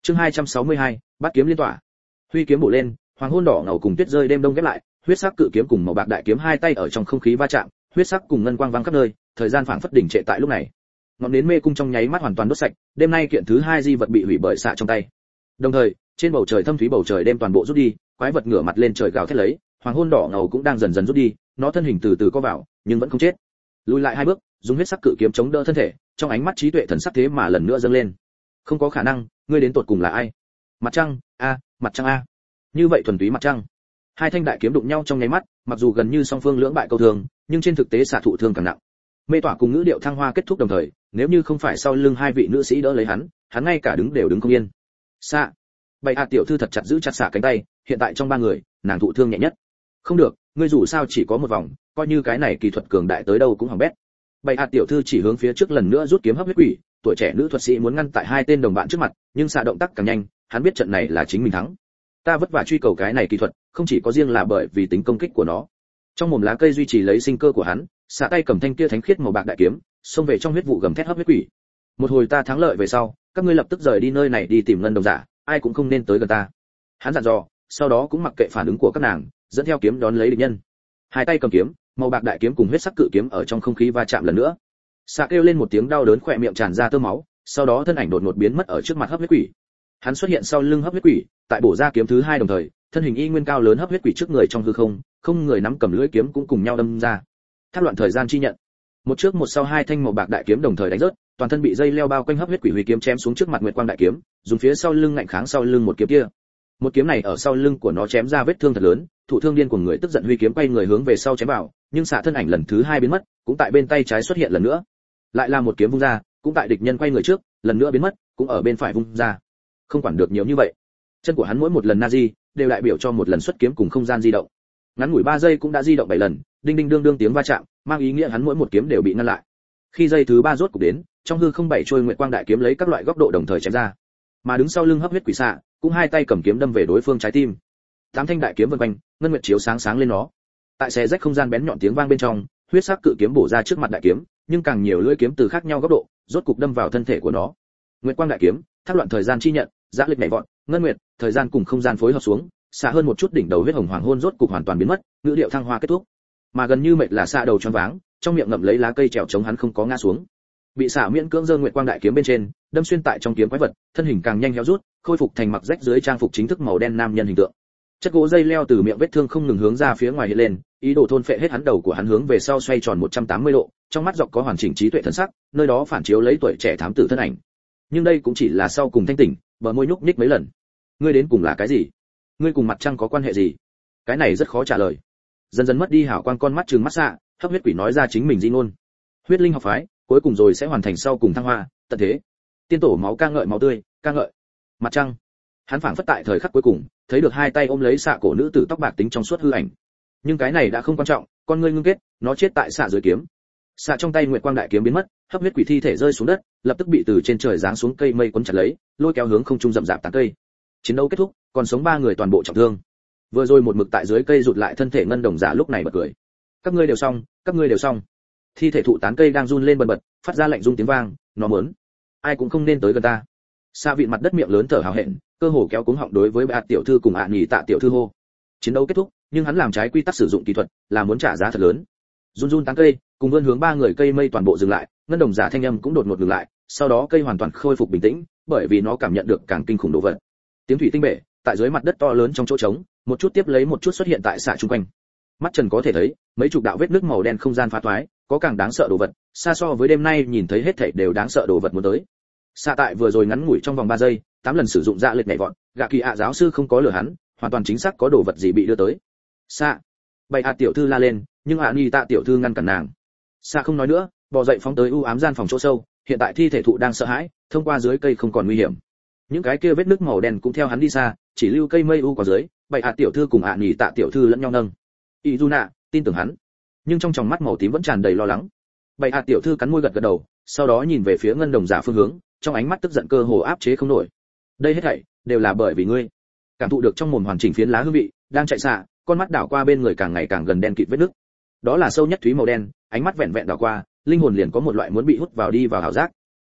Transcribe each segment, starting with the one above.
Chương 262, bắt kiếm liên tỏa. Huy kiếm bổ lên, hoàng hôn đỏ ngầu cùng tuyết rơi đêm đông ghép lại, huyết sắc cự kiếm cùng màu bạc đại kiếm hai tay ở trong không khí va chạm, huyết sắc cùng ngân quang vang khắp nơi, thời gian phảng phất đỉnh trệ tại lúc này. Ngọn nến mê cung trong nháy mắt hoàn toàn đốt sạch, đêm nay kiện thứ hai di vật bị hủy bởi xạ trong tay. Đồng thời, trên bầu trời thâm thúy bầu trời đêm toàn bộ rút đi, quái vật ngửa mặt lên trời gào thét lấy, hoàng hôn đỏ ngầu cũng đang dần dần rút đi, nó thân hình từ từ co vào, nhưng vẫn không chết. Lùi lại hai bước, dùng huyết sắc cự kiếm chống đỡ thân thể, trong ánh mắt trí tuệ thần sắc thế mà lần nữa dâng lên. Không có khả năng, ngươi đến tột cùng là ai? Mặt trăng, mặt trăng a. Như vậy thuần túy mặt trăng. Hai thanh đại kiếm đụng nhau trong nháy mắt, mặc dù gần như song phương lưỡng bại câu thường, nhưng trên thực tế xạ thụ thương càng nặng. Mê tỏa cùng ngữ điệu thăng hoa kết thúc đồng thời, nếu như không phải sau lưng hai vị nữ sĩ đỡ lấy hắn ngay cả đứng đều đứng không yên. Xạ. Bạch Hạt tiểu thư thật chặt giữ chặt xạ cánh tay, hiện tại trong ba người, nàng thụ thương nhẹ nhất. Không được, ngươi dù sao chỉ có một vòng, coi như cái này kỳ thuật cường đại tới đâu cũng hỏng bét. Bạch Hạt tiểu thư chỉ hướng phía trước lần nữa rút kiếm hấp huyết quỷ, tuổi trẻ nữ thuật sĩ muốn ngăn tại hai tên đồng bạn trước mặt, nhưng xạ động tác càng nhanh, hắn biết trận này là chính mình thắng. Ta vất vả truy cầu cái này kỳ thuật, không chỉ có riêng là bởi vì tính công kích của nó. Trong mồm lá cây duy trì lấy sinh cơ của hắn, xạ tay cầm thanh kia thánh khiết màu bạc đại kiếm, xông về trong huyết vụ gầm thét hấp huyết quỷ. Một hồi ta thắng lợi về sau, các ngươi lập tức rời đi nơi này đi tìm ngân đồng giả, ai cũng không nên tới gần ta. Hắn dặn dò, sau đó cũng mặc kệ phản ứng của các nàng, dẫn theo kiếm đón lấy địch nhân. Hai tay cầm kiếm, màu bạc đại kiếm cùng huyết sắc cự kiếm ở trong không khí va chạm lần nữa. Xạ kêu lên một tiếng đau đớn, khỏe miệng tràn ra tơ máu, sau đó thân ảnh đột ngột biến mất ở trước mặt hấp huyết quỷ. Hắn xuất hiện sau lưng hấp huyết quỷ, tại bổ ra kiếm thứ hai đồng thời, thân hình y nguyên cao lớn hấp huyết quỷ trước người trong hư không, không người nắm cầm lưỡi kiếm cũng cùng nhau đâm ra. Thác loạn thời gian chi nhận. Một trước một sau hai thanh màu bạc đại kiếm đồng thời đánh rớt, toàn thân bị dây leo bao quanh hấp huyết quỷ huy kiếm chém xuống trước mặt nguyệt quang đại kiếm, dùng phía sau lưng ngạnh kháng sau lưng một kiếm kia. Một kiếm này ở sau lưng của nó chém ra vết thương thật lớn, thụ thương điên của người tức giận huy kiếm quay người hướng về sau chém vào, nhưng xạ thân ảnh lần thứ hai biến mất, cũng tại bên tay trái xuất hiện lần nữa. Lại là một kiếm vung ra, cũng tại địch nhân quay người trước, lần nữa biến mất, cũng ở bên phải vung ra. Không quản được nhiều như vậy. Chân của hắn mỗi một lần nazi đều đại biểu cho một lần xuất kiếm cùng không gian di động. Ngắn ngủi 3 giây cũng đã di động 7 lần, đinh đinh đương đương tiếng va chạm, mang ý nghĩa hắn mỗi một kiếm đều bị ngăn lại. Khi giây thứ 3 rốt cục đến, trong hư không bảy trôi nguyệt quang đại kiếm lấy các loại góc độ đồng thời chém ra. Mà đứng sau lưng hấp huyết quỷ xạ, cũng hai tay cầm kiếm đâm về đối phương trái tim. Tám thanh đại kiếm vần quanh, ngân nguyệt chiếu sáng sáng lên nó. Tại xé rách không gian bén nhọn tiếng vang bên trong, huyết sắc cự kiếm bổ ra trước mặt đại kiếm, nhưng càng nhiều lưỡi kiếm từ khác nhau góc độ, rốt cục đâm vào thân thể của nó. Nguyệt quang đại kiếm, thác loạn thời gian chi nhận, giã lịch nhảy vọt, ngân nguyệt, thời gian cùng không gian phối hợp xuống, xạ hơn một chút đỉnh đầu huyết hồng hoàng hôn rốt cục hoàn toàn biến mất, ngữ điệu thăng hoa kết thúc. Mà gần như mệt là xạ đầu choáng váng, trong miệng ngậm lấy lá cây trèo chống hắn không có ngã xuống. Bị xạ miễn cưỡng giơ nguyệt quang đại kiếm bên trên, đâm xuyên tại trong kiếm quái vật, thân hình càng nhanh héo rút, khôi phục thành mặc rách dưới trang phục chính thức màu đen nam nhân hình tượng. Chất gỗ dây leo từ miệng vết thương không ngừng hướng ra phía ngoài hiện lên, ý đồ thôn phệ hết hắn đầu của hắn hướng về sau xoay tròn 180 độ, trong mắt dọc có hoàn chỉnh trí tuệ thần sắc, nơi đó phản chiếu lấy tuổi trẻ thám tử thân ảnh. Nhưng đây cũng chỉ là sau cùng thanh tỉnh, bờ môi nhúc nhích mấy lần. Ngươi đến cùng là cái gì? Ngươi cùng mặt trăng có quan hệ gì? Cái này rất khó trả lời. Dần dần mất đi hảo quan con mắt trừng mắt xạ, hấp huyết quỷ nói ra chính mình di ngôn. Huyết linh học phái, cuối cùng rồi sẽ hoàn thành sau cùng thăng hoa, tận thế. Tiên tổ máu ca ngợi máu tươi, ca ngợi mặt trăng. Hắn phảng phất tại thời khắc cuối cùng, thấy được hai tay ôm lấy xạ cổ nữ tử tóc bạc tính trong suốt hư ảnh. Nhưng cái này đã không quan trọng, con ngươi ngưng kết, nó chết tại xạ dưới kiếm. Xạ trong tay nguyệt quang đại kiếm biến mất, hấp huyết quỷ thi thể rơi xuống đất, lập tức bị từ trên trời giáng xuống cây mây cuốn chặt lấy, lôi kéo hướng không trung rậm rạp tán cây. Chiến đấu kết thúc, còn sống 3 người toàn bộ trọng thương. Vừa rồi một mực tại dưới cây rụt lại thân thể ngân đồng giả lúc này bật cười. Các ngươi đều xong, các ngươi đều xong. Thi thể thụ tán cây đang run lên bần bật, phát ra lạnh rung tiếng vang, nó muốn, ai cũng không nên tới gần ta. Xạ vịn mặt đất miệng lớn thở hào hẹn, cơ hồ kéo cuống họng đối với Bạch tiểu thư cùng nhỉ tạ tiểu thư hô. Chiến đấu kết thúc, nhưng hắn làm trái quy tắc sử dụng kỹ thuật, là muốn trả giá thật lớn. Run run tán cây, cùng vươn hướng 3 người cây mây toàn bộ dừng lại, ngân đồng giả thanh âm cũng đột ngột ngừng lại, sau đó cây hoàn toàn khôi phục bình tĩnh, bởi vì nó cảm nhận được càng kinh khủng đồ vật. Tiếng thủy tinh bể, tại dưới mặt đất to lớn trong chỗ trống, một chút tiếp lấy một chút xuất hiện tại xạ chung quanh. Mắt Trần có thể thấy, mấy chục đạo vết nước màu đen không gian phá toái, có càng đáng sợ đồ vật, xa so với đêm nay nhìn thấy hết thảy đều đáng sợ đồ vật muốn tới. Xạ tại vừa rồi ngắn ngủi trong vòng 3 giây, 8 lần sử dụng dạ lệch nhảy vọt, gạ kỳ giáo sư không có lừa hắn, hoàn toàn chính xác có đồ vật gì bị đưa tới. Xạ, Bạch tiểu thư la lên, nhưng nhỉ tạ tiểu thư ngăn cản nàng. Xạ không nói nữa, bò dậy phóng tới u ám gian phòng chỗ sâu, hiện tại thi thể thụ đang sợ hãi, thông qua dưới cây không còn nguy hiểm. Những cái kia vết nước màu đen cũng theo hắn đi xa, chỉ lưu cây mây u có dưới, Bạch tiểu thư cùng nhỉ tạ tiểu thư lẫn nhau nâng. Izuna tin tưởng hắn, nhưng trong tròng mắt màu tím vẫn tràn đầy lo lắng. Bạch tiểu thư cắn môi gật gật đầu, sau đó nhìn về phía ngân đồng giả phương hướng, trong ánh mắt tức giận cơ hồ áp chế không nổi. Đây hết thảy đều là bởi vì ngươi. Cảm thụ được trong mồm hoàn chỉnh phiến lá hương vị, đang chạy xạ, con mắt đảo qua bên người càng ngày càng gần đen kịt vết nước. Đó là sâu nhất thúy màu đen, ánh mắt vẹn vẹn đảo qua, linh hồn liền có một loại muốn bị hút vào đi vào hảo giác.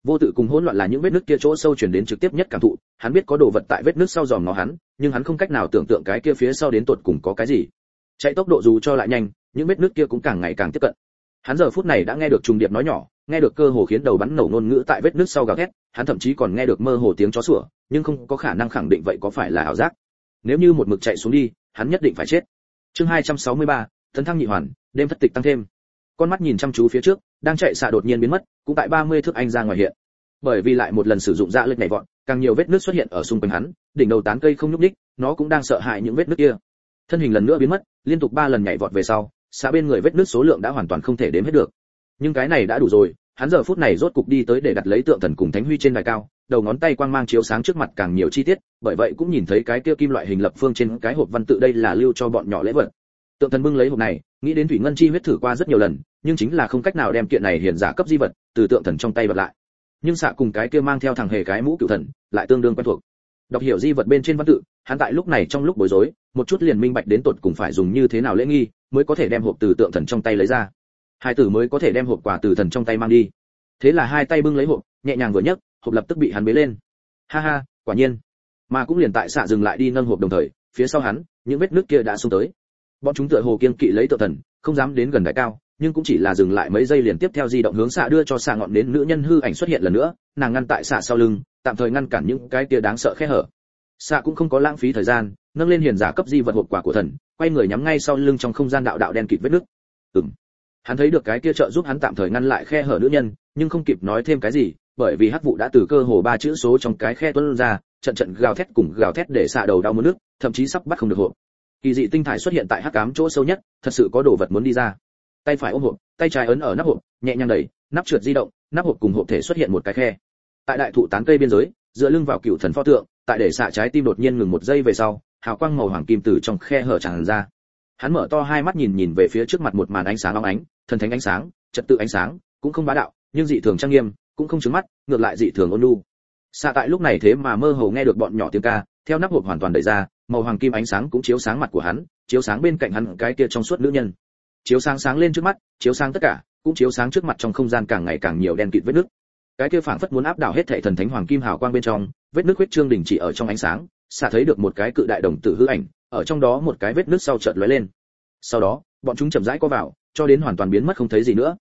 Vô tự cùng hỗn loạn là những vết nứt kia chỗ sâu truyền đến trực tiếp nhất cảm thụ, hắn biết có đồ vật tại vết nứt sau dòm ngó hắn, nhưng hắn không cách nào tưởng tượng cái kia phía sau đến tột cùng có cái gì. Chạy tốc độ dù cho lại nhanh, những vết nứt kia cũng càng ngày càng tiếp cận. Hắn giờ phút này đã nghe được trùng điệp nói nhỏ, nghe được cơ hồ khiến đầu bắn nổ ngôn ngữ tại vết nứt sau gào thét, hắn thậm chí còn nghe được mơ hồ tiếng chó sủa, nhưng không có khả năng khẳng định vậy có phải là ảo giác. Nếu như một mực chạy xuống đi, hắn nhất định phải chết. Chương 263, tấn thăng nhị hoàn, đêm thất tịch tăng thêm. Con mắt nhìn chăm chú phía trước, đang chạy xạ đột nhiên biến mất, cũng tại 30 thước anh ra ngoài hiện. Bởi vì lại một lần sử dụng dạ lực nhảy vọt, càng nhiều vết nứt xuất hiện ở xung quanh hắn, đỉnh đầu tán cây không nhúc nhích, nó cũng đang sợ hãi những vết nứt kia. Thân hình lần nữa biến mất, liên tục 3 lần nhảy vọt về sau, xạ bên người vết nứt số lượng đã hoàn toàn không thể đếm hết được. Nhưng cái này đã đủ rồi, hắn giờ phút này rốt cục đi tới để đặt lấy tượng thần cùng thánh huy trên đài cao, đầu ngón tay quang mang chiếu sáng trước mặt càng nhiều chi tiết, bởi vậy cũng nhìn thấy cái kia kim loại hình lập phương trên cái hộp văn tự đây là lưu cho bọn nhỏ lễ vật. Tượng thần bưng lấy hộp này, nghĩ đến thủy ngân chi huyết thử qua rất nhiều lần, nhưng chính là không cách nào đem kiện này hiển giả cấp di vật từ tượng thần trong tay bật lại. Nhưng xạ cùng cái kia mang theo thằng hề cái mũ cửu thần lại tương đương quen thuộc. Đọc hiểu di vật bên trên văn tự, hắn tại lúc này trong lúc bối rối, một chút liền minh bạch đến tột cùng phải dùng như thế nào lễ nghi mới có thể đem hộp từ tượng thần trong tay lấy ra. Hai tử mới có thể đem hộp quà từ thần trong tay mang đi. Thế là hai tay bưng lấy hộp, nhẹ nhàng vừa nhấc, hộp lập tức bị hắn bế lên. Ha ha, quả nhiên. Mà cũng liền tại xạ dừng lại đi nâng hộp đồng thời, phía sau hắn, những vết nước kia đã xông tới. Bọn chúng tựa hồ kiêng kỵ lấy tượng thần, không dám đến gần đại cao, nhưng cũng chỉ là dừng lại mấy giây liền tiếp theo di động hướng xạ đưa cho xạ ngọn đến nữ nhân hư ảnh xuất hiện lần nữa, nàng ngăn tại xạ sau lưng, tạm thời ngăn cản những cái kia đáng sợ khe hở. Xạ cũng không có lãng phí thời gian, nâng lên hiền giả cấp di vật hộp quà của thần, quay người nhắm ngay sau lưng trong không gian đạo đạo đen kịt vết nước. Hắn thấy được cái kia trợ giúp hắn tạm thời ngăn lại khe hở nữ nhân, nhưng không kịp nói thêm cái gì, bởi vì hắc vụ đã từ cơ hồ 3 chữ số trong cái khe tuôn ra, trận trận gào thét cùng gào thét để xạ đầu đau muốn nước, thậm chí sắp bắt không được hộp. Kỳ dị tinh thải xuất hiện tại hắc ám chỗ sâu nhất, thật sự có đồ vật muốn đi ra. Tay phải ôm hộp, tay trái ấn ở nắp hộp, nhẹ nhàng đẩy, nắp trượt di động, nắp hộp cùng hộp thể xuất hiện một cái khe. Tại đại thụ tán cây biên giới, dựa lưng vào cựu thần pho tượng, tại để xạ trái tim đột nhiên ngừng 1 giây về sau, hào quang màu hoàng kim từ trong khe hở tràn ra. Hắn mở to hai mắt nhìn về phía trước mặt một màn ánh sáng óng ánh, thần thánh ánh sáng, trật tự ánh sáng, cũng không bá đạo, nhưng dị thường trang nghiêm, cũng không chướng mắt, ngược lại dị thường ôn nhu. Xạ tại lúc này thế mà mơ hồ nghe được bọn nhỏ tiếng ca, theo nắp hộp hoàn toàn đẩy ra, màu hoàng kim ánh sáng cũng chiếu sáng mặt của hắn, chiếu sáng bên cạnh hắn cái kia trong suốt nữ nhân. Chiếu sáng sáng lên trước mắt, chiếu sáng tất cả, cũng chiếu sáng trước mặt trong không gian càng ngày càng nhiều đen kịt vết nứt. Cái kia phảng phất muốn áp đảo hết thảy thần thánh hoàng kim hào quang bên trong, vết nứt huyết trương đình chỉ ở trong ánh sáng, xạ thấy được một cái cự đại đồng tử hư ảnh, ở trong đó một cái vết nứt sau chợt lóe lên. Sau đó, bọn chúng chậm rãi co vào, cho đến hoàn toàn biến mất không thấy gì nữa.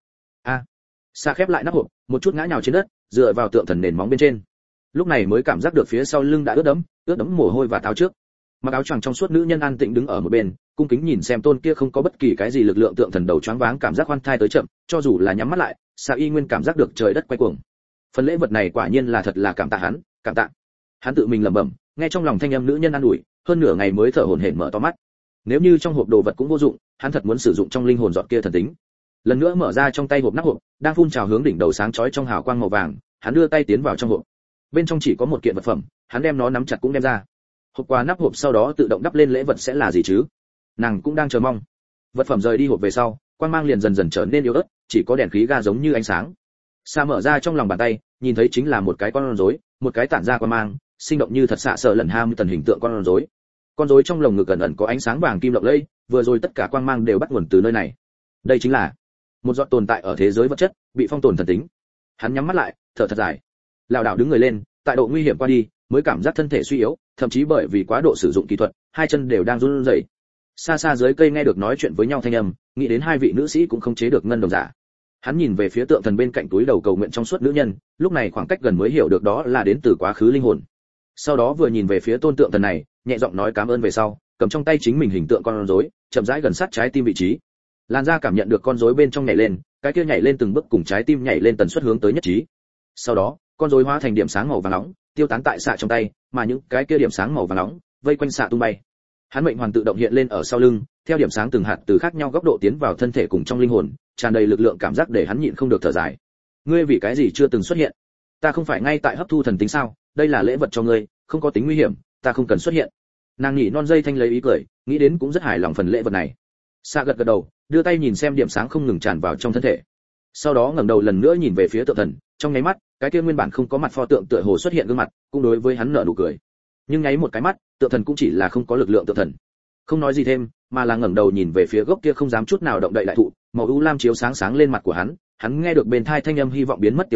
Xạ khép lại nắp hộp, một chút ngã nhào trên đất, dựa vào tượng thần nền móng bên trên. Lúc này mới cảm giác được phía sau lưng đã ướt đẫm mồ hôi và tháo trước. Mặc áo choàng trong suốt nữ nhân an tĩnh đứng ở một bên, cung kính nhìn xem tôn kia không có bất kỳ cái gì lực lượng tượng thần đầu choáng váng cảm giác khoan thai tới chậm, cho dù là nhắm mắt lại, Xạ y nguyên cảm giác được trời đất quay cuồng. Phần lễ vật này quả nhiên là thật là cảm tạ hắn, cảm tạ. Hắn tự mình lẩm bẩm, nghe trong lòng thanh âm nữ nhân an ủi, hơn nửa ngày mới thở hổn hển mở to mắt. Nếu như trong hộp đồ vật cũng vô dụng, hắn thật muốn sử dụng trong linh hồn giọt kia thần tính. Lần nữa mở ra trong tay hộp nắp hộp, đang phun trào hướng đỉnh đầu sáng chói trong hào quang màu vàng, hắn đưa tay tiến vào trong hộp. Bên trong chỉ có một kiện vật phẩm, hắn đem nó nắm chặt cũng đem ra. Hộp qua nắp hộp sau đó tự động đắp lên lễ vật sẽ là gì chứ? Nàng cũng đang chờ mong. Vật phẩm rời đi hộp về sau, quang mang liền dần dần trở nên yếu ớt, chỉ có đèn khí ga giống như ánh sáng. Sa mở ra trong lòng bàn tay, nhìn thấy chính là một cái con rối, một cái tản ra quang mang, sinh động như thật xạ sợ lần ham tần hình tượng con rối. Con rối trong lồng ngực ẩn ẩn có ánh sáng vàng kim lộng lẫy, vừa rồi tất cả quang mang đều bắt nguồn từ nơi này. Đây chính là một giọt tồn tại ở thế giới vật chất, bị phong tồn thần tính. Hắn nhắm mắt lại, thở thật dài. Lão đảo đứng người lên, tại độ nguy hiểm qua đi, mới cảm giác thân thể suy yếu, thậm chí bởi vì quá độ sử dụng kỹ thuật, hai chân đều đang run rẩy. Xa xa dưới cây nghe được nói chuyện với nhau thanh âm, nghĩ đến hai vị nữ sĩ cũng không chế được ngân đồng giả. Hắn nhìn về phía tượng thần bên cạnh túi đầu cầu nguyện trong suốt nữ nhân, lúc này khoảng cách gần mới hiểu được đó là đến từ quá khứ linh hồn. Sau đó vừa nhìn về phía tôn tượng thần này, nhẹ giọng nói cảm ơn về sau, cầm trong tay chính mình hình tượng con rối, chậm rãi gần sát trái tim vị trí. Lan ra cảm nhận được con rối bên trong nhảy lên, cái kia nhảy lên từng bước cùng trái tim nhảy lên tần suất hướng tới nhất trí. Sau đó, con rối hóa thành điểm sáng màu vàng nóng, tiêu tán tại xạ trong tay, mà những cái kia điểm sáng màu vàng nóng vây quanh xạ tung bay. Hắn mệnh hoàn tự động hiện lên ở sau lưng, theo điểm sáng từng hạt từ khác nhau góc độ tiến vào thân thể cùng trong linh hồn, tràn đầy lực lượng cảm giác để hắn nhịn không được thở dài. Ngươi vì cái gì chưa từng xuất hiện? Ta không phải ngay tại hấp thu thần tính sao? Đây là lễ vật cho ngươi, không có tính nguy hiểm, ta không cần xuất hiện. Nàng nhỉ non dây thanh lấy ý cười, nghĩ đến cũng rất hài lòng phần lễ vật này. Xạ gật gật đầu, đưa tay nhìn xem điểm sáng không ngừng tràn vào trong thân thể. Sau đó ngẩng đầu lần nữa nhìn về phía tượng thần, trong nháy mắt, cái kia nguyên bản không có mặt pho tượng tựa hồ xuất hiện gương mặt, cũng đối với hắn nở nụ cười. Nhưng nháy một cái mắt, tượng thần cũng chỉ là không có lực lượng tượng thần. Không nói gì thêm, mà là ngẩng đầu nhìn về phía gốc kia không dám chút nào động đậy đại thụ, màu u lam chiếu sáng sáng lên mặt của hắn, hắn nghe được bên tai thanh âm hy vọng biến mất tiểu trấn,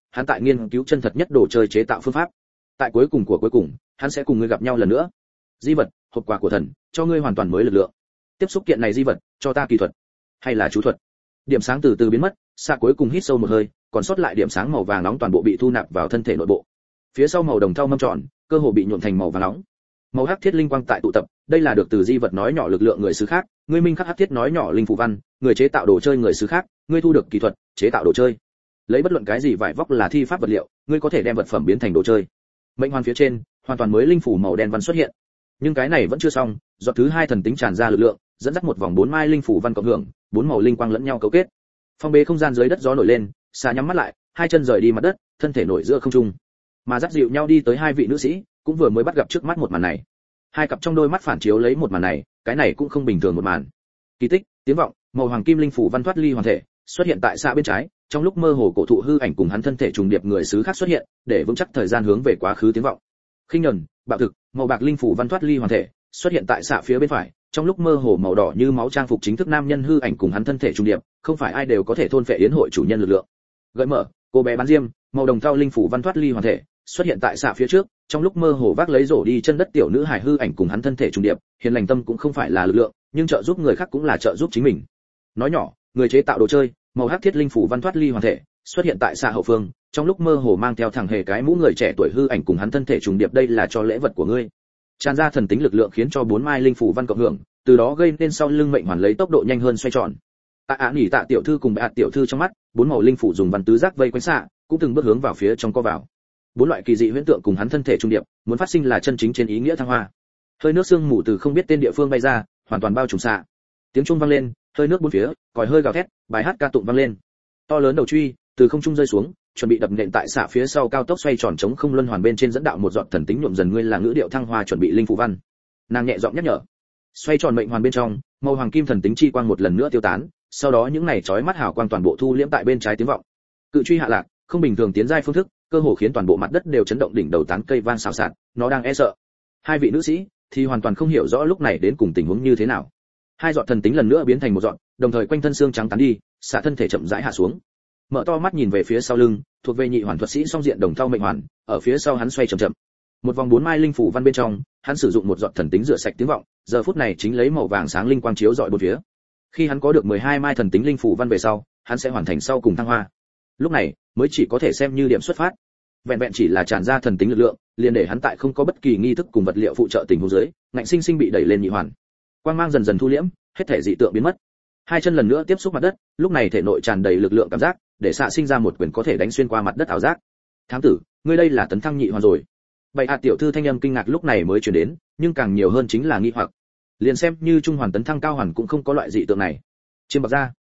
hắn tại nghiên cứu chân thật nhất đồ chơi chế tạo phương pháp. Tại cuối cùng của cuối cùng, hắn sẽ cùng ngươi gặp nhau lần nữa. Di vật, hộp quà của thần, cho ngươi hoàn toàn mới lực lượng. Tiếp xúc kiện này di vật, cho ta kỳ thuật, hay là chú thuật. Điểm sáng từ từ biến mất, xạ cuối cùng hít sâu một hơi, còn sót lại điểm sáng màu vàng nóng toàn bộ bị thu nạp vào thân thể nội bộ. Phía sau màu đồng thau mâm tròn, cơ hồ bị nhuộm thành màu vàng nóng. Màu hắc thiết linh quang tại tụ tập, đây là được từ di vật nói nhỏ lực lượng người xứ khác, ngươi minh khắc hắc thiết nói nhỏ linh phù văn, người chế tạo đồ chơi người xứ khác, ngươi thu được kỹ thuật chế tạo đồ chơi. Lấy bất luận cái gì vải vóc là thi pháp vật liệu, ngươi có thể đem vật phẩm biến thành đồ chơi. Mệnh hoàn phía trên, hoàn toàn mới linh phủ màu đen văn xuất hiện. Nhưng cái này vẫn chưa xong, giọt thứ 2 thần tính tràn ra lực lượng, dẫn dắt một vòng 4 mai linh phủ văn cộng hưởng, 4 màu linh quang lẫn nhau cấu kết. Phong bế không gian dưới đất gió nổi lên, xà nhắm mắt lại, hai chân rời đi mặt đất, thân thể nổi giữa không trung. Mà dắt dịu nhau đi tới hai vị nữ sĩ, cũng vừa mới bắt gặp trước mắt một màn này. Hai cặp trong đôi mắt phản chiếu lấy một màn này, cái này cũng không bình thường một màn. Kỳ tích, tiếng vọng, màu hoàng kim linh phủ văn thoát ly hoàn thể, xuất hiện tại xạ bên trái, trong lúc mơ hồ cổ thụ hư ảnh cùng hắn thân thể trùng điệp người xứ khác xuất hiện, để vững chắc thời gian hướng về quá khứ tiếng vọng. Khinh nhẫn, bạo thực, màu bạc linh phủ văn thoát ly hoàn thể, xuất hiện tại xạ phía bên phải, trong lúc mơ hồ màu đỏ như máu trang phục chính thức nam nhân hư ảnh cùng hắn thân thể trùng điệp, không phải ai đều có thể thôn phệ yến hội chủ nhân lực lượng. Gợi mở, cô bé bán diêm, màu đồng thau linh phủ văn thoát ly hoàn thể, xuất hiện tại xạ phía trước, trong lúc mơ hồ vác lấy rổ đi chân đất tiểu nữ hài hư ảnh cùng hắn thân thể trùng điệp, hiền lành tâm cũng không phải là lực lượng, nhưng trợ giúp người khác cũng là trợ giúp chính mình. Nói nhỏ, người chế tạo đồ chơi, màu hắc thiết linh phủ văn thoát ly hoàn thể, xuất hiện tại xạ hậu phương, trong lúc mơ hồ mang theo thẳng hề cái mũ người trẻ tuổi hư ảnh cùng hắn thân thể trùng điệp, đây là cho lễ vật của ngươi. Tràn ra thần tính lực lượng khiến cho 4 mai linh phủ văn cộng hưởng, từ đó gây nên sau lưng mệnh hoàn lấy tốc độ nhanh hơn xoay tròn. Nhỉ Tạ tiểu thư cùng Bệ tiểu thư trong mắt, 4 màu linh phủ dùng văn tứ giác vây quanh xạ, cũng từng bước hướng vào phía trong co vào. 4 loại kỳ dị huyễn tượng cùng hắn thân thể trung điệp, muốn phát sinh là chân chính trên ý nghĩa thăng hoa. Hơi nước sương mù từ không biết tên địa phương bay ra, hoàn toàn bao trùm xạ. Tiếng chuông vang lên, hơi nước bốn phía, còi hơi gào thét, bài hát ca tụng vang lên. To lớn đầu truy từ không trung rơi xuống, chuẩn bị đập nện tại xạ phía sau cao tốc xoay tròn chống không luân hoàn bên trên dẫn đạo một giọt thần tính nhuộm dần ngươi là ngữ điệu thăng hoa chuẩn bị linh phù văn. Nàng nhẹ giọng nhắc nhở. Xoay tròn mệnh hoàn bên trong, màu hoàng kim thần tính chi quang một lần nữa tiêu tán, sau đó những này chói mắt hào quang toàn bộ thu liễm tại bên trái tiếng vọng. Cự truy hạ lạc, không bình thường tiến giai phương thức, cơ hồ khiến toàn bộ mặt đất đều chấn động, đỉnh đầu tán cây vang xào xạc, nó đang e sợ. Hai vị nữ sĩ thì hoàn toàn không hiểu rõ lúc này đến cùng tình huống như thế nào. Hai giọt thần tính lần nữa biến thành một giọt, đồng thời quanh thân xương trắng tán đi, xạ thân thể chậm rãi hạ xuống. Mở to mắt nhìn về phía sau lưng, thuộc về nhị hoàn thuật sĩ song diện đồng thau mệnh hoàn, ở phía sau hắn xoay chậm chậm. Một vòng 4 mai linh phủ văn bên trong, hắn sử dụng một giọt thần tính rửa sạch tiếng vọng, giờ phút này chính lấy màu vàng sáng linh quang chiếu rọi bốn phía. Khi hắn có được 12 mai thần tính linh phủ văn về sau, hắn sẽ hoàn thành sau cùng thăng hoa. Lúc này mới chỉ có thể xem như điểm xuất phát. Vẹn vẹn chỉ là tràn ra thần tính lực lượng, liền để hắn tại không có bất kỳ nghi thức cùng vật liệu phụ trợ tình huống dưới, ngạnh sinh sinh bị đẩy lên nhị hoàn. Quang mang dần dần thu liễm, hết thể dị tượng biến mất. Hai chân lần nữa tiếp xúc mặt đất, lúc này thể nội tràn đầy lực lượng cảm giác, để xạ sinh ra một quyền có thể đánh xuyên qua mặt đất ảo giác. Thám tử, ngươi đây là tấn thăng nhị hoàn rồi. Bệ hạ tiểu thư thanh âm kinh ngạc lúc này mới truyền đến, nhưng càng nhiều hơn chính là nghi hoặc. Liền xem như trung hoàn tấn thăng cao hoàn cũng không có loại dị tượng này. Chiêm bạc ra.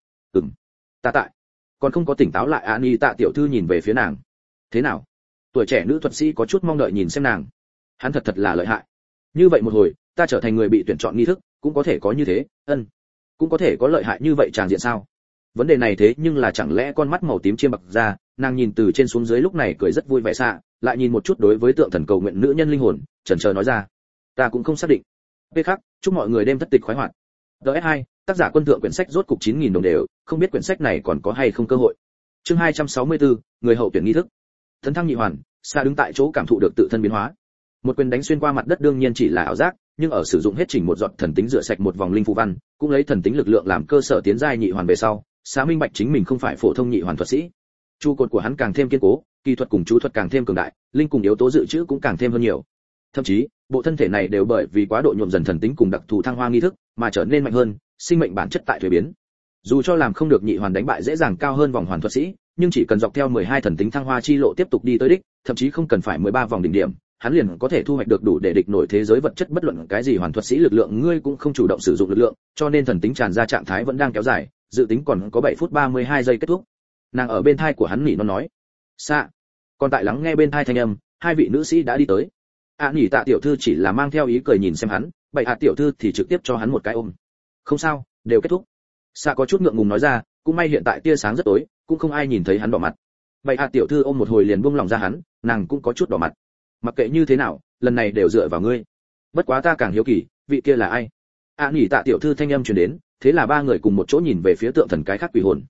Ta tại. Còn không có tỉnh táo lại Ani Tạ tiểu thư nhìn về phía nàng. Thế nào? Tuổi trẻ nữ thuật sĩ có chút mong đợi nhìn xem nàng. Hắn thật là lợi hại. Như vậy một hồi, ta trở thành người bị tuyển chọn nghi thức, cũng có thể có như thế, cũng có thể có lợi hại như vậy tràn diện sao? Vấn đề này thế nhưng là chẳng lẽ con mắt màu tím chiêm bạc ra, nàng nhìn từ trên xuống dưới lúc này cười rất vui vẻ xạ, lại nhìn một chút đối với tượng thần cầu nguyện nữ nhân linh hồn, chần chờ nói ra. Ta cũng không xác định. P khác, chúc mọi người đêm thất tịch khoái hoạt. DS2, tác giả Quân Thượng quyển sách rốt cục 9.000 đồng đều, không biết quyển sách này còn có hay không cơ hội. Chương 264, người hậu tuyển nghi thức. Tấn thăng nhị hoàn, xa đứng tại chỗ cảm thụ được tự thân biến hóa. Một quyền đánh xuyên qua mặt đất đương nhiên chỉ là ảo giác, nhưng ở sử dụng hết chỉnh một giọt thần tính rửa sạch một vòng linh phù văn, cũng lấy thần tính lực lượng làm cơ sở tiến giai nhị hoàn về sau, Xá minh bạch chính mình không phải phổ thông nhị hoàn thuật sĩ. Trụ cột của hắn càng thêm kiên cố, kỹ thuật cùng chú thuật càng thêm cường đại, linh cùng yếu tố dự trữ cũng càng thêm hơn nhiều. Thậm chí, bộ thân thể này đều bởi vì quá độ nhuộm dần thần tính cùng đặc thù thăng hoa nghi thức, mà trở nên mạnh hơn, sinh mệnh bản chất tại thuế biến. Dù cho làm không được nhị hoàn đánh bại dễ dàng cao hơn vòng hoàn thuật sĩ, nhưng chỉ cần dọc theo 12 thần tính thăng hoa chi lộ tiếp tục đi tới đích, thậm chí không cần phải 13 vòng đỉnh điểm, hắn liền có thể thu hoạch được đủ để địch nổi thế giới vật chất bất luận cái gì hoàn thuật sĩ lực lượng, ngươi cũng không chủ động sử dụng lực lượng, cho nên thần tính tràn ra trạng thái vẫn đang kéo dài, dự tính còn có 7 phút 32 giây kết thúc. Nàng ở bên tai của hắn nỉ nó nói. Xạ. Còn tại lắng nghe bên tai thanh âm, hai vị nữ sĩ đã đi tới. Nhỉ Tạ tiểu thư chỉ là mang theo ý cười nhìn xem hắn, Bệ hạ tiểu thư thì trực tiếp cho hắn một cái ôm. Không sao, đều kết thúc. Xạ có chút ngượng ngùng nói ra, cũng may hiện tại tia sáng rất tối, cũng không ai nhìn thấy hắn đỏ mặt. Bệ hạ tiểu thư ôm một hồi liền buông lòng ra hắn, nàng cũng có chút đỏ mặt. Mặc kệ như thế nào, lần này đều dựa vào ngươi. Bất quá ta càng hiếu kỳ, vị kia là ai? Nhỉ Tạ tiểu thư thanh âm truyền đến, thế là ba người cùng một chỗ nhìn về phía tượng thần cái khác quỷ hồn.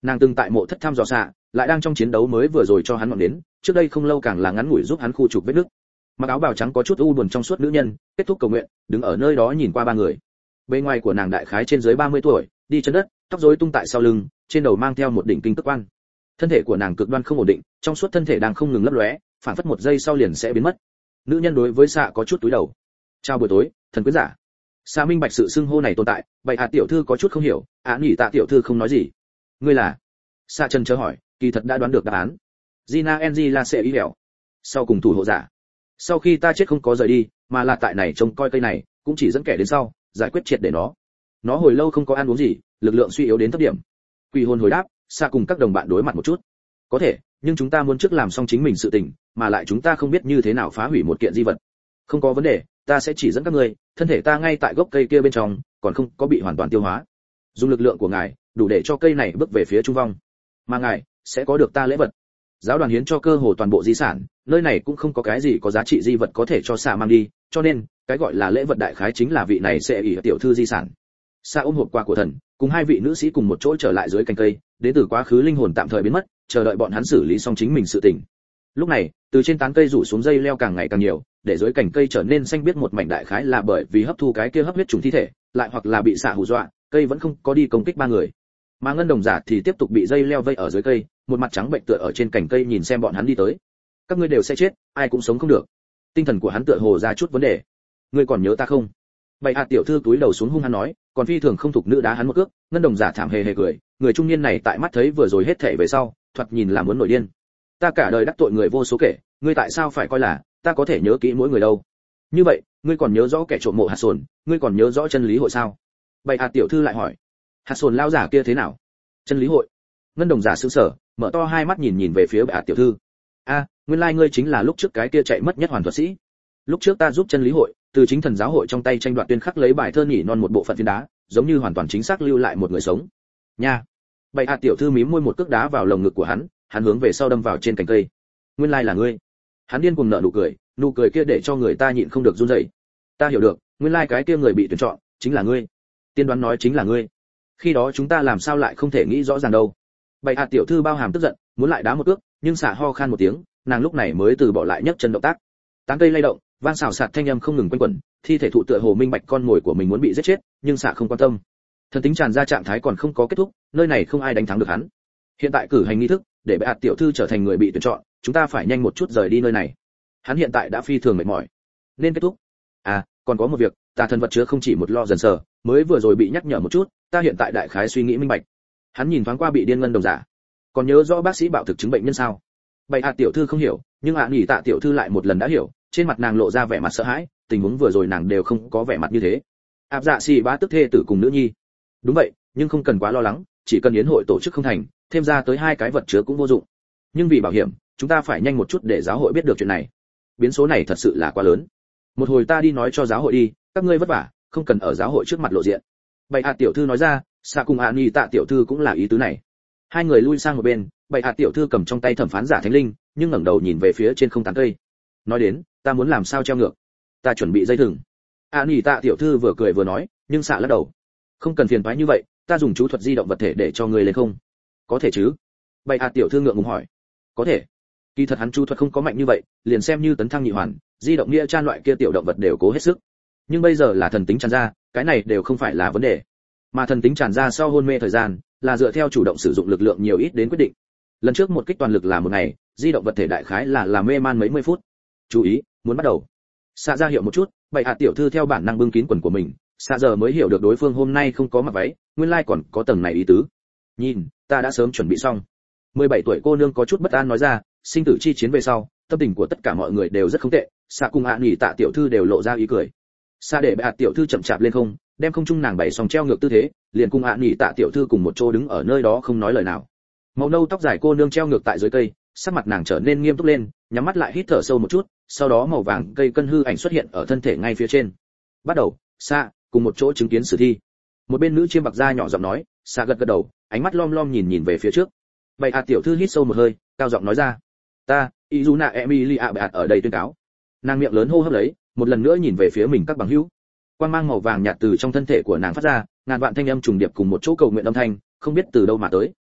Nàng từng tại mộ thất thăm dò xạ, lại đang trong chiến đấu mới vừa rồi cho hắn ngọn đến, trước đây không lâu càng là ngắn ngủi giúp hắn khu trục vết nứt. Mặc áo bào trắng có chút u buồn trong suốt nữ nhân, kết thúc cầu nguyện, đứng ở nơi đó nhìn qua ba người. Bên ngoài của nàng đại khái trên dưới 30 tuổi, đi chân đất, tóc rối tung tại sau lưng, trên đầu mang theo một đỉnh kinh tức quan. Thân thể của nàng cực đoan không ổn định, trong suốt thân thể đang không ngừng lấp lóe, phản phất một giây sau liền sẽ biến mất. Nữ nhân đối với xạ có chút túi đầu. Chào buổi tối, thần quyến giả. Xạ minh bạch sự xưng hô này tồn tại, bạch hạt tiểu thư có chút không hiểu, nghỉ tạ tiểu thư không nói gì. Ngươi là? Xạ trần chờ hỏi, kỳ thật đã đoán được đáp án. Gina Enji là sẽ ý hẻo. Sau cùng thủ hộ giả. Sau khi ta chết không có rời đi, mà là tại này trông coi cây này, cũng chỉ dẫn kẻ đến sau, giải quyết triệt để nó. Nó hồi lâu không có ăn uống gì, lực lượng suy yếu đến thấp điểm. Quỷ hồn hồi đáp, xạ cùng các đồng bạn đối mặt một chút. Có thể, nhưng chúng ta muốn trước làm xong chính mình sự tình, mà lại chúng ta không biết như thế nào phá hủy một kiện di vật. Không có vấn đề, ta sẽ chỉ dẫn các ngươi, thân thể ta ngay tại gốc cây kia bên trong, còn không có bị hoàn toàn tiêu hóa. Dùng lực lượng của ngài, đủ để cho cây này bước về phía trung vong. Mà ngài sẽ có được ta lễ vật. Giáo đoàn hiến cho cơ hồ toàn bộ di sản, nơi này cũng không có cái gì có giá trị di vật có thể cho xạ mang đi, cho nên cái gọi là lễ vật đại khái chính là vị này sẽ ỷ tiểu thư di sản. Xạ ôm hộp quà của thần, cùng hai vị nữ sĩ cùng một chỗ trở lại dưới cành cây, đến từ quá khứ linh hồn tạm thời biến mất, chờ đợi bọn hắn xử lý xong chính mình sự tình. Lúc này, từ trên tán cây rủ xuống dây leo càng ngày càng nhiều, để dưới cành cây trở nên xanh biếc một mảnh, đại khái là bởi vì hấp thu cái kia hấp huyết trùng thi thể, lại hoặc là bị xạ hù dọa, cây vẫn không có đi công kích ba người. Mà ngân đồng giả thì tiếp tục bị dây leo vây ở dưới cây, một mặt trắng bệnh tựa ở trên cành cây nhìn xem bọn hắn đi tới. Các ngươi đều sẽ chết, ai cũng sống không được. Tinh thần của hắn tựa hồ ra chút vấn đề. Ngươi còn nhớ ta không? Bạch hạt tiểu thư túi đầu xuống hung hăng nói, còn phi thường không thục nữ đá hắn một cước. Ngân đồng giả thảm hề hề cười, người trung niên này tại mắt thấy vừa rồi hết thảy về sau, thoạt nhìn là muốn nổi điên. Ta cả đời đắc tội người vô số kể, ngươi tại sao phải coi là ta có thể nhớ kỹ mỗi người đâu? Như vậy, ngươi còn nhớ rõ kẻ trộm mộ hạt sồn, ngươi còn nhớ rõ chân lý hội sao? Bạch hạt tiểu thư lại hỏi, hạt sồn lao giả kia thế nào? Chân lý hội? Ngân đồng giả sững sờ, mở to hai mắt nhìn về phía Bạch hạt tiểu thư. Nguyên lai ngươi chính là lúc trước cái kia chạy mất nhất hoàn thuật sĩ. Lúc trước ta giúp chân lý hội, từ chính thần giáo hội trong tay tranh đoạt tuyên khắc lấy bài thơ nhỉ non một bộ phận phiến đá, giống như hoàn toàn chính xác lưu lại một người sống. Nha. Bạch hạt tiểu thư mím môi một cước đá vào lồng ngực của hắn, hắn hướng về sau đâm vào trên cành cây. Nguyên lai là ngươi. Hắn điên cuồng nở nụ cười kia để cho người ta nhịn không được run rẩy. Ta hiểu được, nguyên lai cái kia người bị tuyển chọn chính là ngươi. Tiên đoán nói chính là ngươi. Khi đó chúng ta làm sao lại không thể nghĩ rõ ràng đâu. Bạch hạt tiểu thư bao hàm tức giận, muốn lại đá một cước, nhưng xạ ho khan một tiếng, nàng lúc này mới từ bỏ lại nhấc chân động tác. Tán cây lay động, vang xào xạc thanh âm không ngừng quanh quẩn, thi thể thụ tựa hồ minh bạch con mồi của mình muốn bị giết chết, nhưng xạ không quan tâm. Thần tính tràn ra trạng thái còn không có kết thúc, nơi này không ai đánh thắng được hắn. Hiện tại cử hành nghi thức, để Bạch hạt tiểu thư trở thành người bị tuyển chọn, chúng ta phải nhanh một chút rời đi nơi này. Hắn hiện tại đã phi thường mệt mỏi, nên kết thúc. Còn có một việc, tà thần vật chứa không chỉ một lo dần sờ, mới vừa rồi bị nhắc nhở một chút, ta hiện tại đại khái suy nghĩ minh bạch. Hắn nhìn thoáng qua bị điên ngân đồng giả, còn nhớ rõ bác sĩ bảo thực chứng bệnh nhân sao? Bạch hạt tiểu thư không hiểu, nhưng nghỉ tạ tiểu thư lại một lần đã hiểu, trên mặt nàng lộ ra vẻ mặt sợ hãi, tình huống vừa rồi nàng đều không có vẻ mặt như thế. Áp dạ xì bá tức thê tử cùng nữ nhi. Đúng vậy, nhưng không cần quá lo lắng, chỉ cần yến hội tổ chức không thành, thêm ra tới hai cái vật chứa cũng vô dụng. Nhưng vì bảo hiểm, chúng ta phải nhanh một chút để giáo hội biết được chuyện này. Biến số này thật sự là quá lớn. Một hồi ta đi nói cho giáo hội đi, các ngươi vất vả, không cần ở giáo hội trước mặt lộ diện. Bạch hạt tiểu thư nói ra, xạ cùng nghỉ tạ tiểu thư cũng là ý tứ này. Hai người lui sang một bên, Bạch hạt tiểu thư cầm trong tay thẩm phán giả thánh linh, nhưng ngẩng đầu nhìn về phía trên không tán cây. Nói đến, ta muốn làm sao treo ngược? Ta chuẩn bị dây thừng. nghỉ tạ tiểu thư vừa cười vừa nói, nhưng xạ lắc đầu. Không cần phiền toái như vậy, ta dùng chú thuật di động vật thể để cho người lên không. Có thể chứ? Bạch hạt tiểu thư ngượng ngùng hỏi. Có thể. Kỳ thật hắn chú thuật không có mạnh như vậy, liền xem như tấn thăng nhị hoàn, di động nghĩa trang loại kia tiểu động vật đều cố hết sức. Nhưng bây giờ là thần tính tràn ra, cái này đều không phải là vấn đề. Mà thần tính tràn ra sau hôn mê thời gian, là dựa theo chủ động sử dụng lực lượng nhiều ít đến quyết định. Lần trước một kích toàn lực là một ngày, di động vật thể đại khái là mê man mấy mươi phút. Chú ý, muốn bắt đầu. Xạ ra hiệu một chút, Bạch hạt tiểu thư theo bản năng bưng kín quần của mình, xạ giờ mới hiểu được đối phương hôm nay không có mặc váy, nguyên lai còn có tầng này ý tứ. Nhìn, ta đã sớm chuẩn bị xong. 17 tuổi cô nương có chút bất an nói ra, sinh tử chi chiến về sau, tâm tình của tất cả mọi người đều rất không tệ, xạ cùng nghỉ tạ tiểu thư đều lộ ra ý cười. Xạ để Bạch hạt tiểu thư chậm chạp lên không, đem không trung nàng bày xong treo ngược tư thế, liền cùng nghỉ tạ tiểu thư cùng một chỗ đứng ở nơi đó không nói lời nào. Màu nâu tóc dài cô nương treo ngược tại dưới cây, sắc mặt nàng trở nên nghiêm túc lên, nhắm mắt lại hít thở sâu một chút, sau đó màu vàng cây cân hư ảnh xuất hiện ở thân thể ngay phía trên. Bắt đầu, xạ, cùng một chỗ chứng kiến sử thi. Một bên nữ chiêm bạc da nhỏ giọng nói, xạ gật gật đầu, ánh mắt lom lom nhìn về phía trước. Bạch hạt tiểu thư hít sâu một hơi, cao giọng nói ra, ta, Izuna Emilia Bạch hạt ở đây tuyên cáo. Nàng miệng lớn hô hấp lấy, một lần nữa nhìn về phía mình các bằng hữu. Quang mang màu vàng nhạt từ trong thân thể của nàng phát ra, ngàn vạn thanh âm trùng điệp cùng một chỗ cầu nguyện âm thanh, không biết từ đâu mà tới.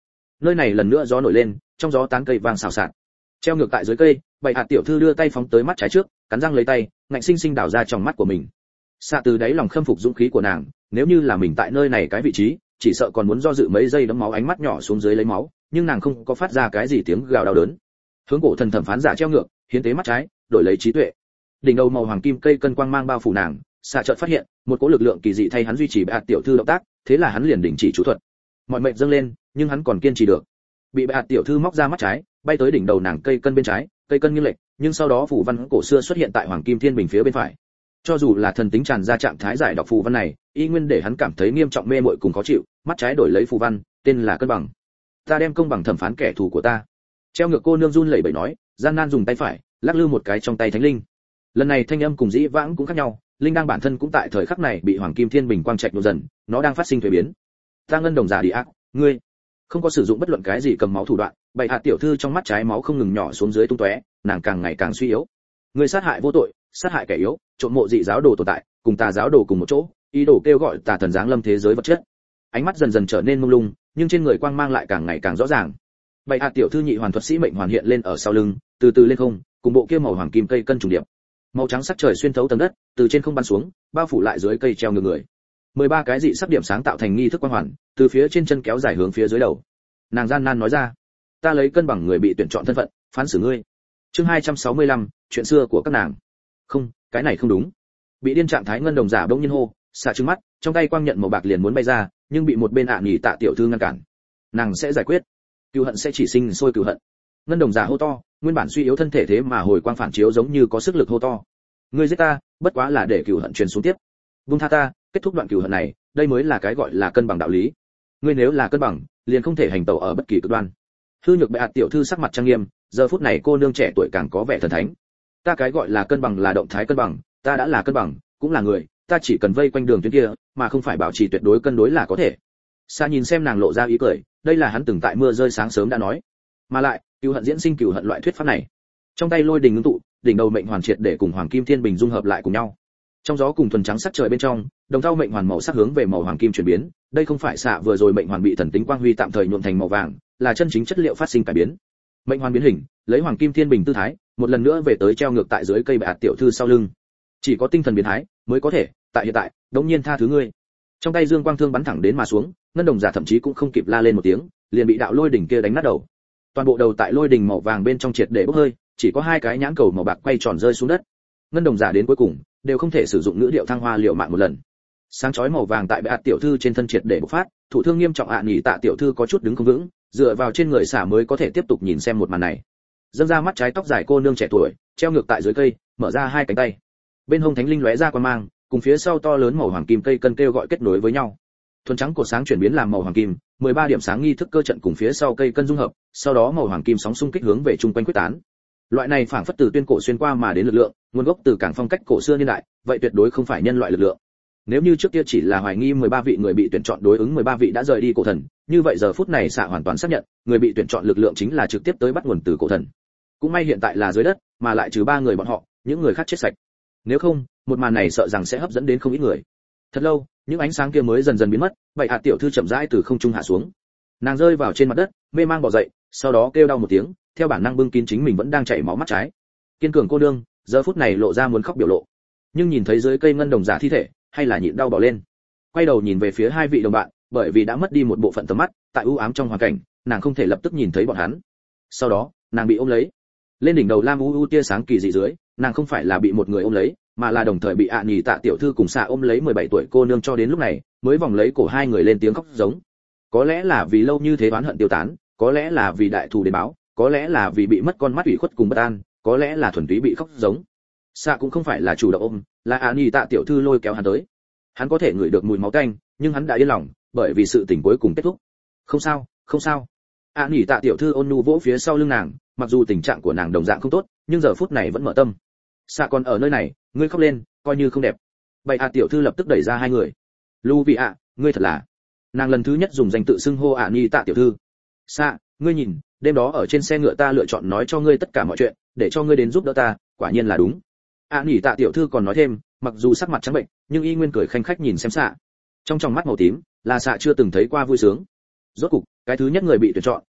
Nơi này lần nữa gió nổi lên, trong gió tán cây vàng xào xạc. Treo ngược tại dưới cây, Bạch hạt tiểu thư đưa tay phóng tới mắt trái trước, cắn răng lấy tay, ngạnh sinh sinh đảo ra trong mắt của mình. Xạ từ đáy lòng khâm phục dũng khí của nàng, nếu như là mình tại nơi này cái vị trí, chỉ sợ còn muốn do dự mấy giây đấm máu, ánh mắt nhỏ xuống dưới lấy máu, nhưng nàng không có phát ra cái gì tiếng gào đau đớn. Hướng cổ thần thẩm phán giả treo ngược, hiến tế mắt trái, đổi lấy trí tuệ. Đỉnh đầu màu hoàng kim cây cân quang mang bao phủ nàng, xạ chợt phát hiện, một cỗ lực lượng kỳ dị thay hắn duy trì Bạch hạt tiểu thư động tác, thế là hắn liền đình chỉ chú thuật. Mọi mệnh dâng lên, nhưng hắn còn kiên trì được. Bị Bạch hạt tiểu thư móc ra mắt trái, bay tới đỉnh đầu nàng cây cân bên trái, cây cân nghiêng lệch, nhưng sau đó phù văn cổ xưa xuất hiện tại hoàng kim thiên bình phía bên phải. Cho dù là thần tính tràn ra trạng thái giải đọc phù văn này, y nguyên để hắn cảm thấy nghiêm trọng mê muội cùng khó chịu. Mắt trái đổi lấy phù văn, tên là cân bằng. Ta đem công bằng thẩm phán kẻ thù của ta. Treo ngược cô nương run lẩy bẩy nói, gian nan dùng tay phải lắc lư một cái trong tay thánh linh. Lần này thanh âm cùng dĩ vãng cũng khác nhau, linh đang bản thân cũng tại thời khắc này bị hoàng kim thiên bình quang trạch nhuộm dần, nó đang phát sinh thay biến. Ta ngân đồng giả đi ác, ngươi không có sử dụng bất luận cái gì cầm máu thủ đoạn. Bạch hạt tiểu thư trong mắt trái máu không ngừng nhỏ xuống dưới tung tóe, nàng càng ngày càng suy yếu. Ngươi sát hại vô tội, sát hại kẻ yếu, trộm mộ dị giáo đồ tồn tại, cùng tà giáo đồ cùng một chỗ, ý đồ kêu gọi tà thần giáng lâm thế giới vật chất. Ánh mắt dần dần trở nên mông lung, nhưng trên người quang mang lại càng ngày càng rõ ràng. Bạch hạt tiểu thư nhị hoàn thuật sĩ mệnh hoàn hiện lên ở sau lưng, từ từ lên không, cùng bộ kia màu hoàng kim cây cân trùng điệp. Màu trắng sắc trời xuyên thấu tầng đất, từ trên không bắn xuống, bao phủ lại dưới cây treo ngược người. 13 cái dị sắc điểm sáng tạo thành nghi thức quang hoàn, từ phía trên chân kéo dài hướng phía dưới đầu. Nàng gian nan nói ra, ta lấy cân bằng người bị tuyển chọn thân phận, phán xử ngươi. Chương 265, chuyện xưa của các nàng. Không, cái này không đúng. Bị điên trạng thái ngân đồng giả bỗng nhiên hô, xả trừng mắt, trong tay quang nhận màu bạc liền muốn bay ra, nhưng bị một bên nhỉ tạ tiểu thư ngăn cản. Nàng sẽ giải quyết. Cừu hận sẽ chỉ sinh sôi cừu hận. Ngân đồng giả hô to, nguyên bản suy yếu thân thể thế mà hồi quang phản chiếu giống như có sức lực hô to. Ngươi giết ta, bất quá là để cừu hận truyền xuống tiếp. Vung tha ta, kết thúc đoạn cừu hận này, đây mới là cái gọi là cân bằng đạo lý. Ngươi nếu là cân bằng, liền không thể hành tẩu ở bất kỳ cực đoan. Hư nhược Bạch hạt tiểu thư sắc mặt trang nghiêm, giờ phút này cô nương trẻ tuổi càng có vẻ thần thánh. Ta cái gọi là cân bằng là động thái cân bằng, ta đã là cân bằng, cũng là người, ta chỉ cần vây quanh đường tuyến kia, mà không phải bảo trì tuyệt đối cân đối là có thể. Sa nhìn xem nàng lộ ra ý cười, đây là hắn từng tại mưa rơi sáng sớm đã nói. Mà lại, cừu hận diễn sinh cừu hận loại thuyết pháp này. Trong tay lôi đình ngưng tụ, đỉnh đầu mệnh hoàn triệt để cùng hoàng kim thiên bình dung hợp lại cùng nhau. Trong gió cùng thuần trắng sắc trời bên trong, đồng thau mệnh hoàn màu sắc hướng về màu hoàng kim chuyển biến, đây không phải xạ vừa rồi mệnh hoàn bị thần tính quang huy tạm thời nhuộm thành màu vàng, là chân chính chất liệu phát sinh cải biến. Mệnh hoàn biến hình, lấy hoàng kim thiên bình tư thái, một lần nữa về tới treo ngược tại dưới cây Bạch hạt tiểu thư sau lưng. Chỉ có tinh thần biến thái mới có thể, tại hiện tại, đống nhiên tha thứ ngươi. Trong tay dương quang thương bắn thẳng đến mà xuống, ngân đồng giả thậm chí cũng không kịp la lên một tiếng, liền bị đạo lôi đỉnh kia đánh nát đầu. Toàn bộ đầu tại lôi đỉnh màu vàng bên trong triệt để bốc hơi, chỉ có hai cái nhãn cầu màu bạc quay tròn rơi xuống đất. Ngân đồng giả đến cuối cùng đều không thể sử dụng ngữ điệu thăng hoa liệu mạng một lần. Sáng chói màu vàng tại Bạch hạt tiểu thư trên thân triệt để bộc phát, thụ thương nghiêm trọng nhỉ tạ tiểu thư có chút đứng không vững, dựa vào trên người xả mới có thể tiếp tục nhìn xem một màn này. Dâng ra mắt trái tóc dài cô nương trẻ tuổi, treo ngược tại dưới cây, mở ra hai cánh tay. Bên hông thánh linh lóe ra quang mang, cùng phía sau to lớn màu hoàng kim cây cân kêu gọi kết nối với nhau. Thuần trắng cột sáng chuyển biến làm màu hoàng kim, 13 điểm sáng nghi thức cơ trận cùng phía sau cây cân dung hợp, sau đó màu hoàng kim sóng xung kích hướng về trung quanh quyết tán. Loại này phảng phất từ tuyên cổ xuyên qua mà đến lực lượng, nguồn gốc từ cảng phong cách cổ xưa niên đại, vậy tuyệt đối không phải nhân loại lực lượng. Nếu như trước kia chỉ là hoài nghi 13 vị người bị tuyển chọn đối ứng 13 vị đã rời đi cổ thần, như vậy giờ phút này xạ hoàn toàn xác nhận, người bị tuyển chọn lực lượng chính là trực tiếp tới bắt nguồn từ cổ thần. Cũng may hiện tại là dưới đất, mà lại trừ 3 người bọn họ, những người khác chết sạch. Nếu không, một màn này sợ rằng sẽ hấp dẫn đến không ít người. Thật lâu, những ánh sáng kia mới dần dần biến mất, Bạch hạt tiểu thư chậm rãi từ không trung hạ xuống. Nàng rơi vào trên mặt đất, mê mang bò dậy, sau đó kêu đau một tiếng, theo bản năng bưng kín chính mình vẫn đang chảy máu mắt trái. Kiên cường cô nương, giờ phút này lộ ra muốn khóc biểu lộ, nhưng nhìn thấy dưới cây ngân đồng giả thi thể, hay là nhịn đau bỏ lên. Quay đầu nhìn về phía hai vị đồng bạn, bởi vì đã mất đi một bộ phận tầm mắt, tại u ám trong hoàn cảnh, nàng không thể lập tức nhìn thấy bọn hắn. Sau đó, nàng bị ôm lấy. Lên đỉnh đầu lam u tia sáng kỳ dị dưới, nàng không phải là bị một người ôm lấy, mà là đồng thời bị nhỉ tạ tiểu thư cùng xạ ôm lấy 17 tuổi cô nương cho đến lúc này, mới vòng lấy cổ hai người lên tiếng khóc giống. Có lẽ là vì lâu như thế oán hận tiêu tán, có lẽ là vì đại thù đến báo, có lẽ là vì bị mất con mắt ủy khuất cùng bất an, có lẽ là thuần túy bị khóc giống. Xạ cũng không phải là chủ động ôm, là nhỉ tạ tiểu thư lôi kéo hắn tới. Hắn có thể ngửi được mùi máu tanh, nhưng hắn đã yên lòng, bởi vì sự tình cuối cùng kết thúc. Không sao, không sao. Nhỉ tạ tiểu thư ôn nhu vỗ phía sau lưng nàng, mặc dù tình trạng của nàng đồng dạng không tốt, nhưng giờ phút này vẫn mở tâm. Xạ còn ở nơi này, ngươi khóc lên, coi như không đẹp. Bạch hạt tiểu thư lập tức đẩy ra hai người. Lu vị ạ, ngươi thật là. Nàng lần thứ nhất dùng danh tự xưng hô nhỉ tạ tiểu thư. Xạ, ngươi nhìn, đêm đó ở trên xe ngựa ta lựa chọn nói cho ngươi tất cả mọi chuyện, để cho ngươi đến giúp đỡ ta, quả nhiên là đúng. Nhỉ tạ tiểu thư còn nói thêm, mặc dù sắc mặt trắng bệnh, nhưng y nguyên cười khanh khách nhìn xem xạ. Trong tròng mắt màu tím, là xạ chưa từng thấy qua vui sướng. Rốt cục, cái thứ nhất người bị tuyển chọn,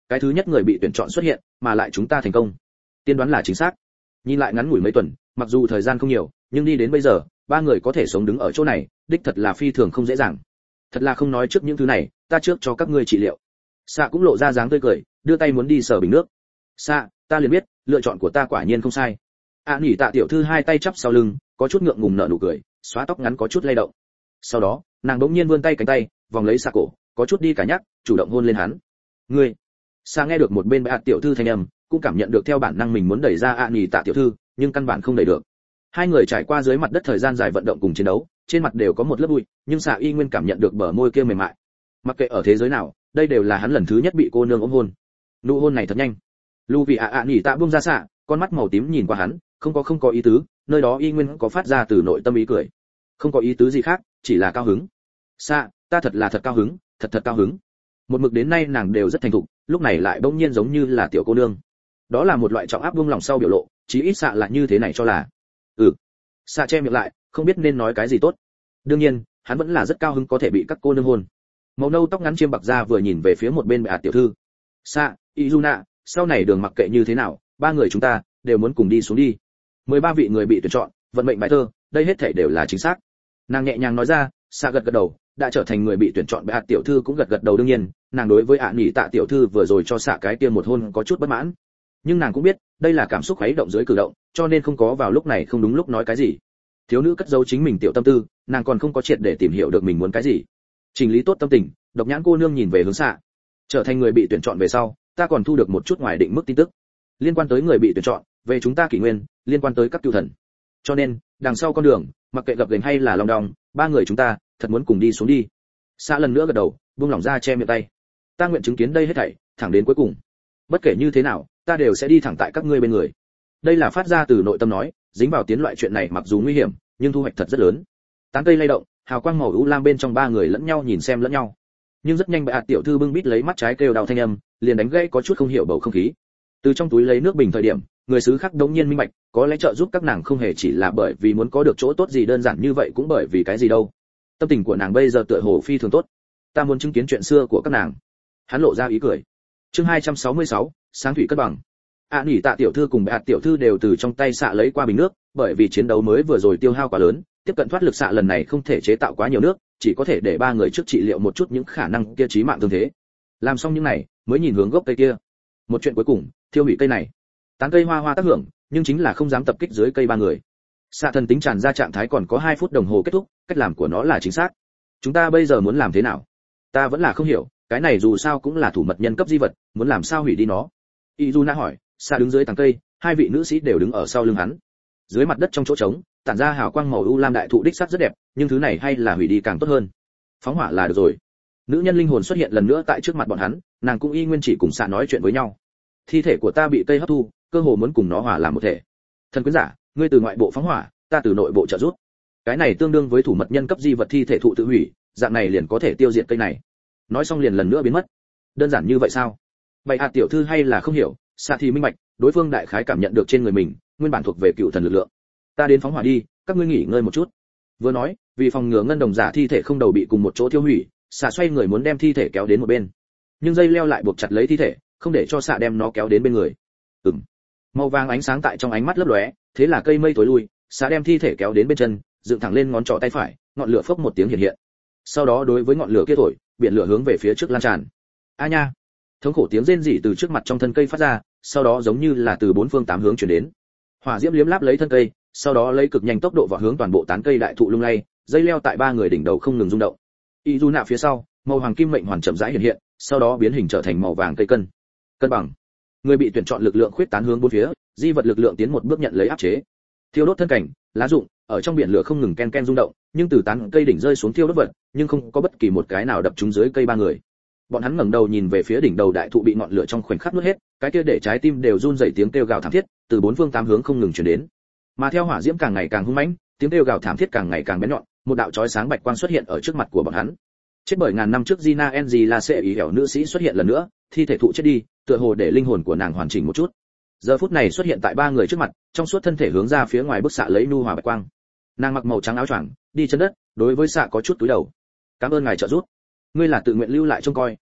cái thứ nhất người bị tuyển chọn xuất hiện, mà lại chúng ta thành công. Tiên đoán là chính xác. Nhìn lại ngắn ngủi mấy tuần, mặc dù thời gian không nhiều, nhưng đi đến bây giờ, ba người có thể sống đứng ở chỗ này, đích thật là phi thường không dễ dàng. Thật là không nói trước những thứ này, ta trước cho các ngươi trị liệu. Xạ cũng lộ ra dáng tươi cười, đưa tay muốn đi sờ bình nước. Xạ, ta liền biết, lựa chọn của ta quả nhiên không sai. Nhỉ Tạ tiểu thư hai tay chắp sau lưng, có chút ngượng ngùng nở nụ cười, xóa tóc ngắn có chút lay động. Sau đó, nàng bỗng nhiên vươn tay cánh tay, vòng lấy Xạ cổ, có chút đi cả nhắc, chủ động hôn lên hắn. Ngươi. Xạ nghe được một bên Bạch tiểu thư thanh âm, cũng cảm nhận được theo bản năng mình muốn đẩy ra Nhỉ Tạ tiểu thư, nhưng căn bản không đẩy được. Hai người trải qua dưới mặt đất thời gian dài vận động cùng chiến đấu, trên mặt đều có một lớp bụi, nhưng Xạ y nguyên cảm nhận được bờ môi kia mềm mại. Mặc kệ ở thế giới nào, đây đều là hắn lần thứ nhất bị cô nương ôm hôn. Nụ hôn này thật nhanh. Lu vì Nhỉ Tạ buông ra Xạ, con mắt màu tím nhìn qua hắn, không có ý tứ, nơi đó y nguyên có phát ra từ nội tâm ý cười. Không có ý tứ gì khác, chỉ là cao hứng. Xạ, ta thật là thật cao hứng, thật cao hứng. Một mực đến nay nàng đều rất thành thục, lúc này lại bỗng nhiên giống như là tiểu cô nương. Đó là một loại trọng áp buông lòng sau biểu lộ, chí ít Xạ là như thế này cho là. Xạ che miệng lại, không biết nên nói cái gì tốt. Đương nhiên, hắn vẫn là rất cao hứng có thể bị các cô nương hôn. Màu nâu tóc ngắn chiêm bạc ra vừa nhìn về phía một bên Bạch tiểu thư. Xạ, Izuna, sau này đường mặc kệ như thế nào, ba người chúng ta đều muốn cùng đi xuống đi. 13 vị người bị tuyển chọn, vận mệnh bài thơ, đây hết thảy đều là chính xác. Nàng nhẹ nhàng nói ra, Xạ gật gật đầu, đã trở thành người bị tuyển chọn. Bạch tiểu thư cũng gật gật đầu, đương nhiên, nàng đối với Nhỉ Tạ tiểu thư vừa rồi cho Xạ cái kia một hôn có chút bất mãn. Nhưng nàng cũng biết, đây là cảm xúc khuấy động dưới cử động, cho nên không có vào lúc này không đúng lúc nói cái gì. Thiếu nữ cất giấu chính mình tiểu tâm tư, nàng còn không có triệt để tìm hiểu được mình muốn cái gì. Chỉnh lý tốt tâm tình, độc nhãn cô nương nhìn về hướng Xạ. Trở thành người bị tuyển chọn về sau, ta còn thu được một chút ngoài định mức tin tức liên quan tới người bị tuyển chọn, về chúng ta kỷ nguyên, liên quan tới các cựu thần. Cho nên, đằng sau con đường, mặc kệ gập ghềnh hay là lòng đong, ba người chúng ta thật muốn cùng đi xuống đi. Xạ lần nữa gật đầu, buông lỏng ra che miệng tay. Ta nguyện chứng kiến đây hết thảy, thẳng đến cuối cùng. Bất kể như thế nào, ta đều sẽ đi thẳng tại các ngươi bên người. Đây là phát ra từ nội tâm nói, dính vào tiến loại chuyện này mặc dù nguy hiểm, nhưng thu hoạch thật rất lớn. Tán cây lay động, hào quang màu u lam bên trong ba người lẫn nhau nhìn xem lẫn nhau. Nhưng rất nhanh Bạch tiểu thư bưng bít lấy mắt trái kêu đau thanh âm, liền đánh gãy có chút không hiểu bầu không khí. Từ trong túi lấy nước bình thời điểm, người xứ khác đống nhiên minh bạch, có lẽ trợ giúp các nàng không hề chỉ là bởi vì muốn có được chỗ tốt gì đơn giản như vậy, cũng bởi vì cái gì đâu. Tâm tình của nàng bây giờ tựa hồ phi thường tốt. Ta muốn chứng kiến chuyện xưa của các nàng. Hắn lộ ra ý cười. Chương 266, sáng thủy cân bằng. Nhỉ Tạ tiểu thư cùng Bạch tiểu thư đều từ trong tay Xạ lấy qua bình nước, bởi vì chiến đấu mới vừa rồi tiêu hao quá lớn, tiếp cận thoát lực Xạ lần này không thể chế tạo quá nhiều nước, chỉ có thể để ba người trước trị liệu một chút những khả năng kia chí mạng thương thế. Làm xong những này, mới nhìn hướng gốc cây kia. Một chuyện cuối cùng, thiêu hủy cây này. Tán cây hoa hoa tác hưởng, nhưng chính là không dám tập kích dưới cây ba người. Xạ thần tính tràn ra trạng thái còn có 2 phút đồng hồ kết thúc, cách làm của nó là chính xác. Chúng ta bây giờ muốn làm thế nào? Ta vẫn là không hiểu, cái này dù sao cũng là thủ mật nhân cấp di vật, muốn làm sao hủy đi nó? Izuna hỏi. Xạ đứng dưới tàng cây, hai vị nữ sĩ đều đứng ở sau lưng hắn. Dưới mặt đất trong chỗ trống, tản ra hào quang màu u lam đại thụ đích sắc rất đẹp, nhưng thứ này hay là hủy đi càng tốt hơn. Phóng hỏa là được rồi. Nữ nhân linh hồn xuất hiện lần nữa tại trước mặt bọn hắn, nàng cũng y nguyên chỉ cùng Xạ nói chuyện với nhau. Thi thể của ta bị cây hấp thu, cơ hồ muốn cùng nó hòa làm một thể. Thần quyến giả, ngươi từ ngoại bộ phóng hỏa, ta từ nội bộ trợ giúp. Cái này tương đương với thủ mật nhân cấp di vật thi thể thụ tự hủy, dạng này liền có thể tiêu diệt cây này. Nói xong liền lần nữa biến mất. Đơn giản như vậy sao? Bạch tiểu thư hay là không hiểu, Xạ thì minh bạch, đối phương đại khái cảm nhận được trên người mình nguyên bản thuộc về cựu thần lực lượng. Ta đến phóng hỏa đi, các ngươi nghỉ ngơi một chút. Vừa nói, vì phòng ngừa ngân đồng giả thi thể không đầu bị cùng một chỗ tiêu hủy, Xạ xoay người muốn đem thi thể kéo đến một bên, nhưng dây leo lại buộc chặt lấy thi thể, không để cho Xạ đem nó kéo đến bên người. Màu vàng ánh sáng tại trong ánh mắt lấp lóe, thế là cây mây tối lui, Xạ đem thi thể kéo đến bên chân, dựng thẳng lên ngón trỏ tay phải, ngọn lửa phốc một tiếng hiện hiện. Sau đó đối với ngọn lửa kia thổi, biển lửa hướng về phía trước lan tràn. A nha! Thống khổ tiếng rên rỉ từ trước mặt trong thân cây phát ra, sau đó giống như là từ 4 phương 8 hướng truyền đến. Hỏa diễm liếm láp lấy thân cây, sau đó lấy cực nhanh tốc độ vào hướng toàn bộ tán cây đại thụ lung lay, dây leo tại ba người đỉnh đầu không ngừng rung động. Izuna phía sau, màu hoàng kim mệnh hoàn chậm rãi hiện hiện, sau đó biến hình trở thành màu vàng cây cân. Cân bằng. Người bị tuyển chọn lực lượng khuyết tán hướng bốn phía, di vật lực lượng tiến một bước nhận lấy áp chế. Thiêu đốt thân cảnh, lá rụng, ở trong biển lửa không ngừng ken ken rung động, nhưng từ tán cây đỉnh rơi xuống thiêu đốt vật, nhưng không có bất kỳ một cái nào đập trúng dưới cây ba người. Bọn hắn ngẩng đầu nhìn về phía đỉnh đầu đại thụ bị ngọn lửa trong khoảnh khắc nuốt hết, cái kia để trái tim đều run rẩy tiếng kêu gào thảm thiết, từ 4 phương 8 hướng không ngừng truyền đến. Mà theo hỏa diễm càng ngày càng hung mãnh, tiếng kêu gào thảm thiết càng ngày càng bén nhọn, một đạo chói sáng bạch quang xuất hiện ở trước mặt của bọn hắn. Chết bởi ngàn năm trước Gina Angela sẽ ý hẻo nữ sĩ xuất hiện lần nữa, thi thể thụ chết đi, tựa hồ để linh hồn của nàng hoàn chỉnh một chút. Giờ phút này xuất hiện tại ba người trước mặt, trong suốt thân thể hướng ra phía ngoài bức xạ lấy nu hòa bạch quang. Nàng mặc màu trắng áo choàng, đi chân đất, đối với xạ có chút túi đầu. Cảm ơn ngài trợ giúp. Ngươi là tự nguyện lưu lại trông coi,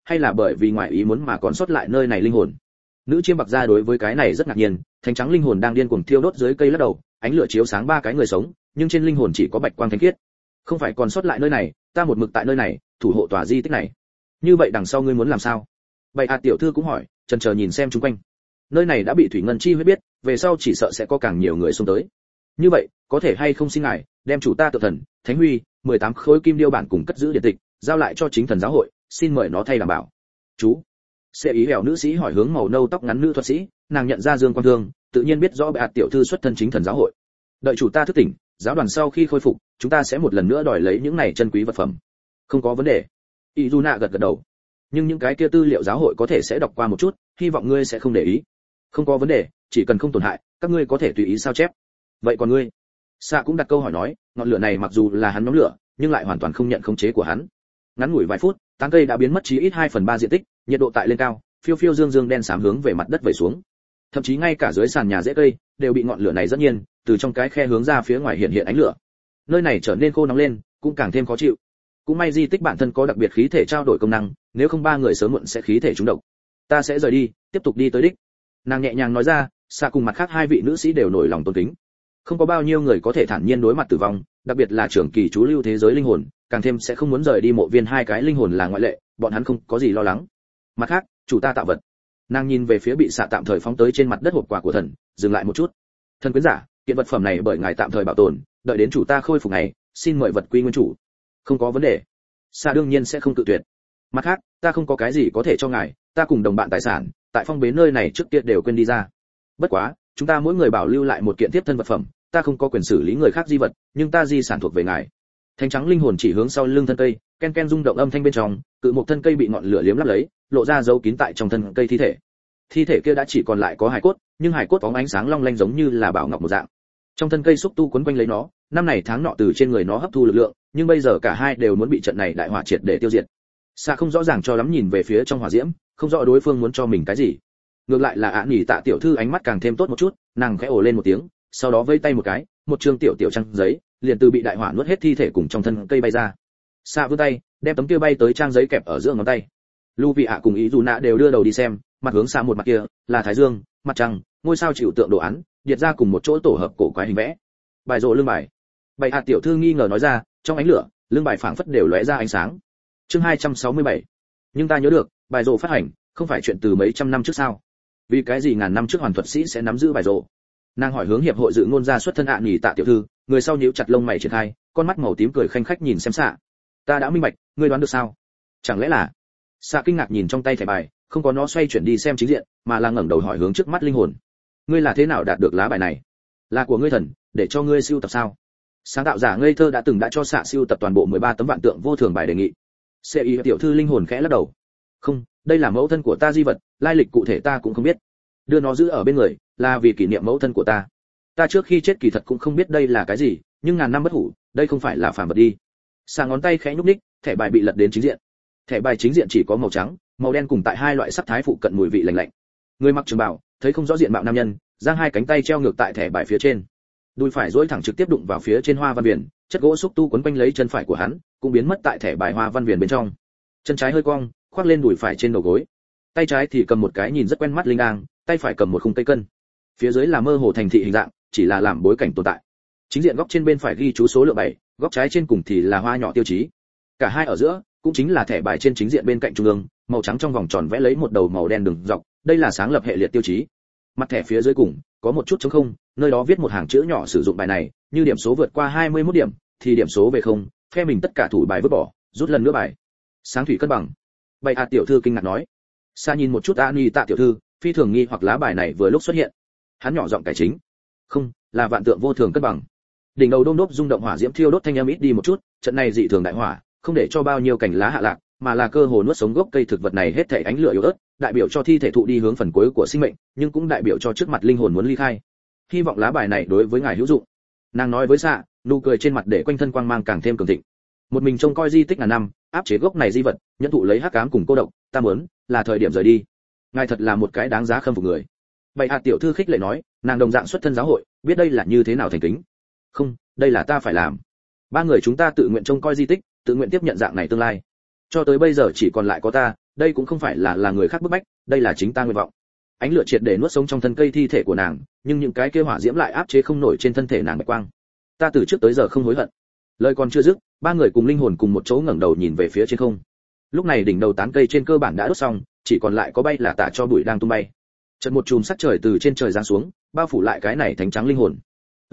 hay là bởi vì ngoại ý muốn mà còn sót lại nơi này linh hồn. Nữ chiêm bạc gia đối với cái này rất ngạc nhiên, thánh trắng linh hồn đang điên cuồng thiêu đốt dưới cây lắc đầu, ánh lửa chiếu sáng ba cái người sống, nhưng trên linh hồn chỉ có bạch quang thánh khiết. Không phải còn sót lại nơi này, ta một mực tại nơi này, thủ hộ tòa di tích này. Như vậy đằng sau ngươi muốn làm sao? Bạch hạt tiểu thư cũng hỏi, chần chờ nhìn xem xung quanh. Nơi này đã bị thủy ngân chi huyết biết, về sau chỉ sợ sẽ có càng nhiều người xông tới. Như vậy, có thể hay không xin ngài đem chủ ta tự thần, Thánh Huy, 18 khối kim điêu bản cùng cất giữ điện tịch, giao lại cho chính thần giáo hội, xin mời nó thay đảm bảo. Chú. Sẽ ý hẻo nữ sĩ hỏi hướng màu nâu tóc ngắn nữ thuật sĩ, nàng nhận ra Dương Quang Thương, tự nhiên biết rõ Bạch hạt tiểu thư xuất thân chính thần giáo hội. Đợi chủ ta thức tỉnh, giáo đoàn sau khi khôi phục, chúng ta sẽ một lần nữa đòi lấy những này chân quý vật phẩm. Không có vấn đề. Izuna gật gật đầu. Nhưng những cái kia tư liệu giáo hội có thể sẽ đọc qua một chút, hy vọng ngươi sẽ không để ý. Không có vấn đề, chỉ cần không tổn hại, các ngươi có thể tùy ý sao chép. Vậy còn ngươi? Sa cũng đặt câu hỏi nói, ngọn lửa này mặc dù là hắn nhóm lửa, nhưng lại hoàn toàn không nhận khống chế của hắn. Ngắn ngủi vài phút, tán cây đã biến mất chí ít 2/3 diện tích, nhiệt độ tại lên cao, phiêu phiêu dương dương đen xám hướng về mặt đất vẩy xuống. Thậm chí ngay cả dưới sàn nhà rễ cây đều bị ngọn lửa này dẫn nhiên, từ trong cái khe hướng ra phía ngoài hiện hiện ánh lửa. Nơi này trở nên khô nóng lên, cũng càng thêm khó chịu. Cũng may di tích bản thân có đặc biệt khí thể trao đổi công năng, nếu không ba người sớm muộn sẽ khí thể trúng độc. Ta sẽ rời đi, tiếp tục đi tới đích. Nàng nhẹ nhàng nói ra, xa cùng mặt khác hai vị nữ sĩ đều nổi lòng tôn kính. Không có bao nhiêu người có thể thản nhiên đối mặt tử vong, đặc biệt là trưởng kỳ chú lưu thế giới linh hồn, càng thêm sẽ không muốn rời đi mộ viên. Hai cái linh hồn là ngoại lệ, bọn hắn không có gì lo lắng. Mặt khác, chủ ta tạo vật. Nàng nhìn về phía bị xạ tạm thời phóng tới trên mặt đất hộp quà của thần, dừng lại một chút. Thần quyến giả, kiện vật phẩm này bởi ngài tạm thời bảo tồn, đợi đến chủ ta khôi phục ngày, xin mời vật quy nguyên chủ. Không có vấn đề. Xạ đương nhiên sẽ không tự tuyệt. Mặt khác, ta không có cái gì có thể cho ngài, ta cùng đồng bạn tài sản, tại phong bế nơi này trước kia đều quên đi ra. Bất quá, chúng ta mỗi người bảo lưu lại một kiện tiếp thân vật phẩm, ta không có quyền xử lý người khác di vật, nhưng ta di sản thuộc về ngài. Thánh trắng linh hồn chỉ hướng sau lưng thân cây, ken ken rung động âm thanh bên trong, cự một thân cây bị ngọn lửa liếm láp lấy, lộ ra dấu kín tại trong thân cây thi thể. Thi thể kia đã chỉ còn lại có hài cốt, nhưng hài cốt bóng ánh sáng long lanh giống như là bảo ngọc một dạng. Trong thân cây xúc tu quấn quanh lấy nó, năm này tháng nọ từ trên người nó hấp thu lực lượng, nhưng bây giờ cả hai đều muốn bị trận này đại hỏa triệt để tiêu diệt. Sa không rõ ràng cho lắm nhìn về phía trong hỏa diễm, không rõ đối phương muốn cho mình cái gì. Ngược lại là Án Nhỉ Tạ tiểu thư ánh mắt càng thêm tốt một chút, nàng khẽ ồ lên một tiếng, sau đó vẫy tay một cái, một trương tiểu tiểu trang giấy liền từ bị đại hỏa nuốt hết thi thể cùng trong thân cây bay ra. Sa vươn tay, đem tấm kia bay tới trang giấy kẹp ở giữa ngón tay. Lu Vị ạ cùng Ý Dù Nạ đều đưa đầu đi xem, mặt hướng Sa một mặt kia là thái dương, mặt trăng, ngôi sao chịu tượng đồ án, điệt ra cùng một chỗ tổ hợp cổ quái hình vẽ. Bài rộ lưng bài. Bạch hạt tiểu thư nghi ngờ nói ra, trong ánh lửa, lưng bài phảng phất đều lóe ra ánh sáng. Chương 267. Nhưng ta nhớ được, bài rộ phát hành, không phải chuyện từ mấy trăm năm trước sao? Vì cái gì ngàn năm trước hoàn thuật sĩ sẽ nắm giữ bài rộ? Nàng hỏi hướng hiệp hội dự ngôn gia xuất thân Án Nhỉ Tạ tiểu thư, người sau nhíu chặt lông mày triển khai, con mắt màu tím cười khanh khách nhìn xem Xạ. Ta đã minh bạch, ngươi đoán được sao? Chẳng lẽ là? Xạ kinh ngạc nhìn trong tay thẻ bài, không có nó xoay chuyển đi xem chính diện, mà là ngẩng đầu hỏi hướng trước mắt linh hồn. Ngươi là thế nào đạt được lá bài này? Là của ngươi thần, để cho ngươi siêu tập sao? Sáng tạo giả ngây thơ đã từng cho Xạ siêu tập toàn bộ 13 tấm vạn tượng vô thường bài đề nghị. CI tiểu thư linh hồn khẽ lắc đầu. Không, đây là mẫu thân của ta di vật, lai lịch cụ thể ta cũng không biết. Đưa nó giữ ở bên người, là vì kỷ niệm mẫu thân của ta. Ta trước khi chết kỳ thật cũng không biết đây là cái gì, nhưng ngàn năm bất hủ, đây không phải là phàm vật đi. Sang ngón tay khẽ nhúc nhích, thẻ bài bị lật đến chính diện. Thẻ bài chính diện chỉ có màu trắng, màu đen cùng tại hai loại sắc thái phụ cận mùi vị lạnh lạnh. Người mặc trường bào, thấy không rõ diện mạo nam nhân, giang hai cánh tay treo ngược tại thẻ bài phía trên. Đùi phải duỗi thẳng trực tiếp đụng vào phía trên hoa văn viền, chất gỗ xúc tu quấn quanh lấy chân phải của hắn, cũng biến mất tại thẻ bài hoa văn viền bên trong. Chân trái hơi cong, khoác lên đùi phải trên đầu gối. Tay trái thì cầm một cái nhìn rất quen mắt linh đang, tay phải cầm một khung cây cân. Phía dưới là mơ hồ thành thị hình dạng, chỉ là làm bối cảnh tồn tại. Chính diện góc trên bên phải ghi chú số lượng 7, góc trái trên cùng thì là hoa nhỏ tiêu chí. Cả hai ở giữa cũng chính là thẻ bài trên chính diện bên cạnh trung ương, màu trắng trong vòng tròn vẽ lấy một đầu màu đen đường dọc, đây là sáng lập hệ liệt tiêu chí. Mặt thẻ phía dưới cùng có một chút trống không, nơi đó viết một hàng chữ nhỏ sử dụng bài này, như điểm số vượt qua 21 điểm thì điểm số về không, phe mình tất cả thủ bài vứt bỏ, rút lần nữa bài. Sáng thủy cân bằng. Bạch hạt tiểu thư kinh ngạc nói. Sa nhìn một chút Án Nhỉ Tạ tiểu thư, phi thường nghi hoặc lá bài này vừa lúc xuất hiện. Hắn nhỏ giọng cải chính. Không, là vạn tượng vô thường cân bằng. Đỉnh đầu đôm đốp rung động hỏa diễm thiêu đốt thanh âm ít đi một chút, trận này dị thường đại hỏa, không để cho bao nhiêu cành lá hạ lạc, mà là cơ hồ nuốt sống gốc cây thực vật này hết thảy ánh lửa yếu ớt, đại biểu cho thi thể thụ đi hướng phần cuối của sinh mệnh, nhưng cũng đại biểu cho trước mặt linh hồn muốn ly khai. Hy vọng lá bài này đối với ngài hữu dụng. Nàng nói với Xạ, nụ cười trên mặt để quanh thân quang mang càng thêm cường thịnh. Một mình trông coi di tích ngàn năm, áp chế gốc này di vật, nhận thụ lấy hắc ám cùng cô độc, ta muốn là thời điểm rời đi. Ngài thật là một cái đáng giá khâm phục người. Bạch hạt tiểu thư khích lệ nói, nàng đồng dạng xuất thân giáo hội, biết đây là như thế nào thành kính. Không, đây là ta phải làm. Ba người chúng ta tự nguyện trông coi di tích, tự nguyện tiếp nhận dạng này tương lai. Cho tới bây giờ chỉ còn lại có ta, đây cũng không phải là người khác bức bách, đây là chính ta nguyện vọng. Ánh lửa triệt để nuốt sống trong thân cây thi thể của nàng, nhưng những cái kia hỏa diễm lại áp chế không nổi trên thân thể nàng bạch quang. Ta từ trước tới giờ không hối hận. Lời còn chưa dứt, ba người cùng linh hồn cùng một chỗ ngẩng đầu nhìn về phía trên không. Lúc này đỉnh đầu tán cây trên cơ bản đã đốt xong, chỉ còn lại có bay là tả cho bụi đang tung bay. Chợt một chùm sắc trời từ trên trời giáng xuống, bao phủ lại cái này thánh trắng linh hồn.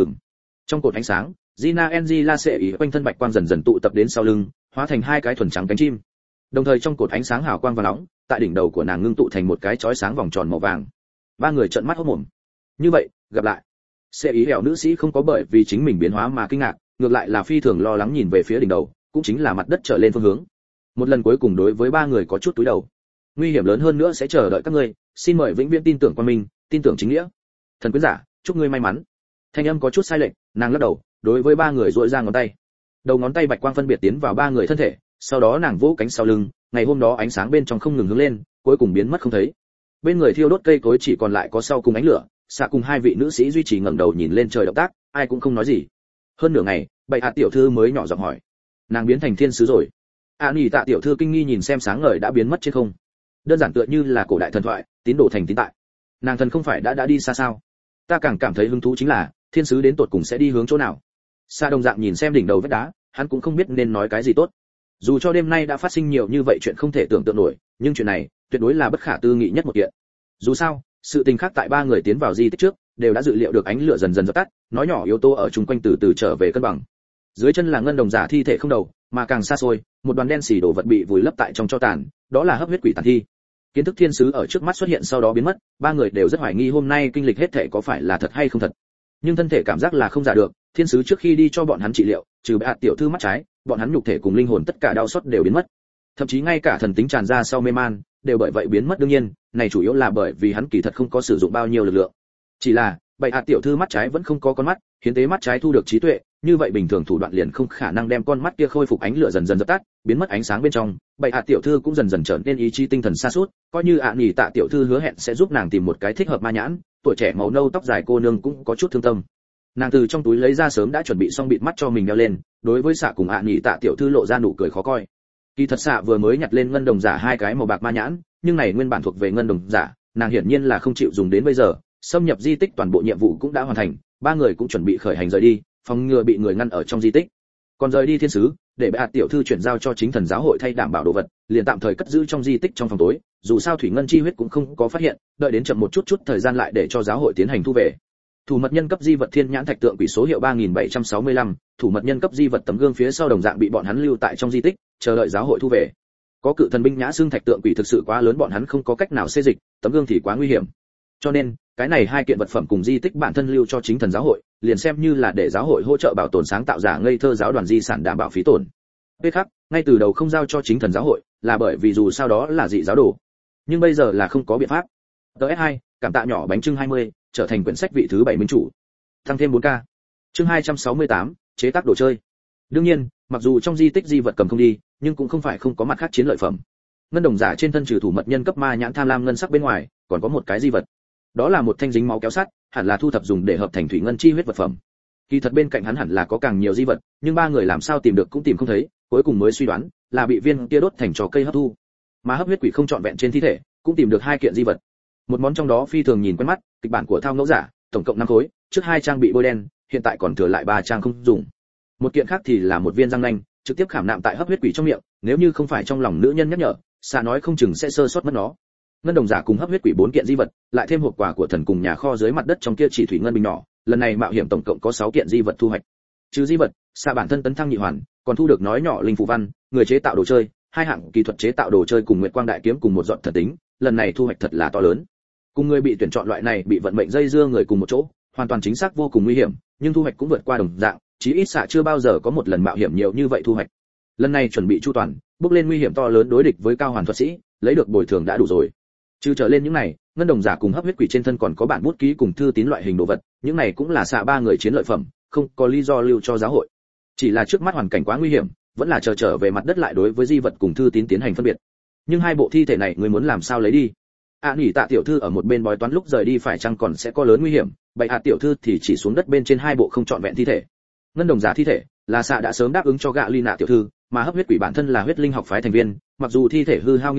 Trong cột ánh sáng, Gina Angela sẽ ý quanh thân bạch quang dần dần tụ tập đến sau lưng, hóa thành hai cái thuần trắng cánh chim. Đồng thời trong cột ánh sáng hào quang vàng nóng, tại đỉnh đầu của nàng ngưng tụ thành một cái chói sáng vòng tròn màu vàng. Ba người trợn mắt hốt mồm. Như vậy, gặp lại. Sẽ ý hẻo nữ sĩ không có bởi vì chính mình biến hóa mà kinh ngạc, ngược lại là phi thường lo lắng nhìn về phía đỉnh đầu, cũng chính là mặt đất trở lên phương hướng. Một lần cuối cùng đối với ba người có chút túi đầu. Nguy hiểm lớn hơn nữa sẽ chờ đợi các ngươi, xin mời vĩnh viễn tin tưởng qua mình, tin tưởng chính nghĩa. Thần quyến giả, chúc ngươi may mắn. Thanh âm có chút sai lệch, nàng lắc đầu, đối với ba người duỗi ra ngón tay. Đầu ngón tay bạch quang phân biệt tiến vào ba người thân thể, sau đó nàng vỗ cánh sau lưng, ngày hôm đó ánh sáng bên trong không ngừng hướng lên, cuối cùng biến mất không thấy. Bên người thiêu đốt cây cối chỉ còn lại có sau cùng ánh lửa, xạ cùng hai vị nữ sĩ duy trì ngẩng đầu nhìn lên trời động tác, ai cũng không nói gì. Hơn nửa ngày, Bạch Hạt tiểu thư mới nhỏ giọng hỏi, nàng biến thành thiên sứ rồi? Nhỉ Tạ tiểu thư kinh nghi nhìn xem sáng ngời đã biến mất trên không. Đơn giản tựa như là cổ đại thần thoại, tín đồ thành tín tại. Nàng thần không phải đã đi xa sao? Ta càng cảm thấy hứng thú chính là, thiên sứ đến tột cùng sẽ đi hướng chỗ nào? Sa đồng dạng nhìn xem đỉnh đầu vách đá, hắn cũng không biết nên nói cái gì tốt. Dù cho đêm nay đã phát sinh nhiều như vậy chuyện không thể tưởng tượng nổi, nhưng chuyện này tuyệt đối là bất khả tư nghị nhất một kiện. Dù sao, sự tình khác tại ba người tiến vào di tích trước, đều đã dự liệu được ánh lửa dần dần dập tắt, nói nhỏ yếu tố ở chung quanh từ từ trở về cân bằng. Dưới chân là ngân đồng giả thi thể không đầu, mà càng xa xôi, một đoàn đen xì đồ vật bị vùi lấp tại trong tro tàn, đó là hấp huyết quỷ tàn thi. Kiến thức thiên sứ ở trước mắt xuất hiện sau đó biến mất, ba người đều rất hoài nghi hôm nay kinh lịch hết thể có phải là thật hay không thật. Nhưng thân thể cảm giác là không giả được, thiên sứ trước khi đi cho bọn hắn trị liệu, trừ Bạch Hạt tiểu thư mắt trái, bọn hắn nhục thể cùng linh hồn tất cả đau xót đều biến mất. Thậm chí ngay cả thần tính tràn ra sau mê man, đều bởi vậy biến mất đương nhiên, này chủ yếu là bởi vì hắn kỳ thật không có sử dụng bao nhiêu lực lượng. Chỉ là, Bạch Hạt tiểu thư mắt trái vẫn không có con mắt, hiến tế mắt trái thu được trí tuệ, như vậy bình thường thủ đoạn liền không khả năng đem con mắt kia khôi phục ánh lửa dần dần dập tắt, biến mất ánh sáng bên trong, Bạch Hạt tiểu thư cũng dần dần trở nên ý chí tinh thần sa sút, coi như Nhỉ Tạ tiểu thư hứa hẹn sẽ giúp nàng tìm một cái thích hợp ma nhãn, tuổi trẻ màu nâu tóc dài cô nương cũng có chút thương tâm. Nàng từ trong túi lấy ra sớm đã chuẩn bị xong bịt mắt cho mình đeo lên, đối với xạ cùng Nhỉ Tạ tiểu thư lộ ra nụ cười khó coi. Kỳ thật xạ vừa mới nhặt lên ngân đồng giả hai cái màu bạc ma nhãn, nhưng này nguyên bản thuộc về ngân đồng giả, nàng hiển nhiên là không chịu dùng đến bây giờ. Xâm nhập di tích toàn bộ nhiệm vụ cũng đã hoàn thành, ba người cũng chuẩn bị khởi hành rời đi, phòng ngừa bị người ngăn ở trong di tích. Còn rời đi thiên sứ, để Bạch Hạt tiểu thư chuyển giao cho chính thần giáo hội thay đảm bảo đồ vật, liền tạm thời cất giữ trong di tích trong phòng tối, dù sao thủy ngân chi huyết cũng không có phát hiện, đợi đến chậm một chút thời gian lại để cho giáo hội tiến hành thu về. Thủ mật nhân cấp di vật thiên nhãn thạch tượng quỷ số hiệu 3765, thủ mật nhân cấp di vật tấm gương phía sau đồng dạng bị bọn hắn lưu tại trong di tích, chờ đợi giáo hội thu về. Có cự thần binh nhã xương thạch tượng quỷ thực sự quá lớn bọn hắn không có cách nào xê dịch, tấm gương thì quá nguy hiểm. Cho nên, cái này hai kiện vật phẩm cùng di tích bản thân lưu cho chính thần giáo hội, liền xem như là để giáo hội hỗ trợ bảo tồn sáng tạo giả ngây thơ giáo đoàn di sản đảm bảo phí tổn. Biết khác, ngay từ đầu không giao cho chính thần giáo hội, là bởi vì dù sao đó là dị giáo đồ. Nhưng bây giờ là không có biện pháp. TS2, cảm tạ nhỏ bánh trưng 20, trở thành quyển sách vị thứ 7 minh chủ. Tăng thêm 4K. Chương 268, chế tác đồ chơi. Đương nhiên, mặc dù trong di tích di vật cầm không đi, nhưng cũng không phải không có mặt khác chiến lợi phẩm. Ngân đồng giả trên thân trừ thủ mật nhân cấp ma nhãn tham lam ngân sắc bên ngoài, còn có một cái di vật. Đó là một thanh dính máu kéo sắt, hẳn là thu thập dùng để hợp thành thủy ngân chi huyết vật phẩm. Kỳ thật bên cạnh hắn hẳn là có càng nhiều di vật, nhưng ba người làm sao tìm được cũng tìm không thấy, cuối cùng mới suy đoán là bị viên kia đốt thành trò cây hấp thu. Mà hấp huyết quỷ không trọn vẹn trên thi thể, cũng tìm được hai kiện di vật. Một món trong đó phi thường nhìn quen mắt, kịch bản của thao ngẫu giả, tổng cộng 5 khối, trước 2 trang bị bôi đen, hiện tại còn thừa lại 3 trang không dùng. Một kiện khác thì là một viên răng nanh, trực tiếp khảm nạm tại hấp huyết quỷ trong miệng, nếu như không phải trong lòng nữ nhân nhắc nhở, xạ nói không chừng sẽ sơ sót mất nó. Ngân đồng giả cùng hấp huyết quỷ 4 kiện di vật, lại thêm hộp quà của thần cùng nhà kho dưới mặt đất trong kia chỉ thủy ngân bình nhỏ, lần này mạo hiểm tổng cộng có 6 kiện di vật thu hoạch. Trừ di vật, xạ bản thân tấn thăng nhị hoàn, còn thu được nói nhỏ linh phù văn, người chế tạo đồ chơi, 2 hạng kỹ thuật chế tạo đồ chơi cùng nguyệt quang đại kiếm cùng một giọt thần tính, lần này thu hoạch thật là to lớn. Cùng người bị tuyển chọn loại này bị vận mệnh dây dưa người cùng một chỗ, hoàn toàn chính xác vô cùng nguy hiểm, nhưng thu hoạch cũng vượt qua đồng dạng, chí ít xạ chưa bao giờ có một lần mạo hiểm nhiều như vậy thu hoạch. Lần này chuẩn bị chu toàn, bước lên nguy hiểm to lớn đối địch với cao hoàn thuật sĩ, lấy được bồi thường đã đủ rồi. Trừ trở lên những này, ngân đồng giả cùng hấp huyết quỷ trên thân còn có bản bút ký cùng thư tín loại hình đồ vật, những này cũng là xạ ba người chiến lợi phẩm, không có lý do lưu cho giáo hội. Chỉ là trước mắt hoàn cảnh quá nguy hiểm, vẫn là trở về mặt đất lại đối với di vật cùng thư tín tiến hành phân biệt. Nhưng hai bộ thi thể này người muốn làm sao lấy đi? Nhỉ Tạ tiểu thư ở một bên bói toán lúc rời đi phải chăng còn sẽ có lớn nguy hiểm, Bạch Hạt tiểu thư thì chỉ xuống đất bên trên hai bộ không trọn vẹn thi thể. Ngân đồng giả thi thể là xạ đã sớm đáp ứng cho gạ Ly Nạ tiểu thư, mà hấp huyết quỷ bản thân là huyết linh học phái thành viên, mặc dù thi thể hư hao nghiêm trọng,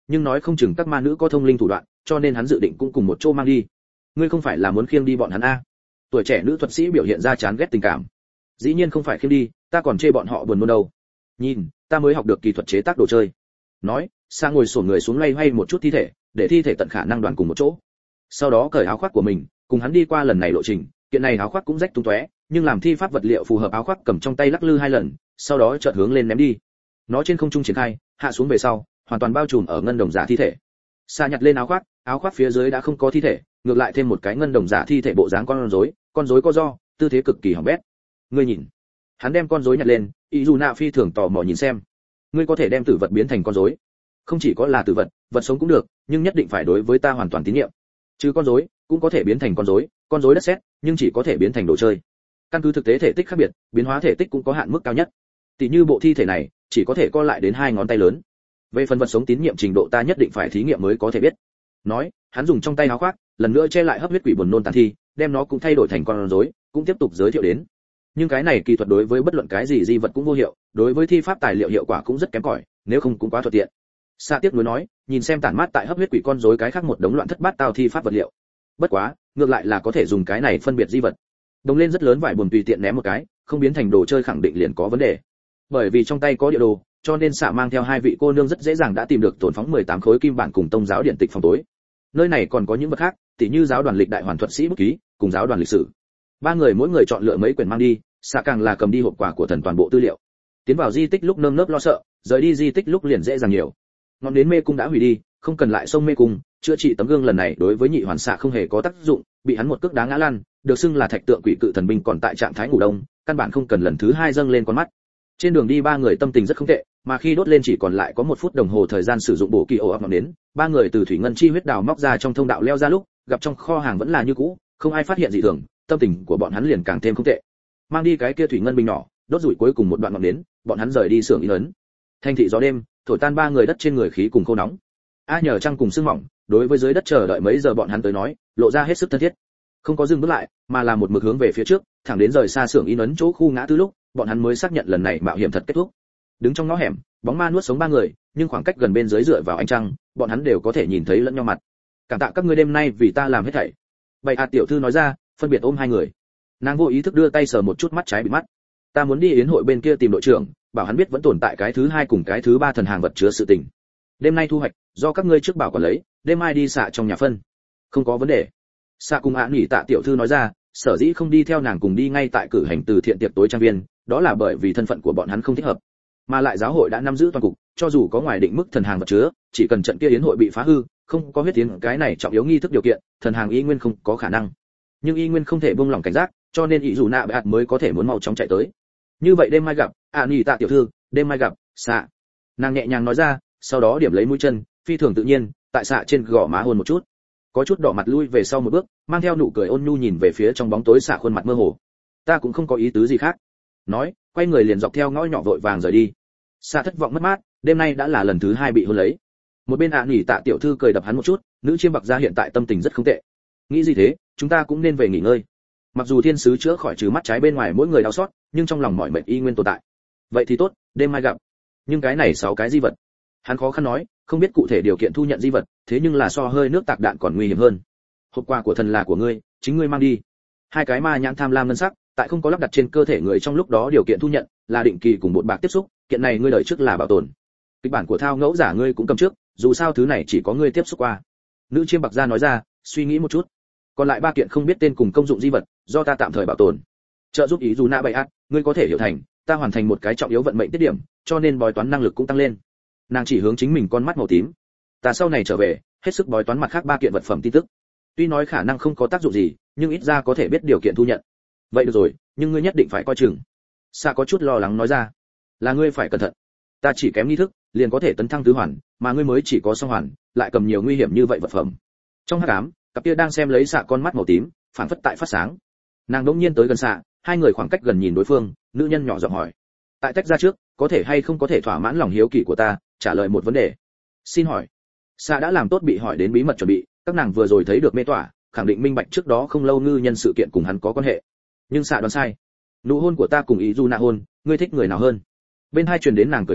nhưng nói không chừng các ma nữ có thông linh thủ đoạn, cho nên hắn dự định cũng cùng một chỗ mang đi. Ngươi không phải là muốn khiêng đi bọn hắn a? Tuổi trẻ nữ thuật sĩ biểu hiện ra chán ghét tình cảm. Dĩ nhiên không phải khiêng đi, ta còn chê bọn họ buồn nôn đâu. Nhìn, ta mới học được kỹ thuật chế tác đồ chơi. Nói, Sa ngồi xổm người xuống loay hoay một chút thi thể, để thi thể tận khả năng đoàn cùng một chỗ. Sau đó cởi áo khoác của mình, cùng hắn đi qua lần này lộ trình, kiện này áo khoác cũng rách tung tóe, nhưng làm thi pháp vật liệu phù hợp áo khoác cầm trong tay lắc lư 2 lần, sau đó chợt hướng lên ném đi. Nó trên không trung triển khai, hạ xuống về sau, hoàn toàn bao trùm ở ngân đồng giả thi thể. Sa nhặt lên áo khoác phía dưới đã không có thi thể, ngược lại thêm một cái ngân đồng giả thi thể bộ dáng con rối co ro, tư thế cực kỳ hỏng bét. Ngươi nhìn, hắn đem con rối nhặt lên, Izuna phi thường tò mò nhìn xem. Ngươi có thể đem tử vật biến thành con rối? Không chỉ có là tử vật, vật sống cũng được, nhưng nhất định phải đối với ta hoàn toàn tín nhiệm. Chứ con rối, cũng có thể biến thành con rối đất sét, nhưng chỉ có thể biến thành đồ chơi. Căn cứ thực tế thể tích khác biệt, biến hóa thể tích cũng có hạn mức cao nhất. Tỷ như bộ thi thể này, chỉ có thể co lại đến 2 ngón tay lớn. Về phần vật sống tín nhiệm trình độ ta nhất định phải thí nghiệm mới có thể biết. Nói, hắn dùng trong tay áo khoác, lần nữa che lại hấp huyết quỷ buồn nôn tàn thi, đem nó cũng thay đổi thành con rối, cũng tiếp tục giới thiệu đến. Nhưng cái này kỳ thuật đối với bất luận cái gì di vật cũng vô hiệu, đối với thi pháp tài liệu hiệu quả cũng rất kém cỏi, nếu không cũng quá thuận tiện. Sa tiếc nuối nói, nhìn xem tản mát tại hấp huyết quỷ con rối cái khác một đống loạn thất bát tao thi pháp vật liệu. Bất quá, ngược lại là có thể dùng cái này phân biệt di vật. Đồng lên rất lớn vải buồm tùy tiện ném một cái, không biến thành đồ chơi khẳng định liền có vấn đề. Bởi vì trong tay có địa đồ, cho nên Sa mang theo 2 vị cô nương rất dễ dàng đã tìm được tổn phóng 18 khối kim bản cùng tông giáo điện tịch phòng tối. Nơi này còn có những vật khác, tỉ như giáo đoàn lịch đại hoàn thuật sĩ bút ký, cùng giáo đoàn lịch sử. 3 người mỗi người chọn lựa mấy quyển mang đi, Sa càng là cầm đi hộp quà của thần toàn bộ tư liệu. Tiến vào di tích lúc nơm nớp lo sợ, rời đi di tích lúc liền dễ dàng nhiều. Ngọn đến mê cung đã hủy đi, không cần lại xông mê cung, chữa trị tấm gương lần này đối với nhị hoàn xạ không hề có tác dụng, bị hắn một cước đá ngã lăn, được xưng là thạch tượng quỷ cự thần binh còn tại trạng thái ngủ đông, căn bản không cần lần thứ 2 dâng lên con mắt. Trên đường đi 3 người tâm tình rất không tệ, mà khi đốt lên chỉ còn lại có 1 phút đồng hồ thời gian sử dụng bổ kỳ ổ ập ngọn đến, 3 người từ thủy ngân chi huyết đào móc ra trong thông đạo leo ra lúc, gặp trong kho hàng vẫn là như cũ, không ai phát hiện gì thường, tâm tình của bọn hắn liền càng thêm không tệ. Mang đi cái kia thủy ngân bình nhỏ, đốt rủi cuối cùng một đoạn ngọn đến, bọn hắn rời đi xưởng in ấn. Thanh thị gió đêm, thổi tan 3 người đất trên người khí cùng khô nóng. Nhờ trăng cùng sương mỏng, đối với dưới đất chờ đợi mấy giờ bọn hắn tới nói, lộ ra hết sức thân thiết. Không có dừng bước lại, mà là một mực hướng về phía trước, thẳng đến rời xa xưởng in ấn chỗ khu ngã tư lúc, bọn hắn mới xác nhận lần này mạo hiểm thật kết thúc. Đứng trong ngõ hẻm, bóng ma nuốt sống 3 người, nhưng khoảng cách gần bên dưới dựa vào ánh trăng, bọn hắn đều có thể nhìn thấy lẫn nhau mặt. Cảm tạ các ngươi đêm nay vì ta làm hết thảy. Bạch Hạt tiểu thư nói ra, phân biệt ôm 2 người. Nàng vô ý thức đưa tay sờ một chút mắt trái bị mắt. Ta muốn đi yến hội bên kia tìm đội trưởng, bảo hắn biết vẫn tồn tại cái thứ 2 cùng cái thứ 3 thần hàng vật chứa sự tình. Đêm nay thu hoạch, do các ngươi trước bảo quản lấy, đêm mai đi xạ trong nhà phân. Không có vấn đề. Xạ cùng nghỉ tạ tiểu thư nói ra, sở dĩ không đi theo nàng cùng đi ngay tại cử hành từ thiện tiệc tối trang viên, đó là bởi vì thân phận của bọn hắn không thích hợp. Mà lại giáo hội đã nắm giữ toàn cục, cho dù có ngoài định mức thần hàng vật chứa, chỉ cần trận kia yến hội bị phá hư, không có huyết tiến cái này trọng yếu nghi thức điều kiện, thần hàng y nguyên không có khả năng. Nhưng y nguyên không thể buông lỏng cảnh giác, cho nên ý dù nạ bạt mới có thể muốn mau chóng chạy tới. Như vậy đêm mai gặp, nghỉ tạ tiểu thư, đêm mai gặp, xạ. Nàng nhẹ nhàng nói ra, sau đó điểm lấy mũi chân, phi thường tự nhiên, tại xạ trên gò má hôn một chút. Có chút đỏ mặt lui về sau một bước, mang theo nụ cười ôn nhu nhìn về phía trong bóng tối xạ khuôn mặt mơ hồ. Ta cũng không có ý tứ gì khác. Nói, quay người liền dọc theo ngõ nhỏ vội vàng rời đi. Xạ thất vọng mất mát, đêm nay đã là lần thứ 2 bị hôn lấy. Một bên nghỉ tạ tiểu thư cười đập hắn một chút, nữ chiêm bạc gia hiện tại tâm tình rất không tệ. Nghĩ gì thế, chúng ta cũng nên về nghỉ ngơi. Mặc dù thiên sứ chữa khỏi trừ mắt trái bên ngoài mỗi người đau xót, nhưng trong lòng mỏi mệt y nguyên tồn tại. Vậy thì tốt, đêm mai gặp. Nhưng cái này 6 cái di vật. Hắn khó khăn nói, không biết cụ thể điều kiện thu nhận di vật, thế nhưng là so hơi nước tạc đạn còn nguy hiểm hơn. Hộp quà của thần là của ngươi, chính ngươi mang đi. 2 cái ma nhãn tham lam ngân sắc, tại không có lắp đặt trên cơ thể người trong lúc đó điều kiện thu nhận, là định kỳ cùng bột bạc tiếp xúc, kiện này ngươi đợi trước là bảo tồn. Kịch bản của thao ngẫu giả ngươi cũng cầm trước, dù sao thứ này chỉ có ngươi tiếp xúc qua. Nữ chiêm bạc gia nói ra, suy nghĩ một chút. Còn lại 3 kiện không biết tên cùng công dụng di vật, do ta tạm thời bảo tồn. Trợ giúp ý dù nạ bày ác, ngươi có thể hiểu thành, ta hoàn thành một cái trọng yếu vận mệnh tiết điểm, cho nên bói toán năng lực cũng tăng lên. Nàng chỉ hướng chính mình con mắt màu tím. Ta sau này trở về, hết sức bói toán mặt khác 3 kiện vật phẩm tin tức. Tuy nói khả năng không có tác dụng gì, nhưng ít ra có thể biết điều kiện thu nhận. Vậy được rồi, nhưng ngươi nhất định phải coi chừng. Sa có chút lo lắng nói ra, là ngươi phải cẩn thận. Ta chỉ kém nghi thức, liền có thể tấn thăng tứ hoàn, mà ngươi mới chỉ có song hoàn, lại cầm nhiều nguy hiểm như vậy vật phẩm. Trong hắc ám, cặp kia đang xem lấy Xạ con mắt màu tím, phản phất tại phát sáng. Nàng đỗng nhiên tới gần Xạ, 2 người khoảng cách gần nhìn đối phương, nữ nhân nhỏ giọng hỏi, tại tách ra trước, có thể hay không có thể thỏa mãn lòng hiếu kỳ của ta, trả lời một vấn đề. Xin hỏi. Xạ đã làm tốt bị hỏi đến bí mật chuẩn bị, các nàng vừa rồi thấy được mê tỏa, khẳng định minh bạch trước đó không lâu ngư nhân sự kiện cùng hắn có quan hệ. Nhưng Xạ đoán sai. Nụ hôn của ta cùng ý du nạ hôn, ngươi thích người nào hơn? Bên hai truyền đến nàng cười khẽ,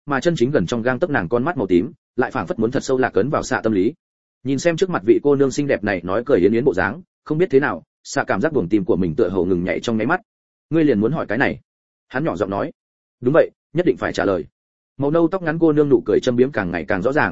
mà chân chính gần trong gang tấc nàng con mắt màu tím lại phảng phất muốn thật sâu lạc ấn vào xạ tâm lý. Nhìn xem trước mặt vị cô nương xinh đẹp này nói cười yến yến bộ dáng, không biết thế nào xạ cảm giác buồng tim của mình tựa hồ ngừng nhảy trong nháy mắt. Ngươi liền muốn hỏi cái này? Hắn nhỏ giọng nói. Đúng vậy, nhất định phải trả lời. Màu nâu tóc ngắn cô nương nụ cười châm biếm càng ngày càng rõ ràng.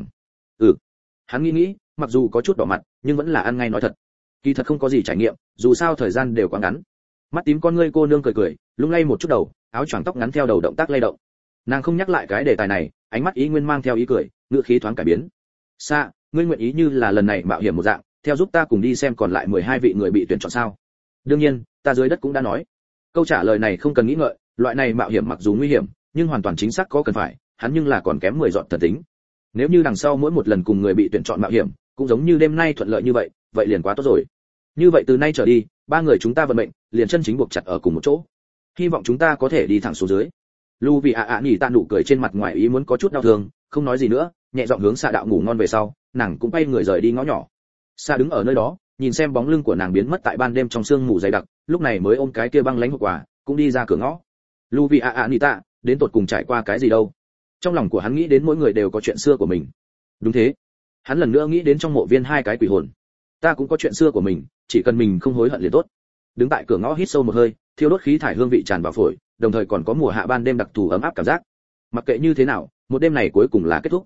Hắn nghĩ, mặc dù có chút đỏ mặt nhưng vẫn là ăn ngay nói thật. Kỳ thật không có gì trải nghiệm, dù sao thời gian đều quá ngắn. Mắt tím con ngươi cô nương cười, lung lay một chút đầu, áo choàng tóc ngắn theo đầu động tác lay động. Nàng không nhắc lại cái đề tài này, ánh mắt ý nguyên mang theo ý cười, ngữ khí thoáng cải biến. Sa, ngươi nguyện ý như là lần này mạo hiểm một dạng, theo giúp ta cùng đi xem còn lại 12 vị người bị tuyển chọn sao? Đương nhiên, ta dưới đất cũng đã nói. Câu trả lời này không cần nghĩ ngợi, loại này mạo hiểm mặc dù nguy hiểm, nhưng hoàn toàn chính xác có cần phải, hắn nhưng là còn kém 10 dọn thần tính. Nếu như đằng sau mỗi một lần cùng người bị tuyển chọn mạo hiểm, cũng giống như đêm nay thuận lợi như vậy liền quá tốt rồi. Như vậy từ nay trở đi, ba người chúng ta vận mệnh liền chân chính buộc chặt ở cùng một chỗ. Hy vọng chúng ta có thể đi thẳng xuống dưới. Lu vì nhỉ tạ nụ cười trên mặt ngoài ý muốn có chút đau thương, không nói gì nữa, nhẹ giọng hướng Xạ đạo ngủ ngon về sau, nàng cũng quay người rời đi ngõ nhỏ. Xạ đứng ở nơi đó, nhìn xem bóng lưng của nàng biến mất tại ban đêm trong sương mù dày đặc, lúc này mới ôm cái kia băng lãnh hộp quà, cũng đi ra cửa ngõ. Lu vì nhỉ tạ, đến tột cùng trải qua cái gì đâu? Trong lòng của hắn nghĩ đến mỗi người đều có chuyện xưa của mình. Đúng thế, hắn lần nữa nghĩ đến trong mộ viên hai cái quỷ hồn. Ta cũng có chuyện xưa của mình, chỉ cần mình không hối hận liền tốt. Đứng tại cửa ngõ hít sâu một hơi, thiêu đốt khí thải hương vị tràn vào phổi, đồng thời còn có mùa hạ ban đêm đặc thù ấm áp cảm giác. Mặc kệ như thế nào, một đêm này cuối cùng là kết thúc.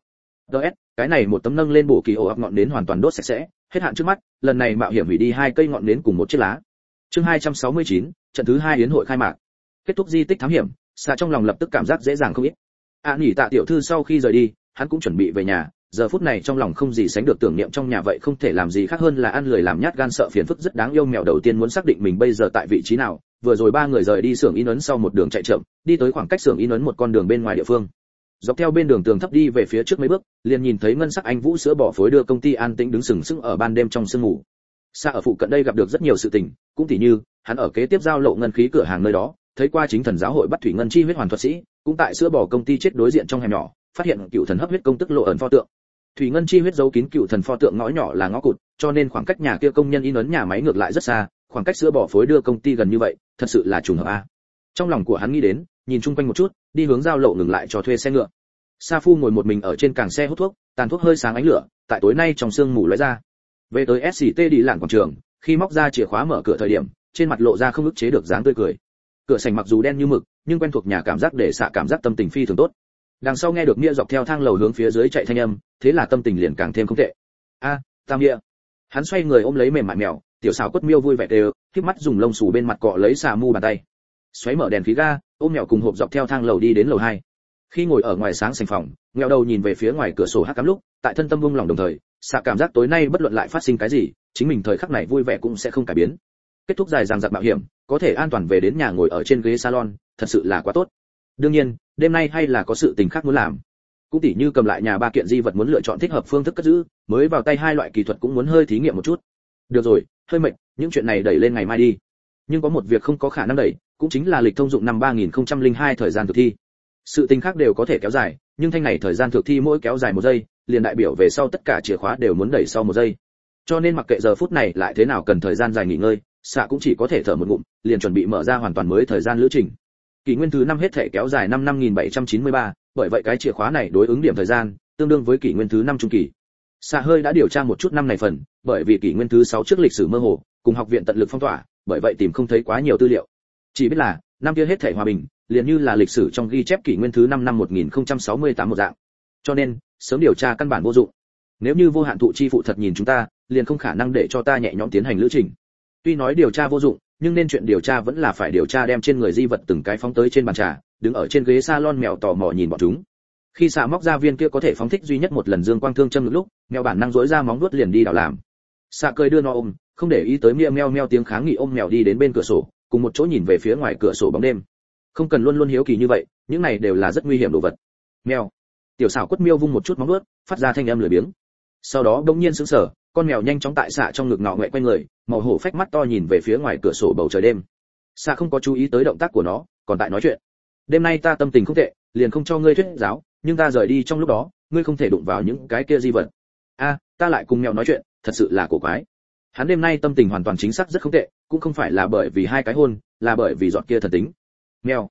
Cái này một tấm nâng lên bổ kỳ ổ ập ngọn nến hoàn toàn đốt sạch sẽ, hết hạn trước mắt, lần này mạo hiểm hủy đi hai cây ngọn nến cùng một chiếc lá. Chương 269, trận thứ 2 yến hội khai mạc. Kết thúc di tích thám hiểm, Xạ trong lòng lập tức cảm giác dễ dàng không ít. Nhỉ tạ tiểu thư sau khi rời đi, hắn cũng chuẩn bị về nhà, giờ phút này trong lòng không gì sánh được tưởng niệm trong nhà vậy không thể làm gì khác hơn là ăn lười làm nhát gan sợ phiền phức rất đáng yêu. Mèo đầu tiên muốn xác định mình bây giờ tại vị trí nào, vừa rồi ba người rời đi xưởng in ấn sau một đường chạy chậm, đi tới khoảng cách xưởng in ấn một con đường bên ngoài địa phương. Dọc theo bên đường tường thấp đi về phía trước mấy bước, liền nhìn thấy ngân sắc anh vũ sữa bò phối đưa công ty an tĩnh đứng sừng sững ở ban đêm trong sương mù. Xa ở phụ cận đây gặp được rất nhiều sự tình, cũng tỉ như hắn ở kế tiếp giao lộ ngân khí cửa hàng nơi đó, thấy qua chính thần giáo hội bắt thủy ngân chi huyết hoàn thuật sĩ, cũng tại sữa bò công ty chết đối diện trong hẻm nhỏ, phát hiện cựu thần hấp huyết công tức lộ ẩn pho tượng. Thủy ngân chi huyết giấu kín cựu thần pho tượng ngõ nhỏ là ngõ cụt, cho nên khoảng cách nhà kia công nhân in ấn nhà máy ngược lại rất xa, khoảng cách sữa bò phối đưa công ty gần như vậy, thật sự là trùng hợp a. Trong lòng của hắn nghĩ đến, nhìn chung quanh một chút, đi hướng giao lộ ngừng lại cho thuê xe ngựa. Sa Phu ngồi một mình ở trên càng xe hút thuốc, tàn thuốc hơi sáng ánh lửa, tại tối nay trong sương mù lóe ra. Về tới SCT đi làng quảng trường, khi móc ra chìa khóa mở cửa thời điểm, trên mặt lộ ra không ức chế được dáng tươi cười. Cửa sảnh mặc dù đen như mực, nhưng quen thuộc nhà cảm giác để Xạ cảm giác tâm tình phi thường tốt. Đằng sau nghe được Mia dọc theo thang lầu hướng phía dưới chạy thanh âm, thế là tâm tình liền càng thêm không tệ. Tam Mia. Hắn xoay người ôm lấy mềm mại mèo, tiểu xảo quất miêu vui vẻ đều, khép mắt dùng lông xù bên mặt cọ lấy xà mu bàn tay. Xoáy mở đèn khí ga, ôm mèo cùng hộp dọc theo thang lầu đi đến lầu 2. Khi ngồi ở ngoài sáng sảnh phòng, ngheo đầu nhìn về phía ngoài cửa sổ hắc ám lúc, tại thân tâm buông lòng đồng thời, Xạ cảm giác tối nay bất luận lại phát sinh cái gì, chính mình thời khắc này vui vẻ cũng sẽ không cải biến. Kết thúc dài dằng dặc mạo hiểm, có thể an toàn về đến nhà ngồi ở trên ghế salon, thật sự là quá tốt. Đương nhiên, đêm nay hay là có sự tình khác muốn làm. Cũng tỉ như cầm lại nhà ba kiện di vật muốn lựa chọn thích hợp phương thức cất giữ, mới vào tay hai loại kỹ thuật cũng muốn hơi thí nghiệm một chút. Được rồi, hơi mệt, những chuyện này đẩy lên ngày mai đi. Nhưng có một việc không có khả năng đẩy, cũng chính là lịch thông dụng năm 3002 thời gian thực thi. Sự tình khác đều có thể kéo dài, nhưng thanh này thời gian thực thi mỗi kéo dài 1 giây, liền đại biểu về sau tất cả chìa khóa đều muốn đẩy sau 1 giây. Cho nên mặc kệ giờ phút này lại thế nào cần thời gian dài nghỉ ngơi, Xạ cũng chỉ có thể thở một ngụm, liền chuẩn bị mở ra hoàn toàn mới thời gian lữ trình. Kỷ nguyên thứ 5 hết thể kéo dài 5793, bởi vậy cái chìa khóa này đối ứng điểm thời gian tương đương với kỷ nguyên thứ 5 trung kỳ. Xạ hơi đã điều tra một chút năm này phần, bởi vì kỷ nguyên thứ 6 trước lịch sử mơ hồ, cùng học viện tận lực phong tỏa, bởi vậy tìm không thấy quá nhiều tư liệu. Chỉ biết là năm kia hết thể hòa bình, liền như là lịch sử trong ghi chép kỷ nguyên thứ 5 năm 1068 một dạng. Cho nên, sớm điều tra căn bản vô dụng. Nếu như vô hạn thụ chi phụ thật nhìn chúng ta, liền không khả năng để cho ta nhẹ nhõm tiến hành lữ trình. Tuy nói điều tra vô dụng, nhưng nên chuyện điều tra vẫn là phải điều tra, đem trên người di vật từng cái phóng tới trên bàn trà, đứng ở trên ghế salon mèo tò mò nhìn bọn chúng. Khi Xạ móc ra viên kia có thể phóng thích duy nhất một lần dương quang thương châm lúc, mèo bản năng rỗi ra móng vuốt liền đi đảo làm. Xạ cười đưa nó ôm, không để ý tới meo meo tiếng kháng nghị, ôm mèo đi đến bên cửa sổ, cùng một chỗ nhìn về phía ngoài cửa sổ bóng đêm. Không cần luôn luôn hiếu kỳ như vậy, những này đều là rất nguy hiểm đồ vật. Mèo. Tiểu xảo quất miêu vung một chút móng vuốt, phát ra thanh âm lười biếng. Sau đó bỗng nhiên sững sờ, con mèo nhanh chóng tại Xạ trong ngực ngọ ngoẹ quay người, màu hổ phách mắt to nhìn về phía ngoài cửa sổ bầu trời đêm. Xạ không có chú ý tới động tác của nó, còn tại nói chuyện. Đêm nay ta tâm tình không tệ, liền không cho ngươi thuyết giáo, nhưng ta rời đi trong lúc đó, ngươi không thể đụng vào những cái kia di vật. Ta lại cùng mèo nói chuyện, thật sự là cổ quái. Hắn đêm nay tâm tình hoàn toàn chính xác rất không tệ, cũng không phải là bởi vì hai cái hôn, là bởi vì giọt kia thần tính. Mèo.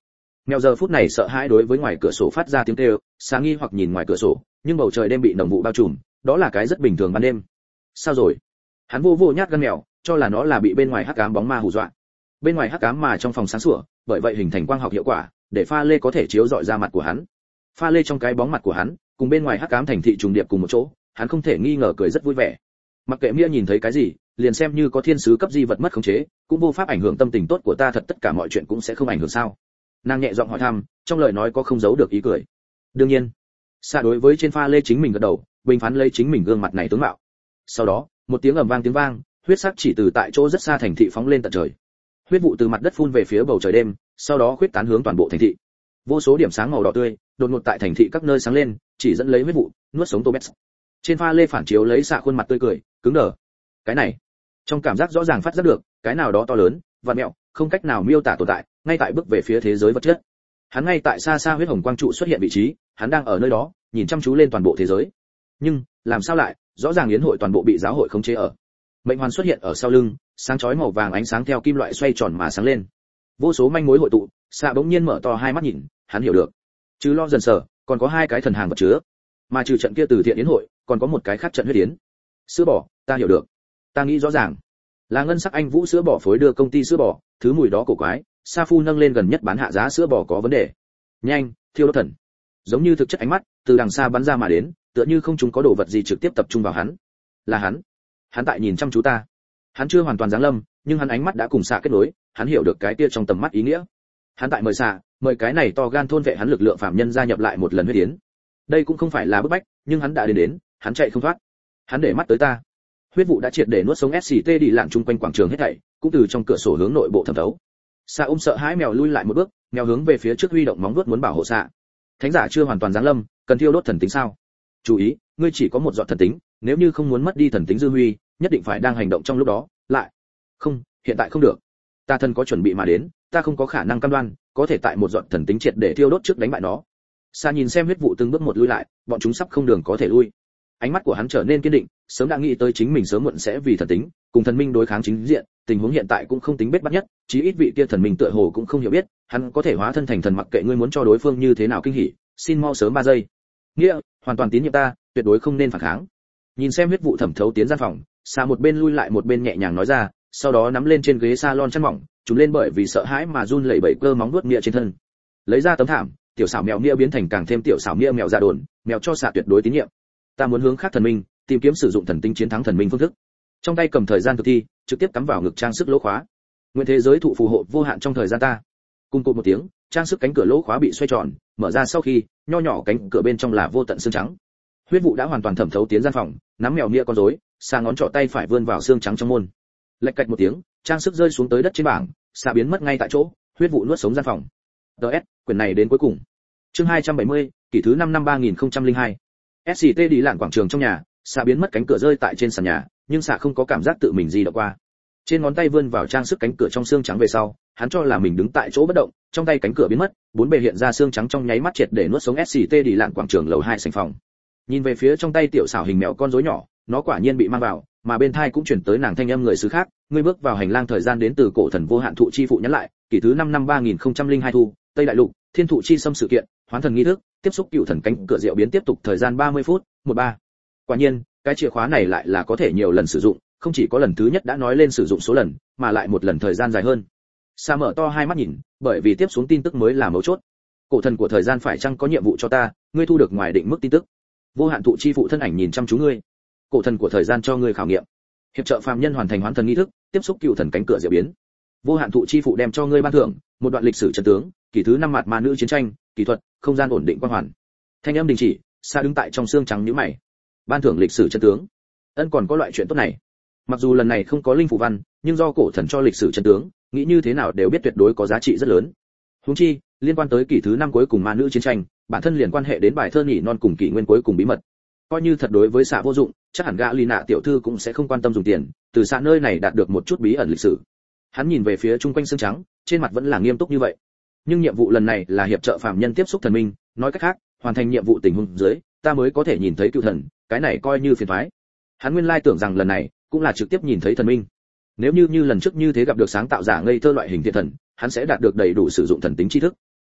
Mèo giờ phút này sợ hãi đối với ngoài cửa sổ phát ra tiếng kêu, sáng nghi hoặc nhìn ngoài cửa sổ, nhưng bầu trời đêm bị nồng vụ bao trùm, đó là cái rất bình thường ban đêm. Sao rồi? Hắn vô vô nhát gan mèo, cho là nó là bị bên ngoài hắc ám bóng ma hù dọa. Bên ngoài hắc ám mà trong phòng sáng sủa, bởi vậy hình thành quang học hiệu quả, để pha lê có thể chiếu rọi ra mặt của hắn. Pha lê trong cái bóng mặt của hắn, cùng bên ngoài hắc ám thành thị trùng điệp cùng một chỗ, hắn không thể nghi ngờ cười rất vui vẻ. Mặc kệ Mia nhìn thấy cái gì, liền xem như có thiên sứ cấp di vật mất khống chế, cũng vô pháp ảnh hưởng tâm tình tốt của ta, thật tất cả mọi chuyện cũng sẽ không ảnh hưởng sao? Nàng nhẹ giọng hỏi thăm, trong lời nói có không giấu được ý cười. Đương nhiên. Xa đối với trên pha lê chính mình gật đầu, bình phán lấy chính mình gương mặt này tướng mạo. Sau đó, một tiếng ầm vang tiếng vang, huyết sắc chỉ từ tại chỗ rất xa thành thị phóng lên tận trời. Huyết vụ từ mặt đất phun về phía bầu trời đêm, sau đó khuyết tán hướng toàn bộ thành thị. Vô số điểm sáng màu đỏ tươi đột ngột tại thành thị các nơi sáng lên, chỉ dẫn lấy huyết vụ nuốt sống Tobet. Trên pha lê phản chiếu lấy xạ khuôn mặt tươi cười, cứng đờ. Cái này, trong cảm giác rõ ràng phát giác được, cái nào đó to lớn, vặn mẹo, không cách nào miêu tả tồn tại, ngay tại bước về phía thế giới vật chất. Hắn ngay tại xa xa huyết hồng quang trụ xuất hiện vị trí, hắn đang ở nơi đó, nhìn chăm chú lên toàn bộ thế giới. Nhưng, làm sao lại, rõ ràng yến hội toàn bộ bị giáo hội khống chế ở. Mệnh hoàn xuất hiện ở sau lưng, sáng chói màu vàng ánh sáng theo kim loại xoay tròn mà sáng lên. Vô số manh mối hội tụ, xạ bỗng nhiên mở to hai mắt nhìn, hắn hiểu được. Chứ lo dần sở, còn có hai cái thần hàng vật chứa. Mà trừ trận kia từ thiện yến hội, còn có một cái khác trận huyết yến. Sữa bò, ta hiểu được. Ta nghĩ rõ ràng. Là ngân sắc anh vũ sữa bò phối đưa công ty sữa bò, thứ mùi đó cổ quái, Sa Phu nâng lên gần nhất bán hạ giá sữa bò có vấn đề. Nhanh, thiêu đốt thần. Giống như thực chất ánh mắt, từ đằng xa bắn ra mà đến, tựa như không chúng có đồ vật gì trực tiếp tập trung vào hắn. Là hắn. Hắn tại nhìn chăm chú ta. Hắn chưa hoàn toàn giáng lâm, nhưng hắn ánh mắt đã cùng xạ kết nối, hắn hiểu được cái kia trong tầm mắt ý nghĩa. Hắn tại mời xạ, mời cái này to gan thôn vệ hắn lực lượng phạm nhân gia nhập lại một lần huyết yến. Đây cũng không phải là bức bách, nhưng hắn đã đến, hắn chạy không thoát. Hắn để mắt tới ta. Huyết vụ đã triệt để nuốt sống SCT đi lạng chung quanh quảng trường hết thảy, cũng từ trong cửa sổ hướng nội bộ thẩm thấu. Xạ ôm sợ hãi mèo lui lại một bước, mèo hướng về phía trước huy động móng vuốt muốn bảo hộ xạ. Thánh giả chưa hoàn toàn giáng lâm, cần thiêu đốt thần tính sao? Chú ý, ngươi chỉ có một giọt thần tính, nếu như không muốn mất đi thần tính dư huy, nhất định phải đang hành động trong lúc đó, lại. Không, hiện tại không được. Ta thân có chuẩn bị mà đến, ta không có khả năng cam đoan, có thể tại một giọt thần tính triệt để thiêu đốt trước đánh bại nó. Xạ nhìn xem huyết vụ từng bước một lui lại, bọn chúng sắp không đường có thể lui. Ánh mắt của hắn trở nên kiên định, sớm đã nghĩ tới chính mình sớm muộn sẽ vì thần tính cùng thần minh đối kháng chính diện, tình huống hiện tại cũng không tính bết bắt nhất, chí ít vị kia thần minh tựa hồ cũng không hiểu biết, hắn có thể hóa thân thành thần mặc kệ ngươi muốn cho đối phương như thế nào kinh hỉ, xin mau sớm 3 giây. Nghĩa, hoàn toàn tín nhiệm ta, tuyệt đối không nên phản kháng. Nhìn xem huyết vụ thẩm thấu tiến gian phòng, Sa một bên lui lại một bên nhẹ nhàng nói ra, sau đó nắm lên trên ghế salon chăn mỏng, trùm lên bởi vì sợ hãi mà run lẩy bẩy cơ móng vuốt Nghĩa trên thân. Lấy ra tấm thảm, tiểu xảo mèo Nghĩa biến thành càng thêm tiểu xảo Nghĩa mèo ra đồn, mèo cho Sa tuyệt đối tín nhiệm. Ta muốn hướng khác thần minh, tìm kiếm sử dụng thần tinh chiến thắng thần minh phương thức. Trong tay cầm thời gian thực thi, trực tiếp cắm vào ngực trang sức lỗ khóa. Nguyện thế giới thụ phù hộ vô hạn trong thời gian ta. Cùng cụt một tiếng, trang sức cánh cửa lỗ khóa bị xoay tròn, mở ra sau khi, nho nhỏ cánh cửa bên trong là vô tận xương trắng. Huyết vụ đã hoàn toàn thẩm thấu tiến gian phòng, nắm mèo Nghĩa con rối, sang ngón trỏ tay phải vươn vào xương trắng trong môn. Lệch cạch một tiếng, trang sức rơi xuống tới đất trên bảng, Sa biến mất ngay tại chỗ, huyết vụ nuốt sống gian phòng. DS, quyển này đến cuối cùng. Chương 270, kỷ thứ 5 năm 3002. SCT đi lạn quảng trường trong nhà, Sa biến mất cánh cửa rơi tại trên sàn nhà, nhưng Sa không có cảm giác tự mình di động qua. Trên ngón tay vươn vào trang sức cánh cửa trong xương trắng về sau, hắn cho là mình đứng tại chỗ bất động, trong tay cánh cửa biến mất, bốn bề hiện ra xương trắng trong nháy mắt triệt để nuốt sống SCT đi lạn quảng trường lầu 2 sảnh phòng. Nhìn về phía trong tay tiểu xảo hình mèo con rối nhỏ, nó quả nhiên bị mang vào, mà bên thai cũng chuyển tới nàng thanh âm người xứ khác, ngươi bước vào hành lang thời gian đến từ cổ thần vô hạn thụ chi phụ nhắn lại, kỷ thứ 5 năm 3002 thu, Tây đại lục, thiên thụ chi xâm sự kiện, hoán thần nghi thức, tiếp xúc cựu thần cánh cửa diệu biến tiếp tục thời gian 30 phút, 13. Quả nhiên, cái chìa khóa này lại là có thể nhiều lần sử dụng, không chỉ có lần thứ nhất đã nói lên sử dụng số lần, mà lại một lần thời gian dài hơn. Sa mở to hai mắt nhìn, bởi vì tiếp xuống tin tức mới là mấu chốt. Cổ thần của thời gian phải chăng có nhiệm vụ cho ta, ngươi thu được ngoài định mức tin tức. Vô hạn thụ chi phụ thân ảnh nhìn chăm chú ngươi. Cổ thần của thời gian cho ngươi khảo nghiệm. Hiệp trợ phàm nhân hoàn thành hoán thần nghi thức, tiếp xúc cựu thần cánh cửa diệu biến. Vô hạn thụ chi phụ đem cho ngươi ban thưởng, một đoạn lịch sử chân tướng, kỷ thứ 5 mặt ma nữ chiến tranh, kỹ thuật, không gian ổn định quan hoàn. Thanh âm đình chỉ, Sa đứng tại trong xương trắng nhíu mày. Ban thưởng lịch sử chân tướng. Ân còn có loại chuyện tốt này. Mặc dù lần này không có linh phù văn, nhưng do cổ thần cho lịch sử chân tướng, nghĩ như thế nào đều biết tuyệt đối có giá trị rất lớn. Huống chi, liên quan tới kỷ thứ 5 cuối cùng ma nữ chiến tranh, bản thân liền quan hệ đến bài thơ nhỉ non cùng kỷ nguyên cuối cùng bí mật. Coi như thật đối với Sa vô dụng, chắc hẳn gã Lina tiểu thư cũng sẽ không quan tâm dùng tiền, từ Sa nơi này đạt được một chút bí ẩn lịch sử. Hắn nhìn về phía chung quanh xương trắng, trên mặt vẫn là nghiêm túc như vậy. Nhưng nhiệm vụ lần này là hiệp trợ phàm nhân tiếp xúc thần minh, nói cách khác, hoàn thành nhiệm vụ tình huống dưới, ta mới có thể nhìn thấy cựu thần, cái này coi như phiền toái. Hắn nguyên lai tưởng rằng lần này cũng là trực tiếp nhìn thấy thần minh. Nếu như lần trước như thế gặp được sáng tạo giả ngây thơ loại hình thiện thần, hắn sẽ đạt được đầy đủ sử dụng thần tính tri thức.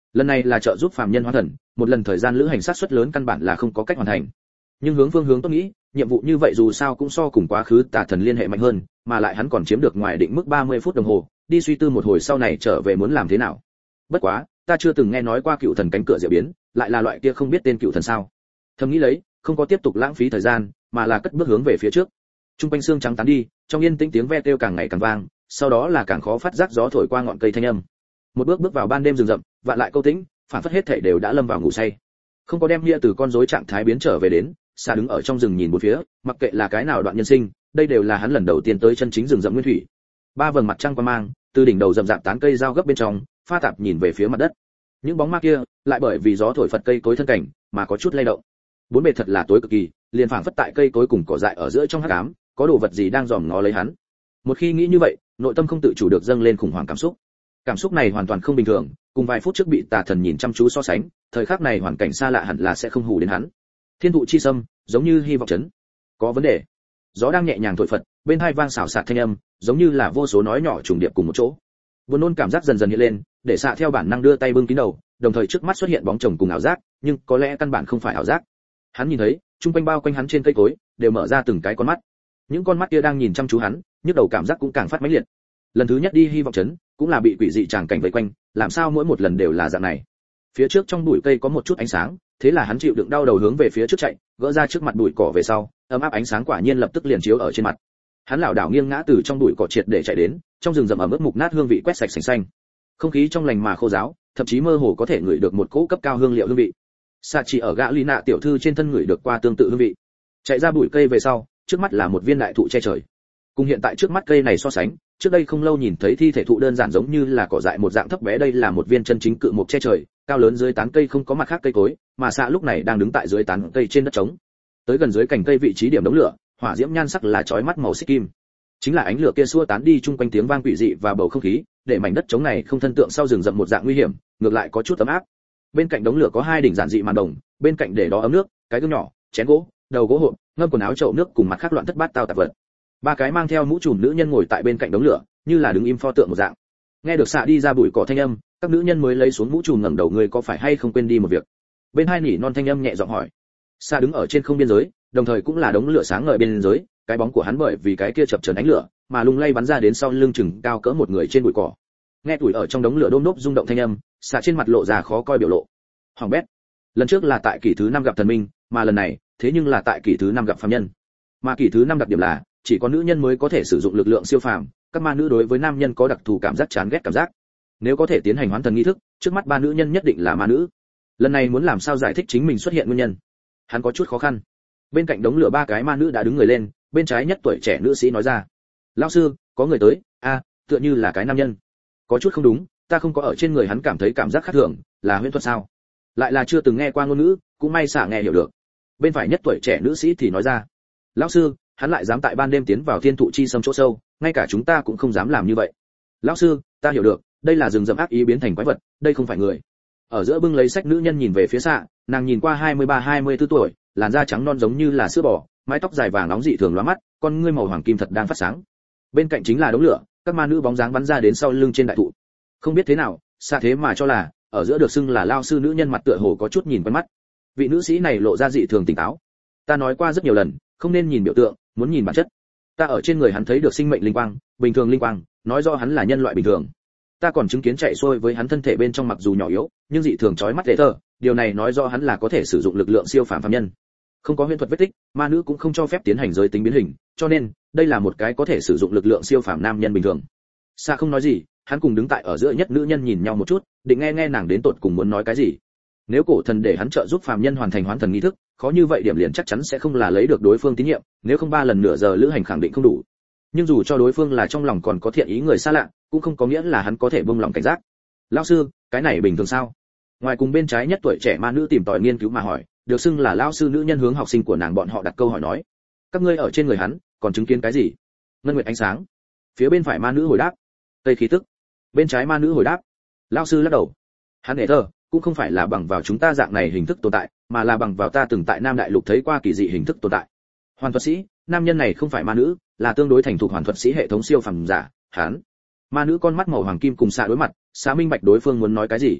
Lần này là trợ giúp phàm nhân hóa thần, một lần thời gian lữ hành sát suất lớn căn bản là không có cách hoàn thành. Nhưng hướng phương hướng tốt nghĩ, nhiệm vụ như vậy dù sao cũng so cùng quá khứ tà thần liên hệ mạnh hơn, mà lại hắn còn chiếm được ngoài định mức 30 phút đồng hồ, đi suy tư một hồi sau này trở về muốn làm thế nào. Bất quá, ta chưa từng nghe nói qua cựu thần cánh cửa diệu biến, lại là loại kia không biết tên cựu thần sao. Thầm nghĩ lấy, không có tiếp tục lãng phí thời gian, mà là cất bước hướng về phía trước. Trung quanh xương trắng tán đi, trong yên tĩnh tiếng ve kêu càng ngày càng vang, sau đó là càng khó phát giác gió thổi qua ngọn cây thanh âm. Một bước bước vào ban đêm rừng rậm, vạn lại câu tĩnh, phản phất hết thảy đều đã lâm vào ngủ say. Không có đem nghĩa từ con rối trạng thái biến trở về đến, xa đứng ở trong rừng nhìn bốn phía, mặc kệ là cái nào đoạn nhân sinh, đây đều là hắn lần đầu tiên tới chân chính rừng rậm nguyên thủy. Ba vầng mặt trăng qua mang, từ đỉnh đầu rậm rạp tán cây giao gấp bên trong, pha tạp nhìn về phía mặt đất. Những bóng ma kia, lại bởi vì gió thổi phật cây cối thân cảnh, mà có chút lay động. Bốn bề thật là tối cực kỳ, liền phảng phất tại cây cối cùng cỏ dại ở giữa trong hắc ám, có đồ vật gì đang dòm ngó lấy hắn. Một khi nghĩ như vậy, nội tâm không tự chủ được dâng lên khủng hoảng cảm xúc. Cảm xúc này hoàn toàn không bình thường, cùng vài phút trước bị tà thần nhìn chăm chú so sánh, thời khắc này hoàn cảnh xa lạ hẳn là sẽ không hù đến hắn. Thiên thụ chi sâm, giống như hy vọng chấn. Có vấn đề. Gió đang nhẹ nhàng thổi phật, bên hai vang xào xạc thanh âm, giống như là vô số nói nhỏ trùng điệp cùng một chỗ. Buồn nôn cảm giác dần dần hiện lên, để xạ theo bản năng đưa tay bưng kín đầu, đồng thời trước mắt xuất hiện bóng chồng cùng ảo giác, nhưng có lẽ căn bản không phải ảo giác. Hắn nhìn thấy, trung quanh bao quanh hắn trên cây cối, đều mở ra từng cái con mắt. Những con mắt kia đang nhìn chăm chú hắn, nhức đầu cảm giác cũng càng phát mãnh liệt. Lần thứ nhất đi hy vọng chấn, cũng là bị quỷ dị tràng cảnh vây quanh, làm sao mỗi một lần đều là dạng này. Phía trước trong bụi cây có một chút ánh sáng, thế là hắn chịu đựng đau đầu hướng về phía trước chạy, gỡ ra trước mặt bụi cỏ về sau, ấm áp ánh sáng quả nhiên lập tức liền chiếu ở trên mặt. Hắn lảo đảo nghiêng ngã từ trong bụi cỏ triệt để chạy đến, trong rừng rậm ẩm ướt mục nát hương vị quét sạch sành xanh. Không khí trong lành mà khô ráo, thậm chí mơ hồ có thể ngửi được một cỗ cấp cao hương liệu hương vị. Sạ chỉ ở gã Lý Nạ tiểu thư trên thân ngửi được qua tương tự hương vị. Chạy ra bụi cây về sau, trước mắt là một viên đại thụ che trời. Cùng hiện tại trước mắt cây này so sánh, trước đây không lâu nhìn thấy thi thể thụ đơn giản giống như là cỏ dại một dạng thấp bé, đây là một viên chân chính cự mục che trời, cao lớn dưới tán cây không có mặt khác cây cối, mà xạ lúc này đang đứng tại dưới tán cây trên đất trống. Tới gần dưới cành cây vị trí điểm đống lửa, hỏa diễm nhan sắc là chói mắt màu xích kim. Chính là ánh lửa kia xua tán đi chung quanh tiếng vang quỷ dị và bầu không khí, để mảnh đất trống này không thân tượng sau rừng rậm một dạng nguy hiểm, ngược lại có chút ấm áp. Bên cạnh đống lửa có hai đỉnh giản dị màn đồng, bên cạnh để đó ấm nước, cái gương nhỏ, chén gỗ, đầu gỗ hộp, ngâm quần áo chậu nước cùng mặt khác loạn thất bát tao tạp vật. Ba cái mang theo mũ trùm nữ nhân ngồi tại bên cạnh đống lửa, như là đứng im pho tượng một dạng. Nghe được xạ đi ra bụi cỏ thanh âm, các nữ nhân mới lấy xuống mũ trùm ngẩng đầu, người có phải hay không quên đi một việc? Bên hai nỉ non thanh âm nhẹ giọng hỏi. Xạ đứng ở trên không biên giới, đồng thời cũng là đống lửa sáng ngời bên giới, cái bóng của hắn bởi vì cái kia chập chờn ánh lửa, mà lung lay bắn ra đến sau lưng chừng cao cỡ một người trên bụi cỏ. Nghe tuổi ở trong đống lửa đôm nốt rung động thanh âm, xạ trên mặt lộ ra khó coi biểu lộ. Hoàng bét. Lần trước là tại kỷ thứ 5 gặp thần minh, mà lần này, thế nhưng là tại kỷ thứ 5 gặp phàm nhân. Mà kỷ thứ 5 đặc điểm là, chỉ có nữ nhân mới có thể sử dụng lực lượng siêu phàm, các ma nữ đối với nam nhân có đặc thù cảm giác chán ghét cảm giác. Nếu có thể tiến hành hoán thần nghi thức, trước mắt ba nữ nhân nhất định là ma nữ. Lần này muốn làm sao giải thích chính mình xuất hiện nguyên nhân, hắn có chút khó khăn. Bên cạnh đống lửa ba cái ma nữ đã đứng người lên, bên trái nhất tuổi trẻ nữ sĩ nói ra: "Lão sư, có người tới." Tựa như là cái nam nhân. Có chút không đúng, ta không có ở trên người hắn cảm thấy cảm giác khác thường, là huyễn thuật sao? Lại là chưa từng nghe qua ngôn ngữ, cũng may xả nghe hiểu được. Bên phải nhất tuổi trẻ nữ sĩ thì nói ra: "Lão sư, hắn lại dám tại ban đêm tiến vào thiên thụ chi sâm chỗ sâu, ngay cả chúng ta cũng không dám làm như vậy." "Lão sư, ta hiểu được, đây là rừng rậm ác ý biến thành quái vật, đây không phải người." Ở giữa bưng lấy sách nữ nhân nhìn về phía xạ, nàng nhìn qua 23-24 tuổi, làn da trắng non giống như là sữa bò, mái tóc dài vàng nóng dị thường lóa mắt, con ngươi màu hoàng kim thật đang phát sáng. Bên cạnh chính là đống lửa, các ma nữ bóng dáng bắn ra đến sau lưng trên đại thụ. Không biết thế nào, xạ thế mà cho là ở giữa được xưng là lao sư nữ nhân mặt tựa hồ có chút nhìn quen mắt. Vị nữ sĩ này lộ ra dị thường tỉnh táo. Ta nói qua rất nhiều lần, không nên nhìn biểu tượng, muốn nhìn bản chất. Ta ở trên người hắn thấy được sinh mệnh linh quang, bình thường linh quang, nói rõ hắn là nhân loại bình thường. Ta còn chứng kiến chạy xuôi với hắn thân thể bên trong mặc dù nhỏ yếu, nhưng dị thường chói mắt lệ thơ, điều này nói rõ hắn là có thể sử dụng lực lượng siêu phàm phàm nhân. Không có huyễn thuật vết tích, ma nữ cũng không cho phép tiến hành giới tính biến hình, cho nên đây là một cái có thể sử dụng lực lượng siêu phàm nam nhân bình thường. Sa không nói gì, hắn cùng đứng tại ở giữa nhất nữ nhân nhìn nhau một chút, định nghe nàng đến tột cùng muốn nói cái gì. Nếu cổ thần để hắn trợ giúp phàm nhân hoàn thành hoán thần nghi thức, khó như vậy điểm liền chắc chắn sẽ không là lấy được đối phương tín nhiệm, nếu không 3 lần nửa giờ lữ hành khẳng định không đủ. Nhưng dù cho đối phương là trong lòng còn có thiện ý người xa lạ, cũng không có nghĩa là hắn có thể buông lòng cảnh giác. Lão sư, cái này bình thường sao? Ngoài cùng bên trái nhất tuổi trẻ ma nữ tìm tòi nghiên cứu mà hỏi, được xưng là lão sư nữ nhân hướng học sinh của nàng bọn họ đặt câu hỏi nói: các ngươi ở trên người hắn còn chứng kiến cái gì? Ngân nguyệt ánh sáng. Phía bên phải ma nữ hồi đáp: tây khí tức. Bên trái ma nữ hồi đáp: lão sư lắc đầu. Hắn nể thơ, cũng không phải là bằng vào chúng ta dạng này hình thức tồn tại, mà là bằng vào ta từng tại Nam Đại Lục thấy qua kỳ dị hình thức tồn tại. Hoàn thuật sĩ, nam nhân này không phải ma nữ, là tương đối thành thục hoàn thuật sĩ hệ thống siêu phàm giả. Hắn. Ma nữ con mắt màu hoàng kim cùng xạ đối mặt, xạ minh bạch đối phương muốn nói cái gì.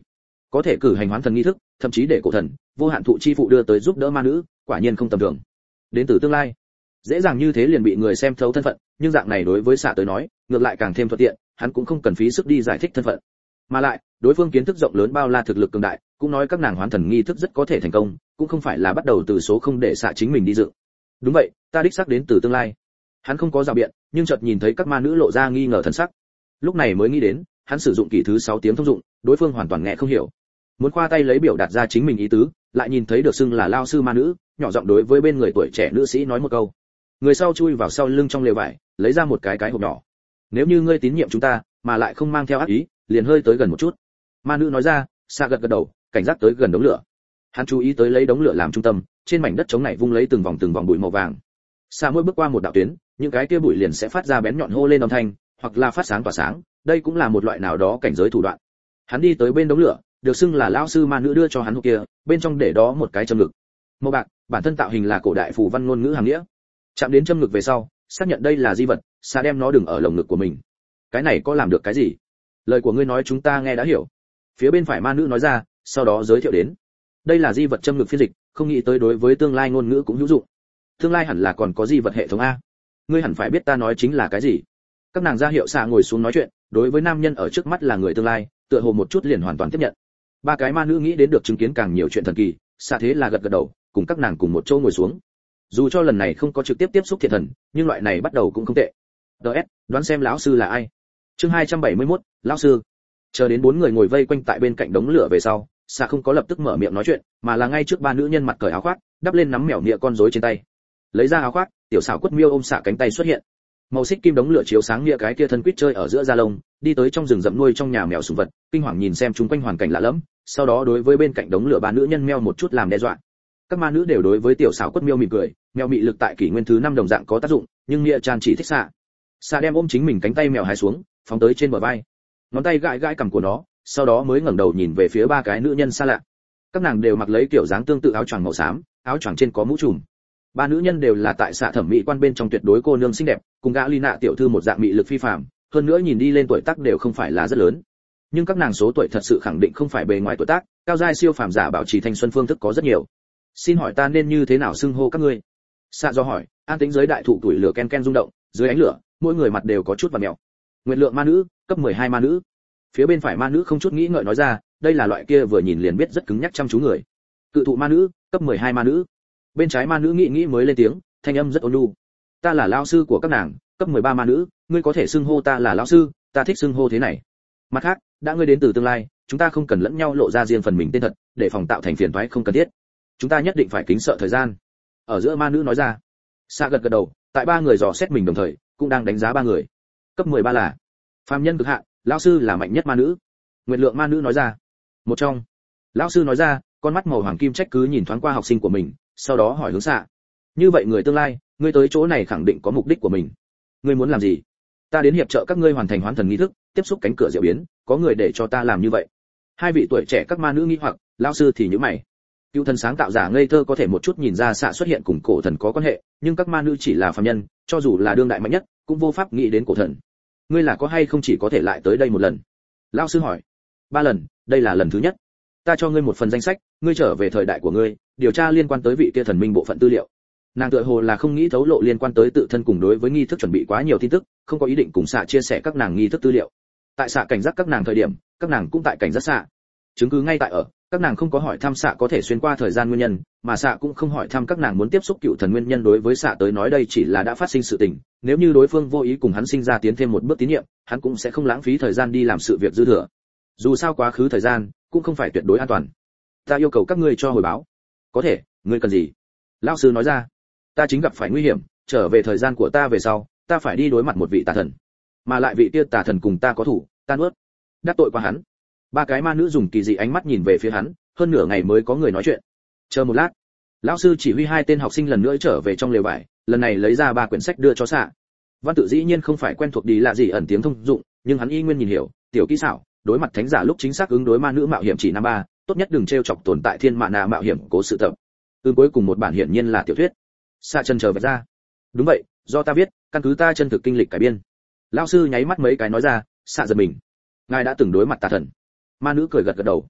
có thể cử hành hoán thần nghi thức, thậm chí để cổ thần vô hạn thụ chi phụ đưa tới giúp đỡ ma nữ, quả nhiên không tầm thường. Đến từ tương lai, dễ dàng như thế liền bị người xem thấu thân phận, nhưng dạng này đối với xạ tới nói ngược lại càng thêm thuận tiện, hắn cũng không cần phí sức đi giải thích thân phận. Mà lại đối phương kiến thức rộng lớn bao la thực lực cường đại, cũng nói các nàng hoán thần nghi thức rất có thể thành công, cũng không phải là bắt đầu từ số không để xạ chính mình đi dự. Đúng vậy, ta đích xác đến từ tương lai. Hắn không có rào biện, nhưng chợt nhìn thấy các ma nữ lộ ra nghi ngờ thần sắc, lúc này mới nghĩ đến hắn sử dụng kỳ thứ 6 tiếng thông dụng, đối phương hoàn toàn nghe không hiểu. Muốn khoa tay lấy biểu đạt ra chính mình ý tứ, lại nhìn thấy được xưng là lao sư ma nữ, nhỏ giọng đối với bên người tuổi trẻ nữ sĩ nói một câu. Người sau chui vào sau lưng trong lều vải, lấy ra một cái hộp nhỏ. Nếu như ngươi tín nhiệm chúng ta, mà lại không mang theo ác ý, liền hơi tới gần một chút. Ma nữ nói ra, xạ gật gật đầu, cảnh giác tới gần đống lửa. Hắn chú ý tới lấy đống lửa làm trung tâm, trên mảnh đất trống này vung lấy từng vòng bụi màu vàng. Xạ mỗi bước qua một đạo tuyến, những cái kia bụi liền sẽ phát ra bén nhọn hô lên âm thanh, hoặc là phát sáng tỏa sáng, đây cũng là một loại nào đó cảnh giới thủ đoạn. Hắn đi tới bên đống lửa, được xưng là lão sư ma nữ đưa cho hắn hộp kia, bên trong để đó một cái châm ngực màu bạc, bản thân tạo hình là cổ đại phù văn ngôn ngữ hàng nghĩa. Chạm đến châm ngực về sau, xác nhận đây là di vật, xạ đem nó đừng ở lồng ngực của mình. Cái này có làm được cái gì? Lời của ngươi nói chúng ta nghe đã hiểu. Phía bên phải ma nữ nói ra, sau đó giới thiệu đến. Đây là di vật châm ngực phiên dịch, không nghĩ tới đối với tương lai ngôn ngữ cũng hữu dụng. Tương lai hẳn là còn có di vật hệ thống a. Ngươi hẳn phải biết ta nói chính là cái gì. Các nàng ra hiệu xạ ngồi xuống nói chuyện, đối với nam nhân ở trước mắt là người tương lai, tựa hồ một chút liền hoàn toàn tiếp nhận. Ba cái ma nữ nghĩ đến được chứng kiến càng nhiều chuyện thần kỳ, xạ thế là gật gật đầu, cùng các nàng cùng một chỗ ngồi xuống. Dù cho lần này không có trực tiếp tiếp xúc thiện thần, nhưng loại này bắt đầu cũng không tệ. DS, đoán xem lão sư là ai. Chương 271, lão sư. Chờ đến 4 người ngồi vây quanh tại bên cạnh đống lửa về sau, xạ không có lập tức mở miệng nói chuyện, mà là ngay trước ba nữ nhân mặt cởi áo khoác, đắp lên nắm mèo nịa con rối trên tay. Lấy ra áo khoác, tiểu xảo quất miêu ôm xạ cánh tay xuất hiện. Màu xích kim đống lửa chiếu sáng nghĩa cái kia thân quýt chơi ở giữa da lông, đi tới trong rừng rậm nuôi trong nhà mèo sủng vật, kinh hoàng nhìn xem chúng quanh hoàn cảnh lạ lẫm, sau đó đối với bên cạnh đống lửa ba nữ nhân meo một chút làm đe dọa. Các ma nữ đều đối với tiểu xảo quất miêu mỉm cười, mèo mị lực tại kỷ nguyên thứ 5 đồng dạng có tác dụng, nhưng nghĩa tràn chỉ thích xạ. Xạ đem ôm chính mình cánh tay mèo hái xuống, phóng tới trên bờ vai, ngón tay gãi gãi cằm của nó, sau đó mới ngẩng đầu nhìn về phía ba cái nữ nhân xa lạ. Các nàng đều mặc lấy kiểu dáng tương tự áo choàng màu xám, áo choàng trên có mũ trùm. Ba nữ nhân đều là tại xạ thẩm mỹ quan bên trong tuyệt đối cô nương xinh đẹp, cùng gã Ly Nạ tiểu thư một dạng mỹ lực phi phàm, hơn nữa nhìn đi lên tuổi tác đều không phải là rất lớn. Nhưng các nàng số tuổi thật sự khẳng định không phải bề ngoài tuổi tác, cao giai siêu phàm giả bảo trì thanh xuân phương thức có rất nhiều. Xin hỏi ta nên như thế nào xưng hô các ngươi? Xạ do hỏi, an tĩnh dưới đại thụ tuổi lửa ken ken rung động, dưới ánh lửa, mỗi người mặt đều có chút vằn mèo. Nguyện lượng ma nữ, cấp 12 ma nữ. Phía bên phải ma nữ không chút nghĩ ngợi nói ra, đây là loại kia vừa nhìn liền biết rất cứng nhắc chăm chú người. Cự thụ ma nữ, cấp 12 ma nữ. Bên trái ma nữ nghĩ mới lên tiếng, thanh âm rất ôn nhu. Ta là lão sư của các nàng, cấp 13 ma nữ, ngươi có thể xưng hô ta là lão sư, ta thích xưng hô thế này. Mặt khác, đã ngươi đến từ tương lai, chúng ta không cần lẫn nhau lộ ra riêng phần mình tên thật, để phòng tạo thành phiền toái không cần thiết. Chúng ta nhất định phải kính sợ thời gian. Ở giữa ma nữ nói ra. Xạ gật gật đầu, tại ba người dò xét mình đồng thời, cũng đang đánh giá ba người. Cấp 13 là phàm nhân cực hạn, lão sư là mạnh nhất ma nữ. Nguyệt lượng ma nữ nói ra. Một trong. Lão sư nói ra, con mắt màu hoàng kim trách cứ nhìn thoáng qua học sinh của mình, sau đó hỏi hướng xạ. Như vậy người tương lai, ngươi tới chỗ này khẳng định có mục đích của mình. Ngươi muốn làm gì? Ta đến hiệp trợ các ngươi hoàn thành hoán thần nghi thức, tiếp xúc cánh cửa diệu biến, có người để cho ta làm như vậy. Hai vị tuổi trẻ các ma nữ nghi hoặc, lão sư thì nhíu mày. Cựu thần sáng tạo giả ngây thơ có thể một chút nhìn ra xạ xuất hiện cùng cổ thần có quan hệ, nhưng các ma nữ chỉ là phàm nhân, cho dù là đương đại mạnh nhất, cũng vô pháp nghĩ đến cổ thần. Ngươi là có hay không chỉ có thể lại tới đây một lần? Lão sư hỏi. 3 lần, đây là lần thứ nhất. Ta cho ngươi một phần danh sách, ngươi trở về thời đại của ngươi, điều tra liên quan tới vị kia thần minh bộ phận tư liệu. Nàng tựa hồ là không nghĩ thấu lộ liên quan tới tự thân cùng đối với nghi thức chuẩn bị quá nhiều tin tức, không có ý định cùng xạ chia sẻ các nàng nghi thức tư liệu. Tại xạ cảnh giác các nàng thời điểm, các nàng cũng tại cảnh giác xạ. Chứng cứ ngay tại ở, các nàng không có hỏi thăm xạ có thể xuyên qua thời gian nguyên nhân, mà xạ cũng không hỏi thăm các nàng muốn tiếp xúc cựu thần nguyên nhân. Đối với xạ tới nói đây chỉ là đã phát sinh sự tình, nếu như đối phương vô ý cùng hắn sinh ra tiến thêm một bước tín nhiệm, hắn cũng sẽ không lãng phí thời gian đi làm sự việc dư thừa. Dù sao quá khứ thời gian cũng không phải tuyệt đối an toàn. Ta yêu cầu các ngươi cho hồi báo. Có thể, ngươi cần gì? Lão sư nói ra. Ta chính gặp phải nguy hiểm, trở về thời gian của ta về sau, ta phải đi đối mặt một vị tà thần, mà lại vị kia tà thần cùng ta có thủ, ta nuốt đắc tội qua hắn. Ba cái ma nữ dùng kỳ dị ánh mắt nhìn về phía hắn, hơn nửa ngày mới có người nói chuyện. Chờ một lát, lão sư chỉ huy 2 tên học sinh lần nữa trở về trong lều vải, lần này lấy ra 3 quyển sách đưa cho xạ. Văn tự dĩ nhiên không phải quen thuộc đi lạ gì ẩn tiếng thông dụng, nhưng hắn y nguyên nhìn hiểu, tiểu kỹ xảo, đối mặt thánh giả lúc chính xác ứng đối ma nữ mạo hiểm chỉ năm 3, tốt nhất đừng trêu chọc tồn tại thiên mạ nạ mạo hiểm cố sự tập. Cuối cùng một bản hiển nhiên là tiểu thuyết. Xạ chân chờ vạch ra. Đúng vậy, do ta viết, căn cứ ta chân thực kinh lịch cải biên. Lão sư nháy mắt mấy cái nói ra, xạ giật mình. Ngài đã từng đối mặt tà thần. Ma nữ cười gật gật đầu.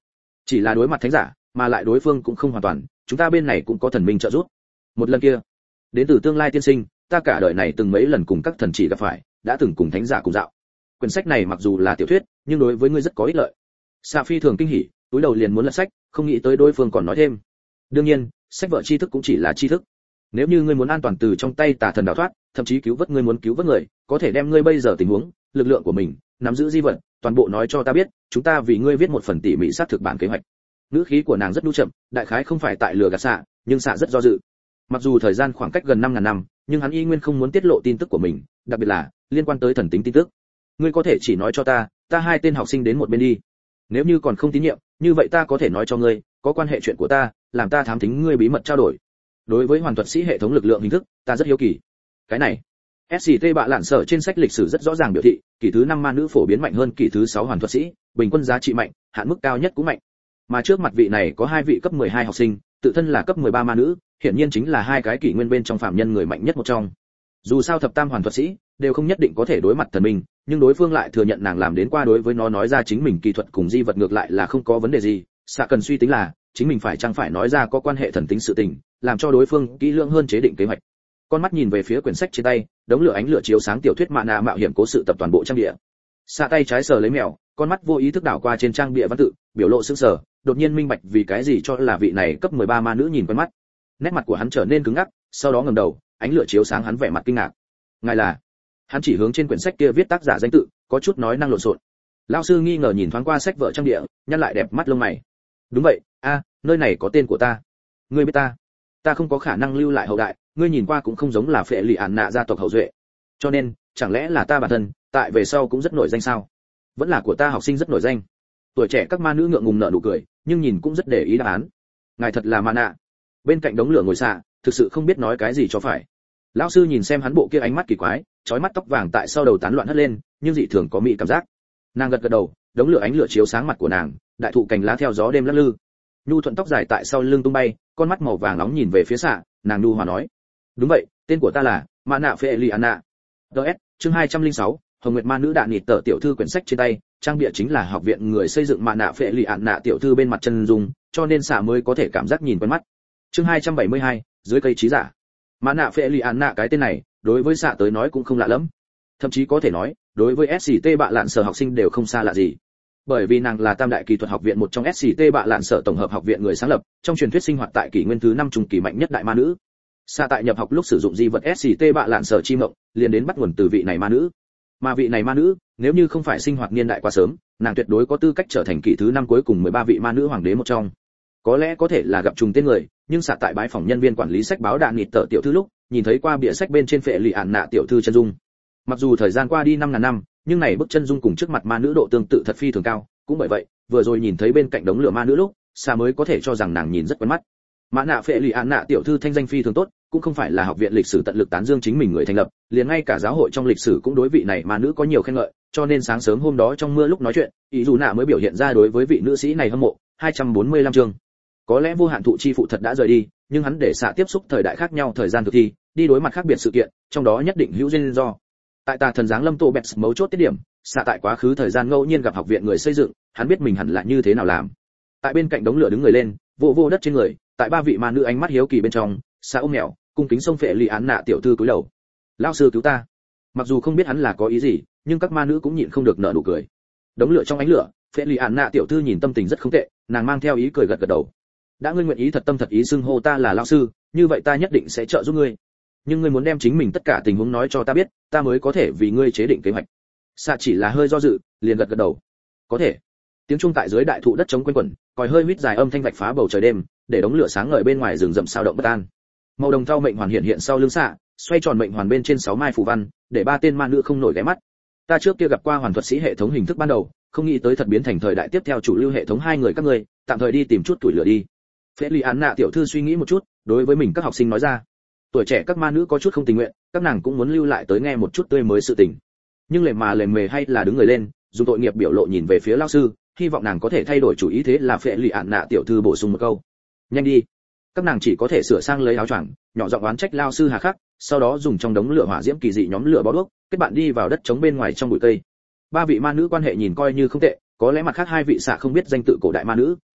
Chỉ là đối mặt thánh giả, mà lại đối phương cũng không hoàn toàn, chúng ta bên này cũng có thần minh trợ giúp. Một lần kia, đến từ tương lai tiên sinh, ta cả đời này từng mấy lần cùng các thần chỉ gặp phải, đã từng cùng thánh giả cùng dạo. Quyển sách này mặc dù là tiểu thuyết, nhưng đối với ngươi rất có ích lợi. Sa Phi thường kinh hỉ, túi đầu liền muốn lật sách, không nghĩ tới đối phương còn nói thêm. Đương nhiên, sách vở tri thức cũng chỉ là tri thức. Nếu như ngươi muốn an toàn từ trong tay tà thần đào thoát, thậm chí cứu vớt ngươi muốn cứu vớt người, có thể đem ngươi bây giờ tình huống, lực lượng của mình, nắm giữ di vật, toàn bộ nói cho ta biết, chúng ta vì ngươi viết một phần tỉ mỉ xác thực bản kế hoạch. Ngữ khí của nàng rất nhu chậm, đại khái không phải tại lừa gạt Xạ, nhưng Xạ rất do dự. Mặc dù thời gian khoảng cách gần 5.000 năm, nhưng hắn y nguyên không muốn tiết lộ tin tức của mình, đặc biệt là liên quan tới thần tính tin tức. Ngươi có thể chỉ nói cho ta hai tên học sinh đến một bên đi. Nếu như còn không tín nhiệm, như vậy ta có thể nói cho ngươi, có quan hệ chuyện của ta, làm ta thám thính ngươi bí mật trao đổi. Đối với hoàn thuật sĩ hệ thống lực lượng hình thức, ta rất hiếu kỳ. Cái này, SCT bạ lạn sở trên sách lịch sử rất rõ ràng biểu thị, kỷ thứ 5 ma nữ phổ biến mạnh hơn kỷ thứ 6 hoàn thuật sĩ, bình quân giá trị mạnh, hạn mức cao nhất cũng mạnh. Mà trước mặt vị này có 2 vị cấp 12 học sinh, tự thân là cấp 13 ma nữ, hiển nhiên chính là 2 cái kỷ nguyên bên trong phạm nhân người mạnh nhất một trong. Dù sao thập tam hoàn thuật sĩ đều không nhất định có thể đối mặt thần minh, nhưng đối phương lại thừa nhận nàng làm đến qua, đối với nó nói ra chính mình kỹ thuật cùng di vật ngược lại là không có vấn đề gì. Xạ cần suy tính là chính mình phải chăng phải nói ra có quan hệ thần tính sự tình, làm cho đối phương kỹ lưỡng hơn chế định kế hoạch. Con mắt nhìn về phía quyển sách trên tay, đống lửa ánh lửa chiếu sáng tiểu thuyết mạ nạ mạo hiểm cố sự tập toàn bộ trang địa. Xạ tay trái sờ lấy mèo, con mắt vô ý thức đảo qua trên trang bìa văn tự, biểu lộ sững sờ, đột nhiên minh bạch vì cái gì cho là vị này cấp 13 ma nữ nhìn quen mắt. Nét mặt của hắn trở nên cứng ngắc, sau đó ngẩng đầu, ánh lửa chiếu sáng hắn vẻ mặt kinh ngạc. Ngài là? Hắn chỉ hướng trên quyển sách kia viết tác giả danh tự, có chút nói năng lộn xộn. Lão sư nghi ngờ nhìn thoáng qua sách vở trang địa, nhăn lại đẹp mắt lông mày. Đúng vậy, nơi này có tên của ta. Ngươi biết ta? Ta không có khả năng lưu lại hậu đại, ngươi nhìn qua cũng không giống là phệ lì ản nạ gia tộc hậu duệ. Cho nên, chẳng lẽ là ta bản thân, tại về sau cũng rất nổi danh sao? Vẫn là của ta học sinh rất nổi danh. Tuổi trẻ các ma nữ ngượng ngùng nở nụ cười, nhưng nhìn cũng rất để ý đáp án. Ngài thật là ma nạ. Bên cạnh đống lửa ngồi Xạ, thực sự không biết nói cái gì cho phải. Lão sư nhìn xem hắn bộ kia ánh mắt kỳ quái, chói mắt tóc vàng tại sau đầu tán loạn hất lên, nhưng dị thường có mỹ cảm giác. Nàng gật gật đầu, đống lửa ánh lửa chiếu sáng mặt của nàng, đại thụ cành lá theo gió đêm lắc lư. Nhu thuận tóc dài tại sau lưng tung bay, con mắt màu vàng nóng nhìn về phía Xạ, nàng nhu hòa nói: "Đúng vậy, tên của ta là Ma nạ Phệ Lì Anna." DS, chương 206, Hồng Nguyệt Ma nữ đạn nịt tờ tiểu thư quyển sách trên tay, trang bìa chính là học viện người xây dựng Ma nạ Phệ Lì Anna tiểu thư bên mặt chân dung, cho nên Xạ mới có thể cảm giác nhìn quen mắt. Chương 272, dưới cây trí giả. Ma nạ Phệ Lì Anna cái tên này, đối với Xạ tới nói cũng không lạ lắm. Thậm chí có thể nói, đối với SCT bạ lạn sở học sinh đều không xa lạ gì. Bởi vì nàng là Tam đại kỹ thuật học viện một trong SCT bạ lạn sở tổng hợp học viện người sáng lập, trong truyền thuyết sinh hoạt tại kỷ nguyên thứ 5 trung kỳ mạnh nhất đại ma nữ. Xạ tại nhập học lúc sử dụng di vật SCT bạ lạn sở chi mộng, liền đến bắt nguồn từ vị này ma nữ. Mà vị này ma nữ, nếu như không phải sinh hoạt niên đại quá sớm, nàng tuyệt đối có tư cách trở thành kỷ thứ 5 cuối cùng 13 vị ma nữ hoàng đế một trong. Có lẽ có thể là gặp trùng tên người, nhưng Xạ tại bái phòng nhân viên quản lý sách báo đạn nịt tờ tiểu thư lúc, nhìn thấy qua bìa sách bên trên Phệ Lì Ản nạ tiểu thư chân dung. Mặc dù thời gian qua đi 5.000 năm, nhưng này bức chân dung cùng trước mặt ma nữ độ tương tự thật phi thường cao, cũng bởi vậy, vừa rồi nhìn thấy bên cạnh đống lửa ma nữ lúc, Xạ mới có thể cho rằng nàng nhìn rất quen mắt. Mã nạ Phệ Lì Ản nạ tiểu thư thanh danh phi thường tốt, cũng không phải là học viện lịch sử tận lực tán dương chính mình người thành lập, liền ngay cả giáo hội trong lịch sử cũng đối vị này ma nữ có nhiều khen ngợi, cho nên sáng sớm hôm đó trong mưa lúc nói chuyện, ý dù nạ mới biểu hiện ra đối với vị nữ sĩ này hâm mộ. 245 chương. Có lẽ vô hạn thụ chi phụ thật đã rời đi, nhưng hắn để Xạ tiếp xúc thời đại khác nhau thời gian thực thi, đi đối mặt khác biệt sự kiện, trong đó nhất định hữu duyên do. Tại tà thần giáng lâm Tô Bẹt mấu chốt tiết điểm, Xạ tại quá khứ thời gian ngẫu nhiên gặp học viện người xây dựng, hắn biết mình hẳn là như thế nào làm. Tại bên cạnh đống lửa đứng người lên, vô vô đất trên người, tại ba vị ma nữ ánh mắt hiếu kỳ bên trong, Xạ ôm mèo, cung kính xông Phệ Lì Ản nạ tiểu thư cúi đầu. "Lão sư cứu ta." Mặc dù không biết hắn là có ý gì, nhưng các ma nữ cũng nhịn không được nở nụ cười. Đống lửa trong ánh lửa, Phệ Lì Ản nạ tiểu thư nhìn tâm tình rất không tệ, nàng mang theo ý cười gật gật đầu. "Đã ngươi nguyện ý thật tâm thật ý xưng hô ta là lão sư, như vậy ta nhất định sẽ trợ giúp ngươi. Nhưng ngươi muốn đem chính mình tất cả tình huống nói cho ta biết, ta mới có thể vì ngươi chế định kế hoạch." Xạ chỉ là hơi do dự, liền gật gật đầu. "Có thể." Tiếng chuông tại dưới đại thụ đất trống quanh quẩn, còi hơi huýt dài âm thanh vạch phá bầu trời đêm, để đống lửa sáng ngời bên ngoài rừng rậm sao động bất an. Màu đồng thau mệnh hoàn hiện sau lưng Xạ, xoay tròn mệnh hoàn bên trên 6 mai phù văn, để ba tên ma nữ không nổi ghé mắt. Ta trước kia gặp qua hoàn thuật sĩ hệ thống hình thức ban đầu, không nghĩ tới thật biến thành thời đại tiếp theo chủ lưu hệ thống hai người các ngươi, tạm thời đi tìm chút tuổi lửa đi. Phệ Lì Ản nạ tiểu thư suy nghĩ một chút, đối với mình các học sinh nói ra. Tuổi trẻ các ma nữ có chút không tình nguyện, các nàng cũng muốn lưu lại tới nghe một chút tươi mới sự tình. Nhưng lề mề hay là đứng người lên, dùng tội nghiệp biểu lộ nhìn về phía lão sư, hy vọng nàng có thể thay đổi chủ ý. Thế là Phệ Lì Ản nạ tiểu thư bổ sung một câu: "Nhanh đi." Các nàng chỉ có thể sửa sang lấy áo choàng, nhỏ giọng oán trách lão sư hà khắc, sau đó dùng trong đống lửa hỏa diễm kỳ dị nhóm lửa bó đuốc, kết bạn đi vào đất trống bên ngoài trong bụi cây. Ba vị ma nữ quan hệ nhìn coi như không tệ, có lẽ mặt khác hai vị Xạ không biết danh tự cổ đại ma nữ,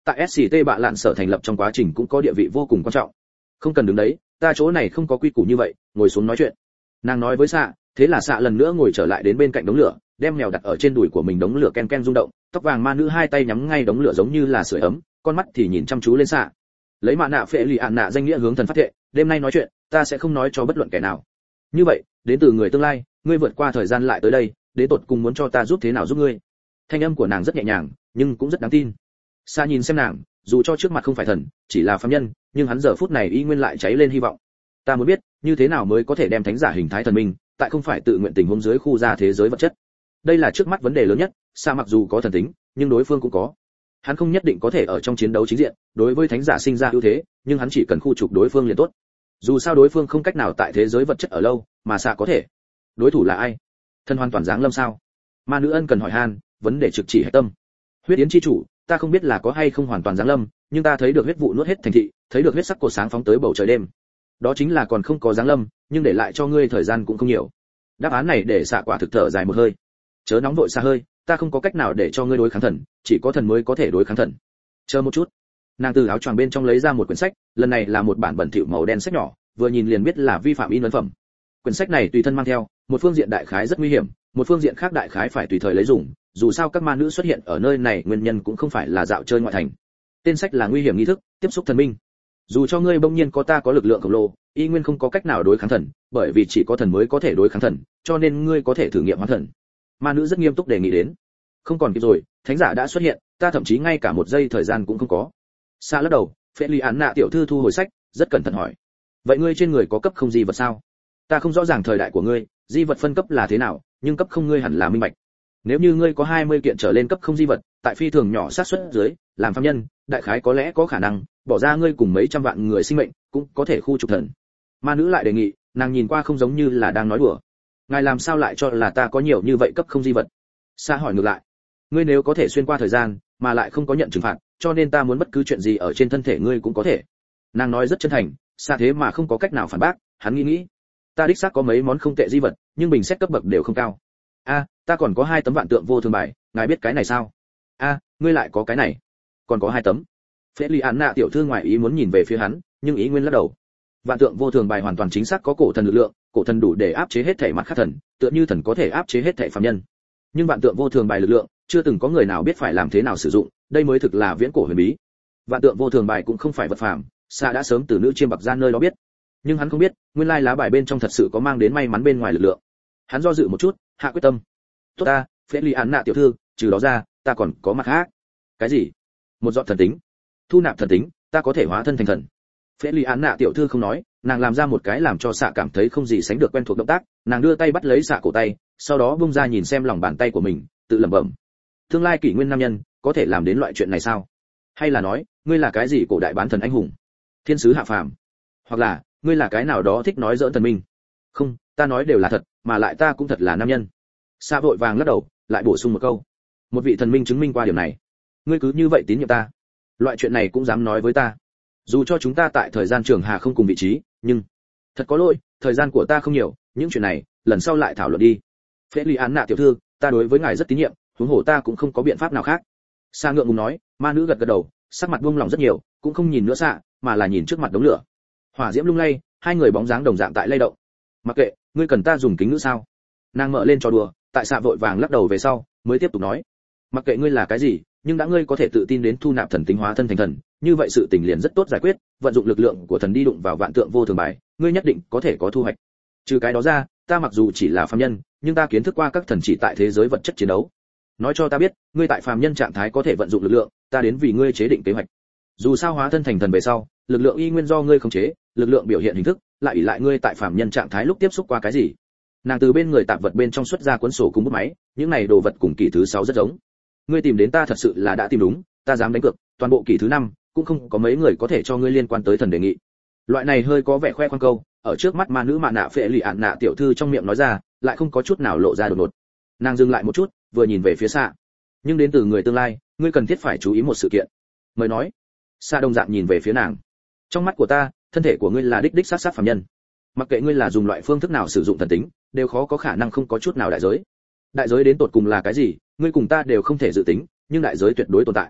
tại SCT bạ lạn sở thành lập trong quá trình cũng có địa vị vô cùng quan trọng. Không cần đứng đấy, ta chỗ này không có quy củ như vậy, ngồi xuống nói chuyện. Nàng nói với xạ, thế là xạ lần nữa ngồi trở lại đến bên cạnh đống lửa, đem mèo đặt ở trên đùi của mình, đống lửa ken ken rung động, tóc vàng ma nữ hai tay nhắm ngay đống lửa giống như là sưởi ấm, con mắt thì nhìn chăm chú lên xạ. Lấy mạ nạ phệ lì ạn nạ danh nghĩa hướng thần phát thệ, đêm nay nói chuyện, ta sẽ không nói cho bất luận kẻ nào. Như vậy, đến từ người tương lai, ngươi vượt qua thời gian lại tới đây, đến tột cùng muốn cho ta giúp thế nào giúp ngươi? Thanh âm của nàng rất nhẹ nhàng, nhưng cũng rất đáng tin. Sa nhìn xem nàng, dù cho trước mặt không phải thần, chỉ là phàm nhân, nhưng hắn giờ phút này y nguyên lại cháy lên hy vọng. Ta muốn biết, như thế nào mới có thể đem thánh giả hình thái thần minh, tại không phải tự nguyện tình huống dưới khu ra thế giới vật chất. Đây là trước mắt vấn đề lớn nhất. Sa mặc dù có thần tính, nhưng đối phương cũng có. Hắn không nhất định có thể ở trong chiến đấu chính diện, đối với thánh giả sinh ra ưu thế, nhưng hắn chỉ cần khu trục đối phương liền tốt. Dù sao đối phương không cách nào tại thế giới vật chất ở lâu, mà Sa có thể. Đối thủ là ai? Thân hoàn toàn giáng lâm sao? Ma nữ ân cần hỏi han, vấn đề trực chỉ hệ tâm. Huyết yến chi chủ, ta không biết là có hay không hoàn toàn giáng lâm, nhưng ta thấy được huyết vụ nuốt hết thành thị, thấy được huyết sắc cột sáng phóng tới bầu trời đêm. Đó chính là còn không có giáng lâm, nhưng để lại cho ngươi thời gian cũng không nhiều. Đáp án này để Xạ quả thực thở dài một hơi. Chớ nóng vội xa hơi, ta không có cách nào để cho ngươi đối kháng thần, chỉ có thần mới có thể đối kháng thần. Chờ một chút. Nàng từ áo choàng bên trong lấy ra một quyển sách, lần này là một bản bẩn thỉu màu đen sách nhỏ, vừa nhìn liền biết là vi phạm in ấn phẩm. Quyển sách này tùy thân mang theo, một phương diện đại khái rất nguy hiểm, một phương diện khác đại khái phải tùy thời lấy dùng, dù sao các ma nữ xuất hiện ở nơi này nguyên nhân cũng không phải là dạo chơi ngoại thành. Tên sách là nguy hiểm nghi thức, tiếp xúc thần minh. Dù cho ngươi bỗng nhiên có lực lượng khổng lồ, y nguyên không có cách nào đối kháng thần, bởi vì chỉ có thần mới có thể đối kháng thần, cho nên ngươi có thể thử nghiệm hóa thần. Ma nữ rất nghiêm túc đề nghị đến. Không còn kịp rồi, thánh giả đã xuất hiện, ta thậm chí ngay cả một giây thời gian cũng không có. Sa lắc đầu, phệ lì án nạ tiểu thư thu hồi sách, rất cẩn thận hỏi. Vậy ngươi trên người có cấp không di vật sao? Ta không rõ ràng thời đại của ngươi, di vật phân cấp là thế nào, nhưng cấp không ngươi hẳn là minh bạch. Nếu như ngươi có 20 kiện trở lên cấp không di vật, tại phi thường nhỏ xác suất dưới, làm phàm nhân, đại khái có lẽ có khả năng bỏ ra ngươi cùng mấy trăm vạn người sinh mệnh, cũng có thể khu trục thần. Ma nữ lại đề nghị, nàng nhìn qua không giống như là đang nói đùa. Ngài làm sao lại cho là ta có nhiều như vậy cấp không di vật? Sa hỏi ngược lại. Ngươi nếu có thể xuyên qua thời gian, mà lại không có nhận trừng phạt, cho nên ta muốn bất cứ chuyện gì ở trên thân thể ngươi cũng có thể. Nàng nói rất chân thành, Sa thế mà không có cách nào phản bác, hắn nghĩ, ta đích xác có mấy món không tệ di vật, nhưng bình xét cấp bậc đều không cao. Ta còn có 2 tấm vạn tượng vô thường bài, ngài biết cái này sao? Ngươi lại có cái này? Còn có 2 tấm. Phệ lì án nạ tiểu thư ngoài ý muốn nhìn về phía hắn, nhưng ý nguyên lắc đầu. Vạn tượng vô thường bài hoàn toàn chính xác có cổ thần lực lượng, cổ thần đủ để áp chế hết thể mặt khác thần, tựa như thần có thể áp chế hết thể phàm nhân. Nhưng vạn tượng vô thường bài lực lượng, chưa từng có người nào biết phải làm thế nào sử dụng, đây mới thực là viễn cổ huyền bí. Vạn tượng vô thường bài cũng không phải vật phàm, Sa đã sớm từ nữ chiêm bạc gian nơi đó biết. Nhưng hắn không biết, nguyên lai lá bài bên trong thật sự có mang đến may mắn bên ngoài lực lượng. Hắn do dự một chút, hạ quyết tâm. Tốt ta, phệ lì án nạ tiểu thư, trừ đó ra, ta còn có mặt khác. Cái gì? Một giọt thần tính. Thu nạp thần tính, ta có thể hóa thân thành thần. Phệ lì án nạ tiểu thư không nói, nàng làm ra một cái làm cho Xạ cảm thấy không gì sánh được quen thuộc động tác, nàng đưa tay bắt lấy Xạ cổ tay, sau đó bung ra nhìn xem lòng bàn tay của mình, tự lẩm bẩm. Tương lai kỷ nguyên nam nhân, có thể làm đến loại chuyện này sao? Hay là nói, ngươi là cái gì cổ đại bán thần anh hùng? Thiên sứ hạ phàm? Hoặc là, ngươi là cái nào đó thích nói giỡn thần minh? Không, ta nói đều là thật, mà lại ta cũng thật là nam nhân. Sa vội vàng lắc đầu, lại bổ sung một câu. Một vị thần minh chứng minh qua điều này. Ngươi cứ như vậy tín nhiệm ta. Loại chuyện này cũng dám nói với ta. Dù cho chúng ta tại thời gian trường hà không cùng vị trí, nhưng thật có lỗi, thời gian của ta không nhiều, những chuyện này, lần sau lại thảo luận đi. Phệ lì án nạ tiểu thư, ta đối với ngài rất tín nhiệm, huống hồ ta cũng không có biện pháp nào khác. Sa ngượng ngùng nói, ma nữ gật gật đầu, sắc mặt buông lòng rất nhiều, cũng không nhìn nữa Xạ, mà là nhìn trước mặt đống lửa. Hỏa diễm lung lay, hai người bóng dáng đồng dạng tại lay động. Mặc kệ, ngươi cần ta dùng kính ngữ sao? Nàng mở lên trò đùa, tại Xạ vội vàng lắc đầu về sau, mới tiếp tục nói. Mặc kệ ngươi là cái gì, nhưng đã ngươi có thể tự tin đến thu nạp thần tính hóa thân thành thần, như vậy sự tình liền rất tốt giải quyết, vận dụng lực lượng của thần đi đụng vào vạn tượng vô thường bài, ngươi nhất định có thể có thu hoạch. Trừ cái đó ra, ta mặc dù chỉ là phàm nhân, nhưng ta kiến thức qua các thần chỉ tại thế giới vật chất chiến đấu. Nói cho ta biết, ngươi tại phàm nhân trạng thái có thể vận dụng lực lượng, ta đến vì ngươi chế định kế hoạch. Dù sao hóa thân thành thần về sau, lực lượng y nguyên do ngươi khống chế, lực lượng biểu hiện hình thức, lại ỷ lại ngươi tại phàm nhân trạng thái lúc tiếp xúc qua cái gì. Nàng từ bên người tạp vật bên trong xuất ra cuốn sổ cùng bút máy, những này đồ vật cùng kỷ thứ 6 rất giống. Ngươi tìm đến ta thật sự là đã tìm đúng, ta dám đánh cược, toàn bộ kỷ thứ 5 cũng không có mấy người có thể cho ngươi liên quan tới thần đề nghị. Loại này hơi có vẻ khoe khoang câu, ở trước mắt ma nữ mạ nạ phệ lì ạn nạ tiểu thư trong miệng nói ra, lại không có chút nào lộ ra đột ngột. Nàng dừng lại một chút, vừa nhìn về phía Xạ. Nhưng đến từ người tương lai, ngươi cần thiết phải chú ý một sự kiện. Mời nói. Xạ đồng dạng nhìn về phía nàng. Trong mắt của ta, thân thể của ngươi là đích đích sát sát phàm nhân. Mặc kệ ngươi là dùng loại phương thức nào sử dụng thần tính, đều khó có khả năng không có chút nào đại giới. Đại giới đến tột cùng là cái gì, ngươi cùng ta đều không thể dự tính, nhưng đại giới tuyệt đối tồn tại.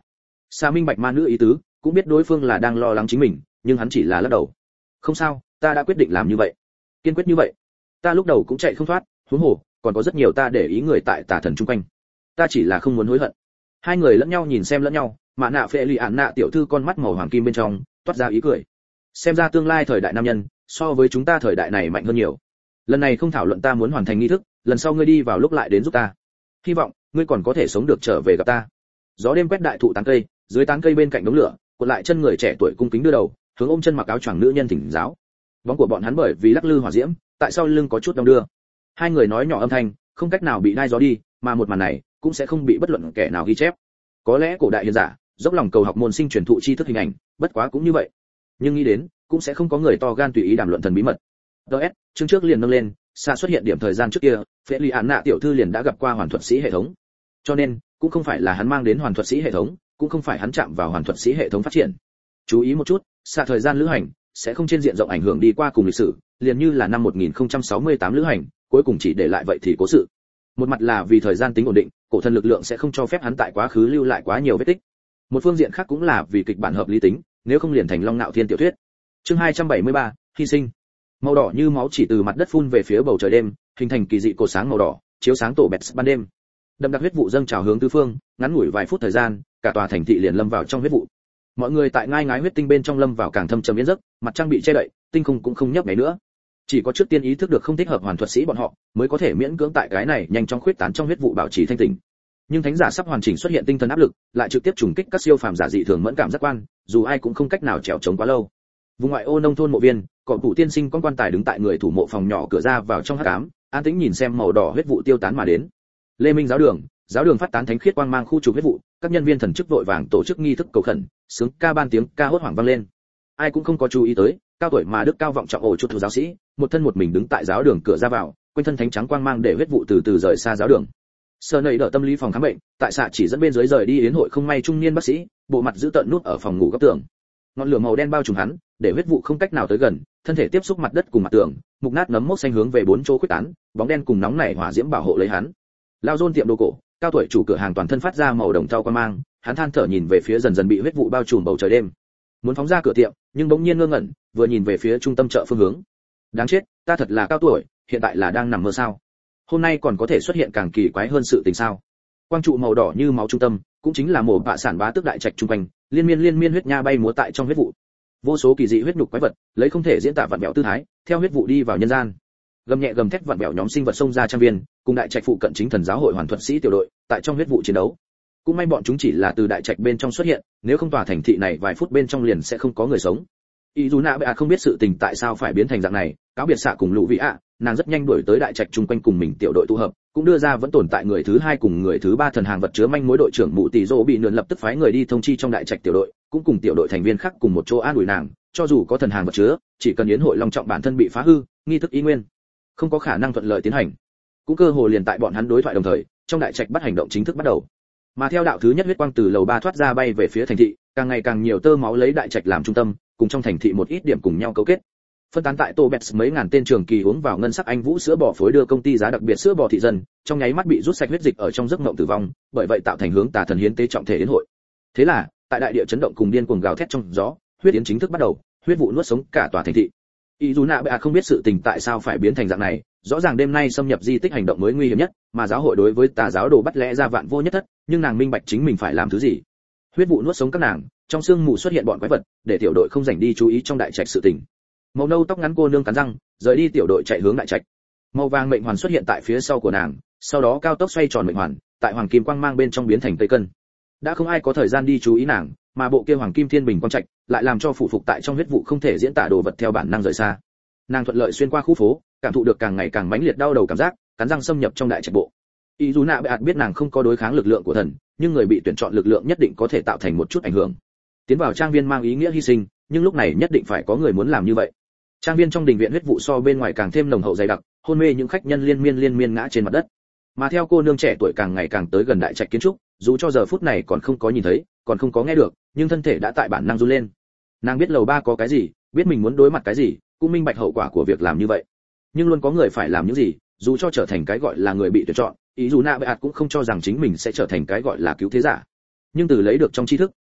Sa minh bạch ma nữ ý tứ, cũng biết đối phương là đang lo lắng chính mình, nhưng hắn chỉ là lắc đầu. Không sao, ta đã quyết định làm như vậy, kiên quyết như vậy. Ta lúc đầu cũng chạy không thoát, huống hồ còn có rất nhiều ta để ý người tại tà thần chung quanh. Ta chỉ là không muốn hối hận. Hai người lẫn nhau nhìn xem lẫn nhau, Mã Nạ Phệ Lì Ản Nạ tiểu thư con mắt màu hoàng kim bên trong toát ra ý cười. Xem ra tương lai thời đại nam nhân so với chúng ta thời đại này mạnh hơn nhiều. Lần này không thảo luận ta muốn hoàn thành nghi thức, lần sau ngươi đi vào lúc lại đến giúp ta. Hy vọng ngươi còn có thể sống được trở về gặp ta. Gió đêm quét đại thụ tán cây, dưới tán cây bên cạnh đống lửa, cuộn lại chân người trẻ tuổi cung kính đưa đầu, hướng ôm chân mặc áo choàng nữ nhân thỉnh giáo. Bóng của bọn hắn bởi vì lắc lư hỏa diễm, tại sau lưng có chút đong đưa. Hai người nói nhỏ âm thanh, không cách nào bị đai gió đi, mà một màn này cũng sẽ không bị bất luận kẻ nào ghi chép. Có lẽ cổ đại hiền giả dốc lòng cầu học môn sinh truyền thụ tri thức hình ảnh, bất quá cũng như vậy. Nhưng nghĩ đến, cũng sẽ không có người to gan tùy ý đàm luận thần bí mật. DS, chương trước liền nâng lên, xa xuất hiện điểm thời gian trước kia, Phệ Lì Án Nạ tiểu thư liền đã gặp qua hoàn thuật sĩ hệ thống. Cho nên, cũng không phải là hắn mang đến hoàn thuật sĩ hệ thống, cũng không phải hắn chạm vào hoàn thuật sĩ hệ thống phát triển. Chú ý một chút, xa thời gian lữ hành sẽ không trên diện rộng ảnh hưởng đi qua cùng lịch sử, liền như là năm 1068 lữ hành, cuối cùng chỉ để lại vậy thì cố sự. Một mặt là vì thời gian tính ổn định, cổ thần lực lượng sẽ không cho phép hắn tại quá khứ lưu lại quá nhiều vết tích. Một phương diện khác cũng là vì kịch bản hợp lý tính, nếu không liền thành Long Nạo Thiên tiểu thuyết. Chương 273, hy sinh. Màu đỏ như máu chỉ từ mặt đất phun về phía bầu trời đêm, hình thành kỳ dị cột sáng màu đỏ, chiếu sáng tổ bẹt ban đêm. Đậm đặc huyết vụ dâng trào hướng tứ phương, ngắn ngủi vài phút thời gian, cả tòa thành thị liền lâm vào trong huyết vụ. Mọi người tại ngai ngái huyết tinh bên trong lâm vào càng thâm trầm yên giấc, mặt trăng bị che đậy, tinh không cũng không nhấp nháy nữa. Chỉ có trước tiên ý thức được không thích hợp hoàn thuật sĩ bọn họ, mới có thể miễn cưỡng tại cái này nhanh chóng khuyết tán trong huyết vụ bảo trì thanh tỉnh. Nhưng thánh giả sắp hoàn chỉnh xuất hiện tinh thần áp lực, lại trực tiếp trùng kích các siêu phàm giả dị thường mẫn cảm giác quan, dù ai cũng không cách nào trèo chống quá lâu. Vùng ngoại ô nông thôn mộ viên, cọ cụ tiên sinh con quan tài đứng tại người thủ mộ phòng nhỏ cửa ra vào trong hắc ám, an tĩnh nhìn xem màu đỏ huyết vụ tiêu tán mà đến. Lê Minh giáo đường phát tán thánh khiết quang mang khu trục huyết vụ, các nhân viên thần chức vội vàng tổ chức nghi thức cầu khẩn, sướng ca ban tiếng ca hốt hoảng vang lên. Ai cũng không có chú ý tới, cao tuổi mà đức cao vọng trọng ổ chuột thủ giáo sĩ, một thân một mình đứng tại giáo đường cửa ra vào, quanh thân thánh trắng quang mang để huyết vụ từ từ rời xa giáo đường. Sơ nầy đỡ tâm lý phòng khám bệnh, tại xạ chỉ dẫn bên dưới rời đi yến hội không may trung niên bác sĩ, bộ mặt giữ tợn nút ở phòng ngủ góc tường. Ngọn lửa màu đen bao trùm hắn, để huyết vụ không cách nào tới gần, thân thể tiếp xúc mặt đất cùng mặt tường, mục nát nấm mốc xanh hướng về bốn chỗ khuếch tán, bóng đen cùng nóng nảy hỏa diễm bảo hộ lấy hắn. Lao Dôn tiệm đồ cổ, cao tuổi chủ cửa hàng toàn thân phát ra màu đồng thau quang mang, hắn than thở nhìn về phía dần dần bị huyết vụ bao trùm bầu trời đêm. Muốn phóng ra cửa tiệm, nhưng bỗng nhiên ngơ ngẩn, vừa nhìn về phía trung tâm chợ phương hướng. Đáng chết, ta thật là cao tuổi, hiện tại là đang nằm mơ sao? Hôm nay còn có thể xuất hiện càng kỳ quái hơn sự tình sao? Quang trụ màu đỏ như máu trung tâm, cũng chính là mồ bạ sản bá tước đại trạch trung quanh, liên miên huyết nha bay múa tại trong huyết vụ. Vô số kỳ dị huyết nhục quái vật, lấy không thể diễn tả vặn vẹo tư thái, theo huyết vụ đi vào nhân gian. Gầm nhẹ gầm thét vặn vẹo nhóm sinh vật xông ra trang viên, cùng đại trạch phụ cận chính thần giáo hội hoàn thuật sĩ tiểu đội, tại trong huyết vụ chiến đấu. Cũng may bọn chúng chỉ là từ đại trạch bên trong xuất hiện, nếu không tòa thành thị này vài phút bên trong liền sẽ không có người sống. Y dù nạ bệ không biết sự tình tại sao phải biến thành dạng này, cáo biệt xạ cùng lũ vị ạ, nàng rất nhanh đuổi tới đại trạch chung quanh cùng mình tiểu đội tụ hợp, cũng đưa ra vẫn tồn tại người thứ hai cùng người thứ ba thần hàng vật chứa manh mối đội trưởng mụ tỷ dỗ bị nườn lập tức phái người đi thông chi trong đại trạch tiểu đội, cũng cùng tiểu đội thành viên khác cùng một chỗ an ủi nàng, cho dù có thần hàng vật chứa, chỉ cần yến hội long trọng bản thân bị phá hư, nghi thức y nguyên không có khả năng thuận lợi tiến hành. Cũng cơ hồ liền tại bọn hắn đối thoại đồng thời, trong đại trạch bắt hành động chính thức bắt đầu. Mà theo đạo thứ nhất huyết quang từ lầu 3 thoát ra bay về phía thành thị, càng ngày càng nhiều tơ máu lấy đại trạch làm trung tâm, cùng trong thành thị một ít điểm cùng nhau cấu kết. Phân tán tại Tô Bets mấy ngàn tên trường kỳ uống vào ngân sắc anh vũ sữa bò phối đưa công ty giá đặc biệt sữa bò thị dân, trong nháy mắt bị rút sạch huyết dịch ở trong giấc mộng tử vong, bởi vậy tạo thành hướng tà thần hiến tế trọng thể đến hội. Thế là, tại đại địa chấn động cùng điên cuồng gào thét trong gió, huyết yến chính thức bắt đầu, huyết vụ nuốt sống cả tòa thành thị. Izuna Bea không biết sự tình tại sao phải biến thành dạng này, rõ ràng đêm nay xâm nhập di tích hành động mới nguy hiểm nhất, mà giáo hội đối với tà giáo đồ bắt lẽ ra vạn vô nhất thất, nhưng nàng minh bạch chính mình phải làm thứ gì. Huyết vụ nuốt sống các nàng, trong sương mù xuất hiện bọn quái vật, để tiểu đội không rảnh đi chú ý trong đại trạch sự tình. Màu nâu tóc ngắn cô nương cắn răng, rời đi tiểu đội chạy hướng đại trạch. Màu vàng mệnh hoàn xuất hiện tại phía sau của nàng, sau đó cao tốc xoay tròn mệnh hoàn, tại hoàng kim quang mang bên trong biến thành cây cân. Đã không ai có thời gian đi chú ý nàng, mà bộ kia hoàng kim thiên bình quang trạch lại làm cho phụ phục tại trong huyết vụ không thể diễn tả đồ vật theo bản năng rời xa. Nàng thuận lợi xuyên qua khu phố, cảm thụ được càng ngày càng mãnh liệt đau đầu cảm giác, cắn răng xâm nhập trong đại trạch bộ. Izuna Bea biết nàng không có đối kháng lực lượng của thần, nhưng người bị tuyển chọn lực lượng nhất định có thể tạo thành một chút ảnh hưởng. Tiến vào trang viên mang ý nghĩa hy sinh, nhưng lúc này nhất định phải có người muốn làm như vậy. Trang viên trong đình viện huyết vụ so bên ngoài càng thêm nồng hậu dày đặc, hôn mê những khách nhân liên miên ngã trên mặt đất. Mà theo cô nương trẻ tuổi càng ngày càng tới gần đại trạch kiến trúc, dù cho giờ phút này còn không có nhìn thấy, còn không có nghe được, nhưng thân thể đã tại bản năng run lên. Nàng biết lầu 3 có cái gì, biết mình muốn đối mặt cái gì, cũng minh bạch hậu quả của việc làm như vậy. Nhưng luôn có người phải làm những gì, dù cho trở thành cái gọi là người bị tuyển chọn, ý dù nạ bệ cũng không cho rằng chính mình sẽ trở thành cái gọi là cứu thế giả. Nhưng từ lấy được trong tri thức,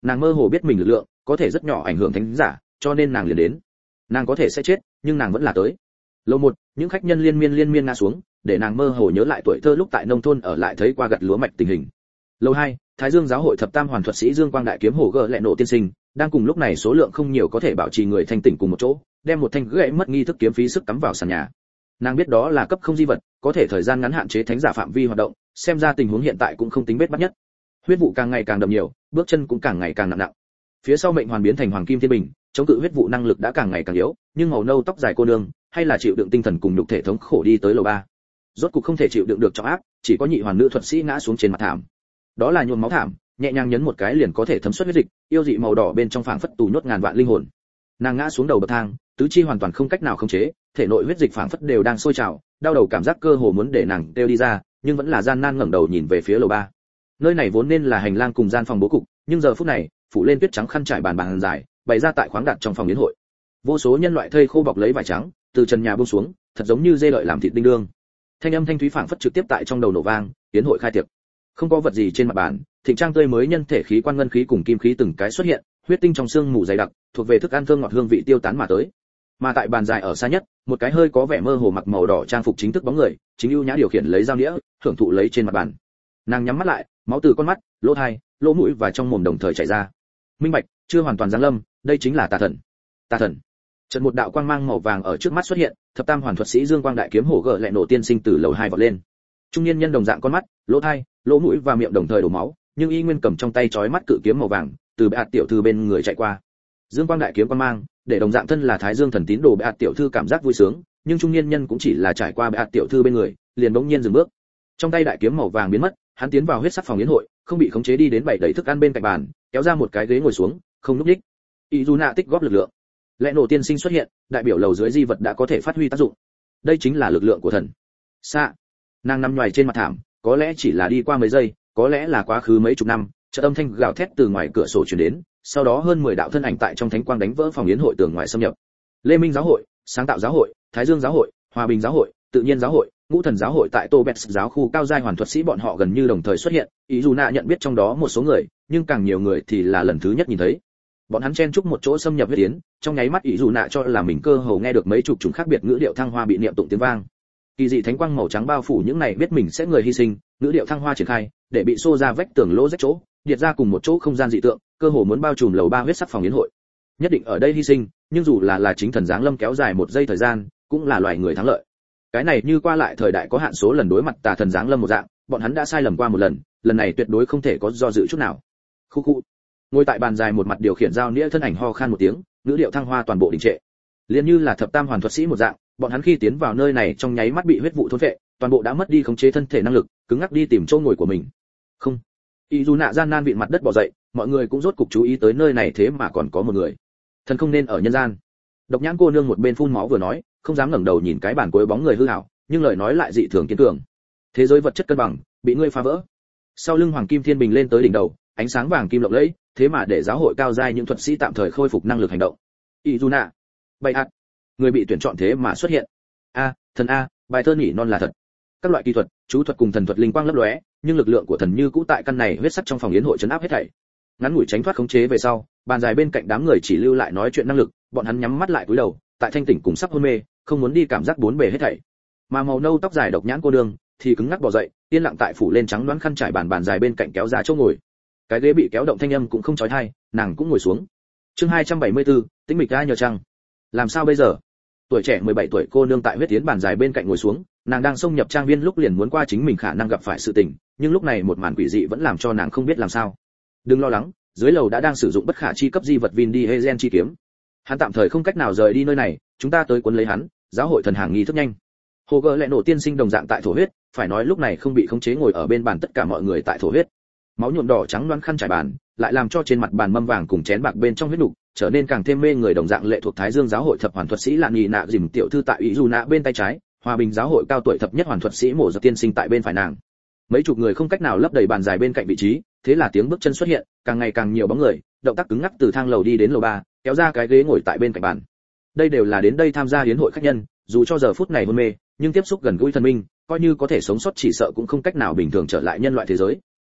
Nàng mơ hồ biết mình lực lượng có thể rất nhỏ ảnh hưởng thánh giả, cho nên nàng liền đến. Nàng có thể sẽ chết, nhưng nàng vẫn là tới. Lầu 1, những khách nhân liên miên ngã xuống, để nàng mơ hồ nhớ lại tuổi thơ lúc tại nông thôn ở lại thấy qua gặt lúa mạch tình hình. Lầu 2, Thái Dương giáo hội thập tam hoàn thuật sĩ Dương Quang đại kiếm hổ gỡ lẹ nộ tiên sinh, đang cùng lúc này số lượng không nhiều có thể bảo trì người thanh tỉnh cùng một chỗ, đem một thanh gãy mất nghi thức kiếm phí sức cắm vào sàn nhà. Nàng biết đó là cấp không di vật, có thể thời gian ngắn hạn chế thánh giả phạm vi hoạt động, xem ra tình huống hiện tại cũng không tính bết bắt nhất. Huyết vụ càng ngày càng đậm nhiều, bước chân cũng càng ngày càng nặng. Phía sau mệnh hoàn biến thành hoàng kim thiên bình, chống cự huyết vụ năng lực đã càng ngày càng yếu, nhưng màu nâu tóc dài cô nương, hay là chịu đựng tinh thần cùng nhục thể thống khổ đi tới lầu 3. Rốt cục không thể chịu đựng được trọng áp, chỉ có nhị hoàn nữ thuật sĩ ngã xuống trên mặt thảm. Đó là nhuộm máu thảm, nhẹ nhàng nhấn một cái liền có thể thấm xuất huyết dịch, yêu dị màu đỏ bên trong phảng phất tù nhốt ngàn vạn linh hồn. Nàng ngã xuống đầu bậc thang, tứ chi hoàn toàn không cách nào khống chế, thể nội huyết dịch phảng phất đều đang sôi trào, đau đầu cảm giác cơ hồ muốn để nàng đều đi ra, nhưng vẫn là gian nan ngẩng đầu nhìn về phía lầu 3. Nơi này vốn nên là hành lang cùng gian phòng bố cục, nhưng giờ phút này, phủ lên tuyết trắng khăn trải bàn dài, bày ra tại khoáng đặt trong phòng yến hội. Vô số nhân loại thây khô bọc lấy vải trắng, từ trần nhà buông xuống, thật giống như dê lợi làm thịt đinh đương. Thanh âm thanh thúy phảng phất trực tiếp tại trong đầu nổ vang, yến hội khai tiệc. Không có vật gì trên mặt bàn, thịnh trang tươi mới nhân thể khí quan ngân khí cùng kim khí từng cái xuất hiện, huyết tinh trong xương mù dày đặc, thuộc về thức ăn thơm ngọt hương vị tiêu tán mà tới. Mà tại bàn dài ở xa nhất, một cái hơi có vẻ mơ hồ mặc màu đỏ trang phục chính thức bóng người, chính ưu nhã điều khiển lấy dao đĩa, hưởng thụ lấy trên mặt bàn. Nàng nhắm mắt lại, máu từ con mắt, lỗ tai, lỗ mũi và trong mồm đồng thời chảy ra. Minh bạch, chưa hoàn toàn giáng lâm, đây chính là tà thần. Tà thần. Chợt một đạo quang mang màu vàng ở trước mắt xuất hiện, thập tam hoàn thuật sĩ Dương Quang đại kiếm hổ gở lẹ nổ tiên sinh từ lầu 2 vọt lên. Trung niên nhân đồng dạng con mắt, lỗ tai, lỗ mũi và miệng đồng thời đổ máu, nhưng y nguyên cầm trong tay chói mắt cự kiếm màu vàng, từ bệ hạt tiểu thư bên người chạy qua. Dương Quang đại kiếm quang mang, để đồng dạng thân là Thái Dương thần tín đồ bệ hạt tiểu thư cảm giác vui sướng, nhưng trung niên nhân cũng chỉ là trải qua bệ hạt tiểu thư bên người, liền bỗng nhiên dừng bước. Trong tay đại kiếm màu vàng biến mất, hắn tiến vào huyết sắc phòng yến hội, không bị khống chế đi đến bảy đầy thức ăn bên cạnh bàn, kéo ra một cái ghế ngồi xuống, không lúc nhích. Izuna tích góp lực lượng. Lẽ nổ tiên sinh xuất hiện, đại biểu lầu dưới di vật đã có thể phát huy tác dụng. Đây chính là lực lượng của thần. Xạ. Nàng nằm nhoài trên mặt thảm, có lẽ chỉ là đi qua mấy giây, có lẽ là quá khứ mấy chục năm, chợt âm thanh gào thét từ ngoài cửa sổ truyền đến, sau đó hơn 10 đạo thân ảnh tại trong thánh quang đánh vỡ phòng yến hội tường ngoài xâm nhập. Lê Minh giáo hội, Sáng tạo giáo hội, Thái Dương giáo hội, Hòa bình giáo hội, Tự nhiên giáo hội, Ngũ thần giáo hội tại Tô Bẹt giáo khu cao giai hoàn thuật sĩ bọn họ gần như đồng thời xuất hiện, Izuna nhận biết trong đó một số người, nhưng càng nhiều người thì là lần thứ nhất nhìn thấy. Bọn hắn chen chúc một chỗ xâm nhập huyết tiến, trong nháy mắt Izuna cho là mình cơ hồ nghe được mấy chục chủng khác biệt ngữ điệu thăng hoa bị niệm tụng tiếng vang. Kỳ dị thánh quang màu trắng bao phủ những này biết mình sẽ người hy sinh, ngữ điệu thăng hoa triển khai, để bị xô ra vách tường lỗ rách chỗ, điệt ra cùng một chỗ không gian dị tượng, cơ hồ muốn bao trùm lầu 3 huyết sắc phòng yến hội. Nhất định ở đây hy sinh, nhưng dù là chính thần giáng lâm kéo dài một giây thời gian, cũng là loài người thắng lợi. Cái này như qua lại thời đại có hạn số lần đối mặt tà thần giáng lâm một dạng, bọn hắn đã sai lầm qua một lần, lần này tuyệt đối không thể có do dự chút nào. Khu khu. Ngồi tại bàn dài một mặt điều khiển dao nĩa thân ảnh ho khan một tiếng, ngữ điệu thăng hoa toàn bộ đình trệ. Liên như là thập tam hoàn thuật sĩ một dạng, bọn hắn khi tiến vào nơi này trong nháy mắt bị huyết vụ thôn phệ, toàn bộ đã mất đi khống chế thân thể năng lực, cứng ngắc đi tìm chỗ ngồi của mình. Không. Izuna gian nan vịn mặt đất bò dậy, mọi người cũng rốt cục chú ý tới nơi này thế mà còn có một người. Thần không nên ở nhân gian. Độc nhãn cô nương một bên phun máu vừa nói, không dám ngẩng đầu nhìn cái bàn cuối bóng người hư ảo, nhưng lời nói lại dị thường kiên cường. Thế giới vật chất cân bằng bị ngươi phá vỡ. Sau lưng hoàng kim thiên bình lên tới đỉnh đầu, ánh sáng vàng kim lộng lẫy, thế mà để giáo hội cao giai những thuật sĩ tạm thời khôi phục năng lực hành động. Izuna, bày hạt, người bị tuyển chọn thế mà xuất hiện. Thần a, bài thơ nhỉ non là thật. Các loại kỹ thuật, chú thuật cùng thần thuật linh quang lấp lóe, nhưng lực lượng của thần như cũ tại căn này huyết sắc trong phòng yến hội trấn áp hết thảy. Ngắn ngủi tránh thoát khống chế về sau, bàn dài bên cạnh đám người chỉ lưu lại nói chuyện năng lực, bọn hắn nhắm mắt lại cúi đầu, tại thanh tỉnh cùng sắp hôn mê, không muốn đi cảm giác bốn bề hết thảy. Mà màu nâu tóc dài độc nhãn cô đương thì cứng ngắc bò dậy, yên lặng tại phủ lên trắng đoán khăn trải bàn dài bên cạnh kéo ra chỗ ngồi. Cái ghế bị kéo động thanh âm cũng không chói tai, nàng cũng ngồi xuống. Chương 274, tĩnh mịch ai nhờ chăng. Làm sao bây giờ? Tuổi trẻ 17 tuổi cô nương tại huyết tiến bàn dài bên cạnh ngồi xuống, nàng đang xông nhập trang viên lúc liền muốn qua chính mình khả năng gặp phải sự tình, nhưng lúc này một màn quỷ dị vẫn làm cho nàng không biết làm sao. Đừng lo lắng, dưới lầu đã đang sử dụng bất khả chi cấp di vật Vin đi Hezen chi kiếm. Hắn tạm thời không cách nào rời đi nơi này, chúng ta tới cuốn lấy hắn, giáo hội thần hàng nghi thức nhanh. Hồ gỡ lại nổ tiên sinh đồng dạng tại thổ huyết, phải nói lúc này không bị khống chế ngồi ở bên bàn tất cả mọi người tại thổ huyết. Máu nhuộm đỏ trắng loáng khăn trải bàn, lại làm cho trên mặt bàn mâm vàng cùng chén bạc bên trong huyết nục trở nên càng thêm mê người. Đồng dạng lệ thuộc Thái Dương giáo hội thập hoàn thuật sĩ Lạn Nhị Nạ Dìm tiểu thư tại Ý Dù Nạ bên tay trái, Hòa bình giáo hội cao tuổi thập nhất hoàn thuật sĩ Mộ Giật tiên sinh tại bên phải nàng. Mấy chục người không cách nào lấp đầy bàn dài bên cạnh vị trí, thế là tiếng bước chân xuất hiện, càng ngày càng nhiều bóng người, động tác cứng ngắc từ thang lầu đi đến lầu 3, kéo ra cái ghế ngồi tại bên cạnh bàn. Đây đều là đến đây tham gia hiến hội khách nhân, dù cho giờ phút này hôn mê, nhưng tiếp xúc gần gũi thần minh, coi như có thể sống sót chỉ sợ cũng không cách nào bình thường trở lại nhân loại thế giới.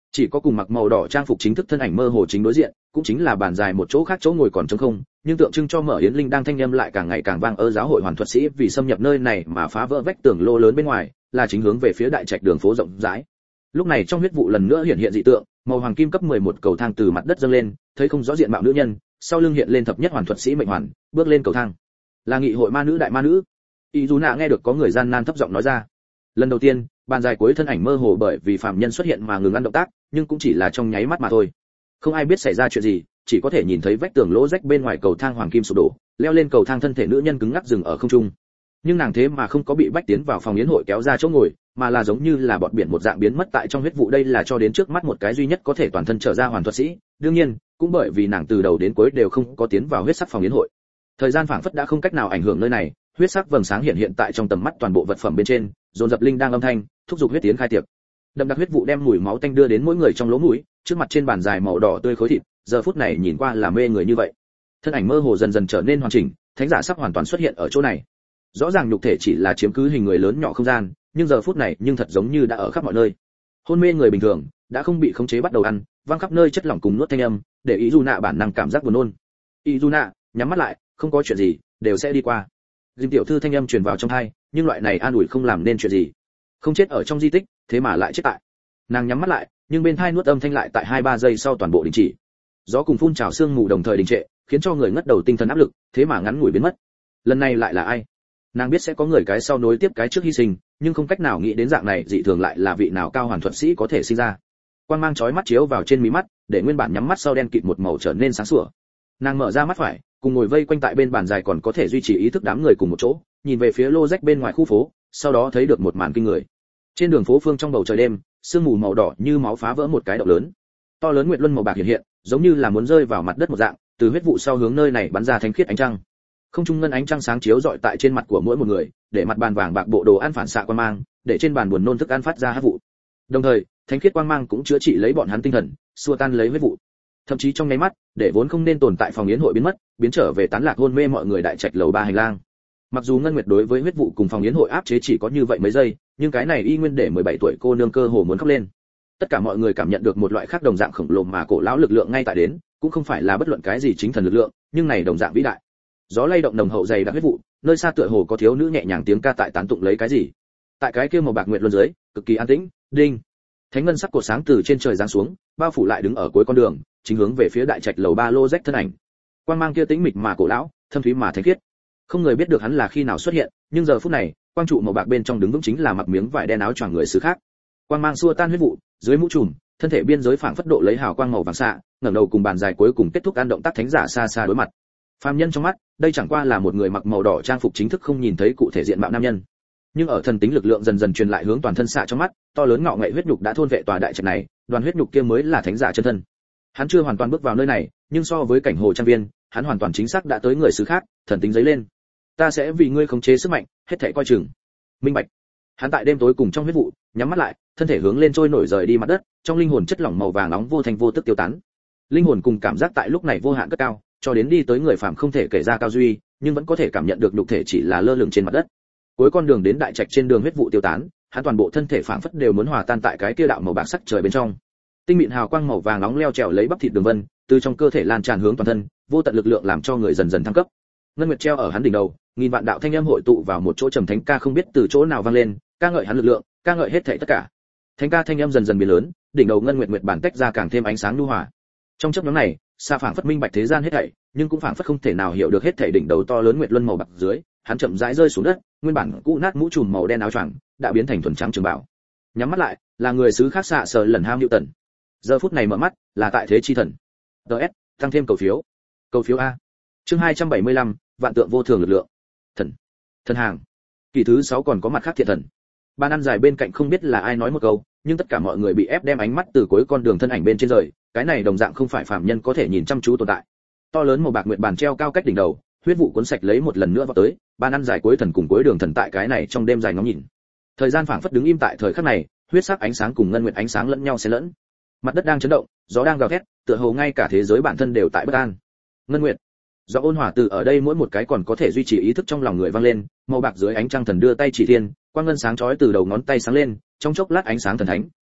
Chỉ có cùng mặc màu đỏ trang phục chính thức thân ảnh mơ hồ chính đối diện, cũng chính là bàn dài một chỗ khác chỗ ngồi còn trống không, nhưng tượng trưng cho mở yến linh đang thanh âm lại càng ngày càng vang giáo hội hoàn thuật sĩ vì xâm nhập nơi này mà phá vỡ vách tường lô lớn bên ngoài, là chính hướng về phía đại trạch đường phố rộng rãi. Lúc này trong huyết vụ lần nữa hiện dị tượng, màu hoàng kim cấp 11 cầu thang từ mặt đất dâng lên, thấy không rõ diện mạo nữ nhân, sau lưng hiện lên thập nhất hoàn thuật sĩ mệnh hoàn, bước lên cầu thang. Là nghị hội ma nữ đại ma nữ. Y Dù Nạ nghe được có người gian nan thấp giọng nói ra. Lần đầu tiên, bàn dài cuối thân ảnh mơ hồ bởi vì phàm nhân xuất hiện mà ngừng ăn động tác, nhưng cũng chỉ là trong nháy mắt mà thôi. Không ai biết xảy ra chuyện gì, chỉ có thể nhìn thấy vách tường lỗ rách bên ngoài cầu thang hoàng kim sụp đổ, leo lên cầu thang thân thể nữ nhân cứng ngắc dừng ở không trung. Nhưng nàng thế mà không có bị bách tiến vào phòng yến hội kéo ra chỗ ngồi, mà là giống như là bọt biển một dạng biến mất tại trong huyết vụ. Đây là cho đến trước mắt một cái duy nhất có thể toàn thân trở ra hoàn thuật sĩ, đương nhiên cũng bởi vì nàng từ đầu đến cuối đều không có tiến vào huyết sắc phòng yến hội. Thời gian phảng phất đã không cách nào ảnh hưởng nơi này, huyết sắc vầng sáng hiện tại trong tầm mắt toàn bộ vật phẩm bên trên, dồn dập linh đang âm thanh thúc giục huyết tiến khai tiệc. Đậm đặc huyết vụ đem mùi máu tanh đưa đến mỗi người trong lỗ mũi, trước mặt trên bàn dài màu đỏ tươi khối thịt, giờ phút này nhìn qua là mê người như vậy. Thân ảnh mơ hồ dần dần trở nên hoàn chỉnh, thánh giả sắp hoàn toàn xuất hiện ở chỗ này. Rõ ràng nhục thể chỉ là chiếm cứ hình người lớn nhỏ không gian, nhưng giờ phút này nhưng thật giống như đã ở khắp mọi nơi. Hôn mê người bình thường đã không bị khống chế bắt đầu ăn, văng khắp nơi chất lỏng cùng nuốt thanh âm, để Ý Du Nạ bản năng cảm giác buồn nôn. Ý Du Nạ nhắm mắt lại, không có chuyện gì, đều sẽ đi qua. Dìm tiểu thư thanh âm truyền vào trong tai, nhưng loại này an ủi không làm nên chuyện gì. Không chết ở trong di tích, thế mà lại chết tại. Nàng nhắm mắt lại, nhưng bên tai nuốt âm thanh lại tại 2-3 giây sau toàn bộ đình chỉ. Gió cùng phun trào sương mù đồng thời đình trệ, khiến cho người ngất đầu tinh thần áp lực, thế mà ngắn ngủi biến mất. Lần này lại là ai? Nàng biết sẽ có người cái sau nối tiếp cái trước hy sinh, nhưng không cách nào nghĩ đến dạng này dị thường lại là vị nào cao hoàn thuật sĩ có thể sinh ra. Quang mang chói mắt chiếu vào trên mí mắt, để nguyên bản nhắm mắt sau đen kịt một màu trở nên sáng sủa. Nàng mở ra mắt phải, cùng ngồi vây quanh tại bên bàn dài còn có thể duy trì ý thức đám người cùng một chỗ, nhìn về phía lô rách bên ngoài khu phố, sau đó thấy được một màn kinh người. Trên đường phố phương trong bầu trời đêm, sương mù màu đỏ như máu phá vỡ một cái động lớn. To lớn nguyệt luân màu bạc hiện hiện, giống như là muốn rơi vào mặt đất một dạng, từ huyết vụ sau hướng nơi này bắn ra thánh khiết ánh trăng. Không trung ngân ánh trăng sáng chiếu rọi tại trên mặt của mỗi một người, để mặt bàn vàng bạc bộ đồ ăn phản xạ quang mang, để trên bàn buồn nôn thức ăn phát ra hắc vụ. Đồng thời, thánh khiết quang mang cũng chữa trị lấy bọn hắn tinh thần, xua tan lấy huyết vụ. Thậm chí trong nháy mắt, để vốn không nên tồn tại phòng yến hội biến mất, biến trở về tán lạc hôn mê mọi người đại trạch lầu 3 hành lang. Mặc dù Ngân Nguyệt đối với huyết vụ cùng phòng yến hội áp chế chỉ có như vậy mấy giây, nhưng cái này y nguyên để 17 tuổi cô nương cơ hồ muốn khóc lên. Tất cả mọi người cảm nhận được một loại khác đồng dạng khổng lồ mà cổ lão lực lượng ngay tại đến, cũng không phải là bất luận cái gì chính thần lực lượng, nhưng này đồng dạng vĩ đại. Gió lay động nồng hậu dày đặc huyết vụ, nơi xa tựa hồ có thiếu nữ nhẹ nhàng tiếng ca tại tán tụng lấy cái gì. Tại cái kia màu bạc nguyệt luân dưới, cực kỳ an tĩnh, đinh. Thánh ngân sắc cột sáng từ trên trời giáng xuống, bao phủ lại đứng ở cuối con đường, chính hướng về phía đại trạch lầu 3 lô rách thân ảnh. Quang mang kia tĩnh mịch mà cổ lão, thâm thúy mà thánh khiết. Không người biết được hắn là khi nào xuất hiện, nhưng giờ phút này, quang trụ màu bạc bên trong đứng vững chính là mặc miếng vải đen áo choàng người xứ khác. Quang mang xua tan huyết vụ, dưới mũ trùm, thân thể biên giới phảng phất độ lấy hào quang màu vàng xạ, ngẩng đầu cùng bàn dài cuối cùng kết thúc ăn động tác thánh giả xa xa đối mặt. Phàm nhân trong mắt, đây chẳng qua là một người mặc màu đỏ trang phục chính thức không nhìn thấy cụ thể diện mạo nam nhân. Nhưng ở thần tính lực lượng dần dần truyền lại hướng toàn thân xạ trong mắt, to lớn ngạo nghệ huyết nhục đã thôn vệ tòa đại trạch này, đoàn huyết nhục kia mới là thánh giả chân thân. Hắn chưa hoàn toàn bước vào nơi này, nhưng so với cảnh hồ trang viên, hắn hoàn toàn chính xác đã tới người xứ khác, thần tính giấy lên. Ta sẽ vì ngươi khống chế sức mạnh, hết thảy coi chừng. Minh bạch. Hắn tại đêm tối cùng trong huyết vụ, nhắm mắt lại, thân thể hướng lên trôi nổi rời đi mặt đất, trong linh hồn chất lỏng màu vàng nóng vô thành vô tức tiêu tán. Linh hồn cùng cảm giác tại lúc này vô hạn cất cao, cho đến đi tới người phàm không thể kể ra cao duy, nhưng vẫn có thể cảm nhận được nhục thể chỉ là lơ lửng trên mặt đất. Cuối con đường đến đại trạch trên đường huyết vụ tiêu tán, hắn toàn bộ thân thể phảng phất đều muốn hòa tan tại cái kia đạo màu bạc sắc trời bên trong. Tinh mịn hào quang màu vàng nóng leo trèo lấy bắp thịt đường vân, từ trong cơ thể lan tràn hướng toàn thân, vô tận lực lượng làm cho người dần dần thăng cấp. Ngân nguyệt treo ở hắn đỉnh đầu, nghìn vạn đạo thanh âm hội tụ vào một chỗ trầm thánh ca không biết từ chỗ nào vang lên, ca ngợi hắn lực lượng, ca ngợi hết thảy tất cả. Thánh ca thanh âm dần dần biến lớn, đỉnh đầu ngân nguyệt nguyệt bản tách ra càng thêm ánh sáng nhu hòa. Trong chớp nhoáng này, xa phảng phất minh bạch thế gian hết thảy, nhưng cũng phảng phất không thể nào hiểu được hết thảy đỉnh đầu to lớn nguyệt luân màu bạc dưới, hắn chậm rãi rơi xuống đất, nguyên bản cũ nát mũ trùm màu đen áo choàng đã biến thành thuần trắng trường bảo. Nhắm mắt lại, là người xứ khác xạ sờ lần ham Newton. Giờ phút này mở mắt, là tại thế chi thần. DS, tăng thêm cầu phiếu. Cầu phiếu A. Chương 275, vạn tượng vô thường lực lượng. Thần. Thần hàng. Kỳ thứ 6 còn có mặt khác thiện thần. Bàn ăn dài bên cạnh không biết là ai nói một câu, nhưng tất cả mọi người bị ép đem ánh mắt từ cuối con đường thân ảnh bên trên rời, cái này đồng dạng không phải phàm nhân có thể nhìn chăm chú tồn tại. To lớn màu bạc nguyệt bàn treo cao cách đỉnh đầu, huyết vụ cuốn sạch lấy một lần nữa vào tới, bàn ăn dài cuối thần cùng cuối đường thần tại cái này trong đêm dài ngóng nhìn. Thời gian phảng phất đứng im tại thời khắc này, huyết sắc ánh sáng cùng ngân nguyệt ánh sáng lẫn nhau xen lẫn. Mặt đất đang chấn động, gió đang gào thét, tựa hồ ngay cả thế giới bản thân đều tại bất an. Ngân nguyệt. Do ôn hòa từ ở đây mỗi một cái còn có thể duy trì ý thức trong lòng người vang lên, màu bạc dưới ánh trăng thần đưa tay chỉ thiên, quang ngân sáng chói từ đầu ngón tay sáng lên, trong chốc lát ánh sáng thần thánh,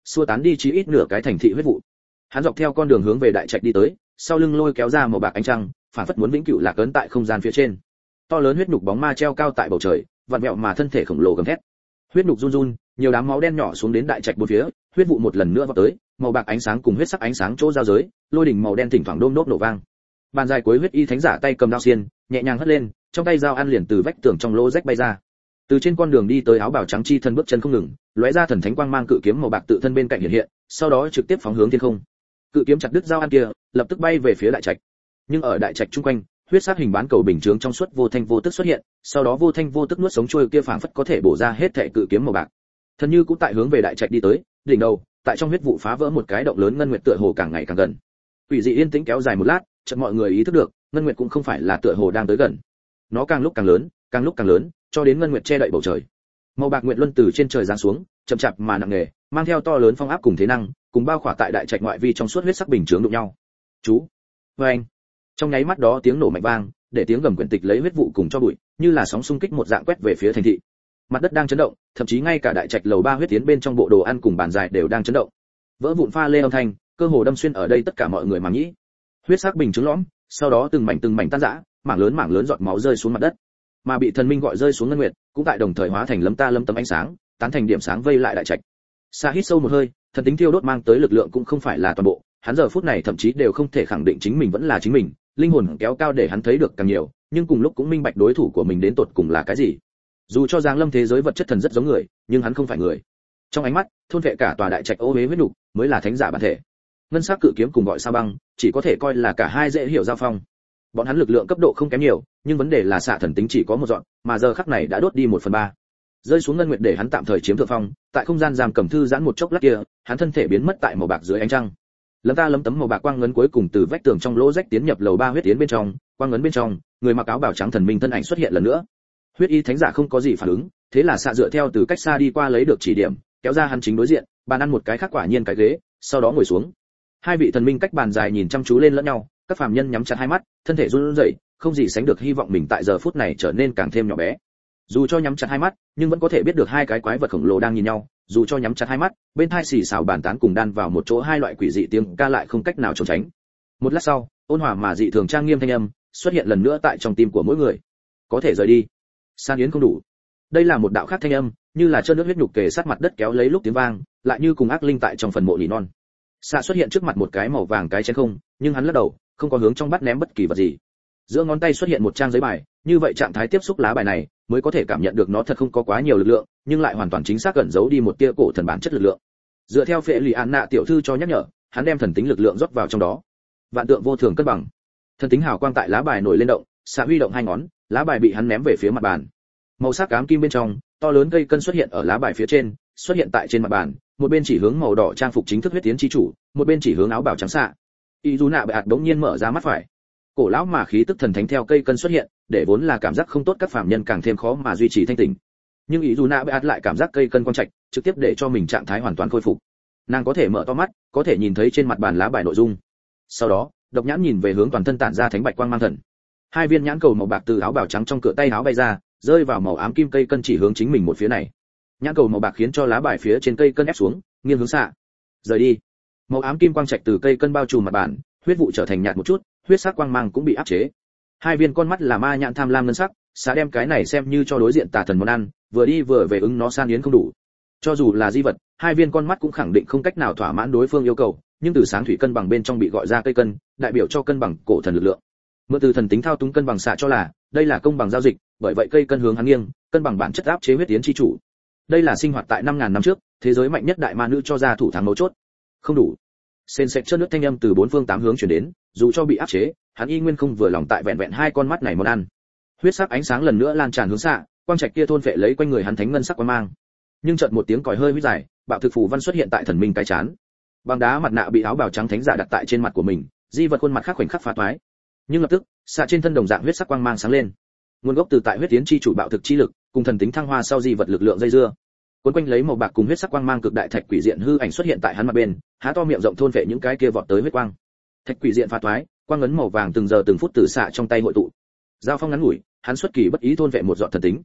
xua tán đi chí ít nửa cái thành thị huyết vụ. Hắn dọc theo con đường hướng về đại trạch đi tới, sau lưng lôi kéo ra màu bạc ánh trăng, phản phất muốn vĩnh cửu lạc ấn tại không gian phía trên. To lớn huyết nhục bóng ma treo cao tại bầu trời, vặn vẹo mà thân thể khổng lồ gầm thét. Huyết nhục run run, nhiều đám máu đen nhỏ xuống đến đại trạch bốn phía, huyết vụ một lần nữa vọt tới, màu bạc ánh sáng cùng huyết sắc ánh sáng chỗ giao giới, lôi đỉnh màu đen thỉnh thoảng đôm đốp nổ vang. Bàn dài cuối huyết y thánh giả tay cầm đao xiên, nhẹ nhàng hất lên, trong tay dao ăn liền từ vách tường trong lỗ rách bay ra. Từ trên con đường đi tới áo bào trắng chi thân bước chân không ngừng, lóe ra thần thánh quang mang cự kiếm màu bạc tự thân bên cạnh hiện hiện, sau đó trực tiếp phóng hướng thiên không. Cự kiếm chặt đứt dao ăn kia, lập tức bay về phía đại trạch. Nhưng ở đại trạch chung quanh, huyết sắc hình bán cầu bình chướng trong suốt vô thanh vô tức xuất hiện, sau đó vô thanh vô tức nuốt sống trôi kia phảng phất có thể bổ ra hết thảy cự kiếm màu bạc. Thần như cũng tại hướng về đại trạch đi tới, đỉnh đầu, tại trong huyết vụ phá vỡ một cái động lớn ngân nguyệt tựa hồ càng ngày càng gần. Quỷ dị yên tĩnh kéo dài một lát, chợt mọi người ý thức được, ngân nguyệt cũng không phải là tựa hồ đang tới gần. Nó càng lúc càng lớn, cho đến ngân nguyệt che đậy bầu trời. Màu bạc nguyệt luân từ trên trời giáng xuống, chậm chạp mà nặng nề, mang theo to lớn phong áp cùng thế năng, cùng bao khỏa tại đại trạch ngoại vi trong suốt huyết sắc bình chướng đụng nhau. Chú, anh. Trong nháy mắt đó tiếng nổ mạnh vang, để tiếng gầm quyển tịch lấy huyết vụ cùng cho bụi, như là sóng xung kích một dạng quét về phía thành thị. Mặt đất đang chấn động, thậm chí ngay cả đại trạch lầu 3 huyết tiến bên trong bộ đồ ăn cùng bàn dài đều đang chấn động. Vỡ vụn pha lê âm thanh, cơ hồ đâm xuyên ở đây tất cả mọi người màng nhĩ. Huyết sắc bình chướng lõm, sau đó từng mảnh tan rã, mảng lớn giọt máu rơi xuống mặt đất. Mà bị thần minh gọi rơi xuống ngân nguyệt, cũng tại đồng thời hóa thành lấm tấm ánh sáng, tán thành điểm sáng vây lại đại trạch. Sa hít sâu một hơi, thần tính thiêu đốt mang tới lực lượng cũng không phải là toàn bộ, hắn giờ phút này thậm chí đều không thể khẳng định chính mình vẫn là chính mình, linh hồn kéo cao để hắn thấy được càng nhiều, nhưng cùng lúc cũng minh bạch đối thủ của mình đến tột cùng là cái gì. Dù cho giáng lâm thế giới vật chất thần rất giống người, nhưng hắn không phải người. Trong ánh mắt, thôn vệ cả tòa đại trạch ô uế huyết nục, mới là thánh giả bản thể. Ngân sắc cự kiếm cùng gọi sao băng, chỉ có thể coi là cả hai dễ hiểu giao phong. Bọn hắn lực lượng cấp độ không kém nhiều, nhưng vấn đề là xạ thần tính chỉ có một dọn, mà giờ khắc này đã đốt đi 1/3. Rơi xuống ngân nguyệt để hắn tạm thời chiếm thượng phong, tại không gian giam cầm thư giãn một chốc lát kia, hắn thân thể biến mất tại màu bạc dưới ánh trăng. Lấm tấm màu bạc quang ngấn cuối cùng từ vách tường trong lỗ rách tiến nhập lầu 3 huyết tiến bên trong, quang ngấn bên trong, người mặc áo bào trắng thần minh thân ảnh xuất hiện lần nữa. Huyết y thánh giả không có gì phản ứng, thế là xạ dựa theo từ cách xa đi qua lấy được chỉ điểm, kéo ra hắn chính đối diện, bàn ăn một cái khác quả nhiên cái ghế, sau đó ngồi xuống. Hai vị thần minh cách bàn dài nhìn chăm chú lên lẫn nhau, các phàm nhân nhắm chặt hai mắt, thân thể run rẩy, không gì sánh được hy vọng mình tại giờ phút này trở nên càng thêm nhỏ bé. Dù cho nhắm chặt hai mắt, nhưng vẫn có thể biết được hai cái quái vật khổng lồ đang nhìn nhau, dù cho nhắm chặt hai mắt, bên tai xì xào bàn tán cùng đan vào một chỗ hai loại quỷ dị tiếng ca lại không cách nào trốn tránh. Một lát sau, ôn hòa mà dị thường trang nghiêm thanh âm xuất hiện lần nữa tại trong tim của mỗi người. Có thể rời đi. San yến không đủ. Đây là một đạo khác thanh âm, như là trơn nước huyết nhục kề sát mặt đất kéo lấy lúc tiếng vang, lại như cùng ác linh tại trong phần mộ nỉ non. Xạ xuất hiện trước mặt một cái màu vàng cái chén không, nhưng hắn lắc đầu, không có hướng trong bát ném bất kỳ vật gì. Giữa ngón tay xuất hiện một trang giấy bài, như vậy trạng thái tiếp xúc lá bài này, mới có thể cảm nhận được nó thật không có quá nhiều lực lượng, nhưng lại hoàn toàn chính xác cẩn giấu đi một tia cổ thần bản chất lực lượng. Dựa theo phệ lì an nạ tiểu thư cho nhắc nhở, hắn đem thần tính lực lượng rót vào trong đó. Vạn tượng vô thường cân bằng. Thần tính hào quang tại lá bài nổi lên động, xạ huy động hai ngón, lá bài bị hắn ném về phía mặt bàn. Màu sắc ám kim bên trong, to lớn cây cân xuất hiện ở lá bài phía trên, xuất hiện tại trên mặt bàn, một bên chỉ hướng màu đỏ trang phục chính thức huyết tiến chi chủ, một bên chỉ hướng áo bào trắng xạ. Y dù nạ bệ ạt đống nhiên mở ra mắt phải. Cổ lão mà khí tức thần thánh theo cây cân xuất hiện, để vốn là cảm giác không tốt các phàm nhân càng thêm khó mà duy trì thanh tỉnh. Nhưng ý dù nạ bệ ạt lại cảm giác cây cân quang trạch, trực tiếp để cho mình trạng thái hoàn toàn khôi phục. Nàng có thể mở to mắt, có thể nhìn thấy trên mặt bàn lá bài nội dung. Sau đó, độc nhãn nhìn về hướng toàn thân tản ra thánh bạch quang mang thần. Hai viên nhãn cầu màu bạc từ áo bào trắng trong cửa tay áo bay ra, rơi vào màu ám kim cây cân chỉ hướng chính mình một phía này. Nhãn cầu màu bạc khiến cho lá bài phía trên cây cân ép xuống, nghiêng hướng xạ. Rời đi. Màu ám kim quang trạch từ cây cân bao trùm mặt bàn, huyết vụ trở thành nhạt một chút, huyết sắc quang mang cũng bị áp chế. Hai viên con mắt là ma nhãn tham lam ngân sắc, xạ đem cái này xem như cho đối diện tà thần món ăn, vừa đi vừa về ứng nó san yến không đủ. Cho dù là di vật, hai viên con mắt cũng khẳng định không cách nào thỏa mãn đối phương yêu cầu, nhưng từ sáng thủy cân bằng bên trong bị gọi ra cây cân, đại biểu cho cân bằng cổ thần lực lượng. Mượn từ thần tính thao túng cân bằng xạ cho là, đây là công bằng giao dịch, bởi vậy cây cân hướng hắn nghiêng, cân bằng bản chất áp chế huyết tiến chi chủ. Đây là sinh hoạt tại 5000 năm trước, thế giới mạnh nhất đại ma nữ cho ra thủ thắng mấu chốt. Không đủ. Sền sệt chất nước thanh âm từ bốn phương tám hướng truyền đến, dù cho bị áp chế, hắn y nguyên không vừa lòng tại vẹn vẹn hai con mắt này món ăn. Huyết sắc ánh sáng lần nữa lan tràn hướng xạ, quang trạch kia thôn phệ lấy quanh người hắn thánh ngân sắc quang mang. Nhưng chợt một tiếng còi hơi huýt dài, bạo thực phù văn xuất hiện tại thần minh cái chán. Bằng đá mặt nạ bị áo bào trắng thánh giả đặt tại trên mặt của mình, di vật khuôn mặt khác khoảnh khắc phá toái. Nhưng lập tức, xạ trên thân đồng dạng huyết sắc quang mang sáng lên. Nguồn gốc từ tại huyết tiến chi chủ bạo thực chi lực, cùng thần tính thăng hoa sau di vật lực lượng dây dưa. Cuốn quanh lấy màu bạc cùng huyết sắc quang mang cực đại thạch quỷ diện hư ảnh xuất hiện tại hắn mặt bên, há to miệng rộng thôn phệ những cái kia vọt tới huyết quang. Thạch quỷ diện phá toái, quang ngấn màu vàng từng giờ từng phút từ xạ trong tay hội tụ. Giao phong ngắn ngủi, hắn xuất kỳ bất ý thôn phệ một giọt thần tính.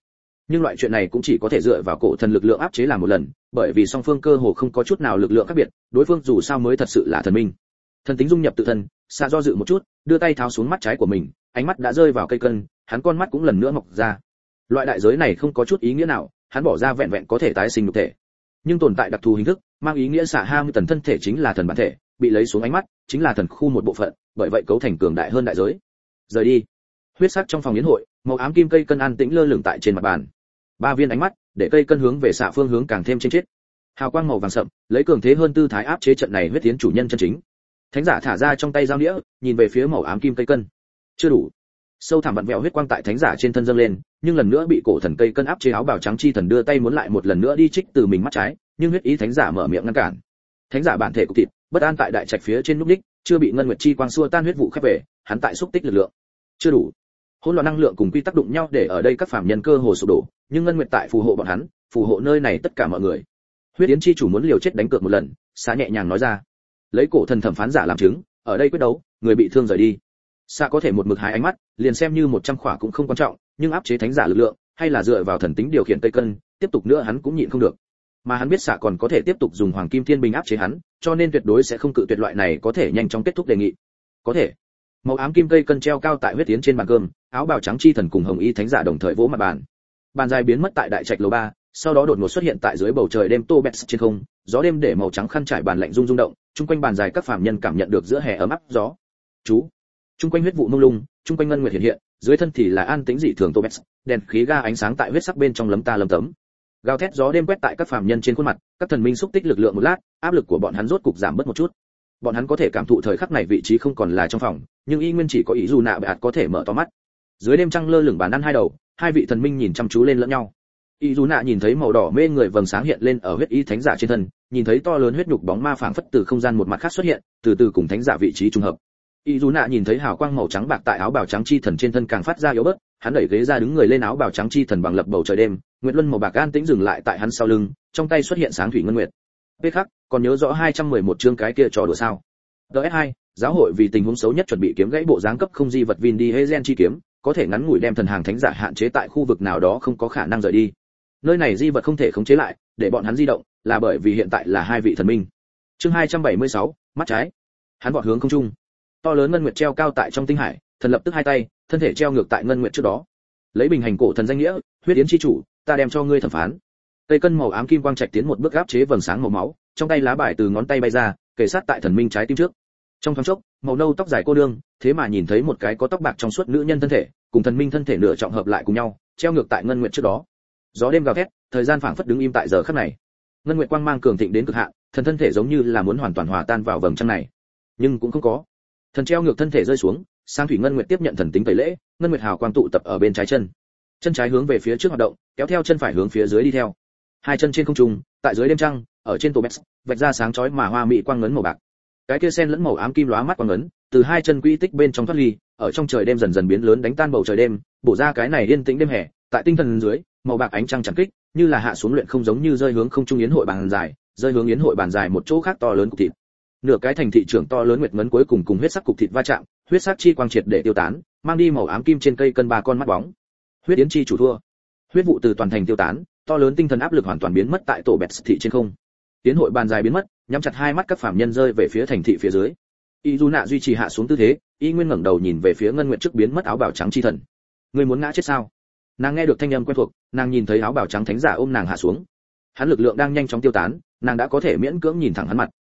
Nhưng loại chuyện này cũng chỉ có thể dựa vào cổ thần lực lượng áp chế làm một lần, bởi vì song phương cơ hồ không có chút nào lực lượng khác biệt, đối phương dù sao mới thật sự là thần minh. Thần tính dung nhập tự thân, Xạ do dự một chút, đưa tay tháo xuống mắt trái của mình, ánh mắt đã rơi vào cây cân, hắn con mắt cũng lần nữa mọc ra. Loại đại giới này không có chút ý nghĩa nào, hắn bỏ ra vẹn vẹn có thể tái sinh nhục thể. Nhưng tồn tại đặc thù hình thức, mang ý nghĩa Xạ Ham tần thân thể chính là thần bản thể, bị lấy xuống ánh mắt, chính là thần khu một bộ phận, bởi vậy cấu thành cường đại hơn đại giới. Rời đi. Huyết sắc trong phòng yến hội, màu ám kim cây cân an tĩnh lơ lửng tại trên mặt bàn. 3 viên ánh mắt, để cây cân hướng về Xạ phương hướng càng thêm trên chết. Hào quang màu vàng sậm, lấy cường thế hơn tư thái áp chế trận này huyết tiến chủ nhân chân chính. Thánh giả thả ra trong tay dao đĩa, nhìn về phía màu ám kim cây cân. Chưa đủ. Sâu thẳm vặn vẹo huyết quang tại thánh giả trên thân dâng lên, nhưng lần nữa bị cổ thần cây cân áp chế. Áo bào trắng chi thần đưa tay muốn lại một lần nữa đi trích từ mình mắt trái, nhưng huyết ý thánh giả mở miệng ngăn cản. Thánh giả bản thể cục thịt, bất an tại đại trạch phía trên núc đích, chưa bị ngân nguyệt chi quang xua tan huyết vụ khép về, hắn tại xúc tích lực lượng. Chưa đủ. Hỗn loạn năng lượng cùng quy tắc đụng nhau để ở đây các phàm nhân cơ hồ sụp đổ, nhưng ngân nguyệt tại phù hộ bọn hắn, phù hộ nơi này tất cả mọi người. Huyết yến chi chủ muốn liều chết đánh cược một lần, Xạ nhẹ nhàng nói ra. Lấy cổ thần thẩm phán giả làm chứng, ở đây quyết đấu, người bị thương rời đi. Xạ có thể một mực hái ánh mắt, liền xem như 100 khỏa cũng không quan trọng, nhưng áp chế thánh giả lực lượng, hay là dựa vào thần tính điều khiển cây cân, tiếp tục nữa hắn cũng nhịn không được. Mà hắn biết Xạ còn có thể tiếp tục dùng hoàng kim thiên bình áp chế hắn, cho nên tuyệt đối sẽ không cự tuyệt loại này có thể nhanh chóng kết thúc đề nghị. Có thể. Màu ám kim cây cân treo cao tại huyết tiến trên bàn cơm, áo bào trắng chi thần cùng hồng y thánh giả đồng thời vỗ mặt bàn. Bàn dài biến mất tại đại trạch lầu 3, sau đó đột ngột xuất hiện tại dưới bầu trời đêm tô bẹt trên không, gió đêm để màu trắng khăn trải bàn lạnh rung rung động, chung quanh bàn dài các phàm nhân cảm nhận được giữa hè ấm áp gió. Chú. Chung quanh huyết vụ mông lung, chung quanh ngân nguyệt hiện hiện, dưới thân thì là an tĩnh dị thường tô bẹt, đèn khí ga ánh sáng tại huyết sắc bên trong lấm ta lấm tấm. Gào thét gió đêm quét tại các phàm nhân trên khuôn mặt, các thần minh xúc tích lực lượng một lát, áp lực của bọn hắn rốt cục giảm bớt một chút. Bọn hắn có thể cảm thụ thời khắc này vị trí không còn là trong phòng, nhưng y nguyên chỉ có ý dù nạ bệ ạt có thể mở to mắt. Dưới đêm trăng lơ lửng bàn ăn hai đầu, hai vị thần minh nhìn chăm chú lên lẫn nhau. Y dù nạ nhìn thấy màu đỏ mê người vầng sáng hiện lên ở huyết y thánh giả trên thân, nhìn thấy to lớn huyết nhục bóng ma phảng phất từ không gian một mặt khác xuất hiện, từ từ cùng thánh giả vị trí trùng hợp. Y dù nạ nhìn thấy hào quang màu trắng bạc tại áo bào trắng chi thần trên thân càng phát ra yếu bớt, hắn đẩy ghế ra đứng người lên, áo bào trắng chi thần bằng lập bầu trời đêm, nguyệt luân màu bạc an tĩnh dừng lại tại hắn sau lưng, trong tay xuất hiện sáng thủy ngân nguyệt. Biết khắc, còn nhớ rõ 211 chương cái kia trò đùa sao? DS2, giáo hội vì tình huống xấu nhất chuẩn bị kiếm gãy bộ dáng cấp không di vật Vin đi Hezen chi kiếm, có thể ngắn ngủi đem thần hàng thánh giả hạn chế tại khu vực nào đó không có khả năng rời đi. Nơi này di vật không thể khống chế lại, để bọn hắn di động, là bởi vì hiện tại là hai vị thần minh. Chương 276, mắt trái. Hắn vọt hướng không trung. To lớn ngân nguyệt treo cao tại trong tinh hải, thần lập tức hai tay, thân thể treo ngược tại ngân nguyệt trước đó. Lấy bình hành cổ thần danh nghĩa, huyết yến chi chủ, ta đem cho ngươi thẩm phán. Cây cân màu ám kim quang trạch tiến một bước áp chế vầng sáng màu máu, trong tay lá bài từ ngón tay bay ra, kề sát tại thần minh trái tim trước. Trong thoáng chốc, màu nâu tóc dài cô đương, thế mà nhìn thấy một cái có tóc bạc trong suốt nữ nhân thân thể, cùng thần minh thân thể nửa trọng hợp lại cùng nhau, treo ngược tại ngân nguyệt trước đó. Gió đêm gào thét, thời gian phảng phất đứng im tại giờ khắc này. Ngân nguyệt quang mang cường thịnh đến cực hạn, thần thân thể giống như là muốn hoàn toàn hòa tan vào vầng trăng này, nhưng cũng không có. Thần treo ngược thân thể rơi xuống, sang thủy ngân nguyệt tiếp nhận thần tính tẩy lễ, ngân nguyệt hào quang tụ tập ở bên trái chân. Chân trái hướng về phía trước hoạt động, kéo theo chân phải hướng phía dưới đi theo. Hai chân trên không trung, tại dưới đêm trăng, ở trên tổ bét, vạch ra sáng chói mà hoa mỹ quang ngấn màu bạc. Cái kia sen lẫn màu ám kim lóa mắt quang ngấn, từ hai chân quỹ tích bên trong thoát ly, ở trong trời đêm dần dần biến lớn đánh tan bầu trời đêm, bổ ra cái này yên tĩnh đêm hè, tại tinh thần dưới, màu bạc ánh trăng chạm kích, như là hạ xuống luyện không giống như rơi hướng không trung yến hội bàn dài, rơi hướng yến hội bàn dài một chỗ khác to lớn cục thịt. Nửa cái thành thị trưởng to lớn nguyệt ngấn cuối cùng cùng huyết sắc cục thịt va chạm, huyết sắc chi quang triệt để tiêu tán, mang đi màu ám kim trên cây cân ba con mắt bóng. Huyết yến chi chủ thua. Huyết vụ từ toàn thành tiêu tán, to lớn tinh thần áp lực hoàn toàn biến mất tại tổ bẹt thị trên không. Yến hội bàn dài biến mất, nhắm chặt hai mắt các phàm nhân rơi về phía thành thị phía dưới. Y Du Nạ duy trì hạ xuống tư thế, y nguyên ngẩng đầu nhìn về phía ngân nguyệt trước biến mất áo bào trắng chi thần. Ngươi muốn ngã chết sao? Nàng nghe được thanh âm quen thuộc, nàng nhìn thấy áo bào trắng thánh giả ôm nàng hạ xuống. Hắn lực lượng đang nhanh chóng tiêu tán, nàng đã có thể miễn cưỡng nhìn thẳng hắn mặt.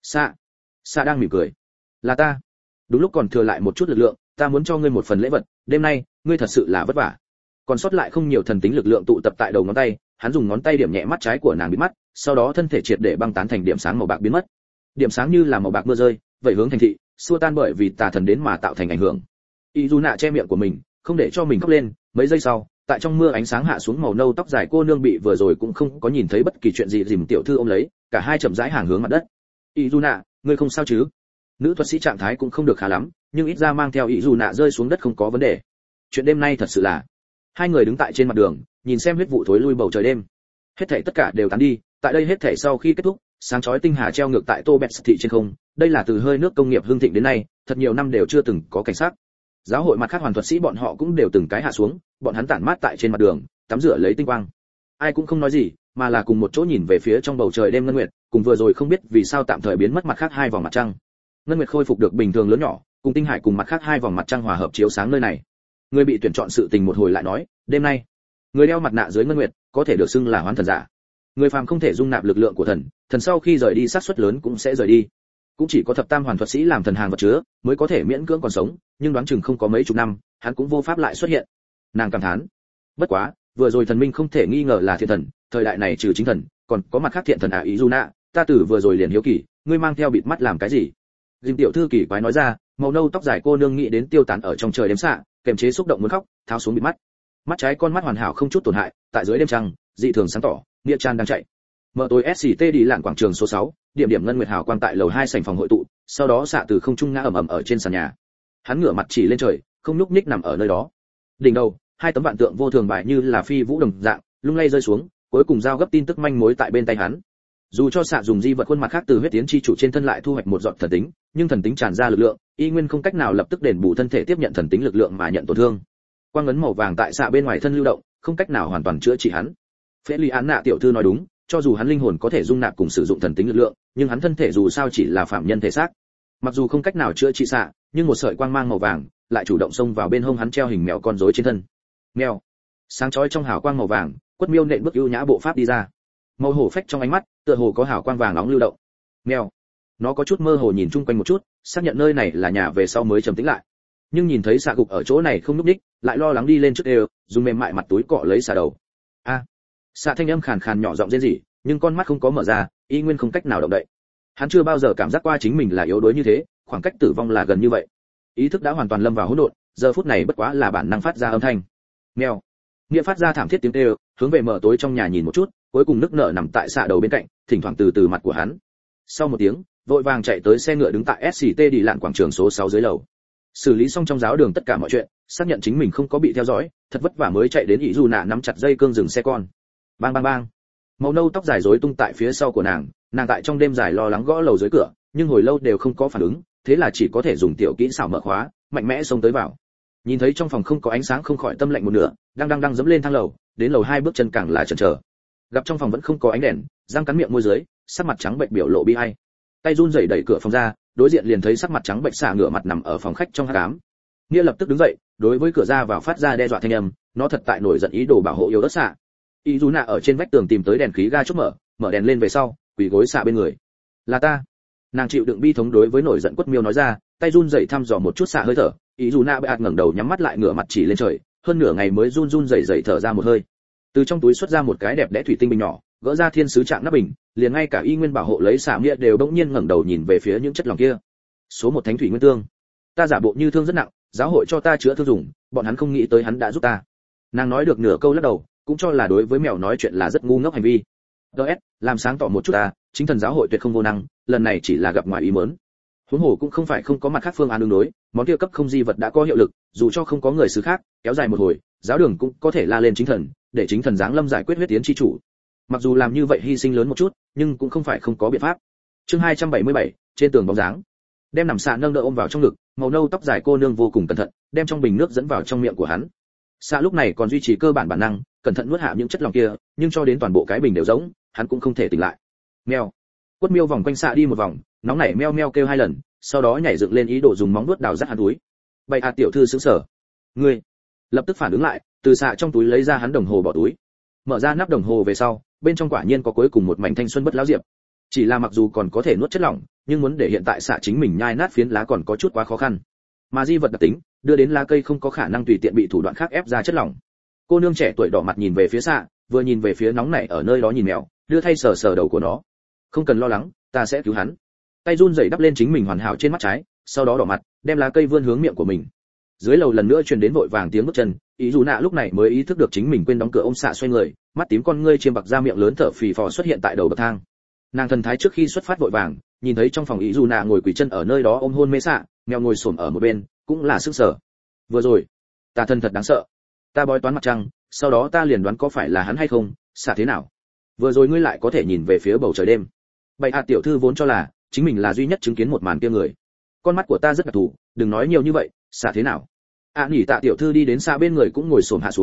Sa đang mỉm cười. Là ta. Đúng lúc còn thừa lại một chút lực lượng, ta muốn cho ngươi một phần lễ vật, đêm nay, ngươi thật sự là vất vả. Còn sót lại không nhiều thần tính lực lượng tụ tập tại đầu ngón tay, hắn dùng ngón tay điểm nhẹ mắt trái của nàng biến mất, sau đó thân thể triệt để băng tán thành điểm sáng màu bạc biến mất. Điểm sáng như là màu bạc mưa rơi, vậy hướng thành thị, xua tan bởi vì tà thần đến mà tạo thành ảnh hưởng. Y Du Nạ che miệng của mình, không để cho mình khóc lên, mấy giây sau, tại trong mưa ánh sáng hạ xuống màu nâu tóc dài cô nương bị vừa rồi cũng không có nhìn thấy bất kỳ chuyện gì dìm tiểu thư ôm lấy, cả hai chậm rãi hàng hướng mặt đất. Y Du Nạ, ngươi không sao chứ? Nữ thuật sĩ trạng thái cũng không được khá lắm, nhưng ít ra mang theo Y Du Nạ rơi xuống đất không có vấn đề. Chuyện đêm nay thật sự là. Hai người đứng tại trên mặt đường, nhìn xem huyết vụ thối lui bầu trời đêm. Hết thảy tất cả đều tán đi, tại đây hết thảy sau khi kết thúc, sáng chói tinh hà treo ngược tại Tô Bẹt thị trên không, đây là từ hơi nước công nghiệp hưng thịnh đến nay, thật nhiều năm đều chưa từng có cảnh sắc. Giáo hội mặt khác hoàn thuật sĩ bọn họ cũng đều từng cái hạ xuống, bọn hắn tản mát tại trên mặt đường, tắm rửa lấy tinh quang. Ai cũng không nói gì, mà là cùng một chỗ nhìn về phía trong bầu trời đêm ngân nguyệt, cùng vừa rồi không biết vì sao tạm thời biến mất mặt khác hai vòng mặt trăng. Ngân nguyệt khôi phục được bình thường lớn nhỏ, cùng tinh hải cùng mặt khác hai vòng mặt trăng hòa hợp chiếu sáng nơi này. Người bị tuyển chọn sự tình một hồi lại nói, đêm nay, người đeo mặt nạ dưới ngân nguyệt có thể được xưng là hoán thần giả. Người phàm không thể dung nạp lực lượng của thần, thần sau khi rời đi xác suất lớn cũng sẽ rời đi. Cũng chỉ có thập tam hoàn thuật sĩ làm thần hàng vật chứa, mới có thể miễn cưỡng còn sống, nhưng đoán chừng không có mấy chục năm, hắn cũng vô pháp lại xuất hiện. Nàng cảm thán, bất quá, vừa rồi thần minh không thể nghi ngờ là thiện thần, thời đại này trừ chính thần, còn có mặt khác thiện thần ý Izuna, ta tử vừa rồi liền hiếu kỳ, ngươi mang theo bịt mắt làm cái gì? Dìm tiểu thư kỳ quái nói ra, màu nâu tóc dài cô nương nghĩ đến tiêu tán ở trong trời đêm xạ, kềm chế xúc động muốn khóc, tháo xuống bịt mắt. Mắt trái con mắt hoàn hảo không chút tổn hại, tại dưới đêm trăng, dị thường sáng tỏ, nghĩa trang đang chạy. Mở tối SCT đi lạn quảng trường số 6, điểm điểm ngân nguyệt hào quang tại lầu 2 sảnh phòng hội tụ, sau đó xạ từ không trung ngã ầm ầm ở trên sàn nhà. Hắn ngửa mặt chỉ lên trời, không nhúc nhích nằm ở nơi đó. Đỉnh đầu, hai tấm vạn tượng vô thường bài như là phi vũ đồng dạng, lung lay rơi xuống, cuối cùng giao gấp tin tức manh mối tại bên tay hắn. Dù cho xạ dùng di vật khuôn mặt khác từ huyết tiến chi chủ trên thân lại thu hoạch một giọt thần tính, nhưng thần tính tràn ra lực lượng, y nguyên không cách nào lập tức đền bù thân thể tiếp nhận thần tính lực lượng mà nhận tổn thương. Quang ấn màu vàng tại xạ bên ngoài thân lưu động, không cách nào hoàn toàn chữa trị hắn. Phế Lý Án Nạ tiểu thư nói đúng, cho dù hắn linh hồn có thể dung nạp cùng sử dụng thần tính lực lượng, nhưng hắn thân thể dù sao chỉ là phạm nhân thể xác. Mặc dù không cách nào chữa trị xạ, nhưng một sợi quang mang màu vàng lại chủ động xông vào bên hông hắn treo hình mèo con rối trên thân. Mèo. Sáng chói trong hào quang màu vàng, Quất Miêu nện bước ưu nhã bộ pháp đi ra. Màu hổ phách trong ánh mắt, tựa hồ có hào quang vàng nóng lưu động. Mèo. Nó có chút mơ hồ nhìn chung quanh một chút, xác nhận nơi này là nhà về sau mới trầm tĩnh lại. Nhưng nhìn thấy xạ gục ở chỗ này không lúc đích, lại lo lắng đi lên trước đều, dùng mềm mại mặt túi cọ lấy xạ đầu. A. Xạ thanh âm khàn khàn nhỏ giọng rên rỉ, nhưng con mắt không có mở ra, y nguyên không cách nào động đậy. Hắn chưa bao giờ cảm giác qua chính mình là yếu đuối như thế, khoảng cách tử vong là gần như vậy. Ý thức đã hoàn toàn lâm vào hỗn độn, giờ phút này bất quá là bản năng phát ra âm thanh. Mèo. Nghĩa phát ra thảm thiết tiếng kêu, hướng về mở tối trong nhà nhìn một chút, cuối cùng nức nở nằm tại xạ đầu bên cạnh, thỉnh thoảng từ từ mặt của hắn. Sau một tiếng, vội vàng chạy tới xe ngựa đứng tại SCT đi lạn quảng trường số 6 dưới lầu. Xử lý xong trong giáo đường tất cả mọi chuyện, xác nhận chính mình không có bị theo dõi, thật vất vả mới chạy đến ỷ dù nạ nắm chặt dây cương dừng xe con. Bang bang bang. Màu nâu tóc dài rối tung tại phía sau của nàng tại trong đêm dài lo lắng gõ lầu dưới cửa, nhưng hồi lâu đều không có phản ứng, thế là chỉ có thể dùng tiểu kỹ xảo mở khóa, mạnh mẽ xông tới vào. Nhìn thấy trong phòng không có ánh sáng không khỏi tâm lạnh một nửa, đang dẫm lên thang lầu, đến lầu 2 bước chân càng là chần chờ. Gặp trong phòng vẫn không có ánh đèn, răng cắn miệng môi dưới, sắc mặt trắng bệnh biểu lộ bi ai. Tay run rẩy đẩy cửa phòng ra, đối diện liền thấy sắc mặt trắng bệnh xạ ngửa mặt nằm ở phòng khách trong hắc ám. Nghĩa lập tức đứng dậy, đối với cửa ra vào phát ra đe dọa thanh âm, nó thật tại nổi giận ý đồ bảo hộ yêu đất xạ. Y Dù Nạ ở trên vách tường tìm tới đèn khí ga chốt mở đèn lên về sau, quỳ gối xạ bên người. Là ta. Nàng chịu đựng bi thống đối với nổi giận Quất Miêu nói ra, tay run rẩy thăm dò một chút xạ hơi thở. Y Dù Nạ bệ ạt ngẩng đầu nhắm mắt lại ngửa mặt chỉ lên trời, hơn nửa ngày mới run rẩy thở ra một hơi. Từ trong túi xuất ra một cái đẹp đẽ thủy tinh bình nhỏ, gỡ ra thiên sứ trạng nắp bình, liền ngay cả y nguyên bảo hộ lấy xạ Nghĩa đều bỗng nhiên ngẩng đầu nhìn về phía những chất lỏng kia. Số 1 thánh thủy nguyên tương. Ta giả bộ như thương rất nặng, giáo hội cho ta chữa thương dùng, bọn hắn không nghĩ tới hắn đã giúp ta. Nàng nói được nửa câu lắc đầu, cũng cho là đối với mèo nói chuyện là rất ngu ngốc hành vi. DS, làm sáng tỏ một chút ta, chính thần giáo hội tuyệt không vô năng, lần này chỉ là gặp ngoài ý muốn. Huống hồ cũng không phải không có mặt khác phương án ứng đối, món kia cấp không di vật đã có hiệu lực, dù cho không có người xứ khác, kéo dài một hồi, giáo đường cũng có thể la lên chính thần, để chính thần giáng lâm giải quyết huyết tiến chi chủ. Mặc dù làm như vậy hy sinh lớn một chút, nhưng cũng không phải không có biện pháp. Chương 277, trên tường bóng dáng. Đem nằm xạ nâng đỡ ôm vào trong ngực, màu nâu tóc dài cô nương vô cùng cẩn thận, đem trong bình nước dẫn vào trong miệng của hắn. Xạ lúc này còn duy trì cơ bản bản năng, cẩn thận nuốt hạ những chất lỏng kia, nhưng cho đến toàn bộ cái bình đều rỗng, hắn cũng không thể tỉnh lại. Mèo. Quất Miêu vòng quanh xạ đi một vòng, nóng nảy meo meo kêu 2 lần, sau đó nhảy dựng lên ý đồ dùng móng vuốt đào rác hắn túi. Bậy hạ tiểu thư sững sờ. Ngươi. Lập tức phản ứng lại, từ xạ trong túi lấy ra hắn đồng hồ bỏ túi. Mở ra nắp đồng hồ về sau, bên trong quả nhiên có cuối cùng một mảnh thanh xuân bất lão diệp. Chỉ là mặc dù còn có thể nuốt chất lỏng, nhưng muốn để hiện tại xạ chính mình nhai nát phiến lá còn có chút quá khó khăn. Mà di vật đặc tính, đưa đến lá cây không có khả năng tùy tiện bị thủ đoạn khác ép ra chất lỏng. Cô nương trẻ tuổi đỏ mặt nhìn về phía xạ, vừa nhìn về phía nóng nảy ở nơi đó nhìn mèo, đưa thay sờ đầu của nó. Không cần lo lắng, ta sẽ cứu hắn. Tay run rẩy đắp lên chính mình hoàn hảo trên mắt trái, sau đó đỏ mặt, đem lá cây vươn hướng miệng của mình. Dưới lầu lần nữa truyền đến vội vàng tiếng bước chân, Ý Dù Nạ lúc này mới ý thức được chính mình quên đóng cửa, ôm xạ xoay người, mắt tím con ngươi chiêm bạc ra miệng lớn thở phì phò xuất hiện tại đầu bậc thang. Nàng thần thái trước khi xuất phát vội vàng, nhìn thấy trong phòng Ý Dù Nạ ngồi quỳ chân ở nơi đó ôm hôn mê xạ, mèo ngồi xổm ở một bên, cũng là sức sở. Vừa rồi, ta thân thật đáng sợ. Ta bói toán mặt trăng, sau đó ta liền đoán có phải là hắn hay không, xạ thế nào? Vừa rồi ngươi lại có thể nhìn về phía bầu trời đêm. Bậy hạ tiểu thư vốn cho là chính mình là duy nhất chứng kiến một màn kia người. Con mắt của ta rất đặc thù, đừng nói nhiều như vậy, xạ thế nào? Nhỉ tạ tiểu thư đi đến xa bên người cũng ngồi xổm hạ xuống,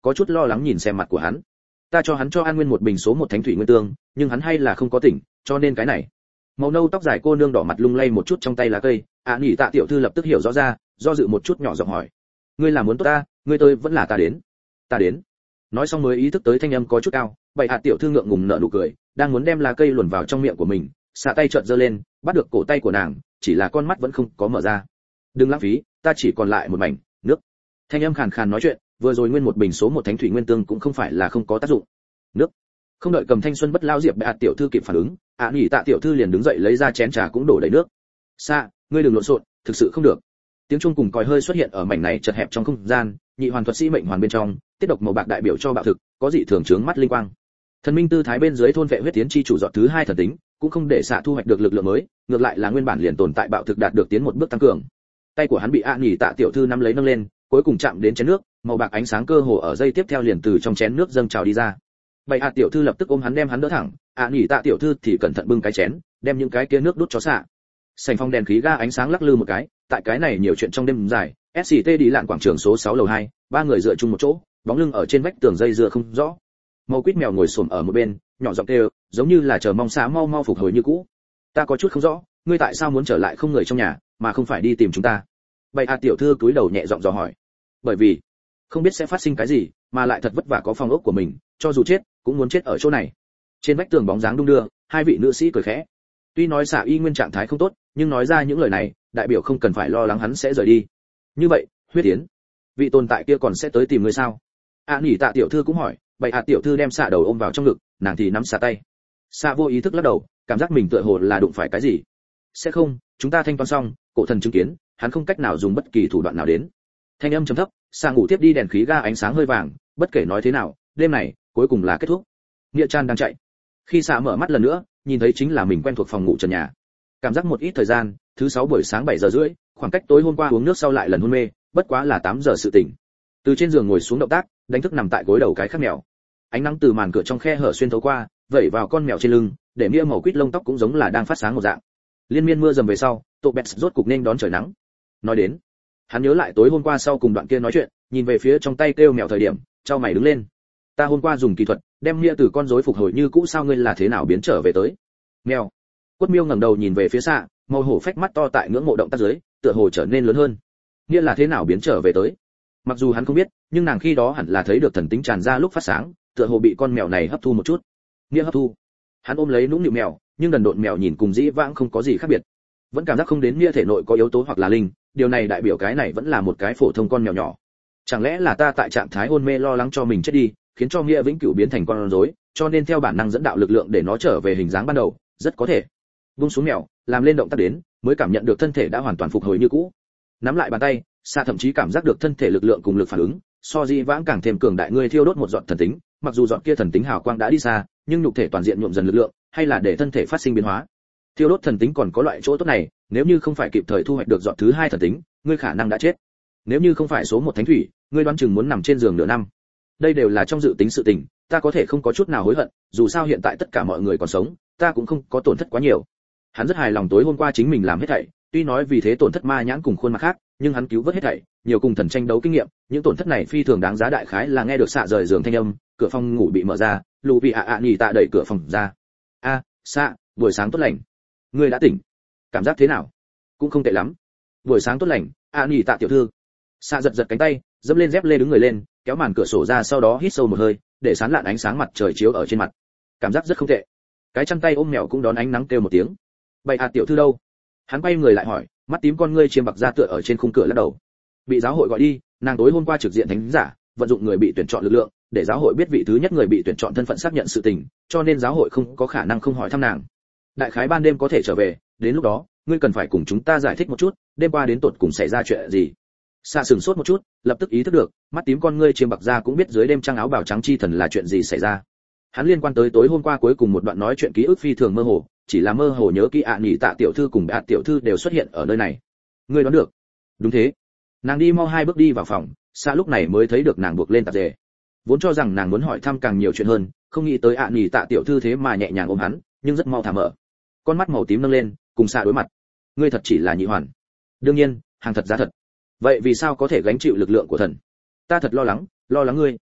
có chút lo lắng nhìn xem mặt của hắn. Ta cho hắn cho An Nguyên một bình số 1 thánh thủy nguyên tương, nhưng hắn hay là không có tỉnh, cho nên cái này. Màu nâu tóc dài cô nương đỏ mặt lung lay một chút trong tay lá cây, Nhỉ Tạ tiểu thư lập tức hiểu rõ ra, do dự một chút nhỏ giọng hỏi: "Ngươi là muốn tốt ta, ngươi tôi vẫn là ta đến." "Ta đến." Nói xong mới ý thức tới thanh âm có chút cao, Bệ hạ tiểu thư ngượng ngùng nở nụ cười, đang muốn đem lá cây luồn vào trong miệng của mình, xạ tay chợt giơ lên, bắt được cổ tay của nàng, chỉ là con mắt vẫn không có mở ra. "Đừng lãng phí, ta chỉ còn lại một mảnh nước." Thanh âm khàn khàn nói chuyện, vừa rồi nguyên một bình số 1 thánh thủy nguyên tương cũng không phải là không có tác dụng. Nước. Không đợi Cầm Thanh Xuân bất lao Diệp Bệ hạ tiểu thư kịp phản ứng, Nhỉ Tạ tiểu thư liền đứng dậy lấy ra chén trà cũng đổ đầy nước. "Xạ, ngươi đừng lộn xộn, thực sự không được." Tiếng chuông cùng còi hơi xuất hiện ở mảnh này chật hẹp trong không gian, nhị hoàn thuật sĩ mệnh hoàn bên trong, tiết độc màu bạc đại biểu cho bạo thực, có dị thường chướng mắt linh quang. Thần minh tư thái bên dưới thôn vệ huyết tiến chi chủ dọn thứ 2 thần tính, cũng không để xạ thu hoạch được lực lượng mới, ngược lại là nguyên bản liền tồn tại bạo thực đạt được tiến một bước tăng cường. Tay của hắn bị Nhỉ Tạ tiểu thư nắm lấy nâng lên, cuối cùng chạm đến chén nước, màu bạc ánh sáng cơ hồ ở giây tiếp theo liền từ trong chén nước dâng trào đi ra. Bệ hạ tiểu thư lập tức ôm hắn đem hắn đỡ thẳng, Nhỉ Tạ tiểu thư thì cẩn thận bưng cái chén, đem những cái kia nước đút cho xạ. Sành phong đèn khí ga ánh sáng lắc lư một cái, tại cái này nhiều chuyện trong đêm dài, SCT đi lạn quảng trường số 6 lầu 2, ba người dựa chung một chỗ, bóng lưng ở trên vách tường dây dưa không rõ. Màu quýt mèo ngồi xổm ở một bên, nhỏ giọng kêu, giống như là chờ mong xã mau mau phục hồi như cũ. Ta có chút không rõ, ngươi tại sao muốn trở lại không người trong nhà, mà không phải đi tìm chúng ta? Bệ hạ tiểu thư cúi đầu nhẹ giọng dò hỏi. Bởi vì không biết sẽ phát sinh cái gì, mà lại thật vất vả có phòng ốc của mình, cho dù chết cũng muốn chết ở chỗ này. Trên vách tường bóng dáng đung đưa, hai vị nữ sĩ cười khẽ. Tuy nói xạ y nguyên trạng thái không tốt, nhưng nói ra những lời này, đại biểu không cần phải lo lắng hắn sẽ rời đi. Như vậy, huyết tiến, vị tồn tại kia còn sẽ tới tìm ngươi sao? Nhỉ Tạ tiểu thư cũng hỏi. Bệ hạ tiểu thư đem xạ đầu ôm vào trong ngực, nàng thì nắm xạ tay. Xạ vô ý thức lắc đầu, cảm giác mình tựa hồ là đụng phải cái gì. Sẽ không, chúng ta thanh toán xong, cổ thần chứng kiến, hắn không cách nào dùng bất kỳ thủ đoạn nào đến. Thanh âm trầm thấp, xạ ngủ tiếp đi, đèn khí ga ánh sáng hơi vàng, bất kể nói thế nào, đêm này cuối cùng là kết thúc. Nghĩa Chan đang chạy. Khi xạ mở mắt lần nữa, nhìn thấy chính là mình quen thuộc phòng ngủ trần nhà. Cảm giác một ít thời gian, thứ 6 buổi sáng 7 giờ rưỡi, khoảng cách tối hôm qua uống nước sau lại lần hôn mê, bất quá là 8 giờ sự tỉnh. Từ trên giường ngồi xuống động tác, đánh thức nằm tại gối đầu cái khác mèo. Ánh nắng từ màn cửa trong khe hở xuyên thấu qua, vẩy vào con mèo trên lưng, để mia màu quýt lông tóc cũng giống là đang phát sáng một dạng. Liên miên mưa dầm về sau, Tô Bẹt rốt cục nên đón trời nắng. Nói đến, hắn nhớ lại tối hôm qua sau cùng đoạn kia nói chuyện, nhìn về phía trong tay kêu mèo thời điểm, chau mày đứng lên. Ta hôm qua dùng kỹ thuật, đem mia từ con rối phục hồi như cũ, sao ngươi là thế nào biến trở về tới? Mèo. Quất Miêu ngẩng đầu nhìn về phía xa, màu hổ phách mắt to tại ngưỡng mộ động tác dưới, tựa hồ trở nên lớn hơn. Mia là thế nào biến trở về tới? Mặc dù hắn không biết, nhưng nàng khi đó hẳn là thấy được thần tính tràn ra lúc phát sáng, tựa hồ bị con mèo này hấp thu một chút. Nghĩa hấp thu. Hắn ôm lấy nũng nịu mèo, nhưng đần độn mèo nhìn cùng dĩ vãng không có gì khác biệt. Vẫn cảm giác không đến Nghĩa thể nội có yếu tố hoặc là linh, điều này đại biểu cái này vẫn là một cái phổ thông con mèo nhỏ. Chẳng lẽ là ta tại trạng thái hôn mê lo lắng cho mình chết đi, khiến cho Nghĩa vĩnh cửu biến thành con rối, cho nên theo bản năng dẫn đạo lực lượng để nó trở về hình dáng ban đầu, rất có thể. Buông xuống mèo, làm lên động tác đến, mới cảm nhận được thân thể đã hoàn toàn phục hồi như cũ. Nắm lại bàn tay, Sa thậm chí cảm giác được thân thể lực lượng cùng lực phản ứng, so di vãng càng thêm cường đại. Ngươi thiêu đốt một giọt thần tính, mặc dù giọt kia thần tính hào quang đã đi xa, nhưng nhục thể toàn diện nhuộm dần lực lượng, hay là để thân thể phát sinh biến hóa. Thiêu đốt thần tính còn có loại chỗ tốt này, nếu như không phải kịp thời thu hoạch được giọt thứ 2 thần tính, ngươi khả năng đã chết. Nếu như không phải số 1 thánh thủy, ngươi đoán chừng muốn nằm trên giường nửa năm. Đây đều là trong dự tính sự tình, ta có thể không có chút nào hối hận, dù sao hiện tại tất cả mọi người còn sống, ta cũng không có tổn thất quá nhiều. Hắn rất hài lòng tối hôm qua chính mình làm hết thảy, tuy nói vì thế tổn thất ma nhãn cùng khuôn mặt khác, nhưng hắn cứu vớt hết thảy, nhiều cùng thần tranh đấu kinh nghiệm, những tổn thất này phi thường đáng giá. Đại khái là nghe được xạ rời giường thanh âm, cửa phòng ngủ bị mở ra, Lù Vị Nhỉ Tạ đẩy cửa phòng ra. Xạ, buổi sáng tốt lành. Ngươi đã tỉnh, cảm giác thế nào? Cũng không tệ lắm. Buổi sáng tốt lành, Nhỉ Tạ tiểu thư. Xạ giật giật cánh tay, dẫm lên dép lê đứng người lên, kéo màn cửa sổ ra, sau đó hít sâu một hơi, để sán lạn ánh sáng mặt trời chiếu ở trên mặt. Cảm giác rất không tệ. Cái chăn tay ôm mèo cũng đón ánh nắng kêu một tiếng. Bậy tiểu thư đâu? Hắn quay người lại hỏi, mắt tím con ngươi chiêm bạc ra tựa ở trên khung cửa lắc đầu. Bị giáo hội gọi đi, nàng tối hôm qua trực diện thánh giả, vận dụng người bị tuyển chọn lực lượng, để giáo hội biết vị thứ nhất người bị tuyển chọn thân phận xác nhận sự tình, cho nên giáo hội không có khả năng không hỏi thăm nàng. Đại khái ban đêm có thể trở về, đến lúc đó, ngươi cần phải cùng chúng ta giải thích một chút, đêm qua đến tột cùng xảy ra chuyện gì. Sa sửng sốt một chút, lập tức ý thức được, mắt tím con ngươi chiêm bạc ra cũng biết dưới đêm trăng áo bào trắng chi thần là chuyện gì xảy ra. Hắn liên quan tới tối hôm qua cuối cùng một đoạn nói chuyện ký ức phi thường mơ hồ, chỉ là mơ hồ nhớ kỹ Nhỉ Tạ tiểu thư cùng Bệ tiểu thư đều xuất hiện ở nơi này. Ngươi đoán được? Đúng thế. Nàng đi mau 2 bước đi vào phòng, Sa lúc này mới thấy được nàng buộc lên tạp dề. Vốn cho rằng nàng muốn hỏi thăm càng nhiều chuyện hơn, không nghĩ tới Nhỉ Tạ tiểu thư thế mà nhẹ nhàng ôm hắn, nhưng rất mau thả mở. Con mắt màu tím nâng lên, cùng Sa đối mặt. Ngươi thật chỉ là nhị hoàn? Đương nhiên, hàng thật giá thật. Vậy vì sao có thể gánh chịu lực lượng của thần? Ta thật lo lắng ngươi.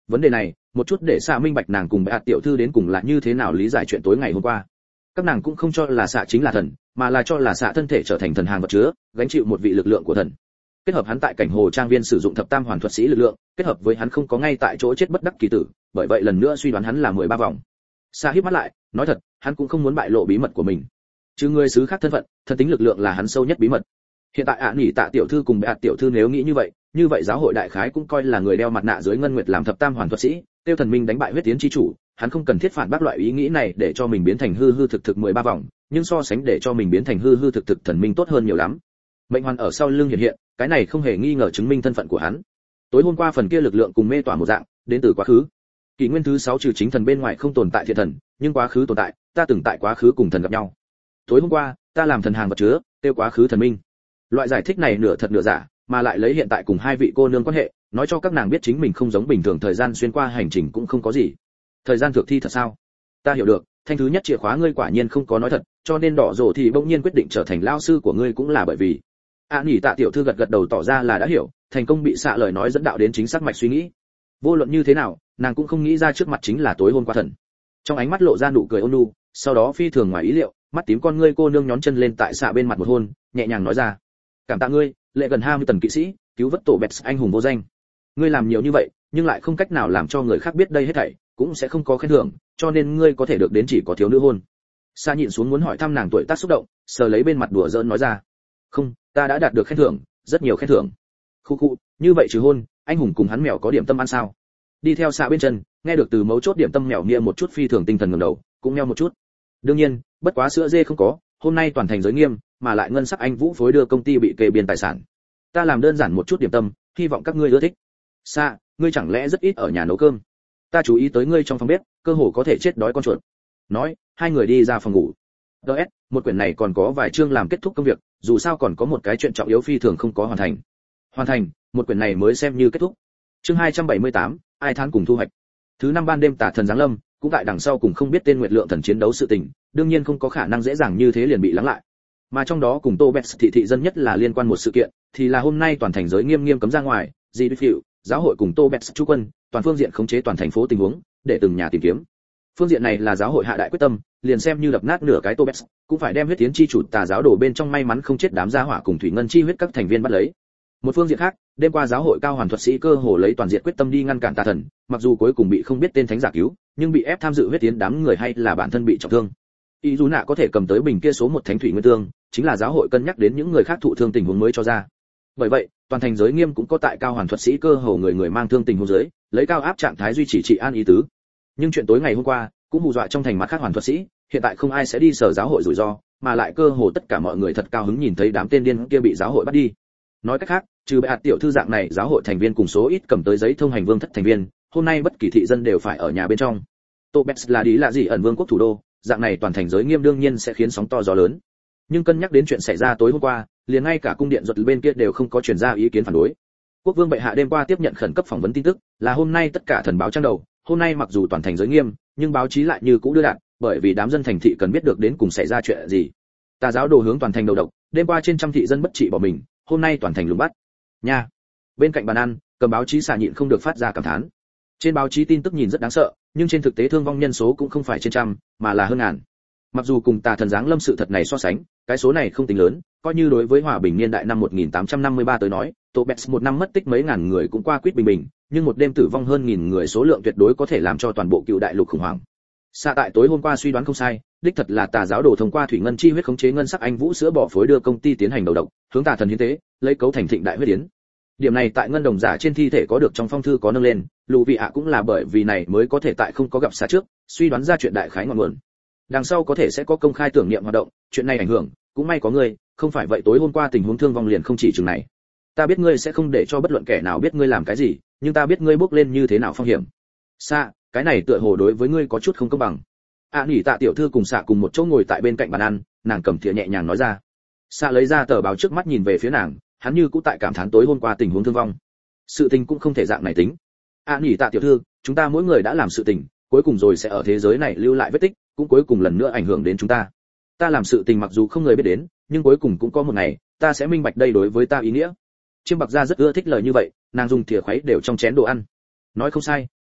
Vấn đề này một chút để xạ minh bạch nàng cùng bệ hạt tiểu thư đến cùng là như thế nào lý giải chuyện tối ngày hôm qua. Các nàng cũng không cho là xạ chính là thần, mà là cho là xạ thân thể trở thành thần hàng vật chứa, gánh chịu một vị lực lượng của thần. Kết hợp hắn tại cảnh hồ trang viên sử dụng thập tam hoàn thuật sĩ lực lượng, kết hợp với hắn không có ngay tại chỗ chết bất đắc kỳ tử, bởi vậy lần nữa suy đoán hắn là 13 vòng. Xạ híp mắt lại, nói thật, hắn cũng không muốn bại lộ bí mật của mình. Chứ người xứ khác thân phận, thần tính lực lượng là hắn sâu nhất bí mật. Hiện tại nhỉ tạ tiểu thư cùng bệ hạt tiểu thư nếu nghĩ như vậy giáo hội đại khái cũng coi là người đeo mặt nạ dưới ngân nguyệt làm thập tam hoàn thuật sĩ, tiêu thần minh đánh bại huyết tiến chi chủ, hắn không cần thiết phản bác loại ý nghĩ này để cho mình biến thành hư hư thực thực 13 vòng, nhưng so sánh để cho mình biến thành hư hư thực thực thần minh tốt hơn nhiều lắm. Mệnh hoàn ở sau lưng hiện, cái này không hề nghi ngờ chứng minh thân phận của hắn. Tối hôm qua phần kia lực lượng cùng mê tỏa một dạng, đến từ quá khứ. Kỷ nguyên thứ 6 trừ chính thần bên ngoài không tồn tại thiện thần, nhưng quá khứ tồn tại, ta từng tại quá khứ cùng thần gặp nhau. Tối hôm qua, ta làm thần hàng vật chứa, tiêu quá khứ thần minh. Loại giải thích này nửa thật nửa giả, mà lại lấy hiện tại cùng hai vị cô nương quan hệ, nói cho các nàng biết chính mình không giống bình thường, thời gian xuyên qua hành trình cũng không có gì. Thời gian thực thi thật sao? Ta hiểu được, thanh thứ nhất chìa khóa ngươi quả nhiên không có nói thật, cho nên đỏ rổ thì bỗng nhiên quyết định trở thành lao sư của ngươi cũng là bởi vì. Nhỉ tạ tiểu thư gật gật đầu tỏ ra là đã hiểu, thành công bị xạ lời nói dẫn đạo đến chính xác mạch suy nghĩ. Vô luận như thế nào, nàng cũng không nghĩ ra trước mặt chính là tối hôm qua thần. Trong ánh mắt lộ ra nụ cười ôn nhu, sau đó phi thường ngoài ý liệu, mắt tím con ngươi cô nương nhón chân lên tại xạ bên mặt một hôn, nhẹ nhàng nói ra: cảm tạ ngươi, lệ gần 20 tần kỵ sĩ, cứu vớt tổ bẹt anh hùng vô danh. Ngươi làm nhiều như vậy, nhưng lại không cách nào làm cho người khác biết đây hết thảy, cũng sẽ không có khen thưởng, cho nên ngươi có thể được đến chỉ có thiếu nữ hôn. Sa nhịn xuống muốn hỏi thăm nàng tuổi tác xúc động, sờ lấy bên mặt đùa giỡn nói ra: không, ta đã đạt được khen thưởng, rất nhiều khen thưởng. Khu, như vậy trừ hôn, anh hùng cùng hắn mèo có điểm tâm ăn sao? Đi theo Sa bên chân, nghe được từ mấu chốt điểm tâm mèo nia một chút phi thường tinh thần ngẩng đầu, cũng meo một chút. Đương nhiên, bất quá sữa dê không có, hôm nay toàn thành giới nghiêm, mà lại ngân sắc anh vũ phối đưa công ty bị kê biên tài sản. Ta làm đơn giản một chút điểm tâm, hy vọng các ngươi ưa thích. Sa, ngươi chẳng lẽ rất ít ở nhà nấu cơm? Ta chú ý tới ngươi trong phòng bếp, cơ hồ có thể chết đói con chuột. Nói, hai người đi ra phòng ngủ. DS, một quyển này còn có vài chương làm kết thúc công việc, dù sao còn có một cái chuyện trọng yếu phi thường không có hoàn thành. Hoàn thành, một quyển này mới xem như kết thúc. Chương 278, ai thán cùng thu hoạch. Thứ năm ban đêm tà thần giáng lâm, cũng tại đằng sau cùng không biết tên nguyệt lượng thần chiến đấu sự tình, đương nhiên không có khả năng dễ dàng như thế liền bị lắng lại. Mà trong đó cùng Tô Bets thị dân nhất là liên quan một sự kiện, thì là hôm nay toàn thành giới nghiêm cấm ra ngoài, gì phiệu, giáo hội cùng Tô Bets chú quân, toàn phương diện khống chế toàn thành phố tình huống, để từng nhà tìm kiếm. Phương diện này là giáo hội hạ đại quyết tâm, liền xem như đập nát nửa cái Tô Bets, cũng phải đem huyết tiến chi chủ tà giáo đổ bên trong may mắn không chết đám gia hỏa cùng thủy ngân chi huyết các thành viên bắt lấy. Một phương diện khác, đêm qua giáo hội cao hoàn thuật sĩ cơ hồ lấy toàn diện quyết tâm đi ngăn cản tà thần, mặc dù cuối cùng bị không biết tên thánh giả cứu, nhưng bị ép tham dự huyết tiến đám người hay là bản thân bị trọng thương. Ý dù nạ có thể cầm tới bình kia số một thánh thủy nguyên tương, chính là giáo hội cân nhắc đến những người khác thụ thương tình huống mới cho ra. Bởi vậy, toàn thành giới nghiêm cũng có tại cao hoàn thuật sĩ cơ hồ người mang thương tình huống dưới, lấy cao áp trạng thái duy trì trị an ý tứ. Nhưng chuyện tối ngày hôm qua, cũng hù dọa trong thành mặt khác hoàn thuật sĩ, hiện tại không ai sẽ đi sở giáo hội rủi ro, mà lại cơ hồ tất cả mọi người thật cao hứng nhìn thấy đám tên điên kia bị giáo hội bắt đi. Nói cách khác, trừ bệ hạt tiểu thư dạng này giáo hội thành viên cùng số ít cầm tới giấy thông hành vương thất thành viên, hôm nay bất kỳ thị dân đều phải ở nhà bên trong. Tobets là đi là gì ẩn vương quốc thủ đô, dạng này toàn thành giới nghiêm đương nhiên sẽ khiến sóng to gió lớn. Nhưng cân nhắc đến chuyện xảy ra tối hôm qua, liền ngay cả cung điện ruột bên kia đều không có truyền ra ý kiến phản đối. Quốc vương bệ hạ đêm qua tiếp nhận khẩn cấp phỏng vấn tin tức, là hôm nay tất cả thần báo trang đầu, hôm nay mặc dù toàn thành giới nghiêm, nhưng báo chí lại như cũ đưa đạn, bởi vì đám dân thành thị cần biết được đến cùng xảy ra chuyện gì. Tà giáo đồ hướng toàn thành đầu độc, đêm qua trên trăm thị dân bất trị bỏ mình, hôm nay toàn thành lùng bắt. Nha. Bên cạnh bàn ăn, cầm báo chí xả nhịn không được phát ra cảm thán. Trên báo chí tin tức nhìn rất đáng sợ, nhưng trên thực tế thương vong nhân số cũng không phải trên trăm, mà là hơn ngàn. Mặc dù cùng tà thần giáng lâm sự thật này so sánh, cái số này không tính lớn, coi như đối với hòa bình niên đại năm 1853 tới nói, Tobets một năm mất tích mấy ngàn người cũng qua quýt bình bình, nhưng một đêm tử vong hơn nghìn người số lượng tuyệt đối có thể làm cho toàn bộ cựu đại lục khủng hoảng. Xa tại tối hôm qua suy đoán không sai, đích thật là tà giáo đồ thông qua thủy ngân chi huyết khống chế ngân sắc anh vũ sữa bò phối đưa công ty tiến hành đầu độc, hướng tà thần hiến tế, lấy cấu thành thịnh đại huyết yến. Điểm này tại ngân đồng giả trên thi thể có được trong phong thư có nâng lên, lù vị ạ cũng là bởi vì này mới có thể tại không có gặp xa trước, suy đoán ra chuyện đại khái ngọn nguồn. Đằng sau có thể sẽ có công khai tưởng niệm hoạt động, chuyện này ảnh hưởng, cũng may có ngươi, không phải vậy tối hôm qua tình huống thương vong liền không chỉ chừng này. Ta biết ngươi sẽ không để cho bất luận kẻ nào biết ngươi làm cái gì, nhưng ta biết ngươi bước lên như thế nào phong hiểm. Xa, cái này tựa hồ đối với ngươi có chút không công bằng. Nhỉ tạ tiểu thư cùng xạ cùng một chỗ ngồi tại bên cạnh bàn ăn, nàng cầm thìa nhẹ nhàng nói ra. Xạ lấy ra tờ báo trước mắt nhìn về phía nàng, hắn như cũng tại cảm thán tối hôm qua tình huống thương vong. Sự tình cũng không thể dạng này tính. Nhỉ tạ tiểu thư, chúng ta mỗi người đã làm sự tình, cuối cùng rồi sẽ ở thế giới này lưu lại vết tích, cũng cuối cùng lần nữa ảnh hưởng đến chúng ta. Ta làm sự tình mặc dù không người biết đến, nhưng cuối cùng cũng có một ngày, ta sẽ minh bạch đây đối với ta ý nghĩa. Chiêm Bạc Gia rất ưa thích lời như vậy, nàng dùng thìa khuấy đều trong chén đồ ăn. Nói không sai,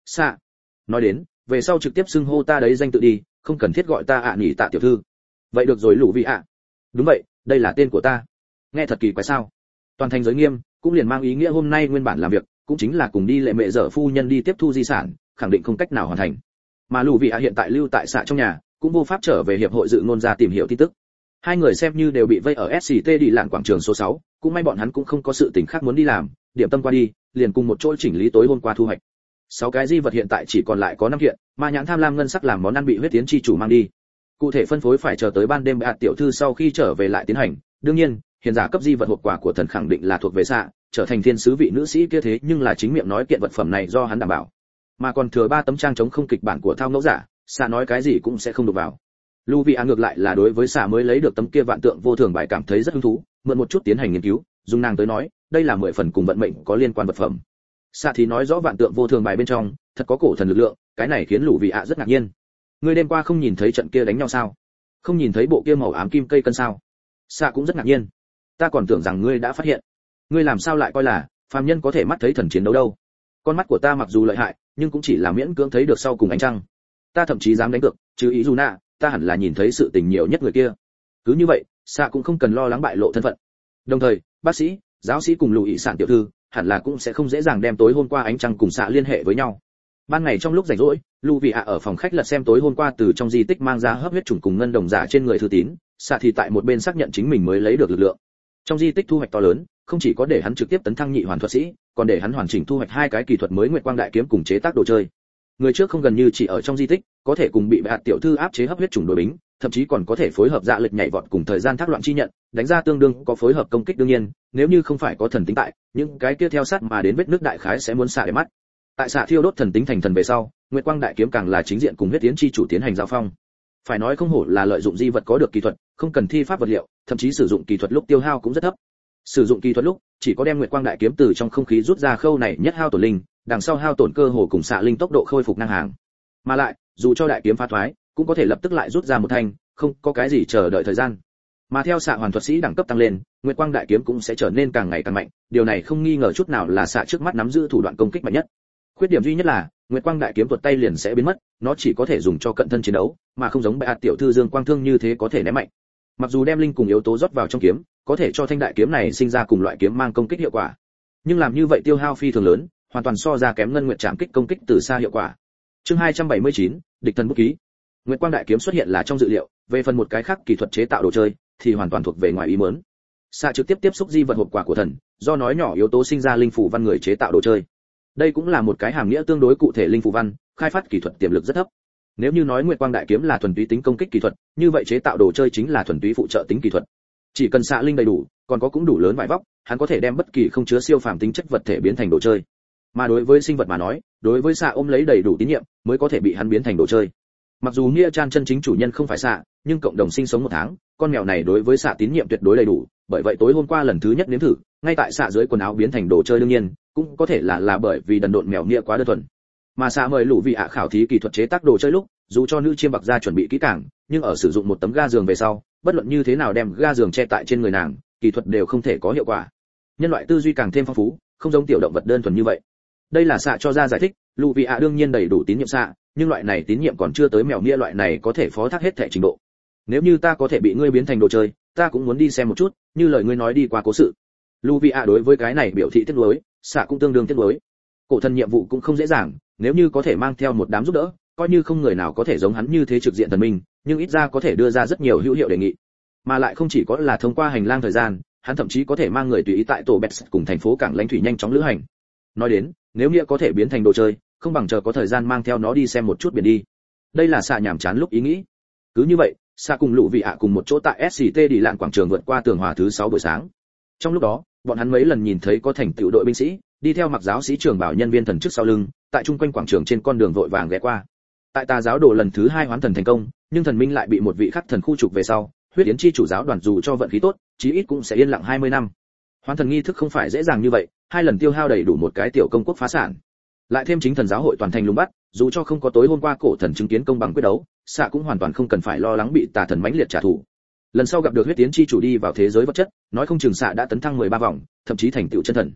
xạ. Nói đến, về sau trực tiếp xưng hô ta đấy danh tự đi, không cần thiết gọi ta ạ nhỉ tạ tiểu thư. Vậy được rồi lũ vị ạ. Đúng vậy, đây là tên của ta. Nghe thật kỳ quái sao? Toàn thành giới nghiêm, cũng liền mang ý nghĩa hôm nay nguyên bản làm việc, cũng chính là cùng đi lệ mẹ dở phu nhân đi tiếp thu di sản, khẳng định không cách nào hoàn thành. Mà lũ vị ạ hiện tại lưu tại xạ trong nhà, cũng vô pháp trở về hiệp hội dự ngôn ra tìm hiểu tin tức. Hai người xem như đều bị vây ở SCT đi lạn quảng trường số 6, cũng may bọn hắn cũng không có sự tình khác muốn đi làm, điểm tâm qua đi, liền cùng một chỗ chỉnh lý tối hôm qua thu hoạch. 6 cái di vật hiện tại chỉ còn lại có 5 kiện, mà nhãn tham lam ngân sắc làm món ăn bị huyết tiến chi chủ mang đi. Cụ thể phân phối phải chờ tới ban đêm bạt tiểu thư sau khi trở về lại tiến hành, đương nhiên, hiện giả cấp di vật hộp quà của thần khẳng định là thuộc về xạ, trở thành thiên sứ vị nữ sĩ kia thế nhưng là chính miệng nói kiện vật phẩm này do hắn đảm bảo. Mà còn thừa 3 tấm trang chống không kịch bản của thao ngẫu giả, xạ nói cái gì cũng sẽ không đụng vào. Luvia ngược lại là đối với xạ mới lấy được tấm kia vạn tượng vô thường bài cảm thấy rất hứng thú, mượn một chút tiến hành nghiên cứu, dùng nàng tới nói, đây là 10 phần cùng vận mệnh có liên quan vật phẩm. Xạ thì nói rõ vạn tượng vô thường bài bên trong, thật có cổ thần lực lượng, cái này khiến Luvia rất ngạc nhiên. Ngươi đêm qua không nhìn thấy trận kia đánh nhau sao? Không nhìn thấy bộ kia màu ám kim cây cân sao? Xạ cũng rất ngạc nhiên. Ta còn tưởng rằng ngươi đã phát hiện. Ngươi làm sao lại coi là phàm nhân có thể mắt thấy thần chiến đấu đâu? Con mắt của ta mặc dù lợi hại, nhưng cũng chỉ là miễn cưỡng thấy được sau cùng ánh trăng. Ta thậm chí dám đánh cược, chứ ý dù nạ, ta hẳn là nhìn thấy sự tình nhiều nhất người kia. Cứ như vậy, xạ cũng không cần lo lắng bại lộ thân phận. Đồng thời, bác sĩ, giáo sĩ cùng lùi sản tiểu thư, hẳn là cũng sẽ không dễ dàng đem tối hôm qua ánh trăng cùng xạ liên hệ với nhau. Ban ngày trong lúc rảnh rỗi, Luvia ở phòng khách lật xem tối hôm qua từ trong di tích mang ra hấp huyết trùng cùng ngân đồng giả trên người thư tín, xạ thì tại một bên xác nhận chính mình mới lấy được lực lượng. Trong di tích thu hoạch to lớn, không chỉ có để hắn trực tiếp tấn thăng nhị hoàn thuật sĩ, còn để hắn hoàn chỉnh thu hoạch 2 cái kỳ thuật mới nguyệt quang đại kiếm cùng chế tác đồ chơi. Người trước không gần như chỉ ở trong di tích, có thể cùng bị bạt tiểu thư áp chế hấp huyết trùng đối bính, thậm chí còn có thể phối hợp dạ lệch nhảy vọt cùng thời gian thác loạn chi nhận, đánh ra tương đương có phối hợp công kích đương nhiên, nếu như không phải có thần tính tại, những cái kia theo sát mà đến vết nước đại khái sẽ muốn xạ để mắt. Tại xạ thiêu đốt thần tính thành thần về sau, nguyệt quang đại kiếm càng là chính diện cùng huyết tiến chi chủ tiến hành giao phong. Phải nói không hổ là lợi dụng di vật có được kỳ thuật, không cần thi pháp vật liệu, thậm chí sử dụng kỳ thuật lúc tiêu hao cũng rất thấp. Sử dụng kỳ thuật lúc, chỉ có đem nguyệt quang đại kiếm từ trong không khí rút ra khâu này nhất hao tổn linh, đằng sau hao tổn cơ hồ cùng xạ linh tốc độ khôi phục ngang hàng. Mà lại, dù cho đại kiếm phá thoái, cũng có thể lập tức lại rút ra một thanh, không có cái gì chờ đợi thời gian. Mà theo xạ hoàn thuật sĩ đẳng cấp tăng lên, nguyệt quang đại kiếm cũng sẽ trở nên càng ngày càng mạnh, điều này không nghi ngờ chút nào là xạ trước mắt nắm giữ thủ đoạn công kích mạnh nhất. Khuyết điểm duy nhất là, nguyệt quang đại kiếm tuột tay liền sẽ biến mất, nó chỉ có thể dùng cho cận thân chiến đấu, mà không giống bệ tiểu thư dương quang thương như thế có thể ném mạnh. Mặc dù đem linh cùng yếu tố rót vào trong kiếm, có thể cho thanh đại kiếm này sinh ra cùng loại kiếm mang công kích hiệu quả. Nhưng làm như vậy tiêu hao phi thường lớn, hoàn toàn so ra kém ngân nguyệt trảm kích công kích từ xa hiệu quả. Chương 279, địch thần bút ký. Nguyệt quang đại kiếm xuất hiện là trong dự liệu, về phần một cái khác kỹ thuật chế tạo đồ chơi thì hoàn toàn thuộc về ngoài ý muốn. Xạ trực tiếp tiếp xúc di vật hộp quà của thần, do nói nhỏ yếu tố sinh ra linh phù văn người chế tạo đồ chơi. Đây cũng là một cái hàm nghĩa tương đối cụ thể linh phù văn, khai phát kỹ thuật tiềm lực rất thấp. Nếu như nói Nguyệt quang đại kiếm là thuần túy tính công kích kỹ thuật, như vậy chế tạo đồ chơi chính là thuần túy phụ trợ tính kỹ thuật. Chỉ cần xạ linh đầy đủ, còn có cũng đủ lớn vải vóc, hắn có thể đem bất kỳ không chứa siêu phàm tính chất vật thể biến thành đồ chơi. Mà đối với sinh vật mà nói, đối với xạ ôm lấy đầy đủ tín nhiệm, mới có thể bị hắn biến thành đồ chơi. Mặc dù Nghĩa Chan chân chính chủ nhân không phải xạ, nhưng cộng đồng sinh sống 1 tháng, con mèo này đối với xạ tín nhiệm tuyệt đối đầy đủ, bởi vậy tối hôm qua lần thứ nhất nếm thử, ngay tại xạ dưới quần áo biến thành đồ chơi đương nhiên, cũng có thể là bởi vì đần độn mèo Nghĩa quá đơn thuần. Mà xạ mời lũ vị ạ khảo thí kỹ thuật chế tác đồ chơi lúc, dù cho nữ chiêm bạc gia chuẩn bị kỹ càng, nhưng ở sử dụng một tấm ga giường về sau, bất luận như thế nào đem ga giường che tại trên người nàng, kỹ thuật đều không thể có hiệu quả. Nhân loại tư duy càng thêm phong phú, không giống tiểu động vật đơn thuần như vậy. Đây là xạ cho ra giải thích, lũ vị ạ đương nhiên đầy đủ tín nhiệm xạ, nhưng loại này tín nhiệm còn chưa tới mèo Nghĩa loại này có thể phó thác hết thể trình độ. Nếu như ta có thể bị ngươi biến thành đồ chơi, ta cũng muốn đi xem một chút, như lời ngươi nói đi qua cố sự. Luvia đối với cái này biểu thị tiếc nuối, xạ cũng tương đương tiếc nuối. Cổ thần nhiệm vụ cũng không dễ dàng, nếu như có thể mang theo một đám giúp đỡ, coi như không người nào có thể giống hắn như thế trực diện thần minh, nhưng ít ra có thể đưa ra rất nhiều hữu hiệu đề nghị. Mà lại không chỉ có là thông qua hành lang thời gian, hắn thậm chí có thể mang người tùy ý tại tổ Bets cùng thành phố cảng lãnh thủy nhanh chóng lữ hành. Nói đến, nếu Nghĩa có thể biến thành đồ chơi, không bằng chờ có thời gian mang theo nó đi xem một chút biển đi. Đây là xạ nhảm chán lúc ý nghĩ. Cứ như vậy, xạ cùng lũ vị ạ cùng một chỗ tại SCT đi lạn quảng trường vượt qua tường hòa thứ 6 buổi sáng. Trong lúc đó, bọn hắn mấy lần nhìn thấy có thành tựu đội binh sĩ đi theo mặc giáo sĩ trường bảo nhân viên thần trước sau lưng, tại trung quanh quảng trường trên con đường vội vàng ghé qua. Tại tà giáo đồ lần thứ 2 hoán thần thành công, nhưng thần minh lại bị một vị khắc thần khu trục về sau, huyết yến chi chủ giáo đoàn dù cho vận khí tốt, chí ít cũng sẽ yên lặng 20 năm. Hoán thần nghi thức không phải dễ dàng như vậy, 2 lần tiêu hao đầy đủ một cái tiểu công quốc phá sản. Lại thêm chính thần giáo hội toàn thành lùng bắt, dù cho không có tối hôm qua cổ thần chứng kiến công bằng quyết đấu, xạ cũng hoàn toàn không cần phải lo lắng bị tà thần mãnh liệt trả thù. Lần sau gặp được huyết tiến chi chủ đi vào thế giới vật chất, nói không chừng xạ đã tấn thăng 13 vòng, thậm chí thành tựu chân thần.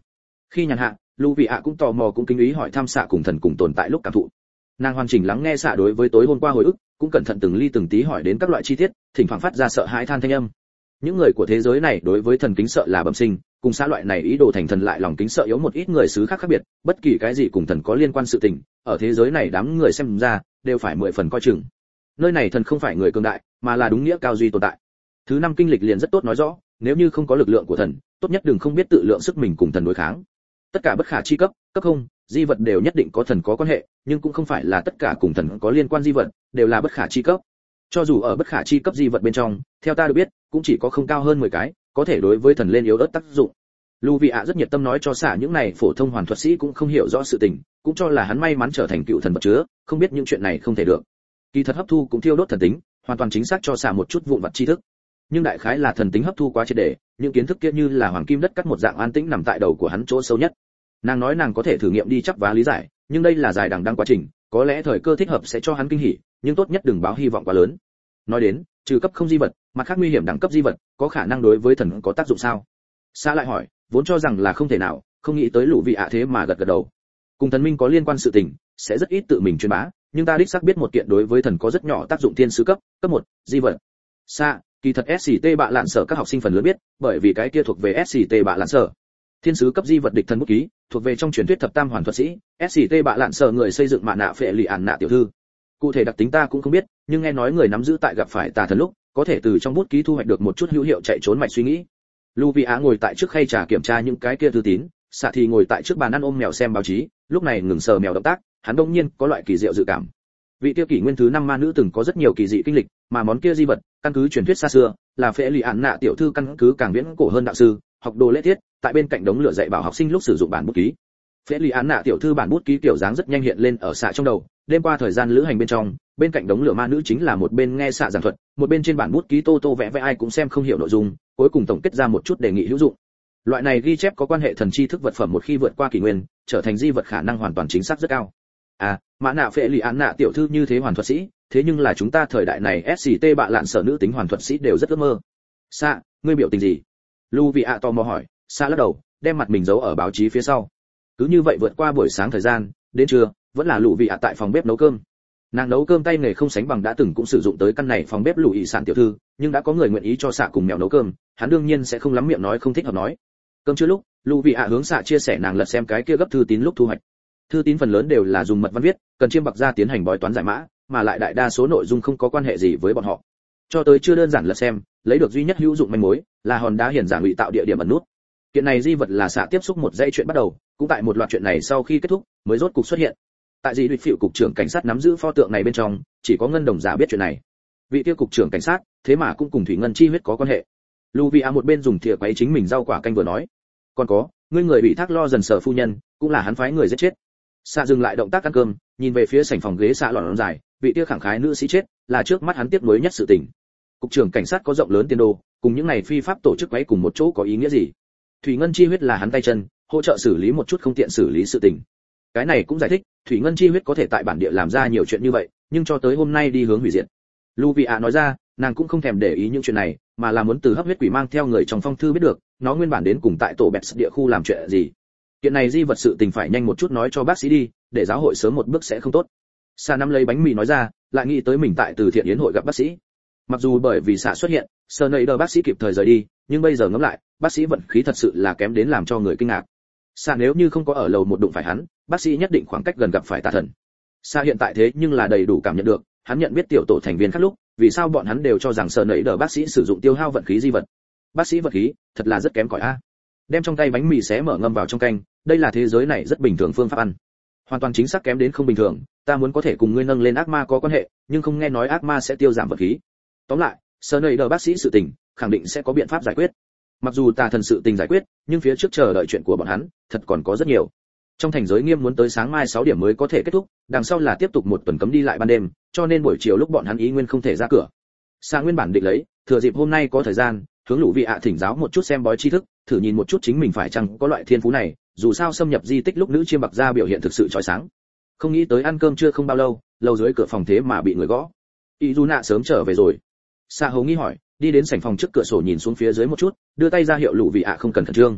Khi nhàn hạ, Lưu Vị ạ cũng tò mò cũng kinh ý hỏi thăm xạ cùng thần cùng tồn tại lúc cảm thụ. Nàng hoàn chỉnh lắng nghe xạ đối với tối hôm qua hồi ức, cũng cẩn thận từng ly từng tí hỏi đến các loại chi tiết, thỉnh thoảng phát ra sợ hãi than thanh âm. Những người của thế giới này đối với thần kính sợ là bẩm sinh, cùng xã loại này ý đồ thành thần lại lòng kính sợ yếu một ít người xứ khác khác biệt, bất kỳ cái gì cùng thần có liên quan sự tình, ở thế giới này đám người xem ra đều phải 10 phần coi chừng. Nơi này thần không phải người cường đại, mà là đúng nghĩa cao duy tồn tại. Thứ năm kinh lịch liền rất tốt nói rõ, nếu như không có lực lượng của thần, tốt nhất đừng không biết tự lượng sức mình cùng thần đối kháng. Tất cả bất khả chi cấp, cấp không, di vật đều nhất định có thần có quan hệ, nhưng cũng không phải là tất cả cùng thần có liên quan di vật đều là bất khả chi cấp. Cho dù ở bất khả chi cấp di vật bên trong, theo ta được biết, cũng chỉ có không cao hơn 10 cái, có thể đối với thần lên yếu ớt tác dụng. Lưu Vị ạ rất nhiệt tâm nói cho xả những này phổ thông hoàn thuật sĩ cũng không hiểu rõ sự tình, cũng cho là hắn may mắn trở thành cựu thần vật chứa, không biết những chuyện này không thể được. Kỳ thật hấp thu cũng thiêu đốt thần tính, hoàn toàn chính xác cho xả một chút vụn vặt tri thức. Nhưng đại khái là thần tính hấp thu quá triệt để, những kiến thức kia như là hoàng kim đất cắt một dạng an tĩnh nằm tại đầu của hắn chỗ sâu nhất. Nàng nói nàng có thể thử nghiệm đi chắc vá lý giải, nhưng đây là dài đằng đẵng quá trình, có lẽ thời cơ thích hợp sẽ cho hắn kinh hỉ, nhưng tốt nhất đừng báo hy vọng quá lớn. Nói đến, trừ cấp không di vật, mặt khác nguy hiểm đẳng cấp di vật, có khả năng đối với thần có tác dụng sao? Sa lại hỏi, vốn cho rằng là không thể nào, không nghĩ tới Lũ Vị ạ thế mà gật gật đầu. Cùng thần minh có liên quan sự tình, sẽ rất ít tự mình truyền bá, nhưng ta đích xác biết một kiện đối với thần có rất nhỏ tác dụng thiên sứ cấp 1, di vật. Sa, kỳ thật SCT bạ lạn sở các học sinh phần lớn biết, bởi vì cái kia thuộc về SCT bạ lạn sở. Thiên sứ cấp di vật địch thần bút ký, thuộc về trong truyền thuyết thập tam hoàn thuật sĩ, SCT bạ lạn sở người xây dựng mạ nạ phệ lì ản nạ tiểu thư. Cụ thể đặc tính ta cũng không biết, nhưng nghe nói người nắm giữ tại gặp phải tà thần lúc, có thể từ trong bút ký thu hoạch được một chút hữu hiệu chạy trốn mạch suy nghĩ. Lưu Vi Á ngồi tại trước khay trà kiểm tra những cái kia thư tín, Xạ thì ngồi tại trước bàn ăn ôm mèo xem báo chí, lúc này ngừng sờ mèo động tác, hắn đột nhiên có loại kỳ diệu dự cảm. Vị tiêu kỷ nguyên thứ 5 ma nữ từng có rất nhiều kỳ dị kinh lịch, mà món kia di vật, căn cứ truyền thuyết xa xưa, là phệ lì ản nạ tiểu thư căn cứ càng viễn cổ hơn đạo sư, học đồ lễ tiết, tại bên cạnh đống lửa dạy bảo học sinh lúc sử dụng bản bút ký. Phệ lì ản nạ tiểu thư bản bút ký kiểu dáng rất nhanh hiện lên ở Xạ trong đầu, đêm qua thời gian lữ hành bên trong, bên cạnh đống lửa ma nữ chính là một bên nghe Xạ giảng thuật, một bên trên bản bút ký tô tô vẽ vẽ ai cũng xem không hiểu nội dung, cuối cùng tổng kết ra một chút đề nghị hữu dụng. Loại này ghi chép có quan hệ thần chi thức vật phẩm một khi vượt qua kỷ nguyên, trở thành di vật khả năng hoàn toàn chính xác rất cao. À, mã nạ phệ lì án nạ tiểu thư như thế hoàn thuật sĩ, thế nhưng là chúng ta thời đại này SCT bạ lạn sở nữ tính hoàn thuật sĩ đều rất ước mơ. Sa, ngươi biểu tình gì? Lưu Vị ạ tò mò hỏi. Sa lắc đầu, đem mặt mình giấu ở báo chí phía sau. Cứ như vậy vượt qua buổi sáng thời gian, đến trưa, vẫn là Lưu Vị ạ tại phòng bếp nấu cơm. Nàng nấu cơm tay nghề không sánh bằng đã từng cũng sử dụng tới căn này phòng bếp Lũ Ý sản tiểu thư, nhưng đã có người nguyện ý cho Xạ cùng mèo nấu cơm, hắn đương nhiên sẽ không lắm miệng nói không thích hợp nói. Cơm chưa lúc, Lưu Vị ạ hướng Xạ chia sẻ nàng lật xem cái kia gấp thư tín lúc thu hoạch. Thư tín phần lớn đều là dùng mật văn viết, cần chiêm bạc ra tiến hành bói toán giải mã, mà lại đại đa số nội dung không có quan hệ gì với bọn họ. Cho tới chưa đơn giản lật xem, lấy được duy nhất hữu dụng manh mối là hòn đá hiển giả ngụy tạo địa điểm ẩn nút. Kiện này di vật là Xạ tiếp xúc một dãy chuyện bắt đầu, cũng tại một loạt chuyện này sau khi kết thúc, mới rốt cục xuất hiện. Tại gì Địch Phiệu cục trưởng cảnh sát nắm giữ pho tượng này bên trong, chỉ có Ngân Đồng giả biết chuyện này. Vị tiêu cục trưởng cảnh sát, thế mà cũng cùng Thủy Ngân chi huyết có quan hệ. Luvia một bên dùng thìa quấy chính mình rau quả canh vừa nói, còn có, ngươi người bị thác lo dần sở phu nhân, cũng là hắn phái người giết chết. Xạ dừng lại động tác ăn cơm, nhìn về phía sảnh phòng ghế xạ lọn dài, vị tiêu khẳng khái nữ sĩ chết, là trước mắt hắn tiếc nuối nhất sự tình. Cục trưởng cảnh sát có rộng lớn tiền đồ, cùng những này phi pháp tổ chức quấy cùng một chỗ có ý nghĩa gì? Thủy Ngân chi huyết là hắn tay chân, hỗ trợ xử lý một chút không tiện xử lý sự tình. Cái này cũng giải thích, Thủy Ngân chi huyết có thể tại bản địa làm ra nhiều chuyện như vậy, nhưng cho tới hôm nay đi hướng hủy diệt. Luvia nói ra, nàng cũng không thèm để ý những chuyện này, mà là muốn từ hấp huyết quỷ mang theo người trong phong thư biết được, nó nguyên bản đến cùng tại tổ bẹt địa khu làm chuyện gì. Kiện này di vật sự tình phải nhanh một chút nói cho bác sĩ đi, để giáo hội sớm một bước sẽ không tốt. Sa nắm lấy bánh mì nói ra, lại nghĩ tới mình tại từ thiện yến hội gặp bác sĩ. Mặc dù bởi vì xạ xuất hiện, Snyder bác sĩ kịp thời rời đi, nhưng bây giờ ngẫm lại, bác sĩ vận khí thật sự là kém đến làm cho người kinh ngạc. Sa nếu như không có ở lầu một đụng phải hắn, bác sĩ nhất định khoảng cách gần gặp phải tà thần. Sa hiện tại thế nhưng là đầy đủ cảm nhận được, hắn nhận biết tiểu tổ thành viên khác lúc, vì sao bọn hắn đều cho rằng Snyder bác sĩ sử dụng tiêu hao vận khí di vật. Bác sĩ vận khí, thật là rất kém cỏi a. Đem trong tay bánh mì xé mở ngâm vào trong canh, đây là thế giới này rất bình thường phương pháp ăn. Hoàn toàn chính xác kém đến không bình thường, ta muốn có thể cùng ngươi nâng lên ác ma có quan hệ, nhưng không nghe nói ác ma sẽ tiêu giảm vận khí. Tóm lại, Snyder bác sĩ sự tình, khẳng định sẽ có biện pháp giải quyết. Mặc dù tà thần sự tình giải quyết, nhưng phía trước chờ đợi chuyện của bọn hắn, thật còn có rất nhiều. Trong thành giới nghiêm muốn tới sáng mai 6 điểm mới có thể kết thúc, đằng sau là tiếp tục một tuần cấm đi lại ban đêm, cho nên buổi chiều lúc bọn hắn ý nguyên không thể ra cửa. Sa nguyên bản định lấy, thừa dịp hôm nay có thời gian, hướng Lũ Vị ạ thỉnh giáo một chút xem bói tri thức, thử nhìn một chút chính mình phải chăng có loại thiên phú này, dù sao xâm nhập di tích lúc nữ chiêm bạc gia biểu hiện thực sự chói sáng. Không nghĩ tới ăn cơm trưa không bao lâu, lầu dưới cửa phòng thế mà bị người gõ. Izuna sớm trở về rồi. Sa hầu nghi hỏi, đi đến sảnh phòng trước cửa sổ nhìn xuống phía dưới một chút, đưa tay ra hiệu Lũ Vị ạ không cần khẩn trương.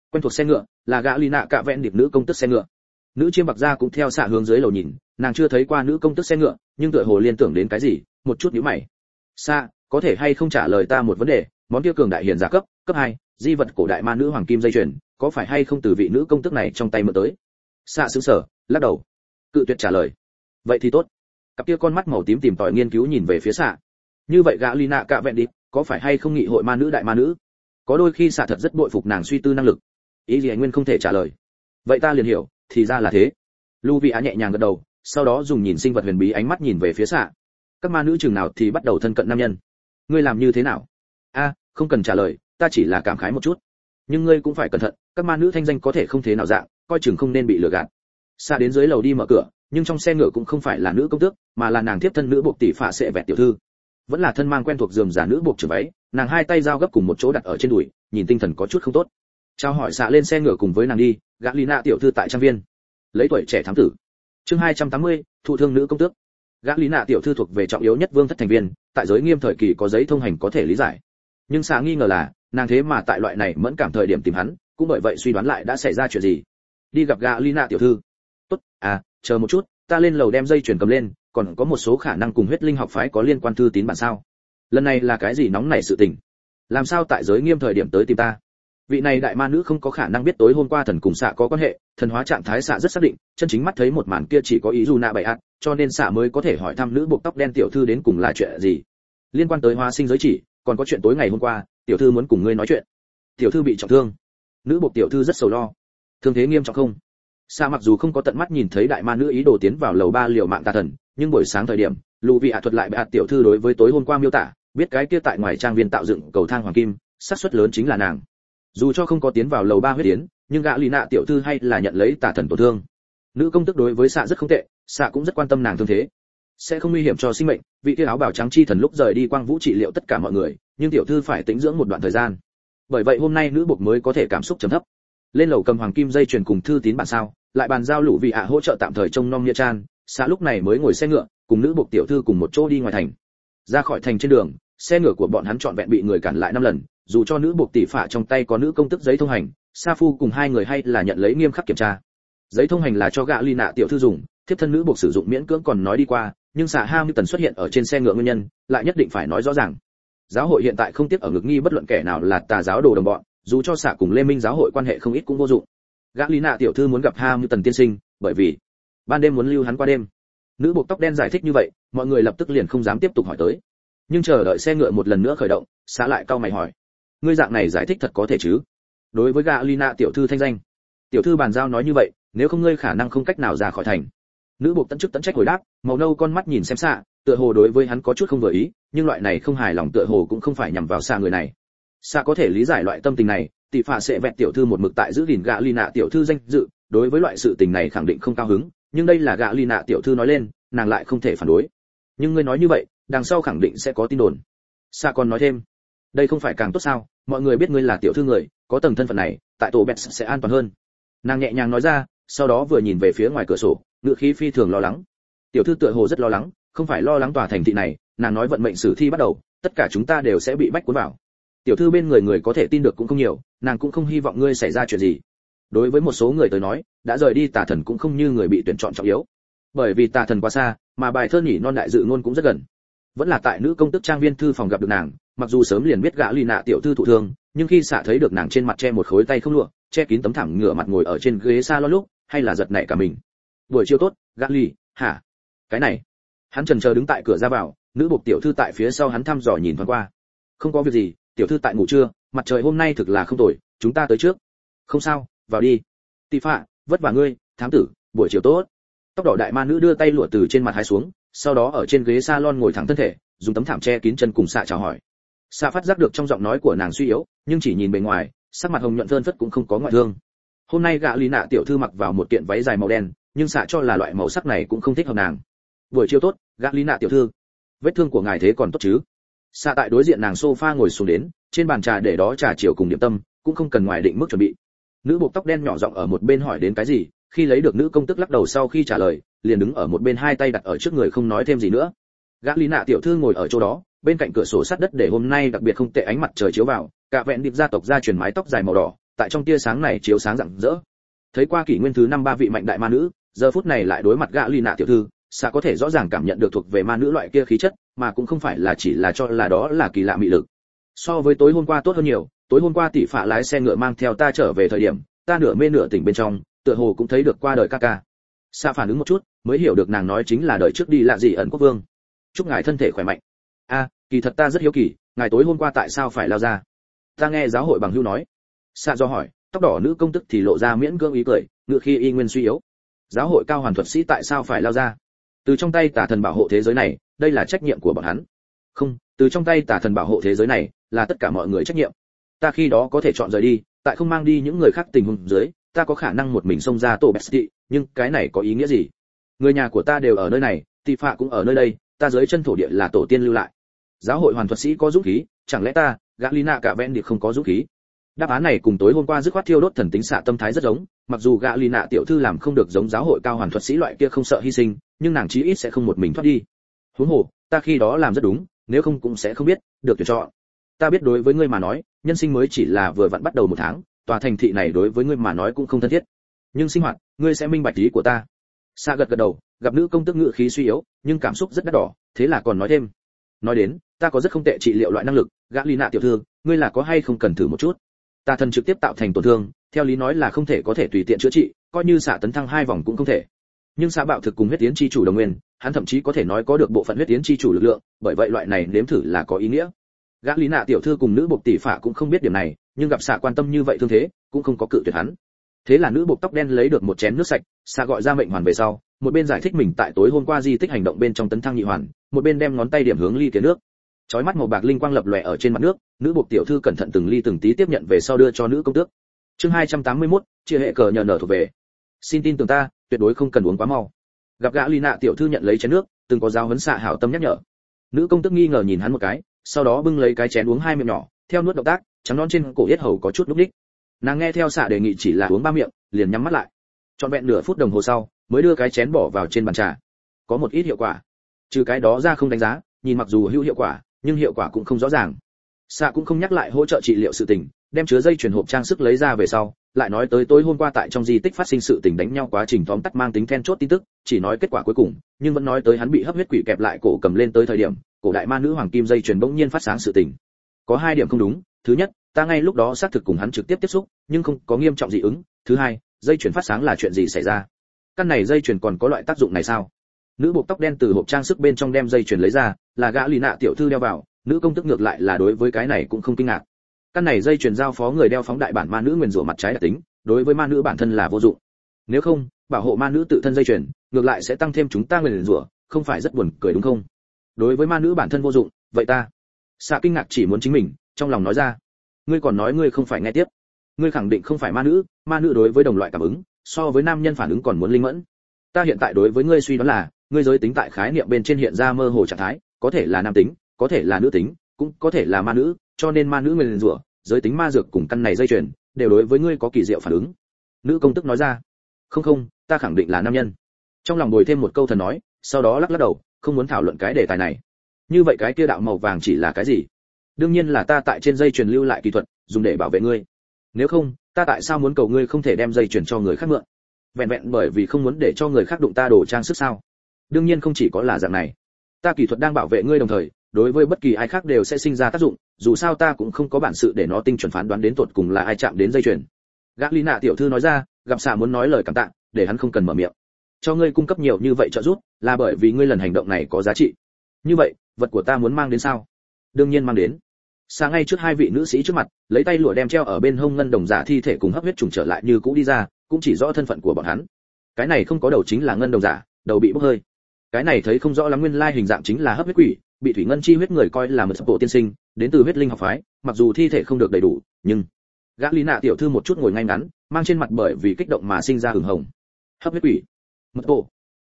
Quen thuộc xe ngựa, là gã Lina cạ vẹn điệp nữ công tước xe ngựa. Nữ chiêm bạc gia cũng theo xạ hướng dưới lầu nhìn, nàng chưa thấy qua nữ công tước xe ngựa, nhưng tựa hồ liên tưởng đến cái gì, một chút nhíu mày. Xạ, có thể hay không trả lời ta một vấn đề, món kia cường đại hiền giả cấp 2, di vật cổ đại ma nữ hoàng kim dây chuyền, có phải hay không từ vị nữ công tước này trong tay mượn tới? Xạ sững sờ, lắc đầu, cự tuyệt trả lời. Vậy thì tốt. Cặp kia con mắt màu tím tìm tòi nghiên cứu nhìn về phía xạ. Như vậy gã Lina cạ vẹn điệp, có phải hay không nghị hội ma nữ đại ma nữ? Có đôi khi xạ thật rất bội phục nàng suy tư năng lực. Ý gì anh nguyên không thể trả lời. Vậy ta liền hiểu, thì ra là thế. Lưu nhẹ nhàng gật đầu, sau đó dùng nhìn sinh vật huyền bí ánh mắt nhìn về phía xạ. Các ma nữ chừng nào thì bắt đầu thân cận nam nhân. Ngươi làm như thế nào? Không cần trả lời, ta chỉ là cảm khái một chút. Nhưng ngươi cũng phải cẩn thận, các ma nữ thanh danh có thể không thế nào dạng, coi chừng không nên bị lừa gạt. Xạ đến dưới lầu đi mở cửa, nhưng trong xe ngựa cũng không phải là nữ công tước, mà là nàng tiếp thân nữ buộc tỷ phạ sẽ vẹt tiểu thư. Vẫn là thân mang quen thuộc giường giả nữ buộc trưởng váy, nàng hai tay giao gấp cùng một chỗ đặt ở trên đùi, nhìn tinh thần có chút không tốt. Chào hỏi xạ lên xe ngựa cùng với nàng đi, gã Lina tiểu thư tại trang viên. Lấy tuổi trẻ thám tử. Chương 280, thụ thương nữ công tước. Gã Lina tiểu thư thuộc về trọng yếu nhất vương thất thành viên, tại giới nghiêm thời kỳ có giấy thông hành có thể lý giải. Nhưng xạ nghi ngờ là, nàng thế mà tại loại này mẫn cảm thời điểm tìm hắn, cũng bởi vậy suy đoán lại đã xảy ra chuyện gì. Đi gặp gã Lina tiểu thư. Tốt, chờ một chút, ta lên lầu đem dây chuyển cầm lên, còn có một số khả năng cùng huyết linh học phái có liên quan thư tín bản sao? Lần này là cái gì nóng nảy sự tình? Làm sao tại giới nghiêm thời điểm tới tìm ta? Vị này đại ma nữ không có khả năng biết tối hôm qua thần cùng xạ có quan hệ, thần hóa trạng thái xạ rất xác định, chân chính mắt thấy một màn kia chỉ có ý dù nạ bậy ạt, cho nên xạ mới có thể hỏi thăm nữ buộc tóc đen tiểu thư đến cùng là chuyện gì. Liên quan tới hóa sinh giới chỉ, còn có chuyện tối ngày hôm qua, tiểu thư muốn cùng ngươi nói chuyện. Tiểu thư bị trọng thương. Nữ buộc tiểu thư rất sầu lo. Thương thế nghiêm trọng không? Xạ mặc dù không có tận mắt nhìn thấy đại ma nữ ý đồ tiến vào lầu 3 liều mạng tà thần, nhưng buổi sáng thời điểm, lù vị ạ thuật lại bệ ạt tiểu thư đối với tối hôm qua miêu tả, biết cái kia tại ngoài trang viên tạo dựng cầu thang hoàng kim, xác suất lớn chính là nàng. Dù cho không có tiến vào lầu 3 huyết tiến, nhưng gã Lina tiểu thư hay là nhận lấy tà thần tổn thương. Nữ công tức đối với xạ rất không tệ, xạ cũng rất quan tâm nàng thương thế, sẽ không nguy hiểm cho sinh mệnh. Vị kia áo bào trắng chi thần lúc rời đi quang vũ trị liệu tất cả mọi người, nhưng tiểu thư phải tĩnh dưỡng một đoạn thời gian. Bởi vậy hôm nay nữ buộc mới có thể cảm xúc trầm thấp. Lên lầu cầm hoàng kim dây chuyền cùng thư tín bản sao, lại bàn giao lũ vị ạ hỗ trợ tạm thời trông nom nghĩa trang. Xạ lúc này mới ngồi xe ngựa, cùng nữ buộc tiểu thư cùng một chỗ đi ngoài thành. Ra khỏi thành trên đường, xe ngựa của bọn hắn trọn vẹn bị người cản lại 5 lần, dù cho nữ buộc tỷ phạ trong tay có nữ công tức giấy thông hành, sa phu cùng hai người hay là nhận lấy nghiêm khắc kiểm tra. Giấy thông hành là cho gã Lina tiểu thư dùng, thiếp thân nữ buộc sử dụng miễn cưỡng còn nói đi qua, nhưng xạ Hamilton xuất hiện ở trên xe ngựa nguyên nhân, lại nhất định phải nói rõ ràng. Giáo hội hiện tại không tiếc ở ngực nghi bất luận kẻ nào là tà giáo đồ đồng bọn, dù cho xạ cùng Lê Minh giáo hội quan hệ không ít cũng vô dụng. Gã Lina tiểu thư muốn gặp Hamilton tiên sinh, bởi vì ban đêm muốn lưu hắn qua đêm. Nữ buộc tóc đen giải thích như vậy, mọi người lập tức liền không dám tiếp tục hỏi tới. Nhưng chờ đợi xe ngựa một lần nữa khởi động, xạ lại cau mày hỏi: ngươi dạng này giải thích thật có thể chứ? Đối với gã Lina tiểu thư thanh danh, tiểu thư bàn giao nói như vậy, nếu không ngươi khả năng không cách nào ra khỏi thành. Nữ buộc tận chức tận trách hồi đáp, màu nâu con mắt nhìn xem xạ, tựa hồ đối với hắn có chút không vừa ý, nhưng loại này không hài lòng tựa hồ cũng không phải nhằm vào xạ người này. Xạ có thể lý giải loại tâm tình này, tỷ phạ sẽ vẹt tiểu thư một mực tại giữ gìn gã Lina tiểu thư danh dự, đối với loại sự tình này khẳng định không cao hứng, nhưng đây là gã Lina tiểu thư nói lên, nàng lại không thể phản đối. Nhưng ngươi nói như vậy, đằng sau khẳng định sẽ có tin đồn. Xạ còn nói thêm, đây không phải càng tốt sao? Mọi người biết ngươi là tiểu thư người, có tầng thân phận này, tại tổ bẹt sẽ an toàn hơn. Nàng nhẹ nhàng nói ra, sau đó vừa nhìn về phía ngoài cửa sổ, ngựa khí phi thường lo lắng. Tiểu thư tựa hồ rất lo lắng, không phải lo lắng tòa thành thị này, nàng nói vận mệnh sử thi bắt đầu, tất cả chúng ta đều sẽ bị bách cuốn vào. Tiểu thư bên người có thể tin được cũng không nhiều, nàng cũng không hy vọng ngươi xảy ra chuyện gì. Đối với một số người tới nói, đã rời đi tà thần cũng không như người bị tuyển chọn trọng yếu, bởi vì tà thần quá xa, mà bài thơ nhỉ non đại dự ngôn cũng rất gần. Vẫn là tại nữ công tức trang viên thư phòng gặp được nàng, mặc dù sớm liền biết gã Lina tiểu thư thụ thương, nhưng khi xạ thấy được nàng trên mặt che một khối tay không lụa, che kín tấm thảm ngửa mặt ngồi ở trên ghế salon lúc, hay là giật nảy cả mình. Buổi chiều tốt, gã Ly, hả? Cái này. Hắn chần chờ đứng tại cửa ra vào, nữ buộc tiểu thư tại phía sau hắn thăm dò nhìn thoáng qua. Không có việc gì, tiểu thư tại ngủ trưa, mặt trời hôm nay thực là không tồi, chúng ta tới trước. Không sao, vào đi. Tỷ phạ, vất vả ngươi, thám tử, buổi chiều tốt. Tóc đỏ đại ma nữ đưa tay lụa từ trên mặt hái xuống, sau đó ở trên ghế salon ngồi thẳng thân thể, dùng tấm thảm che kín chân cùng xạ chào hỏi. Xạ phát giác được trong giọng nói của nàng suy yếu, nhưng chỉ nhìn bề ngoài, sắc mặt hồng nhuận phơn phất cũng không có ngoại thương. Hôm nay gã Lina tiểu thư mặc vào một kiện váy dài màu đen, nhưng xạ cho là loại màu sắc này cũng không thích hợp nàng. Buổi chiều tốt, gã Lina tiểu thư. Vết thương của ngài thế còn tốt chứ? Xạ tại đối diện nàng sofa ngồi xuống đến, trên bàn trà để đó trà chiều cùng điểm tâm, cũng không cần ngoài định mức chuẩn bị. Nữ buộc tóc đen nhỏ giọng ở một bên hỏi đến cái gì, khi lấy được nữ công tức lắc đầu sau khi trả lời, liền đứng ở một bên hai tay đặt ở trước người không nói thêm gì nữa. Gã Lina tiểu thư ngồi ở chỗ đó, bên cạnh cửa sổ sắt đất để hôm nay đặc biệt không tệ ánh mặt trời chiếu vào, cả vẹn điệp gia tộc gia truyền mái tóc dài màu đỏ, tại trong tia sáng này chiếu sáng rạng rỡ. Thấy qua kỷ nguyên thứ 53 vị mạnh đại ma nữ, giờ phút này lại đối mặt gã Ly Nạ tiểu thư, xạ có thể rõ ràng cảm nhận được thuộc về ma nữ loại kia khí chất, mà cũng không phải là chỉ là cho là đó là kỳ lạ mị lực. So với tối hôm qua tốt hơn nhiều, tối hôm qua tỷ phạ lái xe ngựa mang theo ta trở về thời điểm, ta nửa mê nửa tỉnh bên trong, tựa hồ cũng thấy được qua đời ca ca. Xạ phản ứng một chút, mới hiểu được nàng nói chính là đời trước đi lạ gì ẩn quốc vương. Chúc ngài thân thể khỏe mạnh. Kỳ thật ta rất hiếu kỳ, ngài tối hôm qua tại sao phải lao ra? Ta nghe giáo hội bằng hữu nói. Xạ do hỏi, tóc đỏ nữ công tức thì lộ ra miễn cưỡng ý cười, ngựa khi y nguyên suy yếu. Giáo hội cao hoàn thuật sĩ tại sao phải lao ra? Từ trong tay tà thần bảo hộ thế giới này, đây là trách nhiệm của bọn hắn. Không, từ trong tay tà thần bảo hộ thế giới này, là tất cả mọi người trách nhiệm. Ta khi đó có thể chọn rời đi, tại không mang đi những người khác tình huống dưới, ta có khả năng một mình xông ra tổ Bestie, nhưng cái này có ý nghĩa gì? Người nhà của ta đều ở nơi này, tỷ phạ cũng ở nơi đây, ta dưới chân thổ địa là tổ tiên lưu lại. Giáo hội hoàn thuật sĩ có dũng khí, chẳng lẽ ta, gã Lina cả ven điệp không có dũng khí? Đáp án này cùng tối hôm qua dứt khoát thiêu đốt thần tính xạ tâm thái rất giống, mặc dù gã Lina tiểu thư làm không được giống giáo hội cao hoàn thuật sĩ loại kia không sợ hy sinh, nhưng nàng chí ít sẽ không một mình thoát đi. Huống hồ, ta khi đó làm rất đúng, nếu không cũng sẽ không biết được tuyển chọn. Ta biết đối với ngươi mà nói, nhân sinh mới chỉ là vừa vặn bắt đầu một tháng, tòa thành thị này đối với ngươi mà nói cũng không thân thiết. Nhưng sinh hoạt, ngươi sẽ minh bạch ý của ta. Xạ gật gật đầu, gặp nữ công tức ngự khí suy yếu, nhưng cảm xúc rất đắt đỏ, thế là còn nói thêm. Nói đến, ta có rất không tệ trị liệu loại năng lực, gã Lina tiểu thư, ngươi là có hay không cần thử một chút? Tà thần trực tiếp tạo thành tổn thương, theo lý nói là không thể có thể tùy tiện chữa trị, coi như xạ tấn thăng 2 vòng cũng không thể. Nhưng xạ bạo thực cùng huyết tiến chi chủ đồng nguyên, hắn thậm chí có thể nói có được bộ phận huyết tiến chi chủ lực lượng, bởi vậy loại này nếm thử là có ý nghĩa. Gã Lý Nạ tiểu thư cùng nữ buộc tỷ phạ cũng không biết điểm này, nhưng gặp xạ quan tâm như vậy thương thế, cũng không có cự tuyệt hắn. Thế là nữ buộc tóc đen lấy được một chén nước sạch, xạ gọi ra mệnh hoàn về sau, một bên giải thích mình tại tối hôm qua di tích hành động bên trong tấn thăng nhị hoàn, một bên đem ngón tay điểm hướng ly kia nước. Chói mắt màu bạc linh quang lập lòe ở trên mặt nước, nữ buộc tiểu thư cẩn thận từng ly từng tí tiếp nhận về sau đưa cho nữ công tước. Chương 281, chia hệ cờ nhờ nở thuộc về. Xin tin tưởng ta, tuyệt đối không cần uống quá mau. Gặp gã Lina tiểu thư nhận lấy chén nước, từng có giáo huấn xạ hảo tâm nhắc nhở. Nữ công tước nghi ngờ nhìn hắn một cái, sau đó bưng lấy cái chén uống 2 miệng nhỏ, theo nuốt động tác, trắng nón trên cổ yết hầu có chút lúc đích. Nàng nghe theo xạ đề nghị chỉ là uống 3 miệng, liền nhắm mắt lại. Trọn vẹn nửa phút đồng hồ sau, mới đưa cái chén bỏ vào trên bàn trà. Có một ít hiệu quả. Trừ cái đó ra không đánh giá, nhìn mặc dù hữu hiệu quả, nhưng hiệu quả cũng không rõ ràng. Xạ cũng không nhắc lại hỗ trợ trị liệu sự tình, đem chứa dây chuyền hộp trang sức lấy ra về sau, lại nói tới tối hôm qua tại trong di tích phát sinh sự tình đánh nhau quá trình tóm tắt mang tính then chốt tin tức, chỉ nói kết quả cuối cùng, nhưng vẫn nói tới hắn bị hấp huyết quỷ kẹp lại cổ cầm lên tới thời điểm, cổ đại ma nữ hoàng kim dây chuyền bỗng nhiên phát sáng sự tình. Có 2 điểm không đúng, thứ nhất, ta ngay lúc đó xác thực cùng hắn trực tiếp tiếp xúc, nhưng không có nghiêm trọng dị ứng, thứ hai, dây chuyền phát sáng là chuyện gì xảy ra? Căn này dây chuyền còn có loại tác dụng này sao? Nữ buộc tóc đen từ hộp trang sức bên trong đem dây chuyền lấy ra, là gã Lina tiểu thư đeo vào, nữ công tức ngược lại là đối với cái này cũng không kinh ngạc. Căn này dây chuyền giao phó người đeo phóng đại bản ma nữ nguyên rủa mặt trái đặc tính, đối với ma nữ bản thân là vô dụng. Nếu không, bảo hộ ma nữ tự thân dây chuyền, ngược lại sẽ tăng thêm chúng ta nguyên rủa, không phải rất buồn cười đúng không? Đối với ma nữ bản thân vô dụng, vậy ta? Xạ kinh ngạc chỉ muốn chính mình, trong lòng nói ra. Ngươi còn nói ngươi không phải nghe tiếp. Ngươi khẳng định không phải ma nữ đối với đồng loại cảm ứng, so với nam nhân phản ứng còn muốn linh mẫn. Ta hiện tại đối với ngươi suy đoán là, ngươi giới tính tại khái niệm bên trên hiện ra mơ hồ trạng thái, có thể là nam tính, có thể là nữ tính, cũng có thể là ma nữ, cho nên ma nữ nguyên rủa, giới tính ma dược cùng căn này dây chuyền, đều đối với ngươi có kỳ diệu phản ứng. Nữ công tức nói ra. Không, ta khẳng định là nam nhân. Trong lòng bồi thêm một câu thần nói, sau đó lắc đầu, không muốn thảo luận cái đề tài này. Như vậy cái kia đạo màu vàng chỉ là cái gì? Đương nhiên là ta tại trên dây chuyền lưu lại kỹ thuật, dùng để bảo vệ ngươi. Nếu không, ta tại sao muốn cầu ngươi không thể đem dây chuyền cho người khác mượn? Vẹn vẹn bởi vì không muốn để cho người khác đụng ta đồ trang sức sao? Đương nhiên không chỉ có là dạng này. Ta kỹ thuật đang bảo vệ ngươi đồng thời, đối với bất kỳ ai khác đều sẽ sinh ra tác dụng, dù sao ta cũng không có bản sự để nó tinh chuẩn phán đoán đến tột cùng là ai chạm đến dây chuyền. Gã Lina tiểu thư nói ra, gặp xạ muốn nói lời cảm tạ, để hắn không cần mở miệng. Cho ngươi cung cấp nhiều như vậy trợ giúp, là bởi vì ngươi lần hành động này có giá trị. Như vậy, vật của ta muốn mang đến sao? Đương nhiên mang đến. Sáng ngay trước 2 vị nữ sĩ trước mặt, lấy tay lụa đem treo ở bên hông ngân đồng giả thi thể cùng hấp huyết trùng trở lại như cũ đi ra, cũng chỉ rõ thân phận của bọn hắn. Cái này không có đầu chính là ngân đồng giả, đầu bị bốc hơi. Cái này thấy không rõ lắm nguyên lai hình dạng chính là hấp huyết quỷ, bị thủy ngân chi huyết người coi là một bộ tiên sinh, đến từ huyết linh học phái, mặc dù thi thể không được đầy đủ, nhưng gã Lina tiểu thư một chút ngồi ngay ngắn, mang trên mặt bởi vì kích động mà sinh ra hửng hồng. Hấp huyết quỷ, một bộ.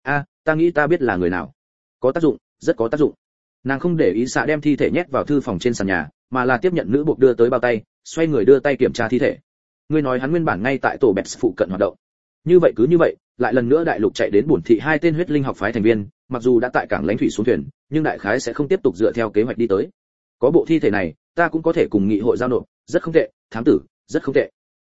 Ta nghĩ ta biết là người nào. Có tác dụng, rất có tác dụng. Nàng không để ý xạ đem thi thể nhét vào thư phòng trên sàn nhà, mà là tiếp nhận nữ buộc đưa tới bao tay, xoay người đưa tay kiểm tra thi thể. Ngươi nói hắn nguyên bản ngay tại tổ bẹt phụ cận hoạt động. Như vậy, lại lần nữa đại lục chạy đến bổn thị 2 tên huyết linh học phái thành viên, mặc dù đã tại cảng lãnh thủy xuống thuyền, nhưng đại khái sẽ không tiếp tục dựa theo kế hoạch đi tới. Có bộ thi thể này, ta cũng có thể cùng nghị hội giao nộp, rất không tệ, thám tử, rất không tệ.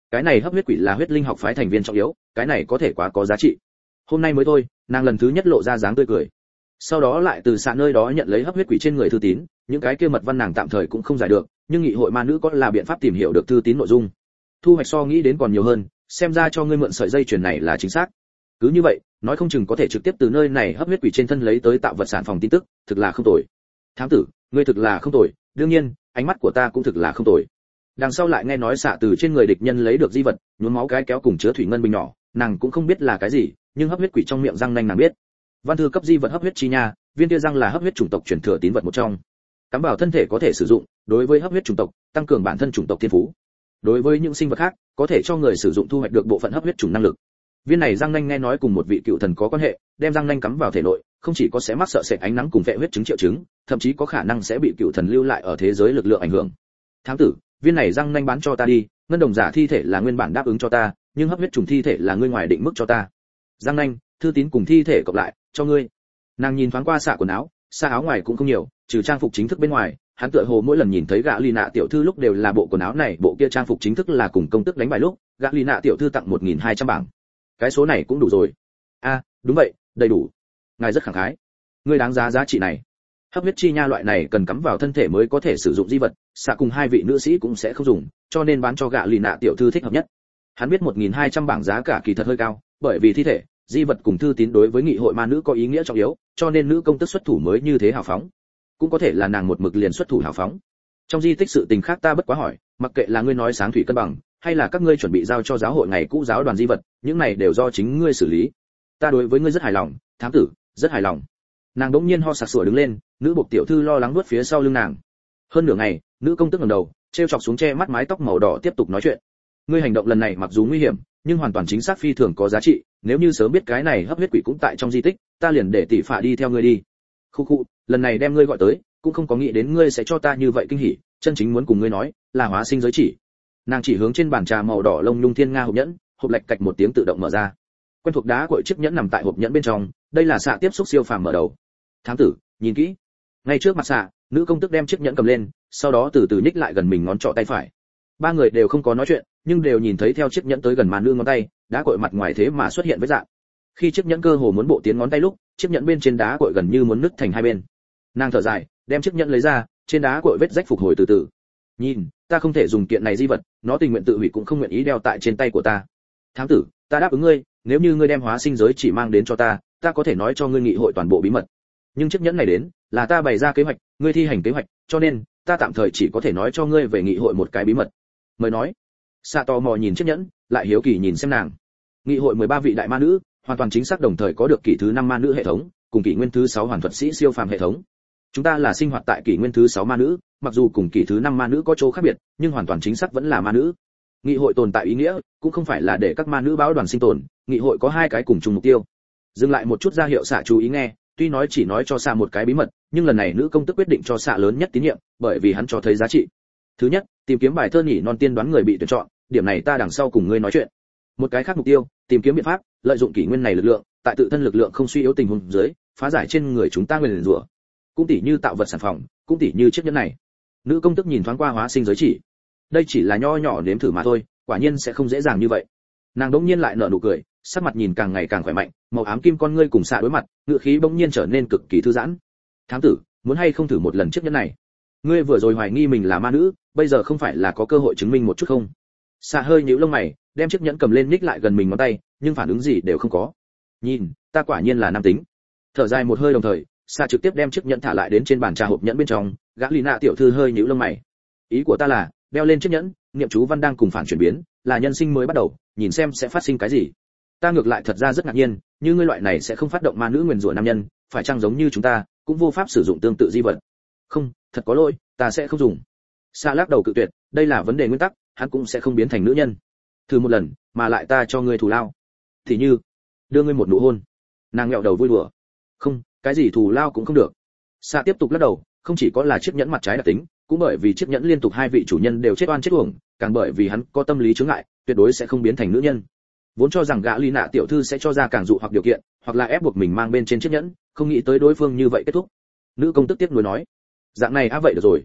cái này hấp huyết quỷ là huyết linh học phái thành viên trọng yếu, cái này có thể quá có giá trị. Hôm nay mới thôi, nàng lần thứ nhất lộ ra dáng tươi cười. Sau đó lại từ xạ nơi đó nhận lấy hấp huyết quỷ trên người thư tín, những cái kia mật văn nàng tạm thời cũng không giải được, nhưng nghị hội ma nữ có là biện pháp tìm hiểu được thư tín nội dung. Thu hoạch so nghĩ đến còn nhiều hơn, xem ra cho ngươi mượn sợi dây chuyền này là chính xác. Cứ như vậy, nói không chừng có thể trực tiếp từ nơi này hấp huyết quỷ trên thân lấy tới tạo vật sản phòng tin tức, thực là không tồi. Thám tử, ngươi thực là không tồi, đương nhiên, ánh mắt của ta cũng thực là không tồi. Đằng sau lại nghe nói xạ từ trên người địch nhân lấy được di vật, nhuốm máu cái kéo cùng chứa thủy ngân bình nhỏ, nàng cũng không biết là cái gì, nhưng hấp huyết quỷ trong miệng răng nanh nàng biết. Văn thư cấp di vật hấp huyết chi nha, viên kia răng là hấp huyết chủng tộc truyền thừa tín vật một trong. Cắm vào thân thể có thể sử dụng, đối với hấp huyết chủng tộc, tăng cường bản thân chủng tộc thiên phú. Đối với những sinh vật khác, có thể cho người sử dụng thu hoạch được bộ phận hấp huyết chủng năng lực. Viên này răng nanh nghe nói cùng một vị cựu thần có quan hệ, đem răng nanh cắm vào thể nội, không chỉ có sẽ mắc sợ sệt ánh nắng cùng vệ huyết chứng triệu chứng, thậm chí có khả năng sẽ bị cựu thần lưu lại ở thế giới lực lượng ảnh hưởng. Thám tử, viên này răng nanh bán cho ta đi, ngân đồng giả thi thể là nguyên bản đáp ứng cho ta, nhưng hấp huyết trùng thi thể là ngươi ngoài định mức cho ta. Răng nanh, thư tín cùng thi thể cộng lại, cho ngươi. Nàng nhìn thoáng qua xạ quần áo, xạ áo ngoài cũng không nhiều, trừ trang phục chính thức bên ngoài, hắn tựa hồ mỗi lần nhìn thấy gã Ly Nạ tiểu thư lúc đều là bộ quần áo này, bộ kia trang phục chính thức là cùng công tức đánh bài lúc, gã Ly Nạ tiểu thư tặng 1200 bảng. Cái số này cũng đủ rồi. A, đúng vậy, đầy đủ. Ngài rất khẳng khái. Ngươi đáng giá giá trị này. Hấp huyết chi nha loại này cần cắm vào thân thể mới có thể sử dụng di vật, xạ cùng hai vị nữ sĩ cũng sẽ không dùng, cho nên bán cho gã Ly Nạ tiểu thư thích hợp nhất. Hắn biết 1200 bảng giá cả kỳ thật hơi cao, bởi vì thi thể, di vật cùng thư tín đối với nghị hội ma nữ có ý nghĩa trọng yếu, cho nên nữ công tức xuất thủ mới như thế hào phóng. Cũng có thể là nàng một mực liền xuất thủ hào phóng. Trong di tích sự tình khác ta bất quá hỏi, mặc kệ là ngươi nói sáng thủy cân bằng, hay là các ngươi chuẩn bị giao cho giáo hội ngày cũ giáo đoàn di vật, những này đều do chính ngươi xử lý. Ta đối với ngươi rất hài lòng, thám tử, rất hài lòng. Nàng đống nhiên ho sặc sủa đứng lên, nữ buộc tiểu thư lo lắng nuốt phía sau lưng nàng. Hơn nửa ngày, nữ công tức ngẩng đầu, treo chọc xuống che mắt mái tóc màu đỏ tiếp tục nói chuyện. Ngươi hành động lần này mặc dù nguy hiểm, nhưng hoàn toàn chính xác phi thường có giá trị, nếu như sớm biết cái này hấp huyết quỷ cũng tại trong di tích, ta liền để tỷ phạ đi theo ngươi đi. Khu khu, lần này đem ngươi gọi tới, cũng không có nghĩ đến ngươi sẽ cho ta như vậy kinh hỉ, chân chính muốn cùng ngươi nói, là hóa sinh giới chỉ. Nàng chỉ hướng trên bàn trà màu đỏ lông nhung thiên nga hộp nhẫn, hộp lạch cạch một tiếng tự động mở ra. Quen thuộc đá cuội chiếc nhẫn nằm tại hộp nhẫn bên trong, đây là xạ tiếp xúc siêu phàm mở đầu. Thám tử, nhìn kỹ. Ngay trước mặt xạ, nữ công tức đem chiếc nhẫn cầm lên, sau đó từ từ nhích lại gần mình ngón trỏ tay phải. Ba người đều không có nói chuyện, nhưng đều nhìn thấy theo chiếc nhẫn tới gần màn nữ ngón tay, đá cuội mặt ngoài thế mà xuất hiện vết dạng. Khi chiếc nhẫn cơ hồ muốn bộ tiến ngón tay lúc, chiếc nhẫn bên trên đá cuội gần như muốn nứt thành hai bên. Nàng thở dài, đem chiếc nhẫn lấy ra, trên đá cuội vết rách phục hồi từ từ. Nhìn, ta không thể dùng kiện này di vật, nó tình nguyện tự hủy cũng không nguyện ý đeo tại trên tay của ta. Thám tử, ta đáp ứng ngươi, nếu như ngươi đem hóa sinh giới chỉ mang đến cho ta, ta có thể nói cho ngươi nghị hội toàn bộ bí mật. Nhưng chiếc nhẫn này đến, là ta bày ra kế hoạch, ngươi thi hành kế hoạch, cho nên ta tạm thời chỉ có thể nói cho ngươi về nghị hội một cái bí mật. Mời nói. Sa tò mò nhìn chiếc nhẫn, lại hiếu kỳ nhìn xem nàng. Nghị hội 13 vị đại ma nữ, hoàn toàn chính xác đồng thời có được kỷ thứ 5 ma nữ hệ thống, cùng kỷ nguyên thứ 6 hoàn thuật sĩ siêu phàm hệ thống. Chúng ta là sinh hoạt tại kỷ nguyên thứ 6 ma nữ, mặc dù cùng kỷ thứ 5 ma nữ có chỗ khác biệt, nhưng hoàn toàn chính xác vẫn là ma nữ. Nghị hội tồn tại ý nghĩa, cũng không phải là để các ma nữ báo đoàn sinh tồn, nghị hội có hai cái cùng chung mục tiêu. Dừng lại một chút ra hiệu xạ chú ý nghe, tuy nói chỉ nói cho xạ một cái bí mật, nhưng lần này nữ công tức quyết định cho xạ lớn nhất tín nhiệm, bởi vì hắn cho thấy giá trị. Thứ nhất, tìm kiếm bài thơ nhỉ non tiên đoán người bị tuyển chọn, điểm này ta đằng sau cùng ngươi nói chuyện. Một cái khác mục tiêu, tìm kiếm biện pháp, lợi dụng kỷ nguyên này lực lượng, tại tự thân lực lượng không suy yếu tình huống dưới, phá giải trên người chúng ta nguyền rủa. Cũng tỉ như tạo vật sản phẩm, cũng tỉ như chiếc nhẫn này. Nữ công tức nhìn thoáng qua hóa sinh giới chỉ. Đây chỉ là nho nhỏ nếm thử mà thôi, quả nhiên sẽ không dễ dàng như vậy. Nàng đống nhiên lại nở nụ cười, sắc mặt nhìn càng ngày càng khỏe mạnh, màu ám kim con ngươi cùng xạ đối mặt, ngữ khí bỗng nhiên trở nên cực kỳ thư giãn. Thám tử, muốn hay không thử một lần chiếc nhẫn này? Ngươi vừa rồi hoài nghi mình là ma nữ, bây giờ không phải là có cơ hội chứng minh một chút không? Xạ hơi nhíu lông mày, đem chiếc nhẫn cầm lên nhích lại gần mình ngón tay, nhưng phản ứng gì đều không có. Nhìn, ta quả nhiên là nam tính. Thở dài một hơi đồng thời, xạ trực tiếp đem chiếc nhẫn thả lại đến trên bàn trà hộp nhẫn bên trong, gã Lina tiểu thư hơi nhíu lông mày. Ý của ta là, đeo lên chiếc nhẫn, niệm chú văn đang cùng phản chuyển biến, là nhân sinh mới bắt đầu, nhìn xem sẽ phát sinh cái gì. Ta ngược lại thật ra rất ngạc nhiên, như ngươi loại này sẽ không phát động ma nữ nguyền rủa nam nhân, phải chăng giống như chúng ta, cũng vô pháp sử dụng tương tự di vật. Không, thật có lỗi, ta sẽ không dùng. Sa lắc đầu cự tuyệt, đây là vấn đề nguyên tắc, hắn cũng sẽ không biến thành nữ nhân. Thử một lần, mà lại ta cho ngươi thù lao. Thì như, đưa ngươi một nụ hôn. Nàng nghẹo đầu vui đùa. Không, cái gì thù lao cũng không được. Sa tiếp tục lắc đầu, không chỉ có là chiếc nhẫn mặt trái đặc tính, cũng bởi vì chiếc nhẫn liên tục hai vị chủ nhân đều chết oan chết uổng, càng bởi vì hắn có tâm lý chướng ngại, tuyệt đối sẽ không biến thành nữ nhân. Vốn cho rằng gã Ly Nạ tiểu thư sẽ cho ra càng dụ hoặc điều kiện, hoặc là ép buộc mình mang bên trên chiếc nhẫn, không nghĩ tới đối phương như vậy kết thúc. Nữ công tức tiếc nuối nói, dạng này vậy được rồi.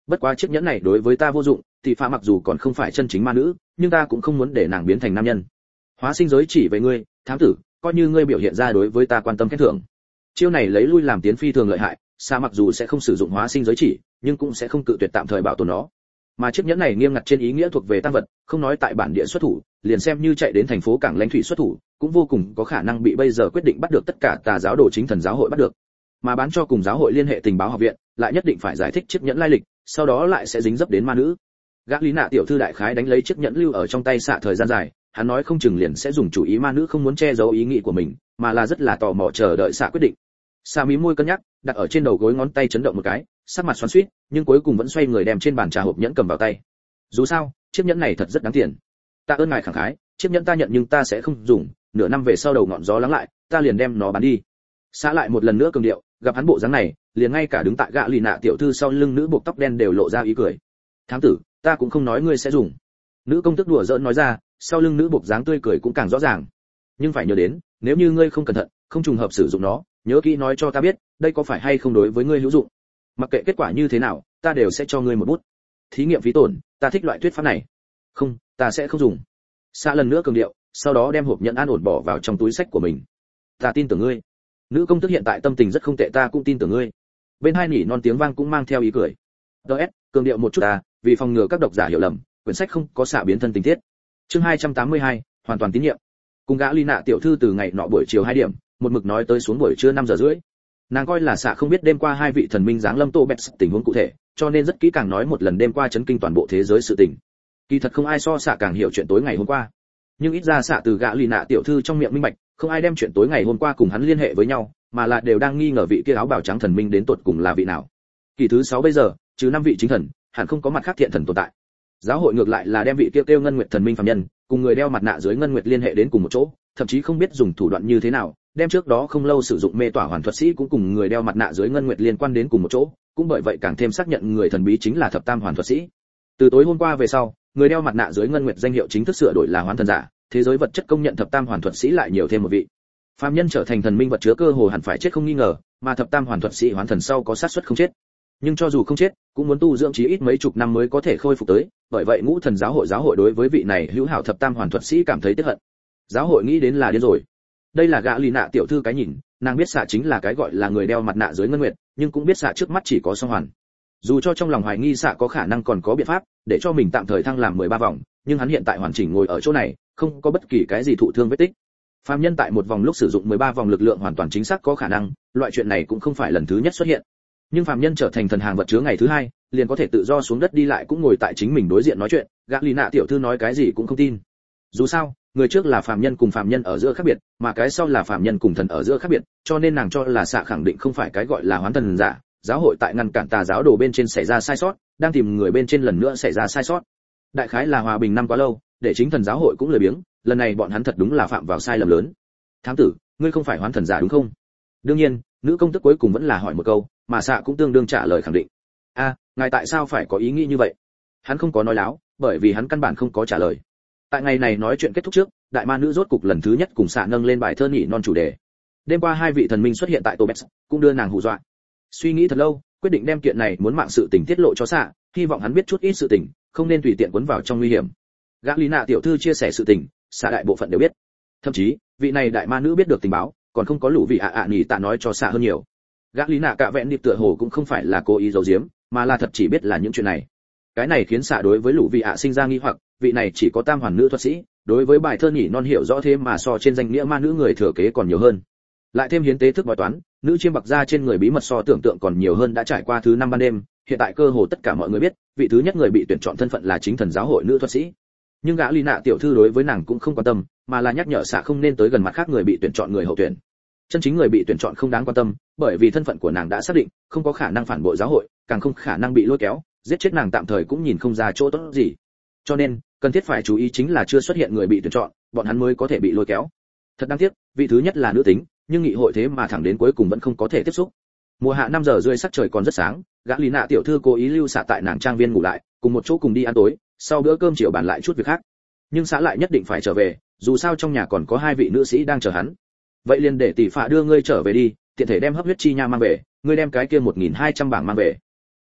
Bất quá chiếc nhẫn này đối với ta vô dụng, tỷ phạ mặc dù còn không phải chân chính ma nữ, nhưng ta cũng không muốn để nàng biến thành nam nhân. Hóa sinh giới chỉ về ngươi, thám tử, coi như ngươi biểu hiện ra đối với ta quan tâm khen thưởng. Chiêu này lấy lui làm tiến phi thường lợi hại, Sa mặc dù sẽ không sử dụng hóa sinh giới chỉ, nhưng cũng sẽ không cự tuyệt tạm thời bảo tồn nó. Mà chiếc nhẫn này nghiêm ngặt trên ý nghĩa thuộc về tăng vật, không nói tại bản địa xuất thủ, liền xem như chạy đến thành phố cảng lãnh thủy xuất thủ, cũng vô cùng có khả năng bị bây giờ quyết định bắt được tất cả tà giáo đồ chính thần giáo hội bắt được. Mà bán cho cùng giáo hội liên hệ tình báo học viện, lại nhất định phải giải thích chiếc nhẫn lai lịch, sau đó lại sẽ dính dấp đến ma nữ. Gã Lý Nạ tiểu thư đại khái đánh lấy chiếc nhẫn lưu ở trong tay xạ thời gian dài, hắn nói không chừng liền sẽ dùng chủ ý ma nữ không muốn che giấu ý nghĩ của mình, mà là rất là tò mò chờ đợi xạ quyết định. Xạ mí môi cân nhắc, đặt ở trên đầu gối ngón tay chấn động một cái, sắc mặt xoắn xuýt, nhưng cuối cùng vẫn xoay người đem trên bàn trà hộp nhẫn cầm vào tay. Dù sao, chiếc nhẫn này thật rất đáng tiền. Ta ơn ngài khẳng khái, chiếc nhẫn ta nhận nhưng ta sẽ không dùng, nửa năm về sau đầu ngọn gió lắng lại, ta liền đem nó bán đi. Xạ lại một lần nữa cường điệu, gặp hắn bộ dáng này, liền ngay cả đứng tại Gã Lý Nạ tiểu thư sau lưng nữ buộc tóc đen đều lộ ra ý cười. Thám tử, ta cũng không nói ngươi sẽ dùng. Nữ công tức đùa giỡn nói ra, sau lưng nữ buộc dáng tươi cười cũng càng rõ ràng. Nhưng phải nhớ đến, nếu như ngươi không cẩn thận, không trùng hợp sử dụng nó, nhớ kỹ nói cho ta biết, đây có phải hay không đối với ngươi hữu dụng. Mặc kệ kết quả như thế nào, ta đều sẽ cho ngươi một bút. Thí nghiệm phí tổn, ta thích loại thuyết pháp này. Không, ta sẽ không dùng. Xạ lần nữa cường điệu, sau đó đem hộp nhẫn an ổn bỏ vào trong túi sách của mình. Ta tin tưởng ngươi. Nữ công tức hiện tại tâm tình rất không tệ, ta cũng tin tưởng ngươi. Bên hai nỉ non tiếng vang cũng mang theo ý cười. DS, cường điệu một chút ta, vì phòng ngừa các độc giả hiểu lầm, quyển sách không có xạ biến thân tình tiết. Chương 282, hoàn toàn tín nhiệm. Cùng Gã Lý Nạ tiểu thư từ ngày nọ buổi chiều 2 điểm, một mực nói tới xuống buổi trưa 5 giờ rưỡi. Nàng coi là xạ không biết đêm qua hai vị thần minh giáng lâm Tô Bẹt tình huống cụ thể, cho nên rất kỹ càng nói một lần đêm qua chấn kinh toàn bộ thế giới sự tình. Kỳ thật không ai so xạ càng hiểu chuyện tối ngày hôm qua. Nhưng ít ra xạ từ Gã Lý Nạ tiểu thư trong miệng minh bạch, không ai đem chuyện tối ngày hôm qua cùng hắn liên hệ với nhau, mà là đều đang nghi ngờ vị kia áo bào trắng thần minh đến tột cùng là vị nào. Kỳ thứ 6 bây giờ, trừ 5 vị chính thần, hẳn không có mặt khác thiện thần tồn tại. Giáo hội ngược lại là đem vị kia kêu Ngân Nguyệt thần minh phàm nhân, cùng người đeo mặt nạ dưới Ngân Nguyệt liên hệ đến cùng một chỗ, thậm chí không biết dùng thủ đoạn như thế nào, đem trước đó không lâu sử dụng mê tỏa hoàn thuật sĩ cũng cùng người đeo mặt nạ dưới Ngân Nguyệt liên quan đến cùng một chỗ, cũng bởi vậy càng thêm xác nhận người thần bí chính là thập tam hoàn thuật sĩ. Từ tối hôm qua về sau, người đeo mặt nạ dưới Ngân Nguyệt danh hiệu chính thức sửa đổi là Hoán thần giả, thế giới vật chất công nhận thập tam hoàn thuật sĩ lại nhiều thêm một vị. Phàm nhân trở thành thần minh vật chứa cơ hồ hẳn phải chết không nghi ngờ, mà thập tam hoàn thuật sĩ hoán thần sau có xác suất không chết. Nhưng cho dù không chết, cũng muốn tu dưỡng chí ít mấy chục năm mới có thể khôi phục tới, bởi vậy Ngũ Thần giáo hội đối với vị này hữu hảo thập tam hoàn thuật sĩ cảm thấy tiếc hận. Giáo hội nghĩ đến là điên rồi. Đây là Gã Lý Nạ tiểu thư cái nhìn, nàng biết xạ chính là cái gọi là người đeo mặt nạ dưới Ngân Nguyệt, nhưng cũng biết xạ trước mắt chỉ có song hoàn. Dù cho trong lòng hoài nghi xạ có khả năng còn có biện pháp để cho mình tạm thời thăng làm 13 vòng, nhưng hắn hiện tại hoàn chỉnh ngồi ở chỗ này, không có bất kỳ cái gì thụ thương vết tích. Phàm nhân tại một vòng lúc sử dụng 13 vòng lực lượng hoàn toàn chính xác có khả năng, loại chuyện này cũng không phải lần thứ nhất xuất hiện. Nhưng phàm nhân trở thành thần hàng vật chứa ngày thứ 2, liền có thể tự do xuống đất đi lại cũng ngồi tại chính mình đối diện nói chuyện, Gã Lý Nạ tiểu thư nói cái gì cũng không tin. Dù sao, người trước là phàm nhân cùng phàm nhân ở giữa khác biệt, mà cái sau là phàm nhân cùng thần ở giữa khác biệt, cho nên nàng cho là xạ khẳng định không phải cái gọi là hoán thần giả, giáo hội tại ngăn cản tà giáo đồ bên trên xảy ra sai sót, đang tìm người bên trên lần nữa xảy ra sai sót. Đại khái là hòa bình năm quá lâu, để chính thần giáo hội cũng lười biếng, lần này bọn hắn thật đúng là phạm vào sai lầm lớn. Thám tử, ngươi không phải hoán thần giả đúng không? Đương nhiên, nữ công tức cuối cùng vẫn là hỏi một câu, mà xạ cũng tương đương trả lời khẳng định. Ngài tại sao phải có ý nghĩ như vậy? Hắn không có nói láo, bởi vì hắn căn bản không có trả lời. Tại ngày này nói chuyện kết thúc trước, đại ma nữ rốt cục lần thứ nhất cùng xạ nâng lên bài thơ nhị non chủ đề. Đêm qua hai vị thần minh xuất hiện tại Tô Bẹt, cũng đưa nàng hù dọa. Suy nghĩ thật lâu, quyết định đem kiện này muốn mạng sự tình tiết lộ cho xạ, hy vọng hắn biết chút ít sự tình, không nên tùy tiện cuốn vào trong nguy hiểm. Gã Lý Nạ tiểu thư chia sẻ sự tình, xạ đại bộ phận đều biết. Thậm chí, vị này đại ma nữ biết được tình báo, còn không có lũ vị nhỉ tạ nói cho xạ hơn nhiều. Gã Lý Nạ cả vẹn điệp tựa hồ cũng không phải là cố ý giấu giếm, mà là thật chỉ biết là những chuyện này. Cái này khiến xạ đối với lũ vị sinh ra nghi hoặc, vị này chỉ có tam hoàn nữ thuật sĩ, đối với bài thơ nhỉ non hiểu rõ thêm mà so trên danh nghĩa ma nữ người thừa kế còn nhiều hơn. Lại thêm hiến tế thức bói toán, nữ chiêm bạc gia trên người bí mật so tưởng tượng còn nhiều hơn đã trải qua thứ 5 ban đêm, hiện tại cơ hồ tất cả mọi người biết, vị thứ nhất người bị tuyển chọn thân phận là chính thần giáo hội nữ thuật sĩ. Nhưng Gã Lý Nạ tiểu thư đối với nàng cũng không quan tâm, mà là nhắc nhở xạ không nên tới gần mặt khác người bị tuyển chọn người hậu tuyển. Chân chính người bị tuyển chọn không đáng quan tâm, bởi vì thân phận của nàng đã xác định, không có khả năng phản bội giáo hội, càng không khả năng bị lôi kéo, giết chết nàng tạm thời cũng nhìn không ra chỗ tốt gì. Cho nên, cần thiết phải chú ý chính là chưa xuất hiện người bị tuyển chọn, bọn hắn mới có thể bị lôi kéo. Thật đáng tiếc, vị thứ nhất là nữ tính, nhưng nghị hội thế mà thẳng đến cuối cùng vẫn không có thể tiếp xúc. Mùa hạ 5 giờ rưỡi sắc trời còn rất sáng, Gã Lý Nạ tiểu thư cố ý lưu xạ tại nàng trang viên ngủ lại, cùng một chỗ cùng đi ăn tối, sau bữa cơm chiều bàn lại chút việc khác. Nhưng xã lại nhất định phải trở về, dù sao trong nhà còn có 2 vị nữ sĩ đang chờ hắn. Vậy liền để tỷ phạ đưa ngươi trở về đi, tiện thể đem hấp huyết chi nha mang về, ngươi đem cái kia 1200 bảng mang về.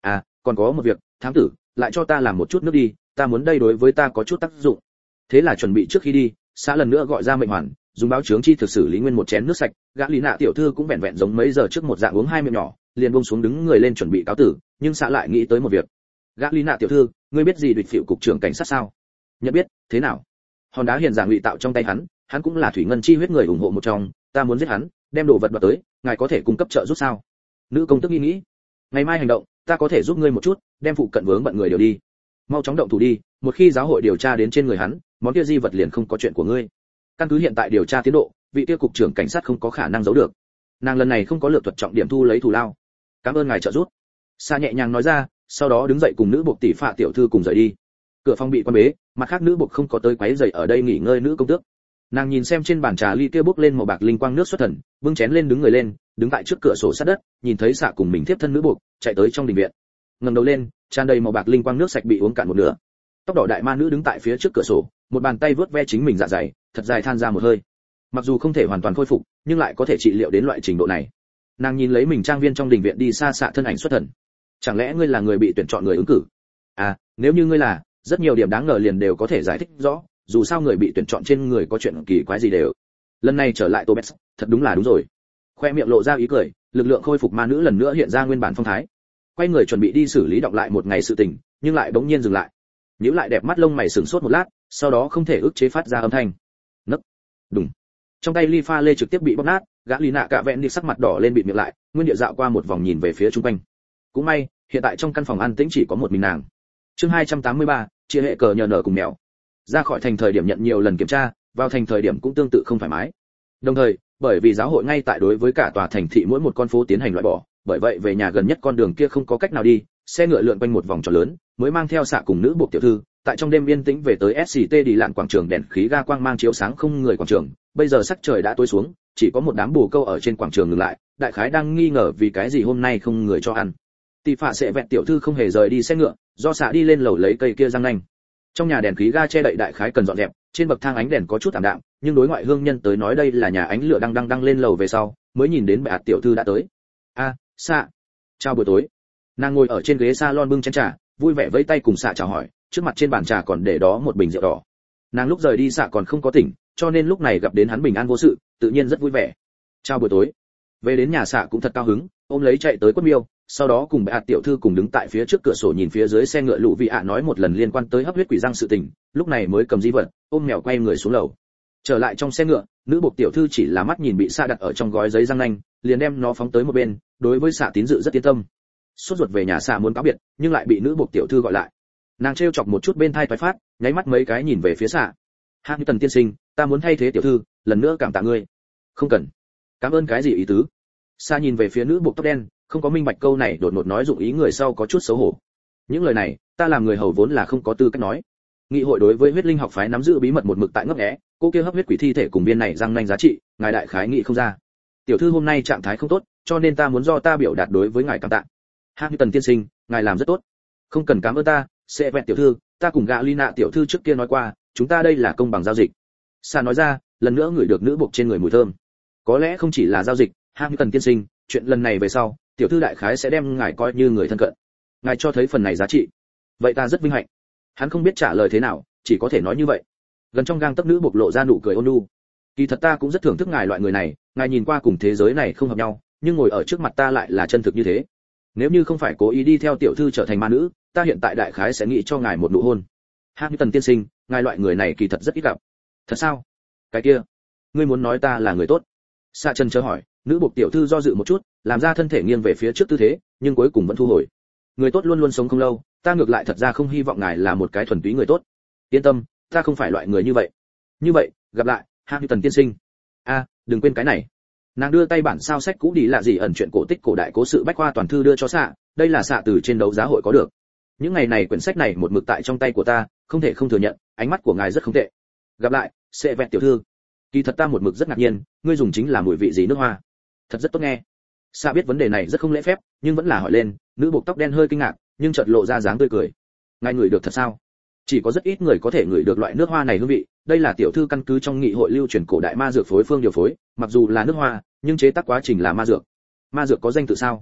còn có một việc, thám tử, lại cho ta làm một chút nước đi, ta muốn đây đối với ta có chút tác dụng. Thế là chuẩn bị trước khi đi, xã lần nữa gọi ra mệnh hoàn, dùng báo chướng chi thực xử lý nguyên một chén nước sạch, gã Lý Nạ tiểu thư cũng vẹn vẹn giống mấy giờ trước một dạng uống hai miệng nhỏ, liền buông xuống đứng người lên chuẩn bị cáo tử, nhưng xã lại nghĩ tới một việc. Gã Lý Nạ tiểu thư, ngươi biết gì địch phiệu cục trưởng cảnh sát sao? Nhận biết, thế nào? Hòn đá hiền giả ngụy tạo trong tay hắn cũng là thủy ngân chi huyết người ủng hộ một trong, ta muốn giết hắn, đem đồ vật đoạt tới, ngài có thể cung cấp trợ giúp sao? Nữ công tức nghĩ, ngày mai hành động, ta có thể giúp ngươi một chút, đem phụ cận vướng bận người điều đi. Mau chóng động thủ đi, một khi giáo hội điều tra đến trên người hắn, món kia di vật liền không có chuyện của ngươi. Căn cứ hiện tại điều tra tiến độ, vị kia cục trưởng cảnh sát không có khả năng giấu được. Nàng lần này không có lựa thuật trọng điểm thu lấy thù lao. Cảm ơn ngài trợ giúp. Sa nhẹ nhàng nói ra, sau đó đứng dậy cùng nữ buộc tỷ phạ tiểu thư cùng rời đi. Cửa phòng bị quan bế, mặt khác nữ buộc không có tới quấy rầy ở đây nghỉ ngơi nữ công tước. Nàng nhìn xem trên bàn trà ly kia bốc lên màu bạc linh quang nước xuất thần, bưng chén lên đứng người lên, đứng tại trước cửa sổ sát đất, nhìn thấy xạ cùng mình tiếp thân nữ buộc chạy tới trong đình viện. Ngẩng đầu lên, tràn đầy màu bạc linh quang nước sạch bị uống cạn một nửa. Tóc đỏ đại ma nữ đứng tại phía trước cửa sổ, một bàn tay vớt ve chính mình dạ dày, thật dài than ra một hơi. Mặc dù không thể hoàn toàn khôi phục, nhưng lại có thể trị liệu đến loại trình độ này. Nàng nhìn lấy mình trang viên trong đình viện đi xa xạ thân ảnh xuất thần. Chẳng lẽ ngươi là người bị tuyển chọn người ứng cử? À, nếu như ngươi là, rất nhiều điểm đáng ngờ liền đều có thể giải thích rõ, dù sao người bị tuyển chọn trên người có chuyện kỳ quái gì đều. Lần này trở lại Tobes, thật đúng là đúng rồi. Khoe miệng lộ ra ý cười, lực lượng khôi phục ma nữ lần nữa hiện ra nguyên bản phong thái. Quay người chuẩn bị đi xử lý đọc lại một ngày sự tình, nhưng lại bỗng nhiên dừng lại. Nhíu lại đẹp mắt lông mày sững sốt một lát, sau đó không thể ức chế phát ra âm thanh. Nấc. Đùng. Trong tay ly pha lê trực tiếp bị bóp nát, gã Lý Nạ cả vẹn đi sắc mặt đỏ lên bịt miệng lại, nguyên địa dạo qua một vòng nhìn về phía xung quanh. Cũng may, hiện tại trong căn phòng an tĩnh chỉ có một mình nàng. Chương 283, chia hệ cờ nhờ nở cùng mèo. Ra khỏi thành thời điểm nhận nhiều lần kiểm tra, vào thành thời điểm cũng tương tự không thoải mái. Đồng thời, bởi vì giáo hội ngay tại đối với cả tòa thành thị mỗi một con phố tiến hành loại bỏ, bởi vậy về nhà gần nhất con đường kia không có cách nào đi, xe ngựa lượn quanh một vòng tròn lớn, mới mang theo xạ cùng nữ buộc tiểu thư, tại trong đêm yên tĩnh về tới SCT đi lạn quảng trường đèn khí ga quang mang chiếu sáng không người quảng trường, bây giờ sắc trời đã tối xuống, chỉ có một đám bồ câu ở trên quảng trường ngừng lại, đại khái đang nghi ngờ vì cái gì hôm nay không người cho ăn. Tỷ phạ sẽ vẹn tiểu thư không hề rời đi xe ngựa, do xạ đi lên lầu lấy cây kia răng nanh. Trong nhà đèn khí ga che đậy đại khái cần dọn dẹp, trên bậc thang ánh đèn có chút tạm đạm, nhưng đối ngoại hương nhân tới nói đây là nhà ánh lửa đang lên lầu về sau, mới nhìn đến bà tiểu thư đã tới. A, xạ. Chào buổi tối. Nàng ngồi ở trên ghế salon bưng chén trà, vui vẻ vẫy tay cùng xạ chào hỏi, trước mặt trên bàn trà còn để đó một bình rượu đỏ. Nàng lúc rời đi xạ còn không có tỉnh, cho nên lúc này gặp đến hắn bình an vô sự, tự nhiên rất vui vẻ. Chào buổi tối. Về đến nhà xạ cũng thật cao hứng, ôm lấy chạy tới quất miêu, sau đó cùng bà tiểu thư cùng đứng tại phía trước cửa sổ nhìn phía dưới xe ngựa lũ vị ạ nói một lần liên quan tới hấp huyết quỷ răng sự tình, lúc này mới cầm di vật, ôm mèo quay người xuống lầu. Trở lại trong xe ngựa, nữ buộc tiểu thư chỉ là mắt nhìn bị xạ đặt ở trong gói giấy răng nanh, liền đem nó phóng tới một bên, đối với xạ tín dự rất yên tâm. Sốt ruột về nhà xạ muốn cáo biệt, nhưng lại bị nữ buộc tiểu thư gọi lại. Nàng trêu chọc một chút bên thai toái phát, nháy mắt mấy cái nhìn về phía xạ. Hạng Tần tiên sinh, ta muốn thay thế tiểu thư, lần nữa cảm tạ ngươi. Không cần. Cảm ơn cái gì ý tứ? Xạ nhìn về phía nữ buộc tóc đen, không có minh bạch câu này đột ngột nói dụng ý người sau có chút xấu hổ. Những lời này, ta làm người hầu vốn là không có tư cách nói. Nghị hội đối với huyết linh học phái nắm giữ bí mật một mực tại ngấp nghé, cô kia hấp huyết quỷ thi thể cùng viên này răng nanh giá trị, ngài đại khái nghị không ra. Tiểu thư hôm nay trạng thái không tốt, cho nên ta muốn do ta biểu đạt đối với ngài cảm tạ. Hạng Tần tiên sinh, ngài làm rất tốt. Không cần cảm ơn ta, sẽ vẹn tiểu thư, ta cùng gã Lina tiểu thư trước kia nói qua, chúng ta đây là công bằng giao dịch. Sa nói ra, lần nữa ngửi được nữ buộc trên người mùi thơm. Có lẽ không chỉ là giao dịch, Hạng Tần tiên sinh, chuyện lần này về sau, tiểu thư đại khái sẽ đem ngài coi như người thân cận. Ngài cho thấy phần này giá trị, vậy ta rất vinh hạnh. Hắn không biết trả lời thế nào, chỉ có thể nói như vậy. Gần trong gang tấc nữ buộc lộ ra nụ cười ôn nhu. Kỳ thật ta cũng rất thưởng thức ngài loại người này, ngài nhìn qua cùng thế giới này không hợp nhau, nhưng ngồi ở trước mặt ta lại là chân thực như thế. Nếu như không phải cố ý đi theo tiểu thư trở thành ma nữ, ta hiện tại đại khái sẽ nghĩ cho ngài một nụ hôn. Hạng Tần tiên sinh, ngài loại người này kỳ thật rất ít gặp. Thật sao? Cái kia, ngươi muốn nói ta là người tốt? Sa Trần chờ hỏi, nữ buộc tiểu thư do dự một chút, làm ra thân thể nghiêng về phía trước tư thế, nhưng cuối cùng vẫn thu hồi. Người tốt luôn luôn sống không lâu, ta ngược lại thật ra không hy vọng ngài là một cái thuần túy người tốt. Yên tâm, ta không phải loại người như vậy. Như vậy, gặp lại, Hạng Tần tiên sinh. A, đừng quên cái này. Nàng đưa tay bản sao sách cũ đi là gì ẩn chuyện cổ tích cổ đại cố sự bách khoa toàn thư đưa cho xạ, đây là xạ từ trên đấu giá hội có được. Những ngày này quyển sách này một mực tại trong tay của ta, không thể không thừa nhận, ánh mắt của ngài rất không tệ. Gặp lại, sẽ vẹn tiểu thư. Kỳ thật ta một mực rất ngạc nhiên, ngươi dùng chính là mùi vị gì nước hoa? Thật rất tốt nghe. Xạ biết vấn đề này rất không lễ phép, nhưng vẫn là hỏi lên, nữ buộc tóc đen hơi kinh ngạc, nhưng chợt lộ ra dáng tươi cười. Ngài ngửi được thật sao? Chỉ có rất ít người có thể ngửi được loại nước hoa này hương vị, đây là tiểu thư căn cứ trong nghị hội lưu truyền cổ đại ma dược phối phương điều phối, mặc dù là nước hoa, nhưng chế tác quá trình là ma dược. Ma dược có danh tự sao?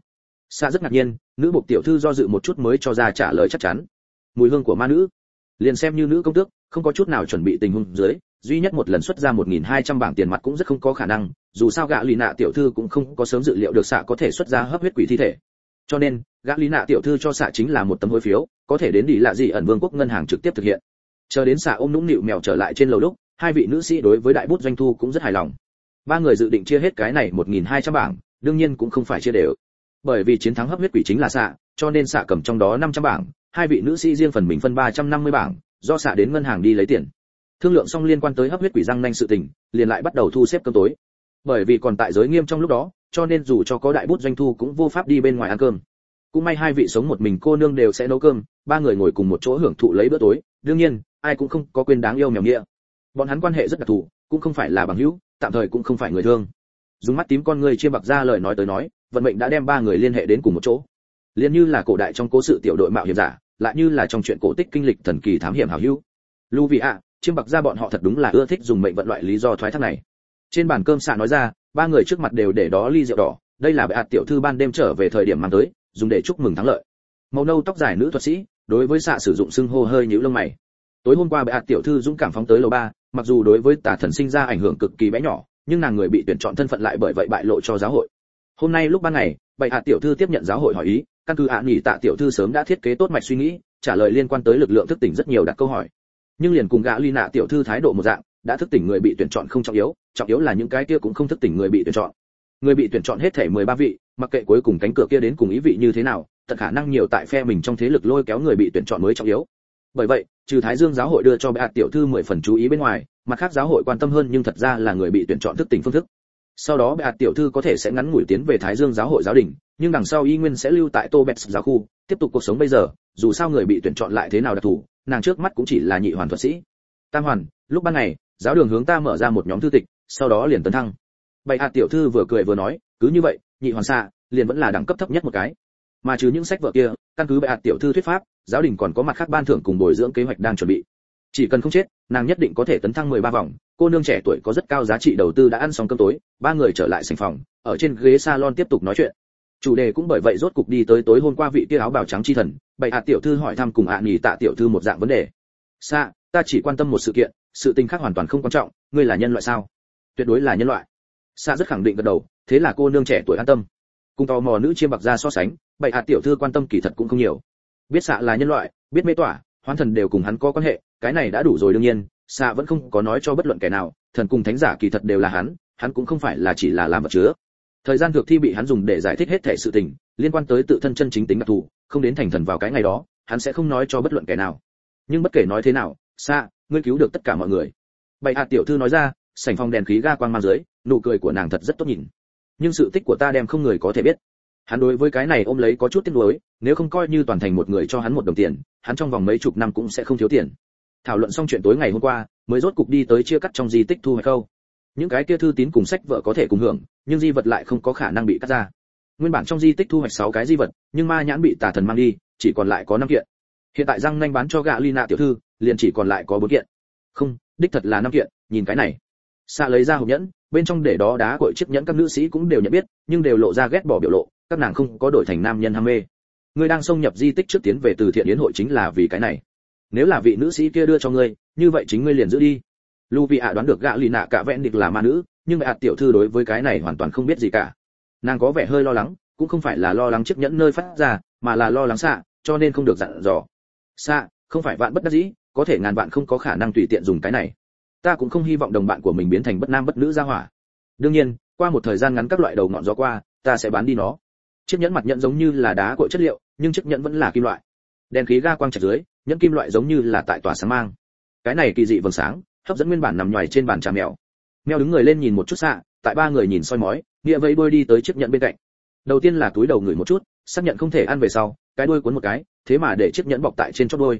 Xạ rất ngạc nhiên, nữ buộc tiểu thư do dự một chút mới cho ra trả lời chắc chắn. Mùi hương của ma nữ. Liền xem như nữ công tước, không có chút nào chuẩn bị tình huống dưới, duy nhất một lần xuất ra 1.200 bảng tiền mặt cũng rất không có khả năng, dù sao gã lì nạ tiểu thư cũng không có sớm dự liệu được xạ có thể xuất ra hấp huyết quỷ thi thể. Cho nên, gã lì nạ tiểu thư cho xạ chính là một tấm hối phiếu, có thể đến đi lạ gì ẩn vương quốc ngân hàng trực tiếp thực hiện. Chờ đến xạ ôm nũng nịu mèo trở lại trên lầu lúc, hai vị nữ sĩ đối với đại bút doanh thu cũng rất hài lòng. Ba người dự định chia hết cái này 1.200 bảng, đương nhiên cũng không phải chia đều. Bởi vì chiến thắng hấp huyết quỷ chính là xạ, cho nên xạ cầm trong đó 500 bảng, hai vị nữ sĩ riêng phần mình phân 350 bảng, do xạ đến ngân hàng đi lấy tiền. Thương lượng xong liên quan tới hấp huyết quỷ răng nanh sự tình, liền lại bắt đầu thu xếp cơm tối. Bởi vì còn tại giới nghiêm trong lúc đó, cho nên dù cho có đại bút doanh thu cũng vô pháp đi bên ngoài ăn cơm. Cũng may hai vị sống một mình cô nương đều sẽ nấu cơm, ba người ngồi cùng một chỗ hưởng thụ lấy bữa tối, đương nhiên, ai cũng không có quên đáng yêu mèo nghĩa. Bọn hắn quan hệ rất đặc thù, cũng không phải là bằng hữu, tạm thời cũng không phải người thương. Dùng mắt tím con người chia bạc ra lời nói tới nói, vận mệnh đã đem ba người liên hệ đến cùng một chỗ. Liên như là cổ đại trong cố sự tiểu đội mạo hiểm giả, lại như là trong chuyện cổ tích kinh lịch thần kỳ thám hiểm hảo hữu. Luvia, chiêm bạc ra bọn họ thật đúng là ưa thích dùng mệnh vận loại lý do thoái thác này. Trên bàn cơm xạ nói ra, ba người trước mặt đều để đó ly rượu đỏ, đây là bệ tiểu thư ban đêm trở về thời điểm mang tới, dùng để chúc mừng thắng lợi. Màu nâu tóc dài nữ thuật sĩ, đối với xạ sử dụng xưng hô hơi nhíu lông mày. Tối hôm qua bệ tiểu thư dũng cảm phóng tới lầu 3, mặc dù đối với tà thần sinh ra ảnh hưởng cực kỳ bé nhỏ, nhưng nàng người bị tuyển chọn thân phận lại bởi vậy bại lộ cho giáo hội. Hôm nay lúc ban ngày, bệ tiểu thư tiếp nhận giáo hội hỏi ý, căn cứ nghỉ tạ tiểu thư sớm đã thiết kế tốt mạch suy nghĩ, trả lời liên quan tới lực lượng thức tỉnh rất nhiều đặt câu hỏi. Nhưng liền cùng gã ly nạ tiểu thư thái độ một dạng, đã thức tỉnh người bị tuyển chọn không trọng yếu là những cái kia cũng không thức tỉnh người bị tuyển chọn. Người bị tuyển chọn hết thể 13 vị, mặc kệ cuối cùng cánh cửa kia đến cùng ý vị như thế nào, tận khả năng nhiều tại phe mình trong thế lực lôi kéo người bị tuyển chọn mới trọng yếu. Bởi vậy, trừ Thái Dương giáo hội đưa cho bệ tiểu thư 10 phần chú ý bên ngoài, mặt khác giáo hội quan tâm hơn nhưng thật ra là người bị tuyển chọn thức tỉnh phương thức. Sau đó bệ tiểu thư có thể sẽ ngắn ngủi tiến về Thái Dương giáo hội giáo đình, nhưng đằng sau y nguyên sẽ lưu tại Tô Bẹt giáo khu, tiếp tục cuộc sống bây giờ, dù sao người bị tuyển chọn lại thế nào đặc thù, nàng trước mắt cũng chỉ là nhị hoàn thuật sĩ. Tam hoàn, lúc ban ngày, giáo đường hướng ta mở ra một nhóm thư tịch, sau đó liền tấn thăng. Bệ tiểu thư vừa cười vừa nói, cứ như vậy, nhị hoàn xạ, liền vẫn là đẳng cấp thấp nhất một cái. Mà trừ những sách vở kia, căn cứ bệ tiểu thư thuyết pháp, giáo đình còn có mặt khác ban thưởng cùng bồi dưỡng kế hoạch đang chuẩn bị. Chỉ cần không chết, nàng nhất định có thể tấn thăng 13 vòng. Cô nương trẻ tuổi có rất cao giá trị đầu tư đã ăn xong cơm tối, ba người trở lại sảnh phòng, ở trên ghế salon tiếp tục nói chuyện. Chủ đề cũng bởi vậy rốt cục đi tới tối hôm qua vị kia áo bào trắng chi thần, bệ tiểu thư hỏi thăm cùng nhì tạ tiểu thư một dạng vấn đề. Sa, ta chỉ quan tâm một sự kiện, sự tình khác hoàn toàn không quan trọng, ngươi là nhân loại sao? Tuyệt đối là nhân loại. Sa rất khẳng định gật đầu, thế là cô nương trẻ tuổi an tâm. Cùng tò mò nữ chiêm bạc ra so sánh, bệ tiểu thư quan tâm kỳ thật cũng không nhiều. Biết Sa là nhân loại, biết mê tỏa, hoán thần đều cùng hắn có quan hệ, cái này đã đủ rồi. Đương nhiên, Sa vẫn không có nói cho bất luận kẻ nào, thần cùng thánh giả kỳ thật đều là hắn cũng không phải là chỉ là làm vật chứa. Thời gian thực thi bị hắn dùng để giải thích hết thể sự tình, liên quan tới tự thân chân chính tính đặc thù, không đến thành thần vào cái ngày đó, hắn sẽ không nói cho bất luận kẻ nào. Nhưng bất kể nói thế nào, Sa, ngươi cứu được tất cả mọi người. Bệ tiểu thư nói ra, sảnh phòng đèn khí ga quang mang dưới, nụ cười của nàng thật rất tốt nhìn. Nhưng sự tích của ta đem không người có thể biết. Hắn đối với cái này ôm lấy có chút tiếc nuối, nếu không coi như toàn thành một người cho hắn một đồng tiền, hắn trong vòng mấy chục năm cũng sẽ không thiếu tiền. Thảo luận xong chuyện tối ngày hôm qua, mới rốt cục đi tới chia cắt trong di tích thu hoạch câu. Những cái kia thư tín cùng sách vở có thể cùng hưởng, nhưng di vật lại không có khả năng bị cắt ra. Nguyên bản trong di tích thu hoạch 6 cái di vật, nhưng ma nhãn bị tà thần mang đi, chỉ còn lại có 5 kiện. Hiện tại răng nanh bán cho gạ Lina tiểu thư, liền chỉ còn lại có 4 kiện. Không, đích thật là 5 kiện, nhìn cái này. Xạ lấy ra hộp nhẫn, bên trong để đó đá cội chiếc nhẫn các nữ sĩ cũng đều nhận biết, nhưng đều lộ ra ghét bỏ biểu lộ, các nàng không có đổi thành nam nhân ham mê. Ngươi đang xông nhập di tích trước tiến về từ thiện yến hội chính là vì cái này. Nếu là vị nữ sĩ kia đưa cho ngươi, như vậy chính ngươi liền giữ đi. Luvia đoán được gạ Lina cả vẹn địch là ma nữ, nhưng mẹ tiểu thư đối với cái này hoàn toàn không biết gì cả. Nàng có vẻ hơi lo lắng, cũng không phải là lo lắng chiếc nhẫn nơi phát ra, mà là lo lắng Xạ, cho nên không được dặn dò. Xạ, không phải vạn bất đắc dĩ, có thể ngàn vạn không có khả năng tùy tiện dùng cái này. Ta cũng không hy vọng đồng bạn của mình biến thành bất nam bất nữ gia hỏa. Đương nhiên, qua một thời gian ngắn các loại đầu ngọn gió qua, ta sẽ bán đi nó. Chiếc nhẫn mặt nhẫn giống như là đá cội chất liệu, nhưng chiếc nhẫn vẫn là kim loại. Đèn khí ga quang trạch dưới, nhẫn kim loại giống như là tại tỏa sáng mang. Cái này kỳ dị vầng sáng, hấp dẫn nguyên bản nằm nhòi trên bàn trà mèo. Mèo đứng người lên nhìn một chút Xạ, tại ba người nhìn soi mói, nghĩa vẫy đuôi đi tới chiếc nhẫn bên cạnh. Đầu tiên là túi đầu ngửi một chút, xác nhận không thể ăn về sau, cái đuôi cuốn một cái, thế mà để chiếc nhẫn bọc tại trên chóp đuôi.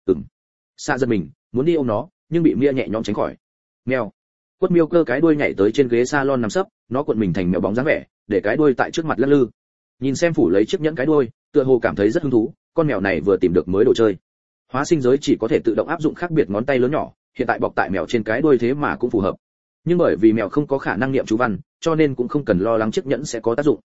Xạ giật mình, muốn đi ôm nó, nhưng bị Mia nhẹ nhõm tránh khỏi. Mèo. Quất Miêu cơ cái đuôi nhảy tới trên ghế salon nằm sấp, nó cuộn mình thành mèo bóng dáng vẻ, để cái đuôi tại trước mặt lắc lư. Nhìn xem phủ lấy chiếc nhẫn cái đuôi, tựa hồ cảm thấy rất hứng thú, con mèo này vừa tìm được mới đồ chơi. Hóa sinh giới chỉ có thể tự động áp dụng khác biệt ngón tay lớn nhỏ, hiện tại bọc tại mèo trên cái đuôi thế mà cũng phù hợp. Nhưng bởi vì mèo không có khả năng niệm chú văn, cho nên cũng không cần lo lắng chiếc nhẫn sẽ có tác dụng.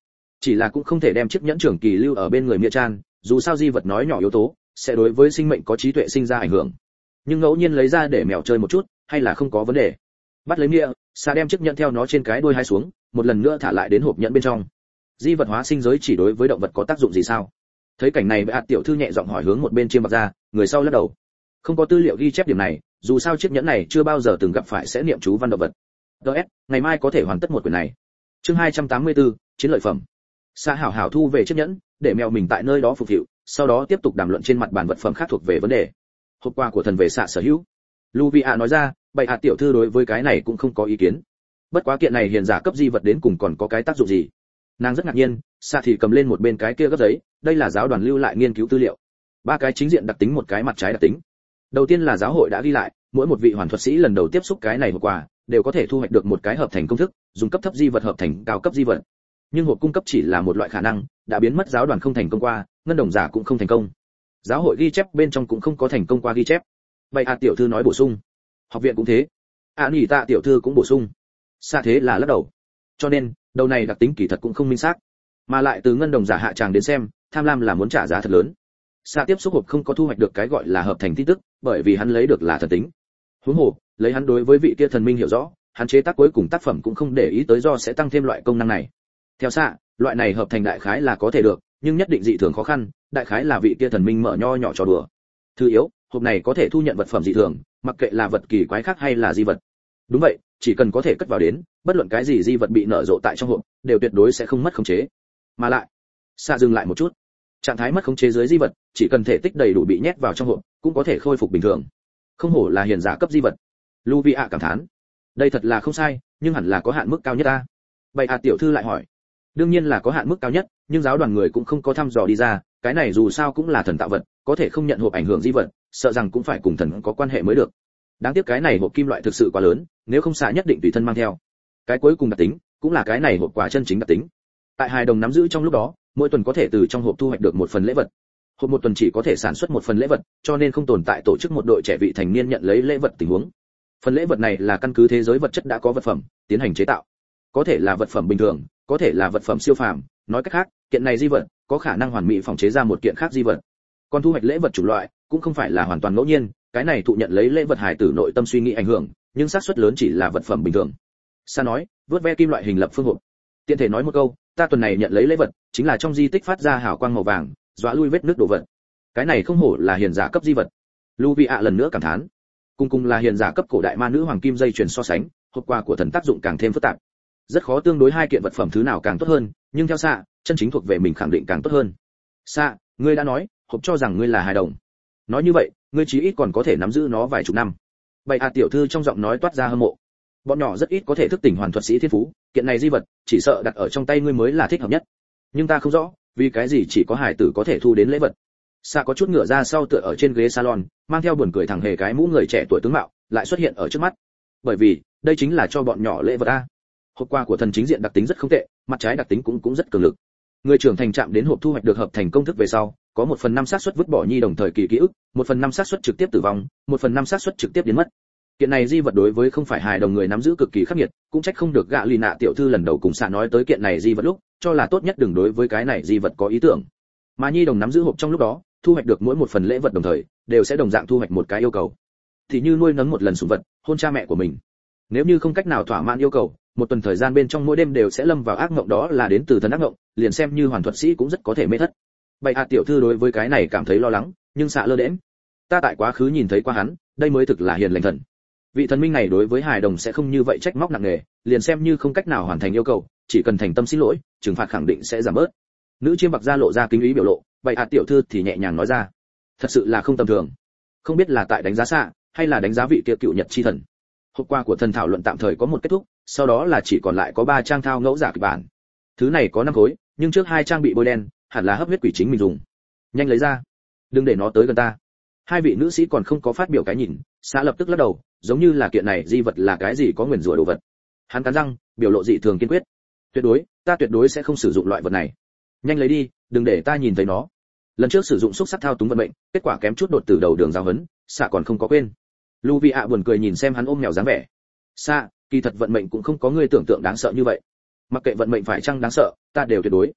Chỉ là cũng không thể đem chiếc nhẫn trường kỳ lưu ở bên người Mia Chan, dù sao di vật nói nhỏ yếu tố sẽ đối với sinh mệnh có trí tuệ sinh ra ảnh hưởng. Nhưng ngẫu nhiên lấy ra để mèo chơi một chút, hay là không có vấn đề. Bắt lấy Mia, Sa đem chiếc nhẫn theo nó trên cái đuôi hai xuống, một lần nữa thả lại đến hộp nhẫn bên trong. Di vật hóa sinh giới chỉ đối với động vật có tác dụng gì sao? Thấy cảnh này, Bệ Hạ tiểu thư nhẹ giọng hỏi hướng một bên Chiêm Bạc Gia, người sau lắc đầu. Không có tư liệu ghi chép điểm này, dù sao chiếc nhẫn này chưa bao giờ từng gặp phải sẽ niệm chú văn động vật. DS, ngày mai có thể hoàn tất một quyển này. Chương 284, chiến lợi phẩm. Sa hảo hảo thu về chiếc nhẫn, để mèo mình tại nơi đó phục vụ, sau đó tiếp tục đàm luận trên mặt bàn vật phẩm khác thuộc về vấn đề. Hộp quà của thần về xạ sở hữu. Luvia nói ra, Bệ Hạ tiểu thư đối với cái này cũng không có ý kiến. Bất quá kiện này hiền giả cấp di vật đến cùng còn có cái tác dụng gì? Nàng rất ngạc nhiên, Sa thì cầm lên một bên cái kia gấp giấy, đây là giáo đoàn lưu lại nghiên cứu tư liệu. 3 cái chính diện đặc tính, một cái mặt trái đặc tính. Đầu tiên là giáo hội đã ghi lại, mỗi một vị hoàn thuật sĩ lần đầu tiếp xúc cái này hộp quà, đều có thể thu hoạch được một cái hợp thành công thức, dùng cấp thấp di vật hợp thành cao cấp di vật. Nhưng hộp cung cấp chỉ là một loại khả năng, đã biến mất giáo đoàn không thành công qua, ngân đồng giả cũng không thành công. Giáo hội ghi chép bên trong cũng không có thành công qua ghi chép. Vậy tiểu thư nói bổ sung. Học viện cũng thế. Nhỉ tạ tiểu thư cũng bổ sung. Xa thế là lắc đầu. Cho nên, đầu này đặc tính kỳ thật cũng không minh xác, mà lại từ ngân đồng giả hạ tràng đến xem, tham lam là muốn trả giá thật lớn. Xa tiếp xúc hộp không có thu hoạch được cái gọi là hợp thành tin tức, bởi vì hắn lấy được là thần tính. Huống hồ, lấy hắn đối với vị kia thần minh hiểu rõ, hắn chế tác cuối cùng tác phẩm cũng không để ý tới do sẽ tăng thêm loại công năng này. Theo Xa, loại này hợp thành đại khái là có thể được, nhưng nhất định dị thường khó khăn, đại khái là vị kia thần minh mở nho nhỏ trò đùa. Thứ yếu, hộp này có thể thu nhận vật phẩm dị thường, mặc kệ là vật kỳ quái khác hay là di vật. Đúng vậy, chỉ cần có thể cất vào đến, bất luận cái gì di vật bị nở rộ tại trong hộp, đều tuyệt đối sẽ không mất khống chế. Mà lại, Xa dừng lại một chút. Trạng thái mất khống chế dưới di vật, chỉ cần thể tích đầy đủ bị nhét vào trong hộp, cũng có thể khôi phục bình thường. Không hổ là hiền giả cấp di vật. Luvia cảm thán. Đây thật là không sai, nhưng hẳn là có hạn mức cao nhất ta. Bệ Hạ tiểu thư lại hỏi. Đương nhiên là có hạn mức cao nhất, nhưng giáo đoàn người cũng không có thăm dò đi ra, cái này dù sao cũng là thần tạo vật, có thể không nhận hộp ảnh hưởng di vật, sợ rằng cũng phải cùng thần có quan hệ mới được. Đáng tiếc cái này hộp kim loại thực sự quá lớn, nếu không xạ nhất định tùy thân mang theo. Cái cuối cùng đặc tính, cũng là cái này hộp quà chân chính đặc tính. Tại hài đồng nắm giữ trong lúc đó, mỗi tuần có thể từ trong hộp thu hoạch được một phần lễ vật. Hộp một tuần chỉ có thể sản xuất một phần lễ vật, cho nên không tồn tại tổ chức một đội trẻ vị thành niên nhận lấy lễ vật tình huống. Phần lễ vật này là căn cứ thế giới vật chất đã có vật phẩm tiến hành chế tạo, có thể là vật phẩm bình thường, có thể là vật phẩm siêu phàm, nói cách khác, kiện này di vật có khả năng hoàn mỹ phòng chế ra một kiện khác di vật. Còn thu hoạch lễ vật chủng loại cũng không phải là hoàn toàn ngẫu nhiên, cái này thụ nhận lấy lễ vật hài tử nội tâm suy nghĩ ảnh hưởng, nhưng xác suất lớn chỉ là vật phẩm bình thường. Sa nói, vớt ve kim loại hình lập phương hộp. Tiện thể nói một câu, ta tuần này nhận lấy lễ vật, chính là trong di tích phát ra hào quang màu vàng, dọa lui vết nước đồ vật. Cái này không hổ là hiền giả cấp di vật. Luvia lần nữa cảm thán. Cùng là hiền giả cấp cổ đại ma nữ hoàng kim dây chuyền so sánh, hộp quà của thần tác dụng càng thêm phức tạp. Rất khó tương đối hai kiện vật phẩm thứ nào càng tốt hơn, nhưng theo Sa, chân chính thuộc về mình khẳng định càng tốt hơn. Sa, ngươi đã nói, hộp cho rằng ngươi là hài đồng. Nói như vậy, ngươi chí ít còn có thể nắm giữ nó vài chục năm. Bệ Hạ tiểu thư trong giọng nói toát ra hâm mộ. Bọn nhỏ rất ít có thể thức tỉnh hoàn thuật sĩ thiên phú, kiện này di vật, chỉ sợ đặt ở trong tay ngươi mới là thích hợp nhất. Nhưng ta không rõ, vì cái gì chỉ có hải tử có thể thu đến lễ vật. Sa có chút ngửa ra sau tựa ở trên ghế salon, mang theo buồn cười thẳng hề cái mũ người trẻ tuổi tướng mạo, lại xuất hiện ở trước mắt. Bởi vì, đây chính là cho bọn nhỏ lễ vật a. Hộp quà của thần chính diện đặc tính rất không tệ, mặt trái đặc tính cũng rất cường lực. Người trưởng thành chạm đến hộp thu hoạch được hợp thành công thức về sau, có 1/5 xác suất vứt bỏ nhi đồng thời kỳ ký ức, 1/5 xác suất trực tiếp tử vong, 1/5 xác suất trực tiếp biến mất. Kiện này di vật đối với không phải hài đồng người nắm giữ cực kỳ khắc nghiệt, cũng trách không được gạ lì nạ tiểu thư lần đầu cùng Sa nói tới kiện này di vật lúc, cho là tốt nhất đừng đối với cái này di vật có ý tưởng. Mà nhi đồng nắm giữ hộp trong lúc đó, thu hoạch được mỗi một phần lễ vật đồng thời, đều sẽ đồng dạng thu hoạch một cái yêu cầu. Thì như nuôi nấng một lần sủng vật, hôn cha mẹ của mình. Nếu như không cách nào thỏa mãn yêu cầu, một tuần thời gian bên trong mỗi đêm đều sẽ lâm vào ác mộng, đó là đến từ thần ác mộng, liền xem như hoàn thuật sĩ cũng rất có thể mê thất. Bệ Hạ tiểu thư đối với cái này cảm thấy lo lắng, nhưng Sa lơ đễnh. Ta tại quá khứ nhìn thấy qua hắn, đây mới thực là hiền lành thần. Vị thần minh này đối với hài đồng sẽ không như vậy trách móc nặng nề, liền xem như không cách nào hoàn thành yêu cầu, chỉ cần thành tâm xin lỗi, trừng phạt khẳng định sẽ giảm bớt. Nữ Chiêm Bạc Gia lộ ra kính ý biểu lộ, Bệ Hạ tiểu thư thì nhẹ nhàng nói ra, thật sự là không tầm thường. Không biết là tại đánh giá Sa, hay là đánh giá vị kia cựu nhật chi thần. Hộp quà của thần thảo luận tạm thời có một kết thúc, sau đó là chỉ còn lại có 3 trang thao ngẫu giả kịch bản. Thứ này có 5 khối, nhưng trước 2 trang bị bôi đen, hẳn là hấp huyết quỷ chính mình dùng. Nhanh lấy ra, đừng để nó tới gần ta. Hai vị nữ sĩ còn không có phát biểu cái nhìn, Sa lập tức lắc đầu, giống như là kiện này di vật là cái gì có nguyền rủa đồ vật. Hắn cắn răng, biểu lộ dị thường kiên quyết. Tuyệt đối, ta tuyệt đối sẽ không sử dụng loại vật này. Nhanh lấy đi, đừng để ta nhìn thấy nó. Lần trước sử dụng xúc sắc thao túng vận mệnh, kết quả kém chút đột tử đầu đường giáo huấn, Sa còn không có quên. Luvia buồn cười nhìn xem hắn ôm mèo dáng vẻ. Sa, kỳ thật vận mệnh cũng không có ngươi tưởng tượng đáng sợ như vậy. Mặc kệ vận mệnh phải chăng đáng sợ, ta đều tuyệt đối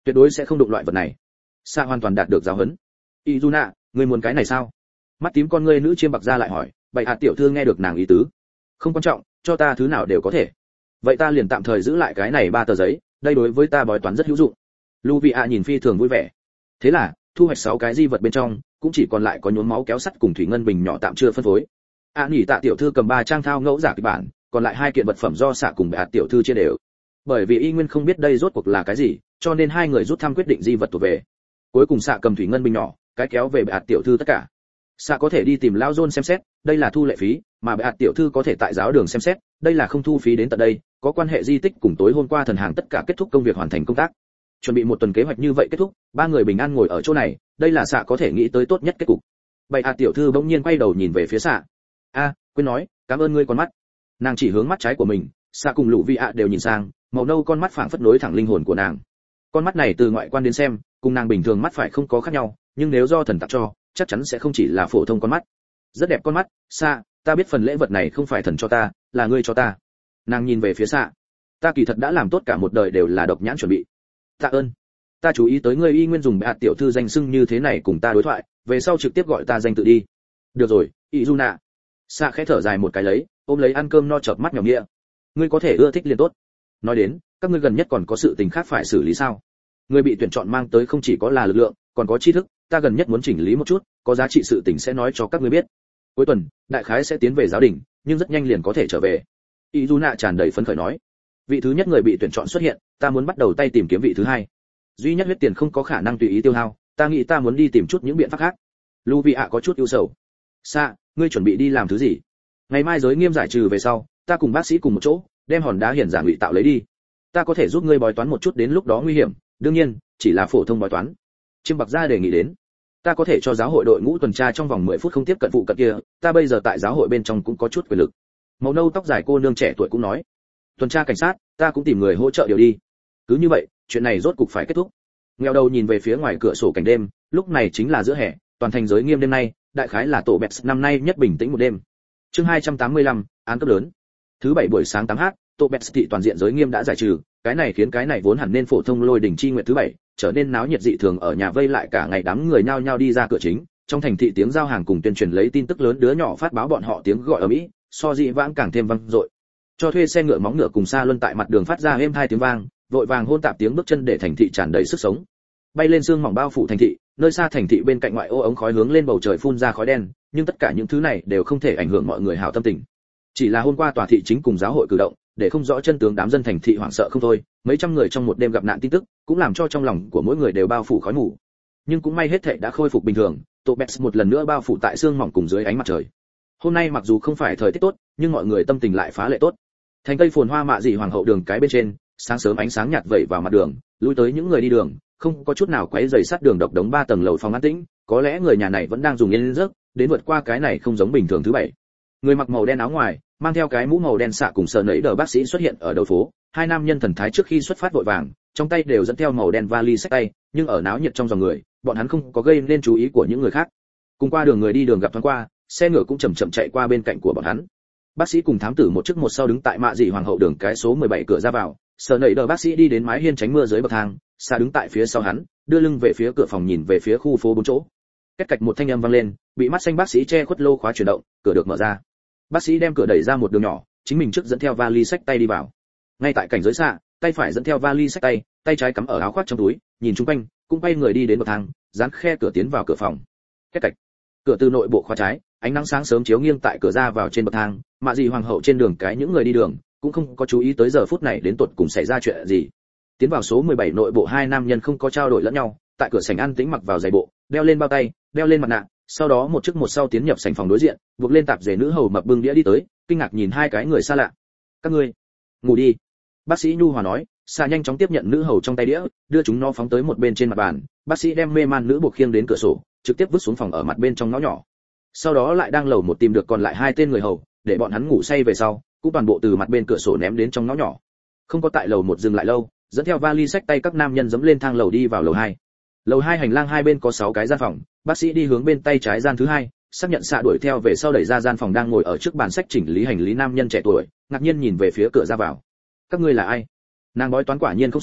tuyệt đối sẽ không đụng loại vật này. Xạ hoàn toàn đạt được giáo huấn. Izuna, ngươi muốn cái này sao? Mắt tím con ngươi nữ chiêm bạc ra lại hỏi. Bệ hạ tiểu thư nghe được nàng ý tứ. Không quan trọng, cho ta thứ nào đều có thể. Vậy ta liền tạm thời giữ lại cái này 3 tờ giấy, đây đối với ta bói toán rất hữu dụng. Luvia nhìn phi thường vui vẻ. Thế là, thu hoạch 6 cái di vật bên trong, cũng chỉ còn lại có nhuốm máu kéo sắt cùng thủy ngân bình nhỏ tạm chưa phân phối. Nhỉ Tạ tiểu thư cầm 3 trang thao ngẫu giả kịch bản, còn lại 2 kiện vật phẩm do xạ cùng bệ hạ tiểu thư chia đều. Bởi vì y nguyên không biết đây rốt cuộc là cái gì, cho nên 2 người rút thăm quyết định di vật thuộc về. Cuối cùng xạ cầm thủy ngân bình nhỏ, cái kéo về bệ hạ tiểu thư tất cả. Xạ có thể đi tìm lão John xem xét, đây là thu lệ phí, mà bệ hạ tiểu thư có thể tại giáo đường xem xét, đây là không thu phí đến tận đây, có quan hệ di tích cùng tối hôm qua thần hàng tất cả kết thúc công việc hoàn thành công tác. Chuẩn bị 1 tuần kế hoạch như vậy kết thúc, 3 người bình an ngồi ở chỗ này, đây là xạ có thể nghĩ tới tốt nhất kết cục. Bệ hạ tiểu thư bỗng nhiên quay đầu nhìn về phía xạ. Quên nói, cảm ơn ngươi con mắt. Nàng chỉ hướng mắt trái của mình, xạ cùng lũ vị ạ đều nhìn sang, màu nâu con mắt phảng phất nối thẳng linh hồn của nàng. Con mắt này từ ngoại quan đến xem, cùng nàng bình thường mắt phải không có khác nhau, nhưng nếu do thần tặng cho, chắc chắn sẽ không chỉ là phổ thông con mắt. Rất đẹp con mắt, xạ, ta biết phần lễ vật này không phải thần cho ta, là ngươi cho ta. Nàng nhìn về phía xạ. Ta kỳ thật đã làm tốt cả một đời đều là độc nhãn chuẩn bị. Tạ ơn. Ta chú ý tới ngươi y nguyên dùng bệ hạ tiểu thư danh xưng như thế này cùng ta đối thoại, về sau trực tiếp gọi ta danh tự đi. Được rồi, Izuna. Xạ khẽ thở dài một cái lấy, ôm lấy ăn cơm no chợp mắt nhỏ nghĩa. Ngươi có thể ưa thích liền tốt. Nói đến, các ngươi gần nhất còn có sự tình khác phải xử lý sao? Ngươi bị tuyển chọn mang tới không chỉ có là lực lượng, còn có tri thức, ta gần nhất muốn chỉnh lý một chút, có giá trị sự tình sẽ nói cho các ngươi biết. Cuối tuần, đại khái sẽ tiến về giáo đình, nhưng rất nhanh liền có thể trở về. Izuna tràn đầy phấn khởi nói. Vị thứ nhất người bị tuyển chọn xuất hiện, ta muốn bắt đầu tay tìm kiếm vị thứ hai. Duy nhất huyết tiền không có khả năng tùy ý tiêu hao, ta nghĩ ta muốn đi tìm chút những biện pháp khác. Luvia có chút ưu sầu. Sa, ngươi chuẩn bị đi làm thứ gì? Ngày mai giới nghiêm giải trừ về sau, ta cùng bác sĩ cùng một chỗ, đem hòn đá hiển giả ngụy tạo lấy đi. Ta có thể giúp ngươi bói toán một chút đến lúc đó nguy hiểm, đương nhiên, chỉ là phổ thông bói toán. Chiêm Bạc Gia đề nghị đến. Ta có thể cho giáo hội đội ngũ tuần tra trong vòng 10 phút không tiếp cận phụ cận kia, ta bây giờ tại giáo hội bên trong cũng có chút quyền lực. Màu nâu tóc dài cô nương trẻ tuổi cũng nói. Tuần tra cảnh sát, ta cũng tìm người hỗ trợ điều đi. Cứ như vậy, chuyện này rốt cục phải kết thúc. Nghèo đầu nhìn về phía ngoài cửa sổ cảnh đêm, lúc này chính là giữa hè, toàn thành giới nghiêm đêm nay, đại khái là tổ bẹt năm nay nhất bình tĩnh một đêm. Chương 285, án cấp lớn. Thứ bảy buổi sáng 8h, tổ bẹt thị toàn diện giới nghiêm đã giải trừ, cái này khiến cái này vốn hẳn nên phổ thông lôi đỉnh chi nguyện thứ bảy, trở nên náo nhiệt dị thường, ở nhà vây lại cả ngày đám người nhao nhao đi ra cửa chính, trong thành thị tiếng giao hàng cùng tuyên truyền lấy tin tức lớn đứa nhỏ phát báo bọn họ tiếng gọi ở Mỹ, so dị vãng càng thêm vang dội. Cho thuê xe ngựa móng ngựa cùng xa luân tại mặt đường phát ra êm hai tiếng vang, vội vàng hôn tạp tiếng bước chân để thành thị tràn đầy sức sống. Bay lên sương mỏng bao phủ thành thị, nơi xa thành thị bên cạnh ngoại ô ống khói hướng lên bầu trời phun ra khói đen, nhưng tất cả những thứ này đều không thể ảnh hưởng mọi người hảo tâm tình. Chỉ là hôm qua tòa thị chính cùng giáo hội cử động, để không rõ chân tướng đám dân thành thị hoảng sợ không thôi, mấy trăm người trong một đêm gặp nạn tin tức, cũng làm cho trong lòng của mỗi người đều bao phủ khói mù. Nhưng cũng may hết thảy đã khôi phục bình thường, Tobes một lần nữa bao phủ tại sương mỏng cùng dưới ánh mặt trời. Hôm nay mặc dù không phải thời tiết tốt, nhưng mọi người tâm tình lại phá lệ tốt. Thành cây phồn hoa mạ dị hoàng hậu đường cái bên trên, sáng sớm ánh sáng nhạt vẩy vào mặt đường, lui tới những người đi đường, không có chút nào quấy rầy sát đường độc đống 3 tầng lầu phòng an tĩnh, có lẽ người nhà này vẫn đang dùng yên giấc, đến vượt qua cái này không giống bình thường thứ bảy. Người mặc màu đen áo ngoài, mang theo cái mũ màu đen xạ cùng sờ nấy đờ bác sĩ xuất hiện ở đầu phố, hai nam nhân thần thái trước khi xuất phát vội vàng, trong tay đều dẫn theo màu đen vali xách tay, nhưng ở náo nhiệt trong dòng người, bọn hắn không có gây nên chú ý của những người khác. Cùng qua đường người đi đường gặp thoáng qua, xe ngựa cũng chậm chậm chạy qua bên cạnh của bọn hắn. Bác sĩ cùng thám tử một trước một sau đứng tại mạ dị hoàng hậu đường cái số 17 cửa ra vào, sờ nấy đờ bác sĩ đi đến mái hiên tránh mưa dưới bậc thang, xạ đứng tại phía sau hắn, đưa lưng về phía cửa phòng nhìn về phía khu phố 4 chỗ. Két cạch một thanh âm vang lên, bị mắt xanh bác sĩ che khuất lô khóa chuyển động, cửa được mở ra. Bác sĩ đem cửa đẩy ra một đường nhỏ, chính mình trước dẫn theo vali xách tay đi vào. Ngay tại cảnh giới xạ, tay phải dẫn theo vali xách tay, tay trái cắm ở áo khoác trong túi, nhìn chung quanh, cũng quay người đi đến bậc thang, dán khe cửa tiến vào cửa phòng. Két cạch. Cửa từ nội bộ khóa trái, ánh nắng sáng sớm chiếu nghiêng tại cửa ra vào trên bậc thang, mạ dị hoàng hậu trên đường cái những người đi đường cũng không có chú ý tới giờ phút này đến tột cùng xảy ra chuyện gì. Tiến vào số 17 nội bộ hai nam nhân không có trao đổi lẫn nhau, tại cửa sảnh ăn tĩnh mặc vào giày bộ, đeo lên bao tay, đeo lên mặt nạ, sau đó một trước một sau tiến nhập sảnh phòng đối diện, buộc lên tạp dề nữ hầu mập bưng đĩa đi tới, kinh ngạc nhìn hai cái người xa lạ. Các ngươi ngủ đi. Bác sĩ nhu hòa nói, xạ nhanh chóng tiếp nhận nữ hầu trong tay đĩa, đưa chúng nó phóng tới một bên trên mặt bàn. Bác sĩ đem mê man nữ buộc khiêng đến cửa sổ, trực tiếp vứt xuống phòng ở mặt bên trong ngõ nhỏ. Sau đó lại đang lầu một tìm được còn lại hai tên người hầu, để bọn hắn ngủ say về sau, cũng toàn bộ từ mặt bên cửa sổ ném đến trong ngõ nhỏ. Không có tại lầu một dừng lại lâu, dẫn theo vali xách tay các nam nhân dẫm lên thang lầu đi vào lầu 2. Lầu 2 hành lang hai bên có 6 cái gian phòng, bác sĩ đi hướng bên tay trái gian thứ hai, xác nhận xạ đuổi theo về sau đẩy ra gian phòng đang ngồi ở trước bàn sách chỉnh lý hành lý nam nhân trẻ tuổi, ngạc nhiên nhìn về phía cửa ra vào. Các ngươi là ai? Nàng bói toán quả nhiên không sai,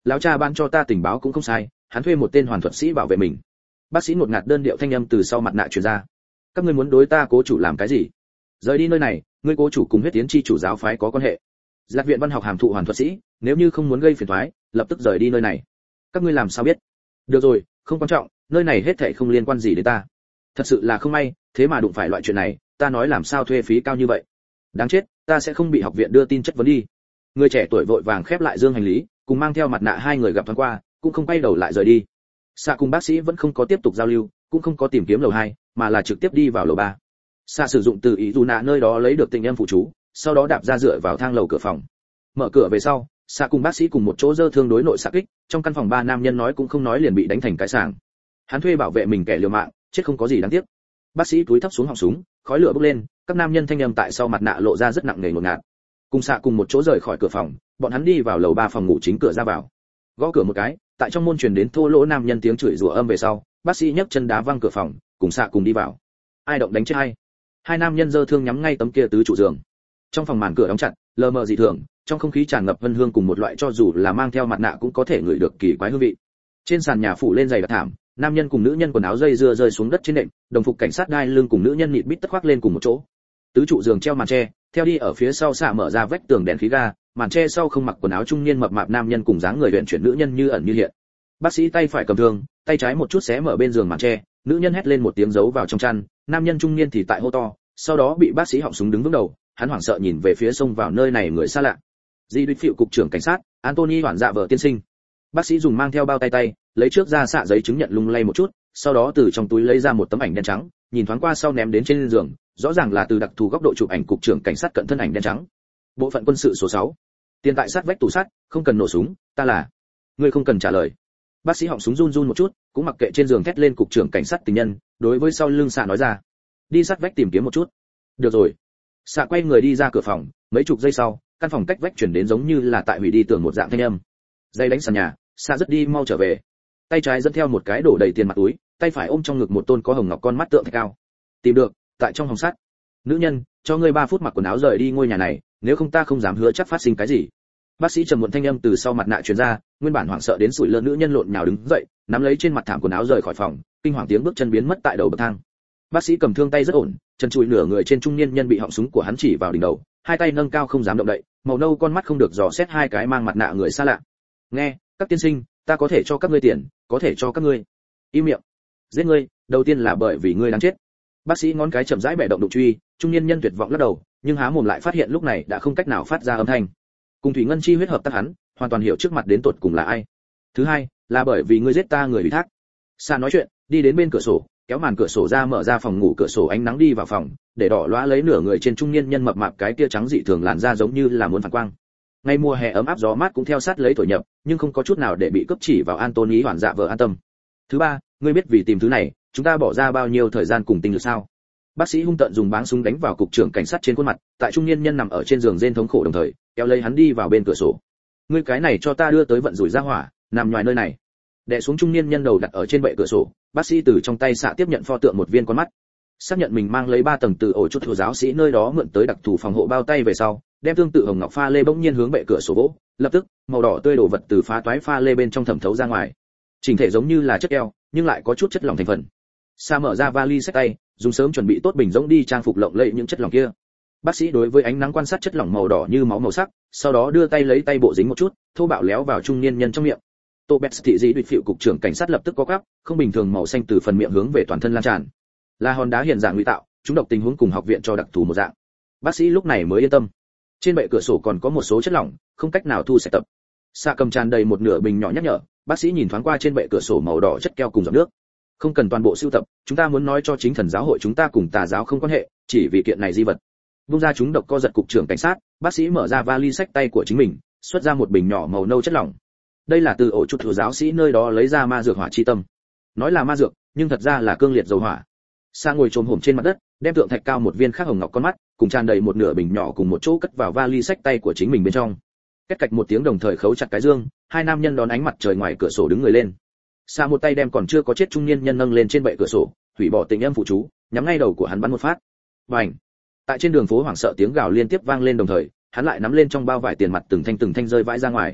lão cha ban cho ta tình báo cũng không sai, hắn thuê một tên hoàn thuật sĩ bảo vệ mình. Bác sĩ ngột ngạt đơn điệu thanh âm từ sau mặt nạ truyền ra. Các ngươi muốn đối ta cố chủ làm cái gì? Rời đi nơi này, ngươi cố chủ cùng huyết tiến chi chủ giáo phái có quan hệ. Giặc viện văn học hàm thụ hoàn thuật sĩ, nếu như không muốn gây phiền toái, lập tức rời đi nơi này. Các ngươi làm sao biết? Được rồi, không quan trọng, nơi này hết thảy không liên quan gì đến ta. Thật sự là không may, thế mà đụng phải loại chuyện này, ta nói làm sao thuê phí cao như vậy. Đáng chết, ta sẽ không bị học viện đưa tin chất vấn đi. Người trẻ tuổi vội vàng khép lại dương hành lý, cùng mang theo mặt nạ hai người gặp thoáng qua, cũng không quay đầu lại rời đi. Xạ cùng bác sĩ vẫn không có tiếp tục giao lưu, cũng không có tìm kiếm lầu 2, mà là trực tiếp đi vào lầu 3. Xạ sử dụng từ ý dù nạ nơi đó lấy được tình em phụ chú, sau đó đạp ra dựa vào thang lầu cửa phòng. Mở cửa về sau, xạ cùng bác sĩ cùng một chỗ dơ thương đối nội xạ kích, trong căn phòng 3 nam nhân nói cũng không nói liền bị đánh thành cái sàng. Hắn thuê bảo vệ mình kẻ liều mạng, chết không có gì đáng tiếc. Bác sĩ túi thấp xuống họng súng, khói lửa bốc lên, các nam nhân thanh âm tại sau mặt nạ lộ ra rất nặng nề ngột ngạt. Cùng xạ cùng một chỗ rời khỏi cửa phòng, bọn hắn đi vào lầu 3 phòng ngủ chính cửa ra vào. Gõ cửa một cái, tại trong môn truyền đến thô lỗ nam nhân tiếng chửi rủa âm về sau, bác sĩ nhấc chân đá văng cửa phòng, cùng xạ cùng đi vào. Ai động đánh chết hay? Hai nam nhân giơ thương nhắm ngay tấm kia tứ trụ giường. Trong phòng màn cửa đóng chặt, lờ mờ dị thường, trong không khí tràn ngập vân hương cùng một loại cho dù là mang theo mặt nạ cũng có thể ngửi được kỳ quái hương vị. Trên sàn nhà phủ lên giày đặc thảm, nam nhân cùng nữ nhân quần áo dây dưa rơi xuống đất trên nệm, đồng phục cảnh sát gai lưng cùng nữ nhân nịt bít tất khoác lên cùng một chỗ. Tứ trụ giường treo màn tre, theo đi ở phía sau xạ mở ra vách tường đèn khí ga, màn tre sau không mặc quần áo trung niên mập mạp nam nhân cùng dáng người luyện chuyển nữ nhân như ẩn như hiện. Bác sĩ tay phải cầm thương, tay trái một chút xé mở bên giường màn tre, nữ nhân hét lên một tiếng giấu vào trong chăn, nam nhân trung niên thì tại hô to, sau đó bị bác sĩ họng súng đứng vững đầu, hắn hoảng sợ nhìn về phía sông vào nơi này người xa lạ. Di Đuýt Phiệu cục trưởng cảnh sát, Anthony Hoản Dạ vợ tiên sinh. Bác sĩ dùng mang theo bao tay, lấy trước ra xạ giấy chứng nhận lung lay một chút, sau đó từ trong túi lấy ra một tấm ảnh đen trắng, nhìn thoáng qua sau ném đến trên giường, rõ ràng là từ đặc thù góc độ chụp ảnh cục trưởng cảnh sát cận thân ảnh đen trắng. Bộ phận quân sự số 6. Tiền tại sát vách tủ sắt, không cần nổ súng, ta là. Ngươi không cần trả lời. Bác sĩ họng súng run run một chút, cũng mặc kệ trên giường thét lên cục trưởng cảnh sát tình nhân, đối với sau lưng xạ nói ra. Đi sát vách tìm kiếm một chút. Được rồi. Xạ quay người đi ra cửa phòng, mấy chục giây sau, căn phòng cách vách chuyển đến giống như là tại hủy đi tường một dạng thanh âm. Dây đánh sàn nhà, xạ rất đi mau trở về. Tay trái dẫn theo một cái đổ đầy tiền mặt túi, tay phải ôm trong ngực một tôn có hồng ngọc con mắt tượng thạch cao. Tìm được, tại trong hồng sắt. Nữ nhân, cho ngươi 3 phút mặc quần áo rời đi ngôi nhà này, nếu không ta không dám hứa chắc phát sinh cái gì. Bác sĩ trầm muộn thanh âm từ sau mặt nạ truyền ra, nguyên bản hoảng sợ đến sủi lơ nữ nhân lộn nhào đứng dậy, nắm lấy trên mặt thảm quần áo rời khỏi phòng, kinh hoàng tiếng bước chân biến mất tại đầu bậc thang. Bác sĩ cầm thương tay rất ổn, chân chùi nửa người trên trung niên nhân bị họng súng của hắn chỉ vào đỉnh đầu, hai tay nâng cao không dám động đậy, màu nâu con mắt không được dò xét hai cái mang mặt nạ người xa lạ. Nghe, các tiên sinh, ta có thể cho các ngươi tiền, có thể cho các ngươi. Im miệng. Giết ngươi, đầu tiên là bởi vì ngươi đáng chết. Bác sĩ ngón cái chậm rãi bẻ động đụng truy, trung niên nhân tuyệt vọng lắc đầu, nhưng há mồm lại phát hiện lúc này đã không cách nào phát ra âm thanh. Cùng thủy ngân chi huyết hợp tác hắn, hoàn toàn hiểu trước mặt đến tột cùng là ai. Thứ hai, là bởi vì ngươi giết ta người ủy thác. Sa nói chuyện, đi đến bên cửa sổ, kéo màn cửa sổ ra mở ra phòng ngủ cửa sổ ánh nắng đi vào phòng, để đỏ lóa lấy nửa người trên trung niên nhân mập mạp cái kia trắng dị thường làn da giống như là muốn phản quang. Ngày mùa hè ấm áp gió mát cũng theo sát lấy thổi nhập, nhưng không có chút nào để bị cướp chỉ vào Anthony Hoản Dạ vợ an tâm. Thứ ba, ngươi biết vì tìm thứ này, chúng ta bỏ ra bao nhiêu thời gian cùng tinh lực sao? Bác sĩ hung tợn dùng báng súng đánh vào cục trưởng cảnh sát trên khuôn mặt, tại trung niên nhân nằm ở trên giường rên thống khổ đồng thời, kéo lấy hắn đi vào bên cửa sổ. Ngươi cái này cho ta đưa tới vận rủi ra hỏa, nằm ngoài nơi này. Đè xuống trung niên nhân đầu đặt ở trên bệ cửa sổ, bác sĩ từ trong tay xạ tiếp nhận pho tượng một viên con mắt. Xác nhận mình mang lấy 3 tầng từ ổ chút thừa giáo sĩ nơi đó mượn tới đặc thù phòng hộ bao tay về sau, đem tương tự hồng ngọc pha lê bỗng nhiên hướng bệ cửa sổ vỗ, lập tức, màu đỏ tươi đổ vật từ phá toái pha lê bên trong thẩm thấu ra ngoài. Chỉnh thể giống như là chất keo, nhưng lại có chút chất lỏng thành phần. Sa mở ra vali xách tay, dùng sớm chuẩn bị tốt bình rỗng đi trang phục lộng lẫy những chất lỏng kia. Bác sĩ đối với ánh nắng quan sát chất lỏng màu đỏ như máu màu sắc, sau đó đưa tay lấy tay bộ dính một chút, thô bạo léo vào trung niên nhân trong miệng. Tô Bẹt thị dị Đuýt Phiệu cục trưởng cảnh sát lập tức có quắp, không bình thường màu xanh từ phần miệng hướng về toàn thân lan tràn. Là hòn đá hiện dạng ngụy tạo, chúng độc tình huống cùng học viện cho đặc thù một dạng. Bác sĩ lúc này mới yên tâm. Trên bệ cửa sổ còn có một số chất lỏng, không cách nào thu sạch tập. Sa cầm tràn đầy một nửa bình nhỏ nhắc nhở, bác sĩ nhìn thoáng qua trên bệ cửa sổ màu đỏ chất keo cùng giọt nước. Không cần toàn bộ sưu tập, chúng ta muốn nói cho chính thần giáo hội chúng ta cùng tà giáo không quan hệ, chỉ vì kiện này di vật. Bung ra chúng độc co giật cục trưởng cảnh sát, bác sĩ mở ra vali sách tay của chính mình, xuất ra một bình nhỏ màu nâu chất lỏng. Đây là từ ổ chuột thừa giáo sĩ nơi đó lấy ra ma dược hỏa chi tâm. Nói là ma dược, nhưng thật ra là cương liệt dầu hỏa. Sa ngồi chồm hổm trên mặt đất, đem tượng thạch cao một viên khắc hồng ngọc con mắt, cùng tràn đầy một nửa bình nhỏ cùng một chỗ cất vào vali sách tay của chính mình bên trong. Két cạch một tiếng đồng thời khấu chặt cái dương, hai nam nhân đón ánh mặt trời ngoài cửa sổ đứng người lên. Sa một tay đem còn chưa có chết trung niên nhân nâng lên trên bệ cửa sổ, hủy bỏ tình âm phụ chú, nhắm ngay đầu của hắn bắn một phát. Bành! Tại trên đường phố hoảng sợ tiếng gào liên tiếp vang lên đồng thời, hắn lại nắm lên trong bao vải tiền mặt từng thanh rơi vãi ra ngoài.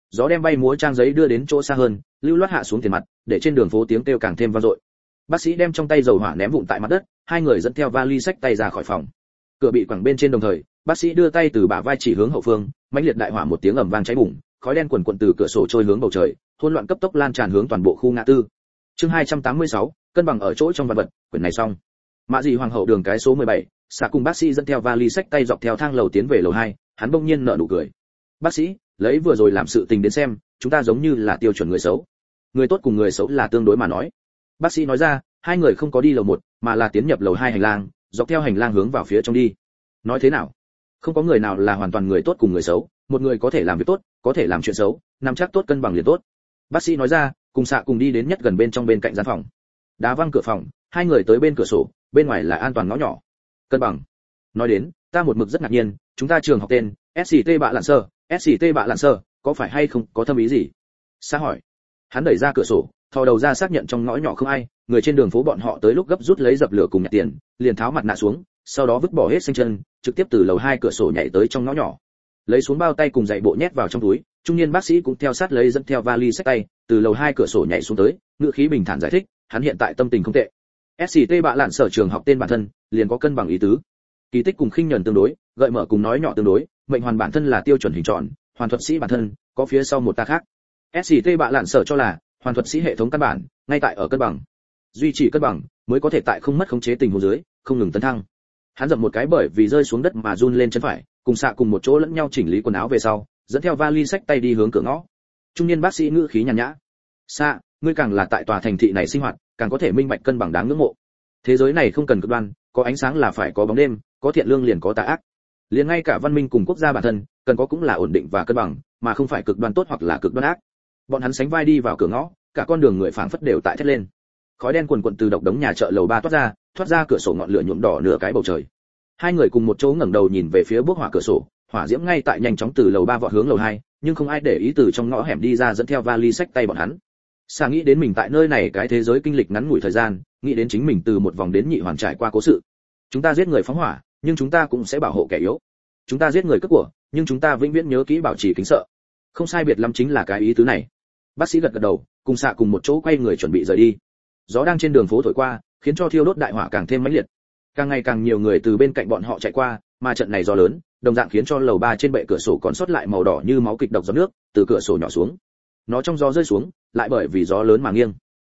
Gió đem bay múa trang giấy đưa đến chỗ xa hơn, lưu loát hạ xuống tiền mặt, để trên đường phố tiếng kêu càng thêm vang dội. Bác sĩ đem trong tay dầu hỏa ném vụn tại mặt đất, hai người dẫn theo vali xách tay ra khỏi phòng. Cửa bị quẳng bên trên đồng thời, bác sĩ đưa tay từ bả vai chỉ hướng hậu phương, mãnh liệt đại hỏa một tiếng ầm vang cháy bùng, khói đen quần quần từ cửa sổ trôi hướng bầu trời, hỗn loạn cấp tốc lan tràn hướng toàn bộ khu ngã tư. Chương 286, cân bằng ở chỗ trong vật vật, quyển này xong. Mã Dị Hoàng hậu đường cái số 17, xạ cùng bác sĩ dẫn theo vali xách tay dọc theo thang lầu tiến về lầu 2, hắn bỗng nhiên nở nụ cười. Bác sĩ, lấy vừa rồi làm sự tình đến xem, chúng ta giống như là tiêu chuẩn người xấu. Người tốt cùng người xấu là tương đối mà nói. Bác sĩ nói ra, hai người không có đi lầu 1, mà là tiến nhập lầu 2 hành lang, dọc theo hành lang hướng vào phía trong đi. Nói thế nào? Không có người nào là hoàn toàn người tốt cùng người xấu, một người có thể làm việc tốt, có thể làm chuyện xấu, nắm chắc tốt cân bằng liền tốt. Bác sĩ nói ra, cùng xạ cùng đi đến nhất gần bên trong bên cạnh gian phòng. Đá văng cửa phòng, hai người tới bên cửa sổ, bên ngoài là an toàn ngõ nhỏ. Cân bằng. Nói đến, ta một mực rất ngạc nhiên, chúng ta trường học tên SCT bạ lạn sơ, SCT bạ lạn sơ, có phải hay không có thâm ý gì? Xạ hỏi. Hắn đẩy ra cửa sổ, thò đầu ra xác nhận trong ngõ nhỏ không ai, người trên đường phố bọn họ tới lúc gấp rút lấy dập lửa cùng nhặt tiền, liền tháo mặt nạ xuống, sau đó vứt bỏ hết xanh chân, trực tiếp từ lầu 2 cửa sổ nhảy tới trong ngõ nhỏ. Lấy xuống bao tay cùng giày bộ nhét vào trong túi, trung niên bác sĩ cũng theo sát lấy dẫn theo vali xách tay, từ lầu 2 cửa sổ nhảy xuống tới, ngữ khí bình thản giải thích, hắn hiện tại tâm tình không tệ. SCT bạ lạn sở trường học tên bản thân, liền có cân bằng ý tứ. Kỳ tích cùng khinh nhẫn tương đối, gợi mở cùng nói nhỏ tương đối, mệnh hoàn bản thân là tiêu chuẩn hình tròn, hoàn thuật sĩ bản thân có phía sau một ta khác. SCT bạ lạn sở cho là hoàn thuật sĩ hệ thống căn bản ngay tại ở cân bằng. Duy trì cân bằng mới có thể tại không mất khống chế tình huống dưới, không ngừng tấn thăng. Hắn dậm một cái bởi vì rơi xuống đất mà run lên chân phải, cùng xạ cùng một chỗ lẫn nhau chỉnh lý quần áo về sau, dẫn theo vali xách tay đi hướng cửa ngõ. Trung niên bác sĩ ngữ khí nhàn nhã. "Xạ, ngươi càng là tại tòa thành thị này sinh hoạt, càng có thể minh bạch cân bằng đáng ngưỡng mộ. Thế giới này không cần cực đoan, có ánh sáng là phải có bóng đêm, có thiện lương liền có tà ác. Liền ngay cả văn minh cùng quốc gia bản thân, cần có cũng là ổn định và cân bằng, mà không phải cực đoan tốt hoặc là cực đoan ác." Bọn hắn sánh vai đi vào cửa ngõ, cả con đường người phảng phất đều tại thét lên. Khói đen quần quần từ độc đống nhà chợ lầu 3 thoát ra cửa sổ ngọn lửa nhuộm đỏ nửa cái bầu trời. Hai người cùng một chỗ ngẩng đầu nhìn về phía bốc hỏa cửa sổ, hỏa diễm ngay tại nhanh chóng từ lầu 3 vọt hướng lầu 2, nhưng không ai để ý từ trong ngõ hẻm đi ra dẫn theo vali xách tay bọn hắn. Sa nghĩ đến mình tại nơi này cái thế giới kinh lịch ngắn ngủi thời gian, nghĩ đến chính mình từ một vòng đến nhị hoàn trải qua cố sự. Chúng ta giết người phóng hỏa, nhưng chúng ta cũng sẽ bảo hộ kẻ yếu. Chúng ta giết người cướp của, nhưng chúng ta vĩnh viễn nhớ kỹ bảo trì kính sợ. Không sai biệt lắm chính là cái ý tứ này. Bác sĩ gật gật đầu, cùng xạ cùng một chỗ quay người chuẩn bị rời đi. Gió đang trên đường phố thổi qua, khiến cho thiêu đốt đại hỏa càng thêm mãnh liệt. Càng ngày càng nhiều người từ bên cạnh bọn họ chạy qua, mà trận này gió lớn, đồng dạng khiến cho lầu 3 trên bệ cửa sổ còn sót lại màu đỏ như máu kịch độc giọt nước, từ cửa sổ nhỏ xuống. Nó trong gió rơi xuống, lại bởi vì gió lớn mà nghiêng.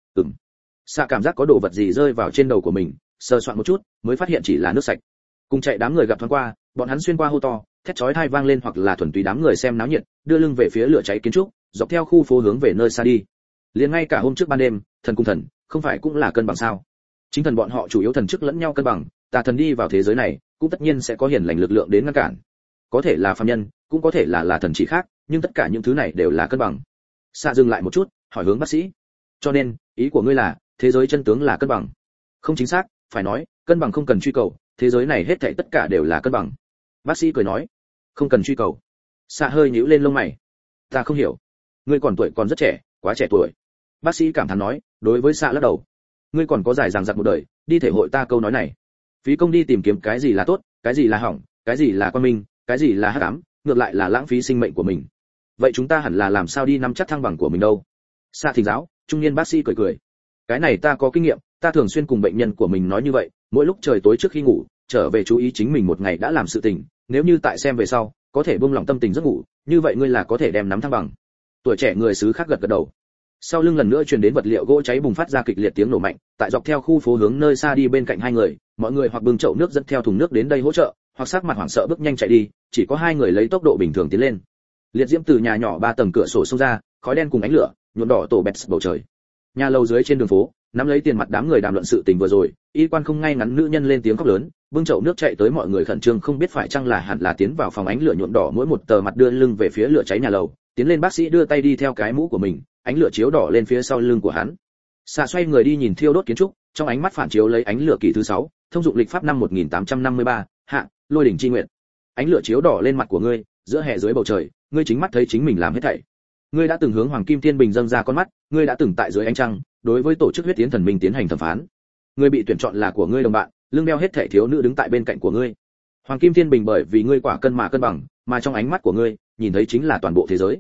Xạ cảm giác có đồ vật gì rơi vào trên đầu của mình, sờ soạn một chút, mới phát hiện chỉ là nước sạch. Cùng chạy đám người gặp thoáng qua, bọn hắn xuyên qua hô to, thét chói tai vang lên hoặc là thuần túy đám người xem náo nhiệt, đưa lưng về phía lửa cháy kiến trúc, dọc theo khu phố hướng về nơi xa đi. Liền ngay cả hôm trước ban đêm, thần cùng thần, không phải cũng là cân bằng sao? Chính thần bọn họ chủ yếu thần chức lẫn nhau cân bằng, tà thần đi vào thế giới này, cũng tất nhiên sẽ có hiển lành lực lượng đến ngăn cản. Có thể là phàm nhân, cũng có thể là thần chỉ khác, nhưng tất cả những thứ này đều là cân bằng. Xạ dừng lại một chút, hỏi hướng bác sĩ. Cho nên, ý của ngươi là, thế giới chân tướng là cân bằng? Không chính xác, phải nói, cân bằng không cần truy cầu, thế giới này hết thảy tất cả đều là cân bằng. Bác sĩ cười nói, không cần truy cầu. Xạ hơi nhíu lên lông mày. Ta không hiểu. Ngươi còn tuổi còn rất trẻ, quá trẻ tuổi. Bác sĩ cảm thán nói, đối với Xạ lắc đầu. Ngươi còn có dài dằng dặc một đời, đi thể hội ta câu nói này. Phí công đi tìm kiếm cái gì là tốt, cái gì là hỏng, cái gì là quan minh, cái gì là hắc ám, ngược lại là lãng phí sinh mệnh của mình. Vậy chúng ta hẳn là làm sao đi nắm chắc thăng bằng của mình đâu? Xạ thỉnh giáo, trung niên bác sĩ cười cười. Cái này ta có kinh nghiệm, ta thường xuyên cùng bệnh nhân của mình nói như vậy, mỗi lúc trời tối trước khi ngủ, trở về chú ý chính mình một ngày đã làm sự tình, nếu như tại xem về sau, có thể buông lỏng tâm tình giấc ngủ, như vậy ngươi là có thể đem nắm thăng bằng. Tuổi trẻ người xứ khác gật gật đầu. Sau lưng lần nữa truyền đến vật liệu gỗ cháy bùng phát ra kịch liệt tiếng nổ mạnh, tại dọc theo khu phố hướng nơi xa đi bên cạnh hai người, mọi người hoặc bưng chậu nước dẫn theo thùng nước đến đây hỗ trợ, hoặc sắc mặt hoảng sợ bước nhanh chạy đi, chỉ có hai người lấy tốc độ bình thường tiến lên. Liệt diễm từ nhà nhỏ 3 tầng cửa sổ xông ra, khói đen cùng ánh lửa, nhuộm đỏ tổ bẹt bầu trời. Nhà lầu dưới trên đường phố, nắm lấy tiền mặt đám người đàm luận sự tình vừa rồi, y quan không ngay ngắn nữ nhân lên tiếng khóc lớn, bưng chậu nước chạy tới mọi người khẩn trương không biết phải chăng là hẳn là tiến vào phòng ánh lửa nhuộm đỏ mỗi một tờ mặt đưa lưng về phía lửa cháy nhà lầu, tiến lên bác sĩ đưa tay đi theo cái mũ của mình, ánh lửa chiếu đỏ lên phía sau lưng của hắn. Xạ xoay người đi nhìn thiêu đốt kiến trúc, trong ánh mắt phản chiếu lấy ánh lửa kỷ thứ 6, thông dụng lịch pháp năm 1853, hạ, lôi đỉnh chi nguyện. Ánh lửa chiếu đỏ lên mặt của ngươi, giữa hè dưới bầu trời, ngươi chính mắt thấy chính mình làm hết thảy. Ngươi đã từng hướng Hoàng Kim Thiên Bình dâng ra con mắt, ngươi đã từng tại dưới ánh trăng, đối với tổ chức huyết tiến thần minh tiến hành thẩm phán. Ngươi bị tuyển chọn là của ngươi đồng bạn, lưng đeo hết thảy thiếu nữ đứng tại bên cạnh của ngươi. Hoàng Kim Thiên Bình bởi vì ngươi quả cân mà cân bằng, mà trong ánh mắt của ngươi, nhìn thấy chính là toàn bộ thế giới.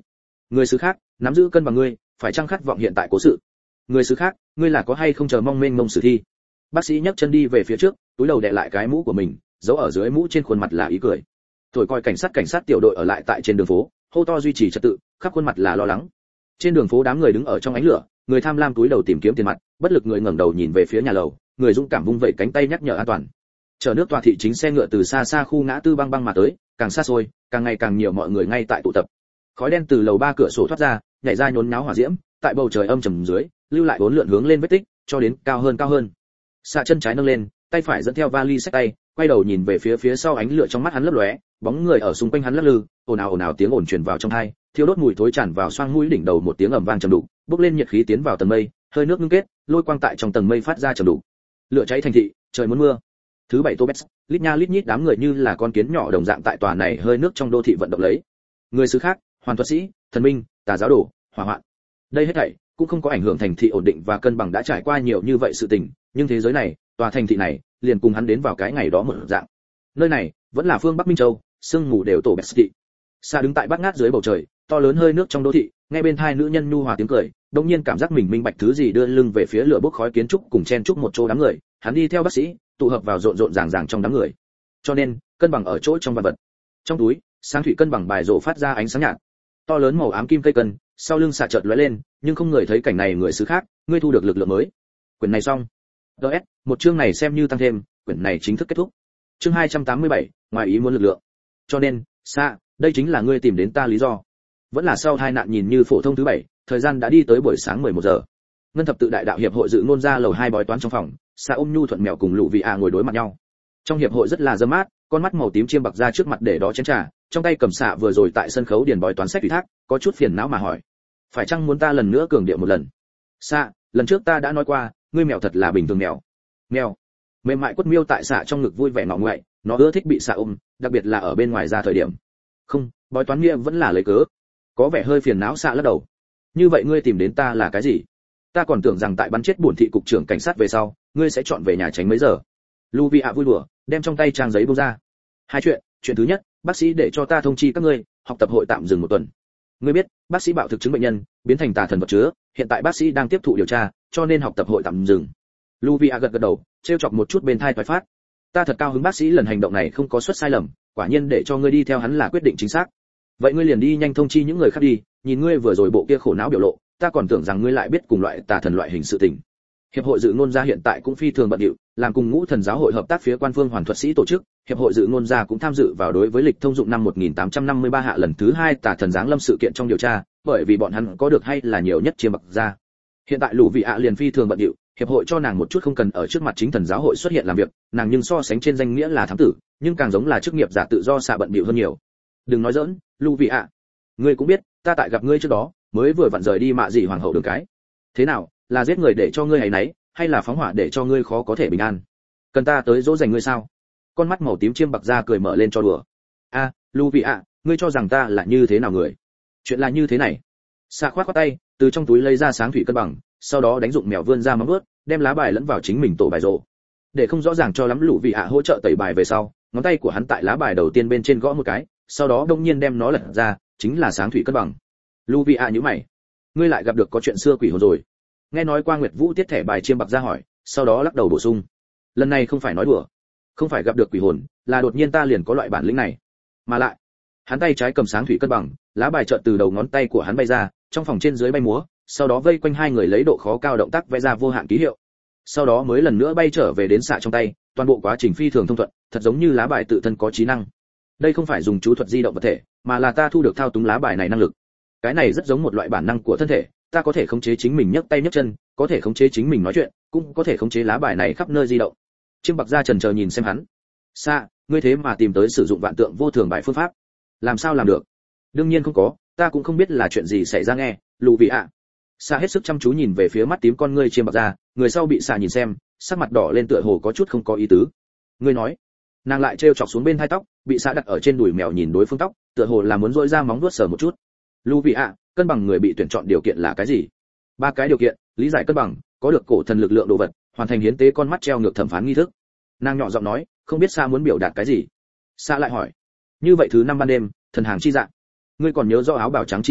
Người xứ khác, nắm giữ cân bằng ngươi, phải chăng khát vọng hiện tại cố sự? Người xứ khác, ngươi là có hay không chờ mong mênh mông sử thi? Bác sĩ nhấc chân đi về phía trước, túi đầu đè lại cái mũ của mình, giấu ở dưới mũ trên khuôn mặt là ý cười. Thổi coi cảnh sát tiểu đội ở lại tại trên đường phố, hô to duy trì trật tự, khắp khuôn mặt là lo lắng. Trên đường phố đám người đứng ở trong ánh lửa, người tham lam túi đầu tìm kiếm tiền mặt, bất lực người ngẩng đầu nhìn về phía nhà lầu, người dũng cảm vung vẩy cánh tay nhắc nhở an toàn. Chở nước tòa thị chính xe ngựa từ xa xa khu ngã tư băng băng mà tới, càng xa xôi, càng ngày càng nhiều mọi người ngay tại tụ tập. Khói đen từ lầu 3 cửa sổ thoát ra, nhảy ra nhốn nháo hỏa diễm, tại bầu trời âm trầm dưới, lưu lại bốn lượn hướng lên vết tích, cho đến cao hơn. Xạ chân trái nâng lên, tay phải dẫn theo vali xách tay, quay đầu nhìn về phía sau, ánh lửa trong mắt hắn lấp lóe, bóng người ở xung quanh hắn lắc lư, ồn ào tiếng ồn truyền vào trong tai, thiêu đốt mùi thối tràn vào xoang mũi, đỉnh đầu một tiếng ầm vang trầm đục, bốc lên nhiệt khí tiến vào tầng mây, hơi nước ngưng kết, lôi quang tại trong tầng mây phát ra trầm đục. Lửa cháy thành thị, trời muốn mưa. Thứ 7 Tobet, lít nha lít nhít đám người như là con kiến nhỏ đồng dạng tại tòa này hơi nước trong đô thị vận động lấy. Người xứ khác, hoàn thuật sĩ, thần minh, tà giáo đồ, hỏa hoạn. Đây hết thảy cũng không có ảnh hưởng thành thị ổn định và cân bằng, đã trải qua nhiều như vậy sự tình, nhưng thế giới này, tòa thành thị này, liền cùng hắn đến vào cái ngày đó một dạng. Nơi này vẫn là phương Bắc Minh Châu, sương mù đều tổ bẹt thị. Xa đứng tại bát ngát dưới bầu trời, to lớn hơi nước trong đô thị, nghe bên tai nữ nhân nhu hòa tiếng cười, đột nhiên cảm giác mình minh bạch thứ gì, đưa lưng về phía lửa bốc khói kiến trúc cùng chen chúc một chỗ đám người, hắn đi theo bác sĩ, tụ hợp vào rộn ràng trong đám người. Cho nên, cân bằng ở chỗ trong vật vật. Trong túi, sáng thủy cân bằng bài rổ phát ra ánh sáng nhạt. To lớn màu ám kim cây cân, sau lưng xạ chợt lóe lên, nhưng không người thấy cảnh này. Người xứ khác, ngươi thu được lực lượng mới. Quyển này xong. DS, một chương này xem như tăng thêm, quyển này chính thức kết thúc. Chương 287, ngoài ý muốn lực lượng. Cho nên, xạ, đây chính là ngươi tìm đến ta lý do. Vẫn là sau tai nạn nhìn như phổ thông thứ 7, thời gian đã đi tới buổi sáng 11 giờ. Ngân thập tự đại đạo hiệp hội dự ngôn ra lầu 2 bói toán trong phòng, xạ ôm nhu thuận mèo cùng lũ vị ngồi đối mặt nhau. Trong hiệp hội rất là dâm mát, con mắt màu tím chiêm bạc ra trước mặt để đó chén trà, trong tay cầm xạ vừa rồi tại sân khấu điền bói toán sách ủy thác, có chút phiền não mà hỏi, phải chăng muốn ta lần nữa cường điệu một lần? Xạ, lần trước ta đã nói qua, ngươi mèo thật là bình thường mèo. Mèo. Mềm mại quất miêu tại xạ trong ngực vui vẻ ngọ ngoại, nó ưa thích bị xạ ôm, đặc biệt là ở bên ngoài ra thời điểm. Không, bói toán nghĩa vẫn là lấy cớ. Có vẻ hơi phiền não xạ lắc đầu. Như vậy ngươi tìm đến ta là cái gì? Ta còn tưởng rằng tại bắn chết bổn thị cục trưởng cảnh sát về sau, ngươi sẽ chọn về nhà tránh mấy giờ. Luvia vui đùa, đem trong tay trang giấy buông ra. Hai chuyện thứ nhất, bác sĩ để cho ta thông chi các ngươi, học tập hội tạm dừng 1 tuần. Ngươi biết, bác sĩ bạo thực chứng bệnh nhân, biến thành tà thần vật chứa, hiện tại bác sĩ đang tiếp thụ điều tra, cho nên học tập hội tạm dừng. Luvia gật đầu, trêu chọc một chút bên tai toái phát. Ta thật cao hứng bác sĩ lần hành động này không có xuất sai lầm, quả nhiên để cho ngươi đi theo hắn là quyết định chính xác. Vậy ngươi liền đi nhanh thông chi những người khác đi, nhìn ngươi vừa rồi bộ kia khổ não biểu lộ, ta còn tưởng rằng ngươi lại biết cùng loại tà thần loại hình sự tình. Hiệp hội dự ngôn gia hiện tại cũng phi thường bận rộn, làm cùng Ngũ Thần giáo hội hợp tác phía quan phương hoàn thuật sĩ tổ chức, hiệp hội dự ngôn gia cũng tham dự vào đối với lịch thông dụng năm 1853 hạ lần thứ 2 tà thần giáng lâm sự kiện trong điều tra, bởi vì bọn hắn có được hay là nhiều nhất chiêm bạc ra. Hiện tại Lũ Vị ạ liền phi thường bận rộn, hiệp hội cho nàng một chút không cần ở trước mặt chính thần giáo hội xuất hiện làm việc, nàng nhưng so sánh trên danh nghĩa là thám tử, nhưng càng giống là chức nghiệp giả tự do xạ bận rộn hơn nhiều. Đừng nói giỡn, Lũ Vị ạ, ngươi cũng biết, ta tại gặp ngươi trước đó, mới vừa vặn rời đi mạ dị hoàng hậu đường cái. Thế nào, là giết người để cho ngươi hay nấy, hay là phóng hỏa để cho ngươi khó có thể bình an? Cần ta tới dỗ dành ngươi sao? Con mắt màu tím chiêm bạc ra cười mở lên cho đùa. A, Luvia, ngươi cho rằng ta là như thế nào người? Chuyện là như thế này. Sa khoát tay, từ trong túi lấy ra sáng thủy cân bằng, sau đó đánh dụng mèo vươn ra móng vuốt, đem lá bài lẫn vào chính mình tổ bài rổ. Để không rõ ràng cho lắm Luvia hỗ trợ tẩy bài về sau, ngón tay của hắn tại lá bài đầu tiên bên trên gõ một cái, sau đó đông nhiên đem nó lật ra, chính là sáng thủy cân bằng. Luvia nhíu mày, ngươi lại gặp được có chuyện xưa quỷ hồn rồi. Nghe nói qua Nguyệt Vũ tiết thẻ bài chiêm bạc ra hỏi, sau đó lắc đầu bổ sung, lần này không phải nói đùa, không phải gặp được quỷ hồn, là đột nhiên ta liền có loại bản lĩnh này. Mà lại, hắn tay trái cầm sáng thủy cân bằng, lá bài chợt từ đầu ngón tay của hắn bay ra, trong phòng trên dưới bay múa, sau đó vây quanh hai người lấy độ khó cao động tác vẽ ra vô hạn ký hiệu. Sau đó mới lần nữa bay trở về đến xạ trong tay, toàn bộ quá trình phi thường thông thuận, thật giống như lá bài tự thân có trí năng. Đây không phải dùng chú thuật di động vật thể, mà là ta thu được thao túng lá bài này năng lực. Cái này rất giống một loại bản năng của thân thể, ta có thể khống chế chính mình nhấc tay nhấc chân, có thể khống chế chính mình nói chuyện, cũng có thể khống chế lá bài này khắp nơi di động. Chiêm bạc ra chần chờ nhìn xem hắn. Sa, ngươi thế mà tìm tới sử dụng vạn tượng vô thường bài phương pháp, làm sao làm được? Đương nhiên không có, ta cũng không biết là chuyện gì xảy ra nghe, Lù Vị ạ. Sa hết sức chăm chú nhìn về phía mắt tím con ngươi chiêm bạc ra, người sau bị Sa nhìn xem, sắc mặt đỏ lên tựa hồ có chút không có ý tứ. Ngươi nói? Nàng lại trêu chọc xuống bên hai tóc, bị Sa đặt ở trên đùi mèo nhìn đối phương tóc, tựa hồ là muốn rỗi ra móng vuốt sờ một chút. Lù Vị ạ, cân bằng người bị tuyển chọn điều kiện là cái gì? 3 cái điều kiện: lý giải cân bằng, có được cổ thần lực lượng đồ vật, hoàn thành hiến tế con mắt treo ngược thẩm phán nghi thức. Nàng nhỏ giọng nói, không biết Sa muốn biểu đạt cái gì. Sa lại hỏi, như vậy thứ 5 ban đêm, thần hàng chi dạng, ngươi còn nhớ rõ áo bào trắng chi thần,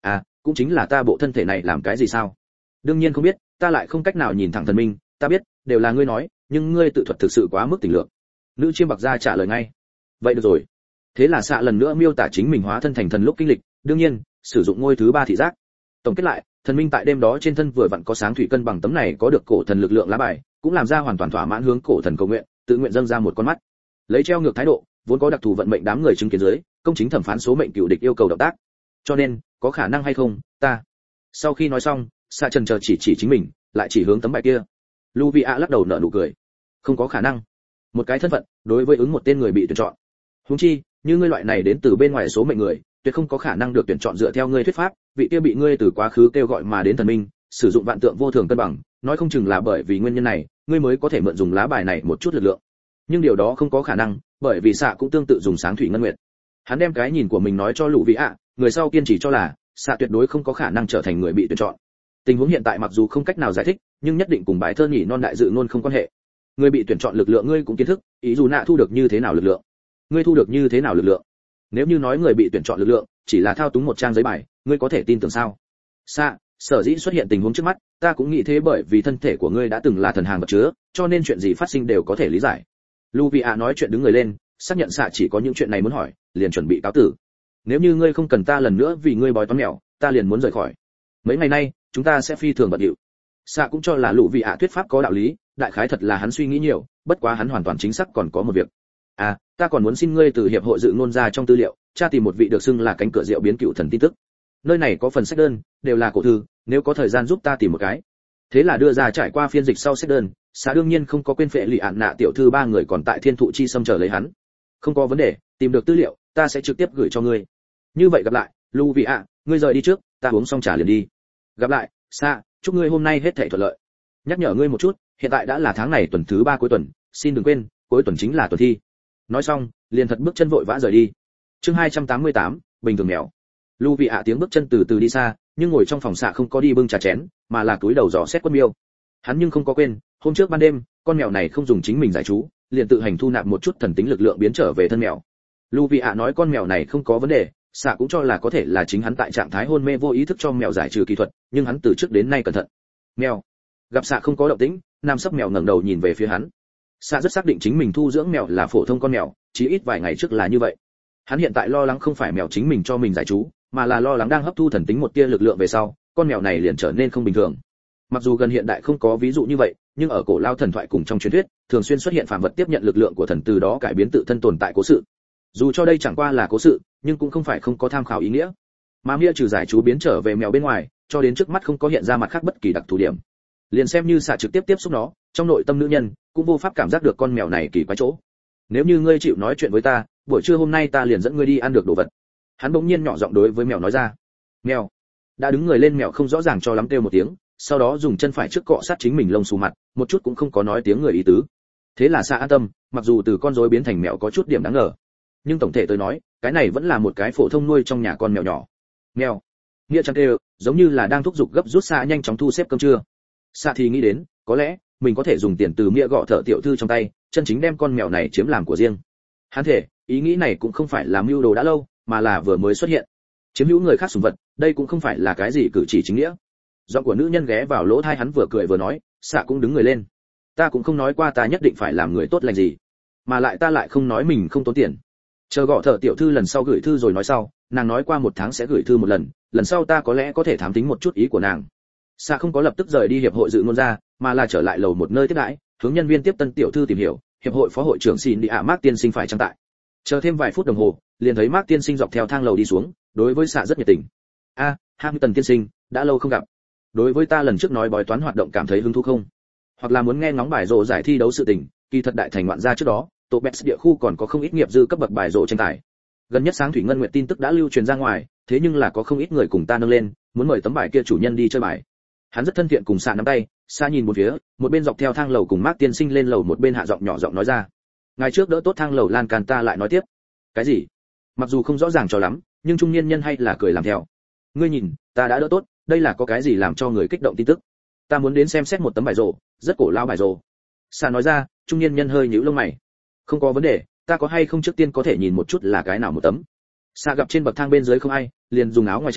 Cũng chính là ta bộ thân thể này làm cái gì sao? Đương nhiên không biết, ta lại không cách nào nhìn thẳng thần minh, ta biết, đều là ngươi nói, nhưng ngươi tự thuật thực sự quá mức tình lượng. Nữ chiêm bạc gia trả lời ngay. Vậy được rồi. Thế là xạ lần nữa miêu tả chính mình hóa thân thành thần lúc kinh lịch, đương nhiên, sử dụng ngôi thứ 3 thị giác. Tổng kết lại, thần minh tại đêm đó trên thân vừa vặn có sáng thủy cân bằng tấm này có được cổ thần lực lượng lá bài, cũng làm ra hoàn toàn thỏa mãn hướng cổ thần cầu nguyện, tự nguyện dâng ra một con mắt. Lấy treo ngược thái độ, vốn có đặc thù vận mệnh đám người chứng kiến dưới, công chính thẩm phán số mệnh cựu địch yêu cầu động tác. Cho nên, có khả năng hay không, ta. Sau khi nói xong, xạ trần chờ chỉ chính mình, lại chỉ hướng tấm bài kia. Luvia lắc đầu nở nụ cười. Không có khả năng. Một cái thân phận, đối với ứng một tên người bị tuyển chọn. Huống chi, như ngươi loại này đến từ bên ngoài số mệnh người, tuyệt không có khả năng được tuyển chọn dựa theo ngươi thuyết pháp, vị kia bị ngươi từ quá khứ kêu gọi mà đến thần minh, sử dụng vạn tượng vô thường cân bằng, nói không chừng là bởi vì nguyên nhân này, ngươi mới có thể mượn dùng lá bài này một chút lực lượng. Nhưng điều đó không có khả năng, bởi vì xạ cũng tương tự dùng sáng thủy ngân nguyệt. Hắn đem cái nhìn của mình nói cho Lũ Vĩ ạ, người sau kiên trì cho là xạ tuyệt đối không có khả năng trở thành người bị tuyển chọn. Tình huống hiện tại mặc dù không cách nào giải thích, nhưng nhất định cùng bài thơ nhỉ non đại dự ngôn không quan hệ. Người bị tuyển chọn lực lượng ngươi cũng kiến thức, ý dù nạ thu được như thế nào lực lượng, ngươi thu được như thế nào lực lượng. Nếu như nói người bị tuyển chọn lực lượng chỉ là thao túng một trang giấy bài, ngươi có thể tin tưởng sao? Xạ, sở dĩ xuất hiện tình huống trước mắt, ta cũng nghĩ thế, bởi vì thân thể của ngươi đã từng là thần hàng vật chứa, cho nên chuyện gì phát sinh đều có thể lý giải. Luvia nói chuyện đứng người lên, xác nhận xạ chỉ có những chuyện này muốn hỏi, liền chuẩn bị cáo tử. Nếu như ngươi không cần ta lần nữa vì ngươi bói toán mèo, ta liền muốn rời khỏi. Mấy ngày nay, chúng ta sẽ phi thường bận rộn. Xạ cũng cho là Luvia thuyết pháp có đạo lý, đại khái thật là hắn suy nghĩ nhiều, bất quá hắn hoàn toàn chính xác còn có một việc. Ta còn muốn xin ngươi từ hiệp hội dự ngôn ra trong tư liệu, tra tìm một vị được xưng là cánh cửa rượu biến cựu thần tin tức. Nơi này có phần sách đơn, đều là cổ thư, nếu có thời gian giúp ta tìm một cái. Thế là đưa ra trải qua phiên dịch sau sách đơn, xã đương nhiên không có quên phệ lì ạn nạ tiểu thư 3 người còn tại thiên thụ chi xâm chờ lấy hắn. Không có vấn đề, tìm được tư liệu, ta sẽ trực tiếp gửi cho ngươi. Như vậy gặp lại, Luvia, ngươi rời đi trước, ta uống xong trà liền đi. Gặp lại, xã, chúc ngươi hôm nay hết thảy thuận lợi. Nhắc nhở ngươi một chút, hiện tại đã là tháng này tuần thứ 3 cuối tuần, xin đừng quên, cuối tuần chính là tuần thi. Nói xong, liền thật bước chân vội vã rời đi. Chương 288, bình thường mèo. Luvia tiếng bước chân từ từ đi xa, nhưng ngồi trong phòng xạ không có đi bưng trà chén, mà là túi đầu dò xét Quất Miêu. Hắn nhưng không có quên, hôm trước ban đêm, con mèo này không dùng chính mình giải chú, liền tự hành thu nạp một chút thần tính lực lượng biến trở về thân mèo. Luvia nói con mèo này không có vấn đề, xạ cũng cho là có thể là chính hắn tại trạng thái hôn mê vô ý thức cho mèo giải trừ kỹ thuật, nhưng hắn từ trước đến nay cẩn thận. Mèo. Gặp xạ không có động tĩnh, nam sấp mèo ngẩng đầu nhìn về phía hắn. Xạ rất xác định chính mình thu dưỡng mèo là phổ thông con mèo, chỉ ít vài ngày trước là như vậy. Hắn hiện tại lo lắng không phải mèo chính mình cho mình giải chú, mà là lo lắng đang hấp thu thần tính một tia lực lượng về sau, con mèo này liền trở nên không bình thường. Mặc dù gần hiện đại không có ví dụ như vậy, nhưng ở cổ lao thần thoại cùng trong truyền thuyết, thường xuyên xuất hiện phàm vật tiếp nhận lực lượng của thần từ đó cải biến tự thân tồn tại cố sự. Dù cho đây chẳng qua là cố sự, nhưng cũng không phải không có tham khảo ý nghĩa. Mà Mia trừ giải chú biến trở về mèo bên ngoài, cho đến trước mắt không có hiện ra mặt khác bất kỳ đặc thù điểm. Liền xem như xạ trực tiếp tiếp xúc nó, trong nội tâm nữ nhân cũng vô pháp cảm giác được con mèo này kỳ quái chỗ. Nếu như ngươi chịu nói chuyện với ta, buổi trưa hôm nay ta liền dẫn ngươi đi ăn được đồ vật. Hắn bỗng nhiên nhỏ giọng đối với mèo nói ra. Mèo. Đã đứng người lên, mèo không rõ ràng cho lắm kêu một tiếng, sau đó dùng chân phải trước cọ sát chính mình lông xù mặt, một chút cũng không có nói tiếng người ý tứ. Thế là xạ an tâm, mặc dù từ con rối biến thành mèo có chút điểm đáng ngờ, nhưng tổng thể tôi nói, cái này vẫn là một cái phổ thông nuôi trong nhà con mèo nhỏ. Mèo. Nghĩa chẳng kêu, giống như là đang thúc giục gấp rút xạ nhanh chóng thu xếp cơm trưa. Xạ thì nghĩ đến, có lẽ mình có thể dùng tiền từ Mia gọ thợ tiểu thư trong tay, chân chính đem con mèo này chiếm làm của riêng. Hắn thể, ý nghĩ này cũng không phải là mưu đồ đã lâu, mà là vừa mới xuất hiện. Chiếm hữu người khác sủng vật, đây cũng không phải là cái gì cử chỉ chính nghĩa. Giọng của nữ nhân ghé vào lỗ tai hắn vừa cười vừa nói, xạ cũng đứng người lên. Ta cũng không nói qua ta nhất định phải làm người tốt lành gì, mà lại ta lại không nói mình không tốn tiền. Chờ gọ thợ tiểu thư lần sau gửi thư rồi nói sau, nàng nói qua 1 tháng sẽ gửi thư một lần, lần sau ta có lẽ có thể thám tính một chút ý của nàng. Xạ không có lập tức rời đi hiệp hội dự ngôn ra, mà là trở lại lầu một nơi tiếp đãi, hướng nhân viên tiếp tân tiểu thư tìm hiểu, hiệp hội phó hội trưởng xin đi ạ Mark tiên sinh phải trang tại. Chờ thêm vài phút đồng hồ, liền thấy Mark tiên sinh dọc theo thang lầu đi xuống, đối với xạ rất nhiệt tình. Hamilton tiên sinh, đã lâu không gặp. Đối với ta lần trước nói bói toán hoạt động cảm thấy hứng thú không? Hoặc là muốn nghe ngóng bài rổ giải thi đấu sự tình, kỳ thật đại thành ngoạn gia trước đó, tổ Bex địa khu còn có không ít nghiệp dư cấp bậc bài rổ tranh tài. Gần nhất sáng thủy ngân nguyệt tin tức đã lưu truyền ra ngoài, thế nhưng là có không ít người cùng ta nâng lên, muốn mời tấm bài kia chủ nhân đi chơi bài. Hắn rất thân thiện cùng xạ nắm tay, xa nhìn một phía, một bên dọc theo thang lầu cùng Mark tiên sinh lên lầu, một bên hạ giọng nhỏ giọng nói ra. Ngày trước đỡ tốt thang lầu lan can, ta lại nói tiếp. Cái gì? Mặc dù không rõ ràng cho lắm, nhưng trung niên nhân hay là cười làm theo. Ngươi nhìn, ta đã đỡ tốt, đây là có cái gì làm cho người kích động tin tức? Ta muốn đến xem xét một tấm bài rổ, rất cổ lao bài rổ. Xạ nói ra, trung niên nhân hơi nhíu lông mày. Không có vấn đề, ta có hay không trước tiên có thể nhìn một chút là cái nào một tấm. Xạ gặp trên bậc thang bên dưới không ai, liền dùng áo ngoài che,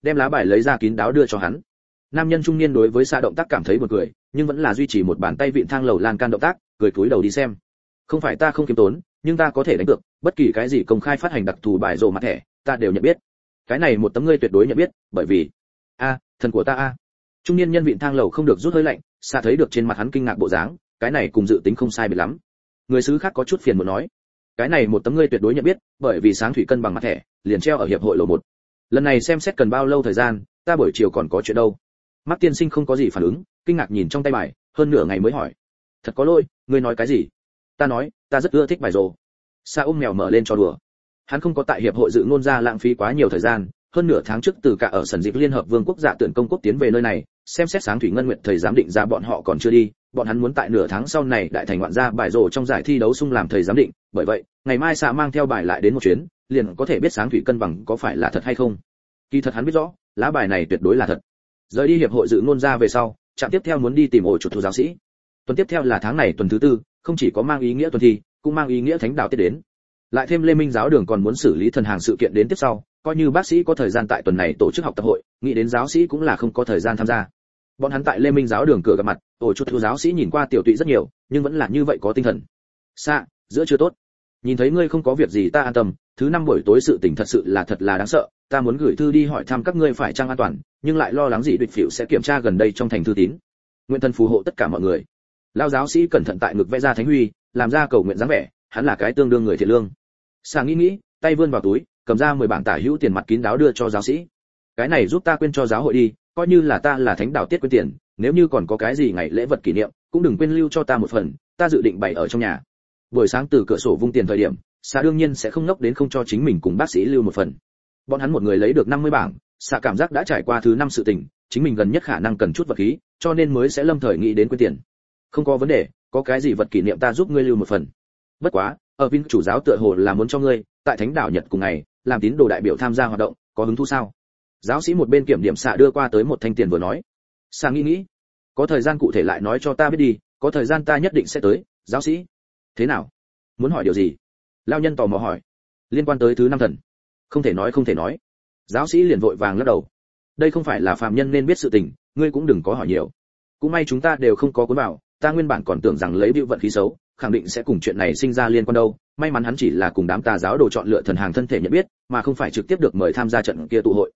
đem lá bài lấy ra kín đáo đưa cho hắn. Nam nhân trung niên đối với xạ động tác cảm thấy buồn cười, nhưng vẫn là duy trì một bàn tay vịn thang lầu lan can động tác, cười cúi đầu đi xem. Không phải ta không kiếm tốn, nhưng ta có thể đánh cược, bất kỳ cái gì công khai phát hành đặc thù bài rồ mặt thẻ, ta đều nhận biết. Cái này một tấm ngươi tuyệt đối nhận biết, bởi vì thần của ta a. Trung niên nhân vịn thang lầu không được rút hơi lạnh, xạ thấy được trên mặt hắn kinh ngạc bộ dáng, cái này cùng dự tính không sai biệt lắm. Người sứ khác có chút phiền muốn nói, cái này một tấm ngươi tuyệt đối nhận biết, bởi vì sáng thủy cân bằng mặt thẻ, liền treo ở hiệp hội lầu 1. Lần này xem xét cần bao lâu thời gian, ta buổi chiều còn có chuyện đâu. Mắc tiên sinh không có gì phản ứng, kinh ngạc nhìn trong tay bài, hơn nửa ngày mới hỏi, thật có lỗi, ngươi nói cái gì? Ta nói, ta rất ưa thích bài rồ. Sa ôm mèo mở lên cho đùa. Hắn không có tại hiệp hội dự ngôn ra lãng phí quá nhiều thời gian, hơn nửa tháng trước từ cả ở sân dịch liên hợp vương quốc dạ tuyển công quốc tiến về nơi này, xem xét sáng thủy ngân nguyện thầy giám định ra bọn họ còn chưa đi, bọn hắn muốn tại nửa tháng sau này đại thành ngoạn ra bài rồ trong giải thi đấu xung làm thầy giám định, bởi vậy, ngày mai Sa mang theo bài lại đến một chuyến, liền có thể biết sáng thủy cân bằng có phải là thật hay không. Kỳ thật hắn biết rõ, lá bài này tuyệt đối là thật. Rời đi hiệp hội dự ngôn ra về sau, trạm tiếp theo muốn đi tìm ổ chuột thu giáo sĩ. Tuần tiếp theo là tháng này tuần thứ tư, không chỉ có mang ý nghĩa tuần thi, cũng mang ý nghĩa thánh đạo tiết đến. Lại thêm Lê Minh giáo đường còn muốn xử lý thần hàng sự kiện đến tiếp sau, coi như bác sĩ có thời gian tại tuần này tổ chức học tập hội, nghĩ đến giáo sĩ cũng là không có thời gian tham gia. Bọn hắn tại Lê Minh giáo đường cửa gặp mặt, ổ chuột thu giáo sĩ nhìn qua tiểu tụy rất nhiều, nhưng vẫn là như vậy có tinh thần. Xạ, giữa chưa tốt. Nhìn thấy ngươi không có việc gì ta an tâm, thứ năm buổi tối sự tình thật sự là thật là đáng sợ, ta muốn gửi thư đi hỏi thăm các ngươi phải chăng an toàn, nhưng lại lo lắng gì địch phiểu sẽ kiểm tra gần đây trong thành thư tín. Nguyện thần phù hộ tất cả mọi người. Lão giáo sĩ cẩn thận tại ngực vẽ ra thánh huy, làm ra cầu nguyện dáng vẻ, hắn là cái tương đương người thiện lương. Sàng nghĩ, tay vươn vào túi, cầm ra 10 bảng tả hữu tiền mặt kín đáo đưa cho giáo sĩ. Cái này giúp ta quên cho giáo hội đi, coi như là ta là thánh đạo tiết quên tiền, nếu như còn có cái gì ngày lễ vật kỷ niệm, cũng đừng quên lưu cho ta một phần, ta dự định bày ở trong nhà. Buổi sáng từ cửa sổ vung tiền thời điểm, Sà đương nhiên sẽ không ngốc đến không cho chính mình cùng bác sĩ lưu một phần. Bọn hắn một người lấy được 50 bảng, Sà cảm giác đã trải qua thứ 5 sự tình, chính mình gần nhất khả năng cần chút vật khí, cho nên mới sẽ lâm thời nghĩ đến quên tiền. Không có vấn đề, có cái gì vật kỷ niệm ta giúp ngươi lưu một phần. Bất quá, ở Vin chủ giáo tựa hồ là muốn cho ngươi tại thánh đảo Nhật cùng ngày làm tín đồ đại biểu tham gia hoạt động, có hứng thú sao? Giáo sĩ một bên kiểm điểm Sà đưa qua tới một thanh tiền vừa nói. Sà nghĩ, có thời gian cụ thể lại nói cho ta biết đi, có thời gian ta nhất định sẽ tới. Giáo sĩ, thế nào? Muốn hỏi điều gì? Lão nhân tò mò hỏi. Liên quan tới thứ 5 thần. Không thể nói. Giáo sĩ liền vội vàng lắc đầu. Đây không phải là phàm nhân nên biết sự tình, ngươi cũng đừng có hỏi nhiều. Cũng may chúng ta đều không có cuốn vào, ta nguyên bản còn tưởng rằng lấy bưu vận khí xấu, khẳng định sẽ cùng chuyện này sinh ra liên quan đâu, may mắn hắn chỉ là cùng đám tà giáo đồ chọn lựa thần hàng thân thể nhận biết, mà không phải trực tiếp được mời tham gia trận kia tụ hội.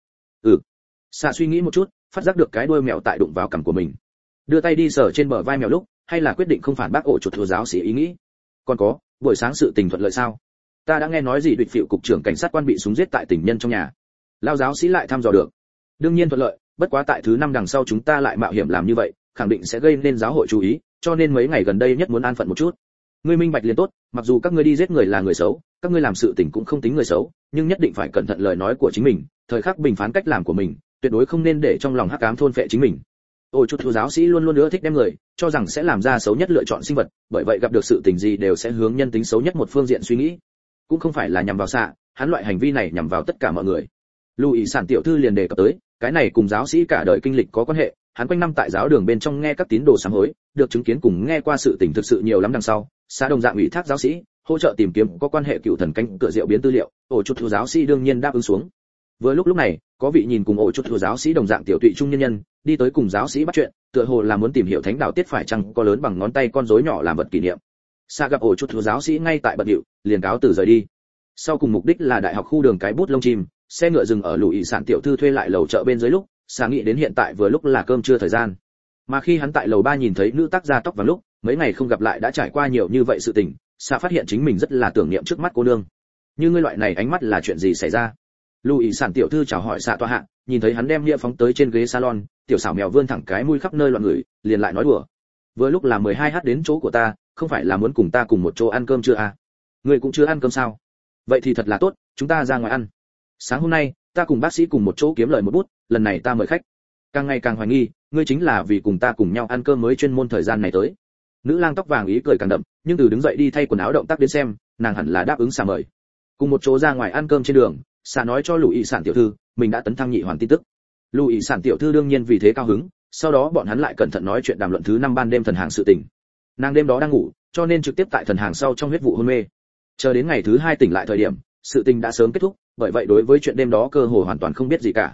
Xạ suy nghĩ một chút, phát giác được cái đuôi mèo tại đụng vào cằm của mình. Đưa tay đi sờ trên bờ vai mèo lúc, hay là quyết định không phản bác ổ chuột thừa giáo sĩ ý nghĩ. Còn có, buổi sáng sự tình thuận lợi sao? Ta đã nghe nói gì địch phịu cục trưởng cảnh sát quan bị súng giết tại tình nhân trong nhà. Lao giáo sĩ lại thăm dò được. Đương nhiên thuận lợi, bất quá tại thứ 5 đằng sau chúng ta lại mạo hiểm làm như vậy, khẳng định sẽ gây nên giáo hội chú ý, cho nên mấy ngày gần đây nhất muốn an phận một chút. Ngươi minh bạch liền tốt, mặc dù các ngươi đi giết người là người xấu, các ngươi làm sự tình cũng không tính người xấu, nhưng nhất định phải cẩn thận lời nói của chính mình, thời khắc bình phán cách làm của mình, tuyệt đối không nên để trong lòng hắc ám thôn phệ chính mình. Ôi chút thu giáo sĩ luôn luôn ưa thích đem người, cho rằng sẽ làm ra xấu nhất lựa chọn sinh vật, bởi vậy gặp được sự tình gì đều sẽ hướng nhân tính xấu nhất một phương diện suy nghĩ. Cũng không phải là nhằm vào xạ, hắn loại hành vi này nhằm vào tất cả mọi người. Lưu ý sản tiểu thư liền đề cập tới, cái này cùng giáo sĩ cả đời kinh lịch có quan hệ, hắn quanh năm tại giáo đường bên trong nghe các tín đồ sám hối, được chứng kiến cùng nghe qua sự tình thực sự nhiều lắm đằng sau, xã đồng dạng ủy thác giáo sĩ, hỗ trợ tìm kiếm có quan hệ cựu thần cánh cửa rượu biến tư liệu, ổ chút thu giáo sĩ đương nhiên đáp ứng xuống. Vừa lúc này, có vị nhìn cùng ổ chút thu giáo sĩ đồng dạng tiểu tụy trung nhân nhân, đi tới cùng giáo sĩ bắt chuyện, tựa hồ là muốn tìm hiểu thánh đạo tiết phải chăng có lớn bằng ngón tay con rối nhỏ làm vật kỷ niệm. Sa gặp ổ chút thu giáo sĩ ngay tại bận điệu, liền cáo từ rời đi. Sau cùng mục đích là đại học khu đường cái bút lông chim, xe ngựa dừng ở lũ ý sản tiểu thư thuê lại lầu chợ bên dưới lúc, Sa nghĩ đến hiện tại vừa lúc là cơm trưa thời gian. Mà khi hắn tại lầu 3 nhìn thấy nữ tác gia tóc vàng lúc, mấy ngày không gặp lại đã trải qua nhiều như vậy sự tình, Sa phát hiện chính mình rất là tưởng niệm trước mắt cô nương. Như ngươi loại này ánh mắt là chuyện gì xảy ra? Lũ ý sản tiểu thư chào hỏi Sa tọa hạ, nhìn thấy hắn đem đĩa phóng tới trên ghế salon, tiểu xảo mèo vươn thẳng cái mũi khắp nơi loạn người, liền lại nói đùa. Vừa lúc là 12h đến chỗ của ta, không phải là muốn cùng ta cùng một chỗ ăn cơm chưa à? Ngươi cũng chưa ăn cơm sao? Vậy thì thật là tốt, chúng ta ra ngoài ăn. Sáng hôm nay, ta cùng bác sĩ cùng một chỗ kiếm lời một bút, lần này ta mời khách. Càng ngày càng hoài nghi, ngươi chính là vì cùng ta cùng nhau ăn cơm mới chuyên môn thời gian này tới. Nữ lang tóc vàng ý cười càng đậm, nhưng từ đứng dậy đi thay quần áo động tác đến xem, nàng hẳn là đáp ứng Sa mời. Cùng một chỗ ra ngoài ăn cơm trên đường, Sa nói cho Lũ ý sản tiểu thư, mình đã tấn thăng nhị hoàn tin tức. Lũ ý sản tiểu thư đương nhiên vì thế cao hứng, sau đó bọn hắn lại cẩn thận nói chuyện đàm luận thứ 5 ban đêm thần hàng sự tình. Nàng đêm đó đang ngủ, cho nên trực tiếp tại thần hàng sau trong huyết vụ hôn mê. Chờ đến ngày thứ 2 tỉnh lại thời điểm, sự tình đã sớm kết thúc, bởi vậy đối với chuyện đêm đó cơ hồ hoàn toàn không biết gì cả.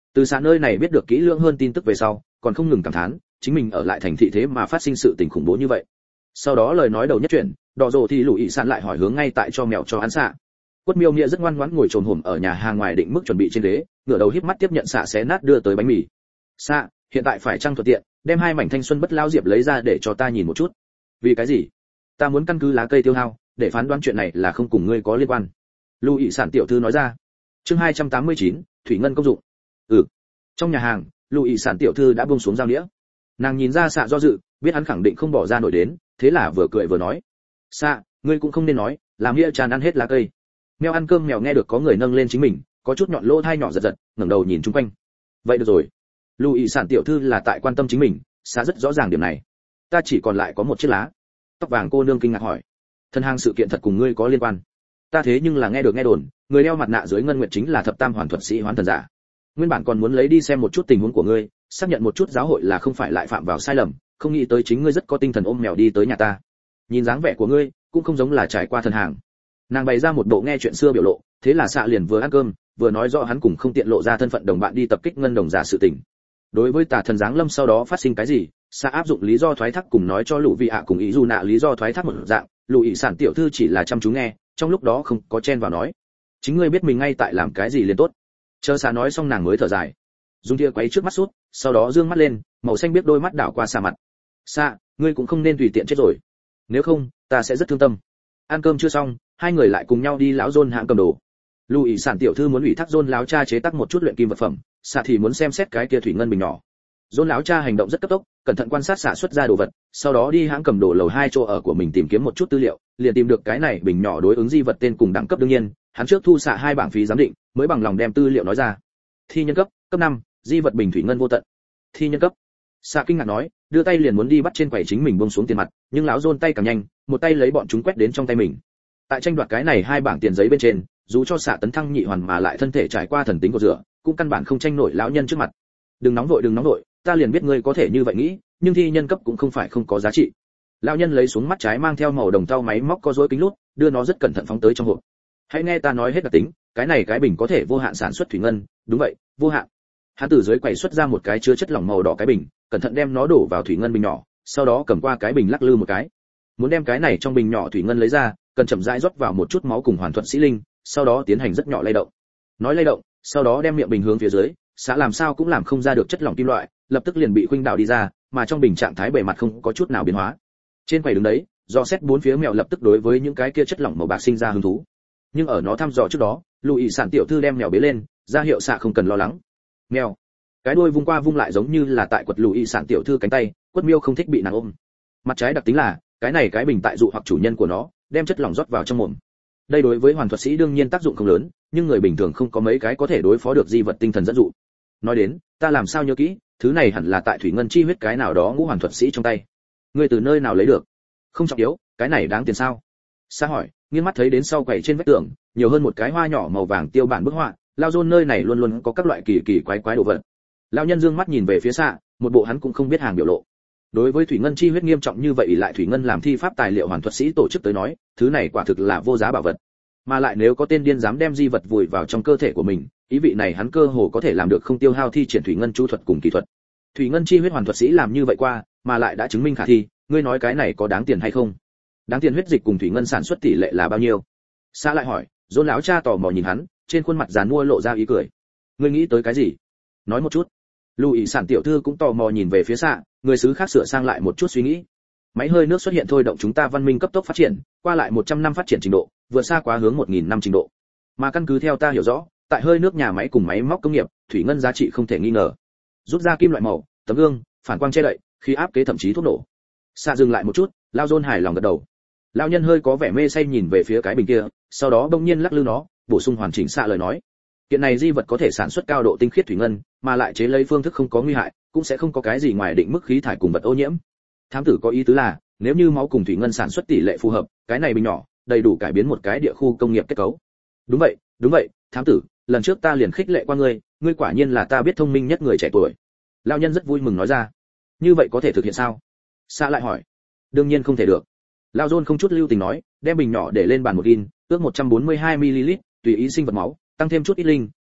Từ xã nơi này biết được kỹ lưỡng hơn tin tức về sau, còn không ngừng cảm thán, chính mình ở lại thành thị thế mà phát sinh sự tình khủng bố như vậy. Sau đó lời nói đầu nhất chuyển, đỏ rồ thì lũ ị sản lại hỏi hướng ngay tại cho mèo cho hắn xạ. Quất Miêu Nghĩa rất ngoan ngoãn ngồi trồm hổm ở nhà hàng ngoài định mức chuẩn bị trên ghế, ngửa đầu híp mắt tiếp nhận xạ xé nát đưa tới bánh mì. Xạ, hiện tại phải trang thuận tiện, đem hai mảnh thanh xuân bất lao diệp lấy ra để cho ta nhìn một chút. Vì cái gì? Ta muốn căn cứ lá cây tiêu hao để phán đoán chuyện này là không cùng ngươi có liên quan. Lưu ị sản tiểu thư nói ra. Chương 289, thủy ngân công dụng. Trong nhà hàng, Lưu ị sản tiểu thư đã buông xuống dao đĩa. Nàng nhìn ra xạ do dự, biết hắn khẳng định không bỏ ra nổi đến, thế là vừa cười vừa nói: "Xạ, ngươi cũng không nên nói, làm Nghĩa tràn ăn hết lá cây." Mèo ăn cơm mèo nghe được có người nâng lên chính mình, có chút nhọn lỗ tai nhỏ giật giật, ngẩng đầu nhìn chung quanh. "Vậy được rồi." Lưu ị sản tiểu thư là tại quan tâm chính mình, xạ rất rõ ràng điểm này. "Ta chỉ còn lại có một chiếc lá." Tóc vàng cô nương kinh ngạc hỏi: "Thân hàng sự kiện thật cùng ngươi có liên quan?" "Ta thế nhưng là nghe đồn, người đeo mặt nạ dưới ngân nguyệt chính là thập tam hoàn thuật sĩ hoán thần giả. Nguyên bản còn muốn lấy đi xem một chút tình huống của ngươi, xác nhận một chút giáo hội là không phải lại phạm vào sai lầm, không nghĩ tới chính ngươi rất có tinh thần ôm mèo đi tới nhà ta. Nhìn dáng vẻ của ngươi, cũng không giống là trải qua thần hàng." Nàng bày ra một bộ nghe chuyện xưa biểu lộ, thế là xạ liền vừa ăn cơm, vừa nói rõ hắn cùng không tiện lộ ra thân phận đồng bạn đi tập kích ngân đồng giả sự tình. Đối với tà thần giáng lâm sau đó phát sinh cái gì, xạ áp dụng lý do thoái thác cùng nói cho lũ vị ạ cùng ý dù nạ lý do thoái thác một dạng, lũ ị sản tiểu thư chỉ là chăm chú nghe, trong lúc đó không có chen vào nói. Chính ngươi biết mình ngay tại làm cái gì liền tốt. Chờ xạ nói xong nàng mới thở dài, dùng tia quấy trước mắt sút, sau đó dương mắt lên, màu xanh biết đôi mắt đảo qua xạ mặt. "Xạ, ngươi cũng không nên tùy tiện chết rồi, nếu không ta sẽ rất thương tâm." Ăn cơm chưa xong, hai người lại cùng nhau đi lão John hãng cầm đồ. Lưu ý sản tiểu thư muốn ủy thác John lão cha chế tác một chút luyện kim vật phẩm, xạ thì muốn xem xét cái kia thủy ngân bình nhỏ. John lão cha hành động rất cấp tốc, cẩn thận quan sát xạ xuất ra đồ vật, sau đó đi hãng cầm đồ lầu 2 chỗ ở của mình tìm kiếm một chút tư liệu, liền tìm được cái này bình nhỏ đối ứng di vật tên cùng đẳng cấp. Đương nhiên, hắn trước thu xạ 2 bảng phí giám định, mới bằng lòng đem tư liệu nói ra. Thi nhân cấp, cấp 5, di vật bình thủy ngân vô tận. Thi nhân cấp. Xạ kinh ngạc nói, đưa tay liền muốn đi bắt trên quầy chính mình buông xuống tiền mặt, nhưng lão John tay càng nhanh, một tay lấy bọn chúng quét đến trong tay mình. Tại tranh đoạt cái này 2 bảng tiền giấy bên trên, dù cho xạ tấn thăng nhị hoàn mà lại thân thể trải qua thần tính của rửa, cũng căn bản không tranh nổi lão nhân trước mặt. Đừng nóng vội, ta liền biết ngươi có thể như vậy nghĩ, nhưng thi nhân cấp cũng không phải không có giá trị. Lão nhân lấy xuống mắt trái mang theo màu đồng thau máy móc có rối kính lút, đưa nó rất cẩn thận phóng tới trong hộp. Hãy nghe ta nói hết đặc tính, cái này cái bình có thể vô hạn sản xuất thủy ngân, đúng vậy, vô hạn. Hắn từ dưới quầy xuất ra một cái chứa chất lỏng màu đỏ cái bình, cẩn thận đem nó đổ vào thủy ngân bình nhỏ, sau đó cầm qua cái bình lắc lư một cái. Muốn đem cái này trong bình nhỏ thủy ngân lấy ra, cần chậm rãi rót vào một chút máu cùng hoàn thuật sĩ linh, sau đó tiến hành rất nhỏ lay động. Nói lay động, sau đó đem miệng bình hướng phía dưới, xã làm sao cũng làm không ra được chất lỏng kim loại, lập tức liền bị khuynh đảo đi ra, mà trong bình trạng thái bề mặt không có chút nào biến hóa. Trên quầy đứng đấy, do xét bốn phía mèo lập tức đối với những cái kia chất lỏng màu bạc sinh ra hứng thú. Nhưng ở nó thăm dò trước đó, Lùi sản tiểu thư đem mèo bế lên, ra hiệu xạ không cần lo lắng. Mèo, cái đuôi vung qua vung lại giống như là tại quật Lùi sản tiểu thư cánh tay, Quất Miêu không thích bị nàng ôm. Mặt trái đặc tính là, cái này cái bình tại dụ hoặc chủ nhân của nó, đem chất lỏng rót vào trong mồm. Đây đối với hoàn thuật sĩ đương nhiên tác dụng không lớn, nhưng người bình thường không có mấy cái có thể đối phó được di vật tinh thần dẫn dụ. Nói đến, ta làm sao nhớ kỹ, thứ này hẳn là tại thủy ngân chi huyết cái nào đó ngũ hoàn thuật sĩ trong tay. Ngươi từ nơi nào lấy được? Không trọng yếu, cái này đáng tiền sao? Sa hỏi, nghiêng mắt thấy đến sau quầy trên vách tường, nhiều hơn một cái hoa nhỏ màu vàng tiêu bản bức họa, Lao John nơi này luôn luôn có các loại kỳ kỳ quái quái đồ vật. Lão nhân dương mắt nhìn về phía xa, một bộ hắn cũng không biết hàng biểu lộ. Đối với thủy ngân chi huyết nghiêm trọng như vậy lại thủy ngân làm thi pháp tài liệu hoàn thuật sĩ tổ chức tới nói, thứ này quả thực là vô giá bảo vật. Mà lại nếu có tên điên dám đem di vật vùi vào trong cơ thể của mình, ý vị này hắn cơ hồ có thể làm được không tiêu hao thi triển thủy ngân chu thuật cùng kỹ thuật. Thủy ngân chi huyết hoàn thuật sĩ làm như vậy qua, mà lại đã chứng minh khả thi, ngươi nói cái này có đáng tiền hay không? Đáng tiền huyết dịch cùng thủy ngân sản xuất tỷ lệ là bao nhiêu? Sa lại hỏi, John lão cha tò mò nhìn hắn, trên khuôn mặt giàn mua lộ ra ý cười. Ngươi nghĩ tới cái gì? Nói một chút. Lùi sản tiểu thư cũng tò mò nhìn về phía Sa, người xứ khác sửa sang lại một chút suy nghĩ. Máy hơi nước xuất hiện thôi động chúng ta văn minh cấp tốc phát triển, qua lại 100 năm phát triển trình độ, vượt xa quá hướng 1000 năm trình độ. Mà căn cứ theo ta hiểu rõ, tại hơi nước nhà máy cùng máy móc công nghiệp, thủy ngân giá trị không thể nghi ngờ. Rút ra kim loại màu, tấm gương, phản quang che đậy, khí áp kế thậm chí thuốc nổ. Sa dừng lại một chút, Lao John hài lòng gật đầu. Lão nhân hơi có vẻ mê say nhìn về phía cái bình kia, sau đó bỗng nhiên lắc lư nó, bổ sung hoàn chỉnh Sa lời nói. Kiện này di vật có thể sản xuất cao độ tinh khiết thủy ngân, mà lại chế lấy phương thức không có nguy hại, cũng sẽ không có cái gì ngoài định mức khí thải cùng vật ô nhiễm. Thám tử có ý tứ là, nếu như máu cùng thủy ngân sản xuất tỷ lệ phù hợp, cái này bình nhỏ, đầy đủ cải biến một cái địa khu công nghiệp kết cấu. Đúng vậy, thám tử, lần trước ta liền khích lệ qua ngươi, ngươi quả nhiên là ta biết thông minh nhất người trẻ tuổi. Lão nhân rất vui mừng nói ra. Như vậy có thể thực hiện sao? Sa lại hỏi. Đương nhiên không thể được. Lão John không chút lưu tình nói, đem bình nhỏ để lên bàn một in, ước 142 ml, tùy ý sinh vật máu, tăng thêm chút ít linh,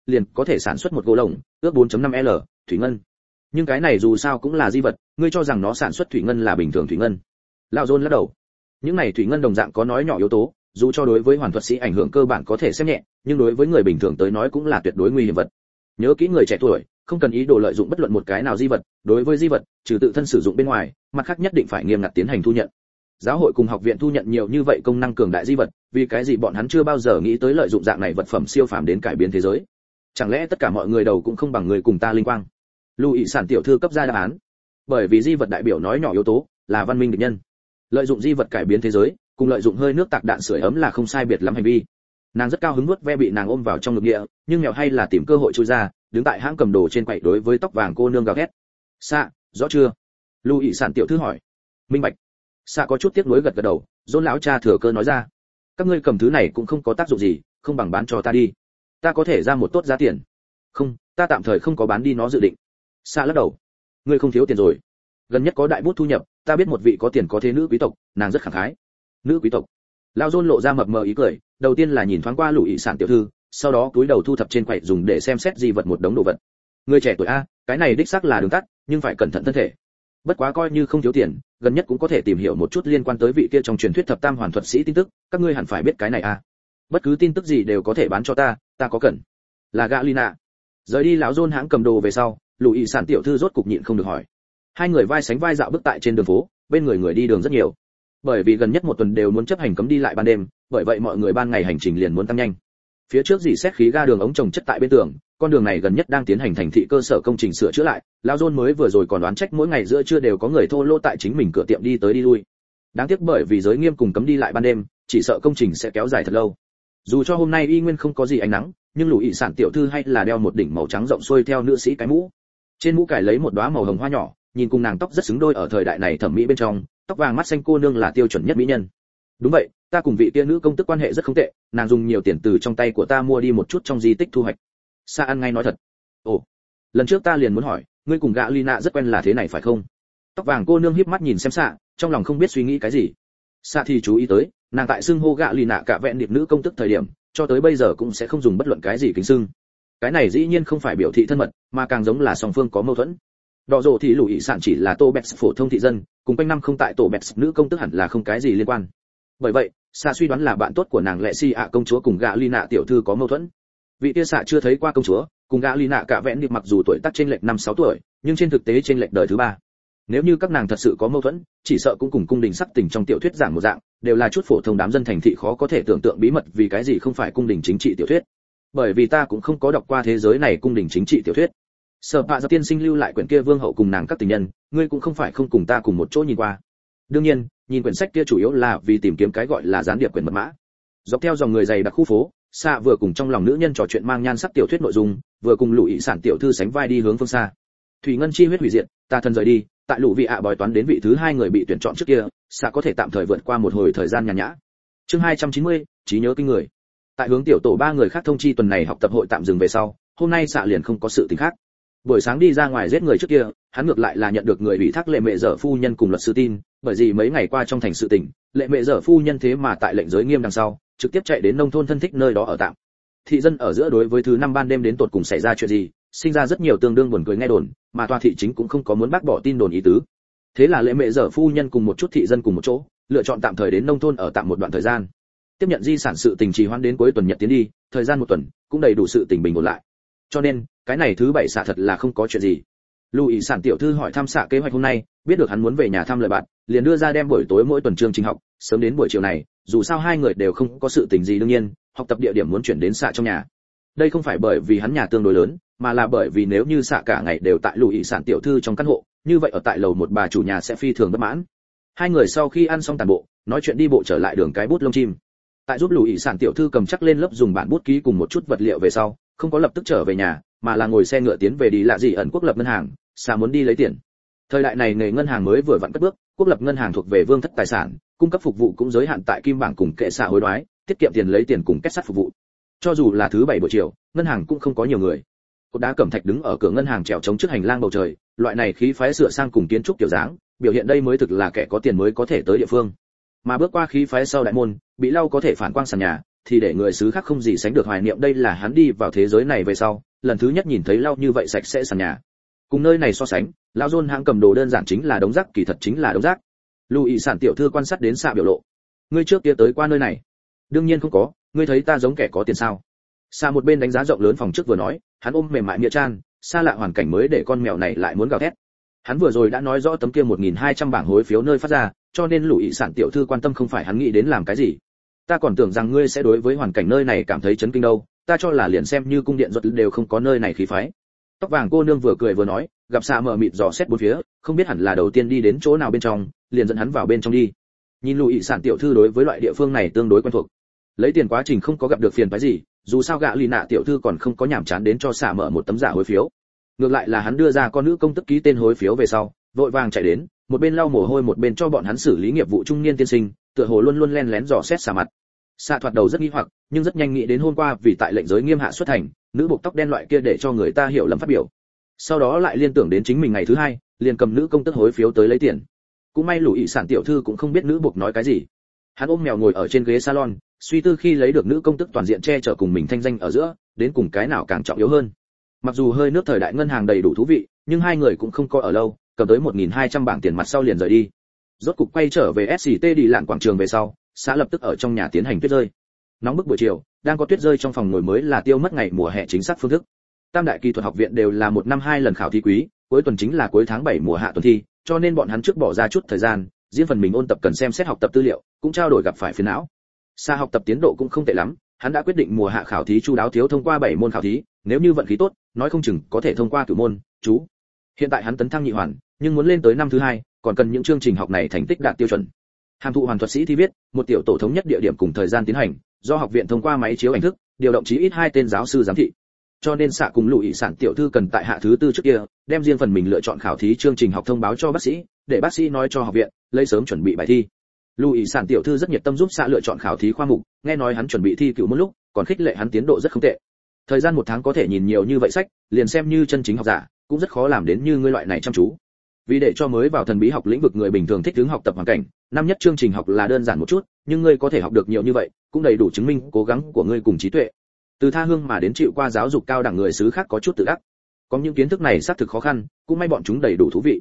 liền có thể sản xuất một gỗ lồng, ước 4.5L thủy ngân. Nhưng cái này dù sao cũng là di vật, ngươi cho rằng nó sản xuất thủy ngân là bình thường thủy ngân? Lão John lắc đầu. Những này thủy ngân đồng dạng có nói nhỏ yếu tố, dù cho đối với hoàn thuật sĩ ảnh hưởng cơ bản có thể xem nhẹ, nhưng đối với người bình thường tới nói cũng là tuyệt đối nguy hiểm vật. Nhớ kỹ người trẻ tuổi, không cần ý đồ lợi dụng bất luận một cái nào di vật, đối với di vật, trừ tự thân sử dụng bên ngoài, mặt khác nhất định phải nghiêm ngặt tiến hành thu nhận. Giáo hội cùng học viện thu nhận nhiều như vậy công năng cường đại di vật, vì cái gì bọn hắn chưa bao giờ nghĩ tới lợi dụng dạng này vật phẩm siêu phàm đến cải biến thế giới? Chẳng lẽ tất cả mọi người đầu cũng không bằng người cùng ta linh quang? Louis sản tiểu thư cấp ra đáp án. Bởi vì di vật đại biểu nói nhỏ yếu tố, là văn minh địch nhân. Lợi dụng di vật cải biến thế giới, cùng lợi dụng hơi nước tạc đạn sưởi ấm là không sai biệt lắm hành vi. Nàng rất cao hứng nuốt ve bị nàng ôm vào trong ngực địa, nhưng mèo hay là tìm cơ hội chui ra, đứng tại hãng cầm đồ trên quầy đối với tóc vàng cô nương gào thét. "Xạ, rõ chưa?" Louis sản tiểu thư hỏi. "Minh bạch." Xạ có chút tiếc nuối gật gật đầu, John lão cha thừa cơ nói ra. "Các ngươi cầm thứ này cũng không có tác dụng gì, không bằng bán cho ta đi. Ta có thể ra một tốt giá tiền." "Không, ta tạm thời không có bán đi nó dự định." Xạ lắc đầu. "Ngươi không thiếu tiền rồi. Gần nhất có đại bút thu nhập, ta biết một vị có tiền có thế nữ quý tộc, nàng rất khẳng khái." "Nữ quý tộc?" Lão John lộ ra mập mờ ý cười, đầu tiên là nhìn thoáng qua Louis sản tiểu thư, sau đó cúi đầu thu thập trên quầy dùng để xem xét di vật một đống đồ vật. "Người trẻ tuổi a, cái này đích xác là đường tắt, nhưng phải cẩn thận thân thể. Bất quá coi như không thiếu tiền, gần nhất cũng có thể tìm hiểu một chút liên quan tới vị kia trong truyền thuyết thập tam hoàn thuật sĩ tin tức, các ngươi hẳn phải biết cái này a. Bất cứ tin tức gì đều có thể bán cho ta, ta có cần." Là Galina. Rời đi lão John hãng cầm đồ về sau, Louis sản tiểu thư rốt cục nhịn không được hỏi. Hai người vai sánh vai dạo bước tại trên đường phố, bên người người đi đường rất nhiều. Bởi vì gần nhất một tuần đều muốn chấp hành cấm đi lại ban đêm, bởi vậy mọi người ban ngày hành trình liền muốn tăng nhanh. Phía trước dỉ xét khí ga đường ống trồng chất tại bên tường, con đường này gần nhất đang tiến hành thành thị cơ sở công trình sửa chữa lại, lão John mới vừa rồi còn đoán trách mỗi ngày giữa trưa đều có người thô lỗ tại chính mình cửa tiệm đi tới đi lui. Đáng tiếc bởi vì giới nghiêm cùng cấm đi lại ban đêm, chỉ sợ công trình sẽ kéo dài thật lâu. Dù cho hôm nay y nguyên không có gì ánh nắng, nhưng Louis sản tiểu thư hay là đeo một đỉnh màu trắng rộng xuôi theo nữ sĩ cái mũ. Trên mũ cài lấy một đóa màu hồng hoa nhỏ, nhìn cùng nàng tóc rất xứng đôi ở thời đại này thẩm mỹ bên trong, tóc vàng mắt xanh cô nương là tiêu chuẩn nhất mỹ nhân. Đúng vậy, ta cùng vị tiên nữ công tức quan hệ rất không tệ, nàng dùng nhiều tiền từ trong tay của ta mua đi một chút trong di tích thu hoạch. Sa ăn ngay nói thật. Ồ, lần trước ta liền muốn hỏi, ngươi cùng gã Lina rất quen là thế này phải không? Tóc vàng cô nương híp mắt nhìn xem Sa, trong lòng không biết suy nghĩ cái gì. Sa thì chú ý tới, nàng tại xưng hô gã Lina cả vẹn điệp nữ công tức thời điểm, cho tới bây giờ cũng sẽ không dùng bất luận cái gì kính xưng. Cái này dĩ nhiên không phải biểu thị thân mật, mà càng giống là song phương có mâu thuẫn. Đỏ rồ thì Louis sản chỉ là tô bẹt phổ thông thị dân, cùng quanh năm không tại tổ bẹt nữ công tức hẳn là không cái gì liên quan. Bởi vậy, Sa suy đoán là bạn tốt của nàng Lệ Si ạ công chúa cùng gã Lina tiểu thư có mâu thuẫn. Vị kia Sa chưa thấy qua công chúa, cùng gã Lina cả vẹn điệp mặc dù tuổi tác chênh lệch 5-6 tuổi, nhưng trên thực tế chênh lệch đời thứ 3. Nếu như các nàng thật sự có mâu thuẫn, chỉ sợ cũng cùng cung đình sắc tình trong tiểu thuyết giảng một dạng, đều là chút phổ thông đám dân thành thị khó có thể tưởng tượng bí mật vì cái gì không phải cung đình chính trị tiểu thuyết. Bởi vì ta cũng không có đọc qua thế giới này cung đình chính trị tiểu thuyết. Sở Pạ Giặc tiên sinh lưu lại quyển kia vương hậu cùng nàng các tình nhân, ngươi cũng không phải không cùng ta cùng một chỗ nhìn qua. Đương nhiên, nhìn quyển sách kia chủ yếu là vì tìm kiếm cái gọi là gián điệp quyển mật mã. Dọc theo dòng người dày đặc khu phố, Sa vừa cùng trong lòng nữ nhân trò chuyện mang nhan sắc tiểu thuyết nội dung, vừa cùng Lũ Ý sản tiểu thư sánh vai đi hướng phương xa. Thủy ngân chi huyết hủy diệt, ta thân rời đi, tại Lũ Vị ạ bói toán đến vị thứ 2 người bị tuyển chọn trước kia, Sa có thể tạm thời vượt qua một hồi thời gian nhàn nhã. Chương 290, trí nhớ kinh người. Tại hướng tiểu tổ 3 người khác thông chi tuần này học tập hội tạm dừng về sau, hôm nay Sa liền không có sự tình khác. Buổi sáng đi ra ngoài giết người trước kia, hắn ngược lại là nhận được người ủy thác Lệ Mẹ Dở phu nhân cùng luật sư tin, bởi vì mấy ngày qua trong thành sự tình, Lệ Mẹ Dở phu nhân thế mà tại lệnh giới nghiêm đằng sau, trực tiếp chạy đến nông thôn thân thích nơi đó ở tạm. Thị dân ở giữa đối với thứ 5 ban đêm đến tột cùng xảy ra chuyện gì, sinh ra rất nhiều tương đương buồn cười nghe đồn, mà tòa thị chính cũng không có muốn bác bỏ tin đồn ý tứ. Thế là Lệ Mẹ Dở phu nhân cùng một chút thị dân cùng một chỗ, lựa chọn tạm thời đến nông thôn ở tạm một đoạn thời gian. Tiếp nhận di sản sự tình trì hoãn đến cuối tuần nhật tiến đi, thời gian một tuần, cũng đầy đủ sự tình bình ổn lại. Cho nên, cái này thứ 7 xạ thật là không có chuyện gì. Louis sản tiểu thư hỏi thăm xạ kế hoạch hôm nay, biết được hắn muốn về nhà thăm lời bạn, liền đưa ra đem buổi tối mỗi tuần chương trình học, sớm đến buổi chiều này, dù sao hai người đều không có sự tình gì đương nhiên, học tập địa điểm muốn chuyển đến xạ trong nhà. Đây không phải bởi vì hắn nhà tương đối lớn, mà là bởi vì nếu như xạ cả ngày đều tại Louis sản tiểu thư trong căn hộ, như vậy ở tại lầu một bà chủ nhà sẽ phi thường bất mãn. Hai người sau khi ăn xong tàn bộ, nói chuyện đi bộ trở lại đường cái bút lông chim. Tại giúp Louis sản tiểu thư cầm chắc lên lớp dùng bản bút ký cùng một chút vật liệu về sau, không có lập tức trở về nhà, mà là ngồi xe ngựa tiến về đi lạ gì ẩn quốc lập ngân hàng, xạ muốn đi lấy tiền. Thời đại này nghề ngân hàng mới vừa vặn cất bước, quốc lập ngân hàng thuộc về vương thất tài sản, cung cấp phục vụ cũng giới hạn tại kim bảng cùng kệ xạ hối đoái, tiết kiệm tiền lấy tiền cùng kết sắt phục vụ. Cho dù là thứ 7 buổi chiều, ngân hàng cũng không có nhiều người. Cột đá cẩm thạch đứng ở cửa ngân hàng trèo chống trước hành lang bầu trời, loại này khí phái sửa sang cùng kiến trúc kiểu dáng, biểu hiện đây mới thực là kẻ có tiền mới có thể tới địa phương. Mà bước qua khí phái sau đại môn, bị lau có thể phản quang sàn nhà, thì để người xứ khác không gì sánh được hoài niệm. Đây là hắn đi vào thế giới này về sau lần thứ nhất nhìn thấy lau như vậy sạch sẽ sàn nhà. Cùng nơi này so sánh, lão John hãng cầm đồ đơn giản chính là đống rác, kỳ thật chính là đống rác. Lùi sản tiểu thư quan sát đến xạ biểu lộ. Ngươi trước kia tới qua nơi này? Đương nhiên không có, ngươi thấy ta giống kẻ có tiền sao? Xạ một bên đánh giá rộng lớn phòng trước vừa nói, hắn ôm mềm mại nghĩa trang, xa lạ hoàn cảnh mới để con mèo này lại muốn gào thét. Hắn vừa rồi đã nói rõ tấm kia 1.200 bảng hối phiếu nơi phát ra, cho nên lùi sản tiểu thư quan tâm không phải hắn nghĩ đến làm cái gì. Ta còn tưởng rằng ngươi sẽ đối với hoàn cảnh nơi này cảm thấy chấn kinh đâu, ta cho là liền xem như cung điện ruột đều không có nơi này khí phái. Tóc vàng cô nương vừa cười vừa nói, gặp xạ mở mịt dò xét bốn phía, không biết hẳn là đầu tiên đi đến chỗ nào bên trong, liền dẫn hắn vào bên trong đi. Nhìn lùi sản tiểu thư đối với loại địa phương này tương đối quen thuộc, lấy tiền quá trình không có gặp được phiền phức gì, dù sao gạ lì nạ tiểu thư còn không có nhảm chán đến cho xạ mở một tấm giả hối phiếu. Ngược lại là hắn đưa ra con nữ công tức ký tên hối phiếu về sau, vội vàng chạy đến, một bên lau mồ hôi một bên cho bọn hắn xử lý nghiệp vụ trung niên tiên sinh, tựa hồ luôn luôn len lén dò xét xạ mặt. Xạ thoạt đầu rất nghi hoặc, nhưng rất nhanh nghĩ đến hôm qua vì tại lệnh giới nghiêm hạ xuất thành, nữ buộc tóc đen loại kia để cho người ta hiểu lầm phát biểu. Sau đó lại liên tưởng đến chính mình ngày thứ hai, liền cầm nữ công tức hối phiếu tới lấy tiền. Cũng may lùi sản tiểu thư cũng không biết nữ buộc nói cái gì. Hắn ôm mèo ngồi ở trên ghế salon, suy tư khi lấy được nữ công tức toàn diện che chở cùng mình thanh danh ở giữa, đến cùng cái nào càng trọng yếu hơn. Mặc dù hơi nước thời đại ngân hàng đầy đủ thú vị, nhưng hai người cũng không coi ở lâu, cầm tới 1.200 bảng tiền mặt sau liền rời đi. Rốt cục quay trở về SCT đi lạn quảng trường về sau, xã lập tức ở trong nhà tiến hành tuyết rơi. Nóng bức buổi chiều, đang có tuyết rơi trong phòng ngồi mới là tiêu mất ngày mùa hè chính xác phương thức. Tam đại kỹ thuật học viện đều là một năm 2 lần khảo thí quý, cuối tuần chính là cuối tháng 7 mùa hạ tuần thi, cho nên bọn hắn trước bỏ ra chút thời gian, riêng phần mình ôn tập cần xem xét học tập tư liệu, cũng trao đổi gặp phải phiền não. Xa học tập tiến độ cũng không tệ lắm, hắn đã quyết định mùa hạ khảo thí chu đáo thiếu thông qua 7 môn khảo thí, nếu như vận khí tốt, nói không chừng có thể thông qua cửu môn, chú. Hiện tại hắn tấn thăng nhị hoàn, nhưng muốn lên tới năm thứ 2, còn cần những chương trình học này thành tích đạt tiêu chuẩn. Hàm thụ hoàn thuật sĩ thi viết, một tiểu tổ thống nhất địa điểm cùng thời gian tiến hành, do học viện thông qua máy chiếu ảnh thức, điều động chí ít 2 tên giáo sư giám thị. Cho nên xạ cùng lùi sản tiểu thư cần tại hạ thứ tư trước kia, đem riêng phần mình lựa chọn khảo thí chương trình học thông báo cho bác sĩ, để bác sĩ nói cho học viện, lấy sớm chuẩn bị bài thi. Lùi sản tiểu thư rất nhiệt tâm giúp xạ lựa chọn khảo thí khoa mục, nghe nói hắn chuẩn bị thi cửu môn lúc, còn khích lệ hắn tiến độ rất không tệ. Thời gian 1 tháng có thể nhìn nhiều như vậy sách, liền xem như chân chính học giả, cũng rất khó làm đến như ngươi loại này chăm chú. Vì để cho mới vào thần bí học lĩnh vực người bình thường thích ứng học tập hoàn cảnh, năm nhất chương trình học là đơn giản một chút, nhưng ngươi có thể học được nhiều như vậy, cũng đầy đủ chứng minh cố gắng của ngươi cùng trí tuệ. Từ tha hương mà đến chịu qua giáo dục cao đẳng người xứ khác có chút tự ác. Có những kiến thức này xác thực khó khăn, cũng may bọn chúng đầy đủ thú vị.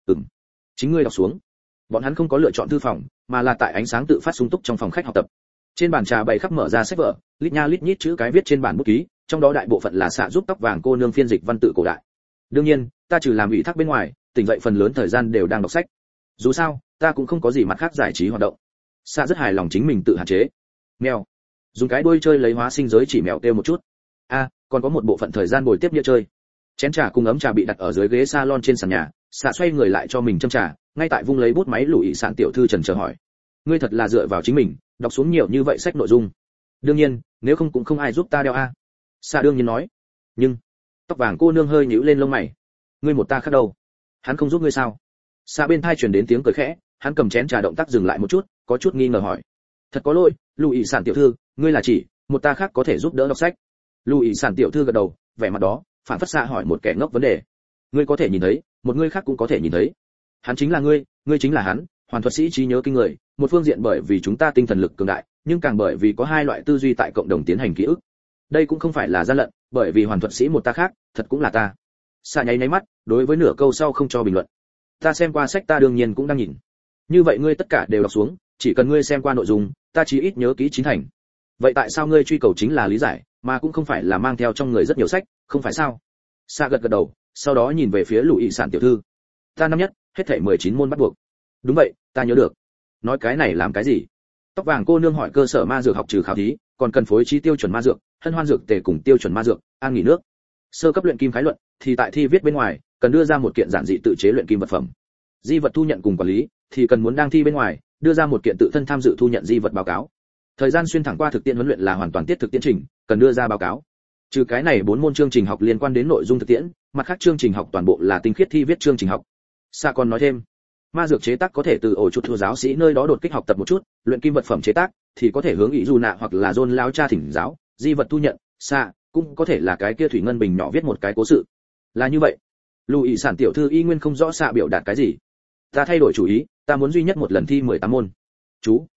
Chính ngươi đọc xuống. Bọn hắn không có lựa chọn thư phòng, mà là tại ánh sáng tự phát sung túc trong phòng khách học tập. Trên bàn trà bày khắp mở ra sách vở, lít nha lít nhít chữ cái viết trên bản bút ký, trong đó đại bộ phận là xạ giúp tóc vàng cô nương phiên dịch văn tự cổ đại. Đương nhiên, ta trừ làm ủy thác bên ngoài, tỉnh dậy phần lớn thời gian đều đang đọc sách. Dù sao, ta cũng không có gì mặt khác giải trí hoạt động. Xạ rất hài lòng chính mình tự hạn chế. Mèo, dùng cái đuôi chơi lấy hóa sinh giới chỉ mèo kêu một chút. Còn có một bộ phận thời gian bồi tiếp nghĩa chơi. Chén trà cùng ấm trà bị đặt ở dưới ghế salon trên sàn nhà, xạ xoay người lại cho mình châm trà, ngay tại vung lấy bút máy lùi sản tiểu thư trần chờ hỏi: ngươi thật là dựa vào chính mình, đọc xuống nhiều như vậy sách nội dung? Đương nhiên, nếu không cũng không ai giúp ta đeo a. Xạ đương nhiên nói. Nhưng tóc vàng cô nương hơi nhíu lên lông mày. Ngươi một ta khác đâu? Hắn không giúp ngươi sao? Xạ bên tai truyền đến tiếng cười khẽ, hắn cầm chén trà động tác dừng lại một chút, có chút nghi ngờ hỏi: thật có lỗi, lùi sản tiểu thư, ngươi là chỉ một ta khác có thể giúp đỡ đọc sách? Lùi sản tiểu thư gật đầu, vẻ mặt đó phản phất xạ hỏi một kẻ ngốc vấn đề. Ngươi có thể nhìn thấy, một người khác cũng có thể nhìn thấy. Hắn chính là ngươi chính là hắn, hoàn thuật sĩ trí nhớ kinh người, một phương diện bởi vì chúng ta tinh thần lực cường đại, nhưng càng bởi vì có 2 loại tư duy tại cộng đồng tiến hành ký ức. Đây cũng không phải là gian lận, bởi vì hoàn thuật sĩ một ta khác, thật cũng là ta. Xạ nháy mắt, đối với nửa câu sau không cho bình luận. Ta xem qua sách ta đương nhiên cũng đang nhìn. Như vậy ngươi tất cả đều đọc xuống, chỉ cần ngươi xem qua nội dung, ta chí ít nhớ kỹ 9 thành. Vậy tại sao ngươi truy cầu chính là lý giải, mà cũng không phải là mang theo trong người rất nhiều sách, không phải sao? Xạ gật gật đầu, sau đó nhìn về phía lùi sản tiểu thư. Ta năm nhất, hết thảy 19 môn bắt buộc. Đúng vậy, ta nhớ được. Nói cái này làm cái gì? Tóc vàng cô nương hỏi cơ sở ma dược học trừ khảo thí, còn cần phối trí tiêu chuẩn ma dược, hân hoan dược tề cùng tiêu chuẩn ma dược, an nghỉ nước. Sơ cấp luyện kim khái luận, thì tại thi viết bên ngoài, cần đưa ra một kiện giản dị tự chế luyện kim vật phẩm. Di vật thu nhận cùng quản lý, thì cần muốn đang thi bên ngoài, đưa ra một kiện tự thân tham dự thu nhận di vật báo cáo. Thời gian xuyên thẳng qua thực tiễn huấn luyện là hoàn toàn tiết thực tiễn trình, cần đưa ra báo cáo. Trừ cái này 4 môn chương trình học liên quan đến nội dung thực tiễn, mặt khác chương trình học toàn bộ là tinh khiết thi viết chương trình học. Sa còn nói thêm, ma dược chế tác có thể từ ổ chuột thua giáo sĩ nơi đó đột kích học tập một chút, luyện kim vật phẩm chế tác thì có thể hướng ý dù nạ hoặc là John lão cha thỉnh giáo, di vật thu nhận, Sa cũng có thể là cái kia thủy ngân bình nhỏ viết một cái cố sự. Là như vậy. Lùi sản tiểu thư y nguyên không rõ Sa biểu đạt cái gì. Ta thay đổi chủ ý, ta muốn duy nhất một lần thi 18 môn. Chú,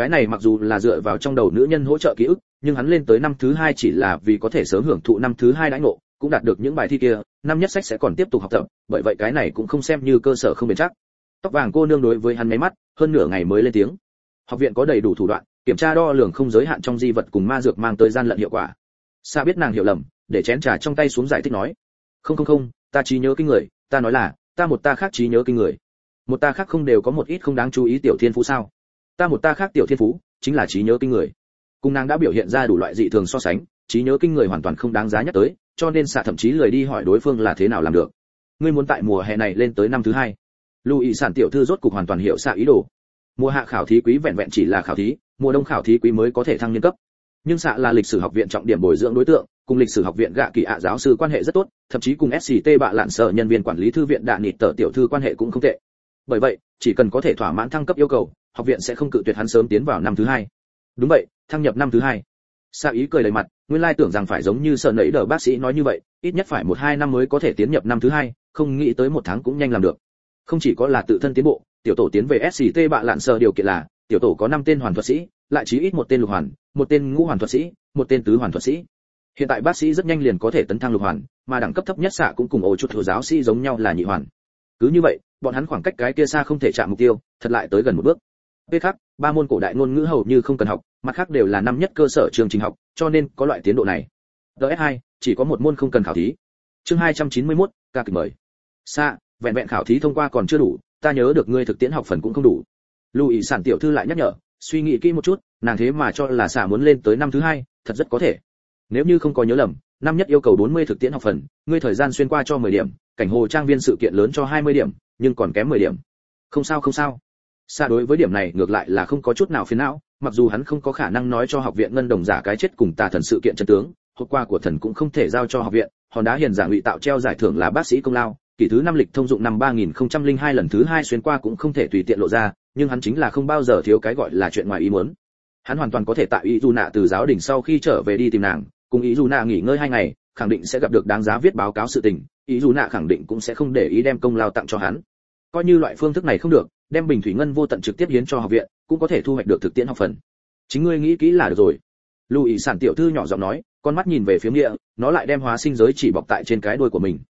Cái này mặc dù là dựa vào trong đầu nữ nhân hỗ trợ ký ức, nhưng hắn lên tới năm thứ 2 chỉ là vì có thể sớm hưởng thụ năm thứ 2 đãi ngộ, cũng đạt được những bài thi kia, năm nhất sách sẽ còn tiếp tục học tập, bởi vậy cái này cũng không xem như cơ sở không bền chắc. Tóc vàng cô nương đối với hắn nháy mắt, hơn nửa ngày mới lên tiếng. Học viện có đầy đủ thủ đoạn, kiểm tra đo lường không giới hạn trong di vật cùng ma dược mang tới gian lận hiệu quả. Sa biết nàng hiểu lầm, để chén trà trong tay xuống giải thích nói. Không, ta trí nhớ kinh người, ta nói là, ta một ta khác trí nhớ kinh người. Một ta khác không đều có một ít không đáng chú ý tiểu thiên phú sao? Ta một ta khác tiểu thiên phú, chính là trí nhớ kinh người. Cùng nàng đã biểu hiện ra đủ loại dị thường so sánh, trí nhớ kinh người hoàn toàn không đáng giá nhắc tới, cho nên Sa thậm chí lười đi hỏi đối phương là thế nào làm được. Ngươi muốn tại mùa hè này lên tới năm thứ 2. Louis sản tiểu thư rốt cục hoàn toàn hiểu Sa ý đồ. Mùa hạ khảo thí quý vẹn vẹn chỉ là khảo thí, mùa đông khảo thí quý mới có thể thăng niên cấp. Nhưng Sa là lịch sử học viện trọng điểm bồi dưỡng đối tượng, cùng lịch sử học viện gạ kỳ ạ giáo sư quan hệ rất tốt, thậm chí cùng SCT bạ lạn sở nhân viên quản lý thư viện đạn nịt tờ tiểu thư quan hệ cũng không tệ. Bởi vậy, chỉ cần có thể thỏa mãn thăng cấp yêu cầu, học viện sẽ không cự tuyệt hắn sớm tiến vào năm thứ 2. Đúng vậy, thăng nhập năm thứ 2. Sa ý cười đầy mặt, nguyên lai tưởng rằng phải giống như sợ nãy đờ bác sĩ nói như vậy, ít nhất phải 1-2 năm mới có thể tiến nhập năm thứ 2, không nghĩ tới 1 tháng cũng nhanh làm được. Không chỉ có là tự thân tiến bộ, tiểu tổ tiến về SCT bạ lạn sở điều kiện là, tiểu tổ có 5 tên hoàn thuật sĩ, lại chí ít 1 tên lục hoàn, 1 tên ngũ hoàn thuật sĩ, 1 tên tứ hoàn thuật sĩ. Hiện tại bác sĩ rất nhanh liền có thể tấn thăng lục hoàn, mà đẳng cấp thấp nhất xạ cũng cùng ổ chuột thừa giáo sĩ giống nhau là nhị hoàn. Cứ như vậy, bọn hắn khoảng cách cái kia xa không thể chạm mục tiêu, thật lại tới gần một bước. Về khác, 3 môn cổ đại ngôn ngữ hầu như không cần học, mặt khác đều là năm nhất cơ sở chương trình học, cho nên có loại tiến độ này. DS2, chỉ có 1 môn không cần khảo thí. Chương 291, ca kịch mời. Xạ, vẹn vẹn khảo thí thông qua còn chưa đủ, ta nhớ được ngươi thực tiễn học phần cũng không đủ. Louis sản tiểu thư lại nhắc nhở, suy nghĩ kỹ một chút, nàng thế mà cho là xạ muốn lên tới năm thứ 2, thật rất có thể. Nếu như không có nhớ lầm, năm nhất yêu cầu 40 thực tiễn học phần, ngươi thời gian xuyên qua cho 10 điểm, cảnh hồ trang viên sự kiện lớn cho 20 điểm, nhưng còn kém 10 điểm. Không sao. Xa đối với điểm này ngược lại là không có chút nào phiền não, mặc dù hắn không có khả năng nói cho học viện ngân đồng giả cái chết cùng tà thần sự kiện chân tướng, hộp quà của thần cũng không thể giao cho học viện, hòn đá hiền giả ngụy tạo treo giải thưởng là bác sĩ công lao, kỷ thứ 5 lịch thông dụng năm 3002 lần thứ 2 xuyên qua cũng không thể tùy tiện lộ ra, nhưng hắn chính là không bao giờ thiếu cái gọi là chuyện ngoài ý muốn. Hắn hoàn toàn có thể tại ý dù nạ từ giáo đỉnh sau khi trở về đi tìm nàng, cùng ý dù nạ nghỉ ngơi 2 ngày, khẳng định sẽ gặp được đáng giá viết báo cáo sự tình, ý dù nạ khẳng định cũng sẽ không để ý đem công lao tặng cho hắn. Coi như loại phương thức này không được, đem bình thủy ngân vô tận trực tiếp hiến cho học viện, cũng có thể thu hoạch được thực tiễn học phần. Chính ngươi nghĩ kỹ là được rồi. Louis sản tiểu thư nhỏ giọng nói, con mắt nhìn về phía nghĩa, nó lại đem hóa sinh giới chỉ bọc tại trên cái đuôi của mình.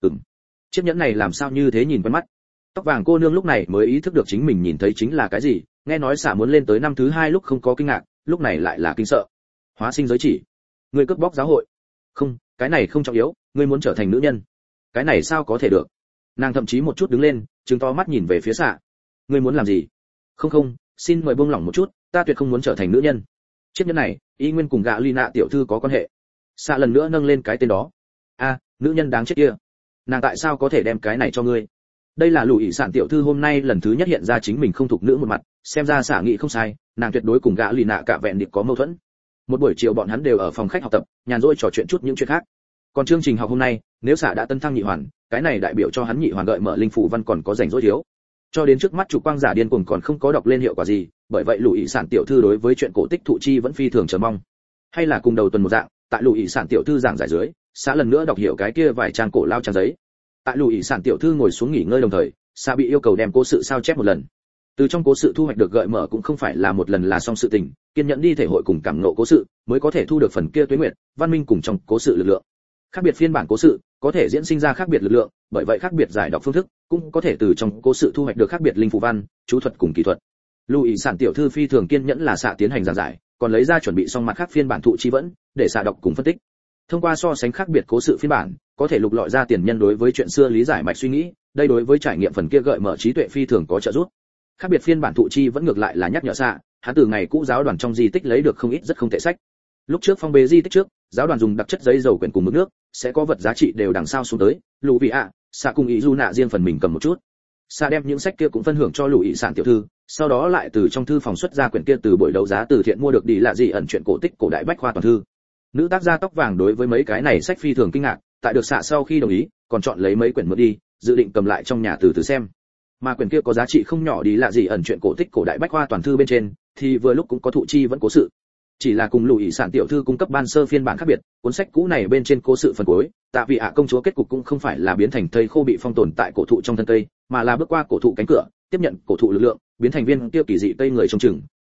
Chiếc nhẫn này làm sao như thế nhìn quen mắt. Tóc vàng cô nương lúc này mới ý thức được chính mình nhìn thấy chính là cái gì, nghe nói xả muốn lên tới năm thứ 2 lúc không có kinh ngạc, lúc này lại là kinh sợ. Hóa sinh giới chỉ, ngươi cướp bóc giáo hội? Không, cái này không trọng yếu, ngươi muốn trở thành nữ nhân. Cái này sao có thể được? Nàng thậm chí một chút đứng lên, trừng to mắt nhìn về phía xạ. Ngươi muốn làm gì? Không, xin mời buông lỏng một chút, ta tuyệt không muốn trở thành nữ nhân. Chiếc nhẫn này, y nguyên cùng gã Lina tiểu thư có quan hệ. Xạ lần nữa nâng lên cái tên đó. A, nữ nhân đáng chết kia. Nàng tại sao có thể đem cái này cho ngươi? Đây là Lùi sản tiểu thư hôm nay lần thứ nhất hiện ra chính mình không thuộc nữ một mặt, xem ra xạ nghĩ không sai, nàng tuyệt đối cùng gã Lina cả vẹn điệp có mâu thuẫn. Một buổi chiều bọn hắn đều ở phòng khách học tập, nhàn rỗi trò chuyện chút những chuyện khác. Còn chương trình học hôm nay, nếu xạ đã tân thăng nhị hoàn, cái này đại biểu cho hắn nhị hoàn gợi mở linh phủ văn còn có rảnh rỗi thiếu. Cho đến trước mắt chủ quang giả điên cuồng còn không có đọc lên hiệu quả gì, bởi vậy Lùi sản tiểu thư đối với chuyện cổ tích thụ chi vẫn phi thường chờ mong. Hay là cùng đầu tuần một dạng, tại Lùi sản tiểu thư giảng giải dưới, xã lần nữa đọc hiểu cái kia vài trang cổ lao trang giấy. Tại Lùi sản tiểu thư ngồi xuống nghỉ ngơi đồng thời, xã bị yêu cầu đem cố sự sao chép một lần. Từ trong cố sự thu hoạch được gợi mở cũng không phải là một lần là xong sự tình, kiên nhẫn đi thể hội cùng cảm ngộ cố sự, mới có thể thu được phần kia tuế nguyệt, văn minh cùng trong cố sự lực lượng. Khác biệt phiên bản cố sự có thể diễn sinh ra khác biệt lực lượng, bởi vậy khác biệt giải đọc phương thức cũng có thể từ trong cố sự thu hoạch được khác biệt linh phù văn, chú thuật cùng kỹ thuật. Lùi sản tiểu thư phi thường kiên nhẫn là xạ tiến hành giảng giải, còn lấy ra chuẩn bị xong mặt khác phiên bản thụ chi vẫn để xạ đọc cùng phân tích. Thông qua so sánh khác biệt cố sự phiên bản, có thể lục lọi ra tiền nhân đối với chuyện xưa lý giải mạch suy nghĩ, đây đối với trải nghiệm phần kia gợi mở trí tuệ phi thường có trợ giúp. Khác biệt phiên bản thụ chi vẫn ngược lại là nhắc nhở xạ, hắn từ ngày cũ giáo đoàn trong di tích lấy được không ít rất không tệ sách. Lúc trước phong bế di tích trước, giáo đoàn dùng đặc chất giấy dầu quyển cùng mực nước, sẽ có vật giá trị đều đằng sau xuống tới. Lù vị ạ, xạ cùng ý du nạ riêng phần mình cầm một chút. Xạ đem những sách kia cũng phân hưởng cho Lùi sản tiểu thư, sau đó lại từ trong thư phòng xuất ra quyển kia từ buổi đấu giá từ thiện mua được đi là gì ẩn chuyện cổ tích cổ đại bách khoa toàn thư. Nữ tác gia tóc vàng đối với mấy cái này sách phi thường kinh ngạc, tại được xạ sau khi đồng ý, còn chọn lấy mấy quyển mượn đi, dự định cầm lại trong nhà từ từ xem. Mà quyển kia có giá trị không nhỏ đi là gì ẩn chuyện cổ tích cổ đại bách khoa toàn thư bên trên, thì vừa lúc cũng có thụ chi vẫn cố sự. Chỉ là cùng Lùi sản tiểu thư cung cấp ban sơ phiên bản khác biệt, cuốn sách cũ này bên trên cố sự phần cuối, tạ vị ạ công chúa kết cục cũng không phải là biến thành thây khô bị phong tồn tại cổ thụ trong thân cây, mà là bước qua cổ thụ cánh cửa, tiếp nhận cổ thụ lực lượng, biến thành viên tiêu kỳ dị cây người trồng chừng,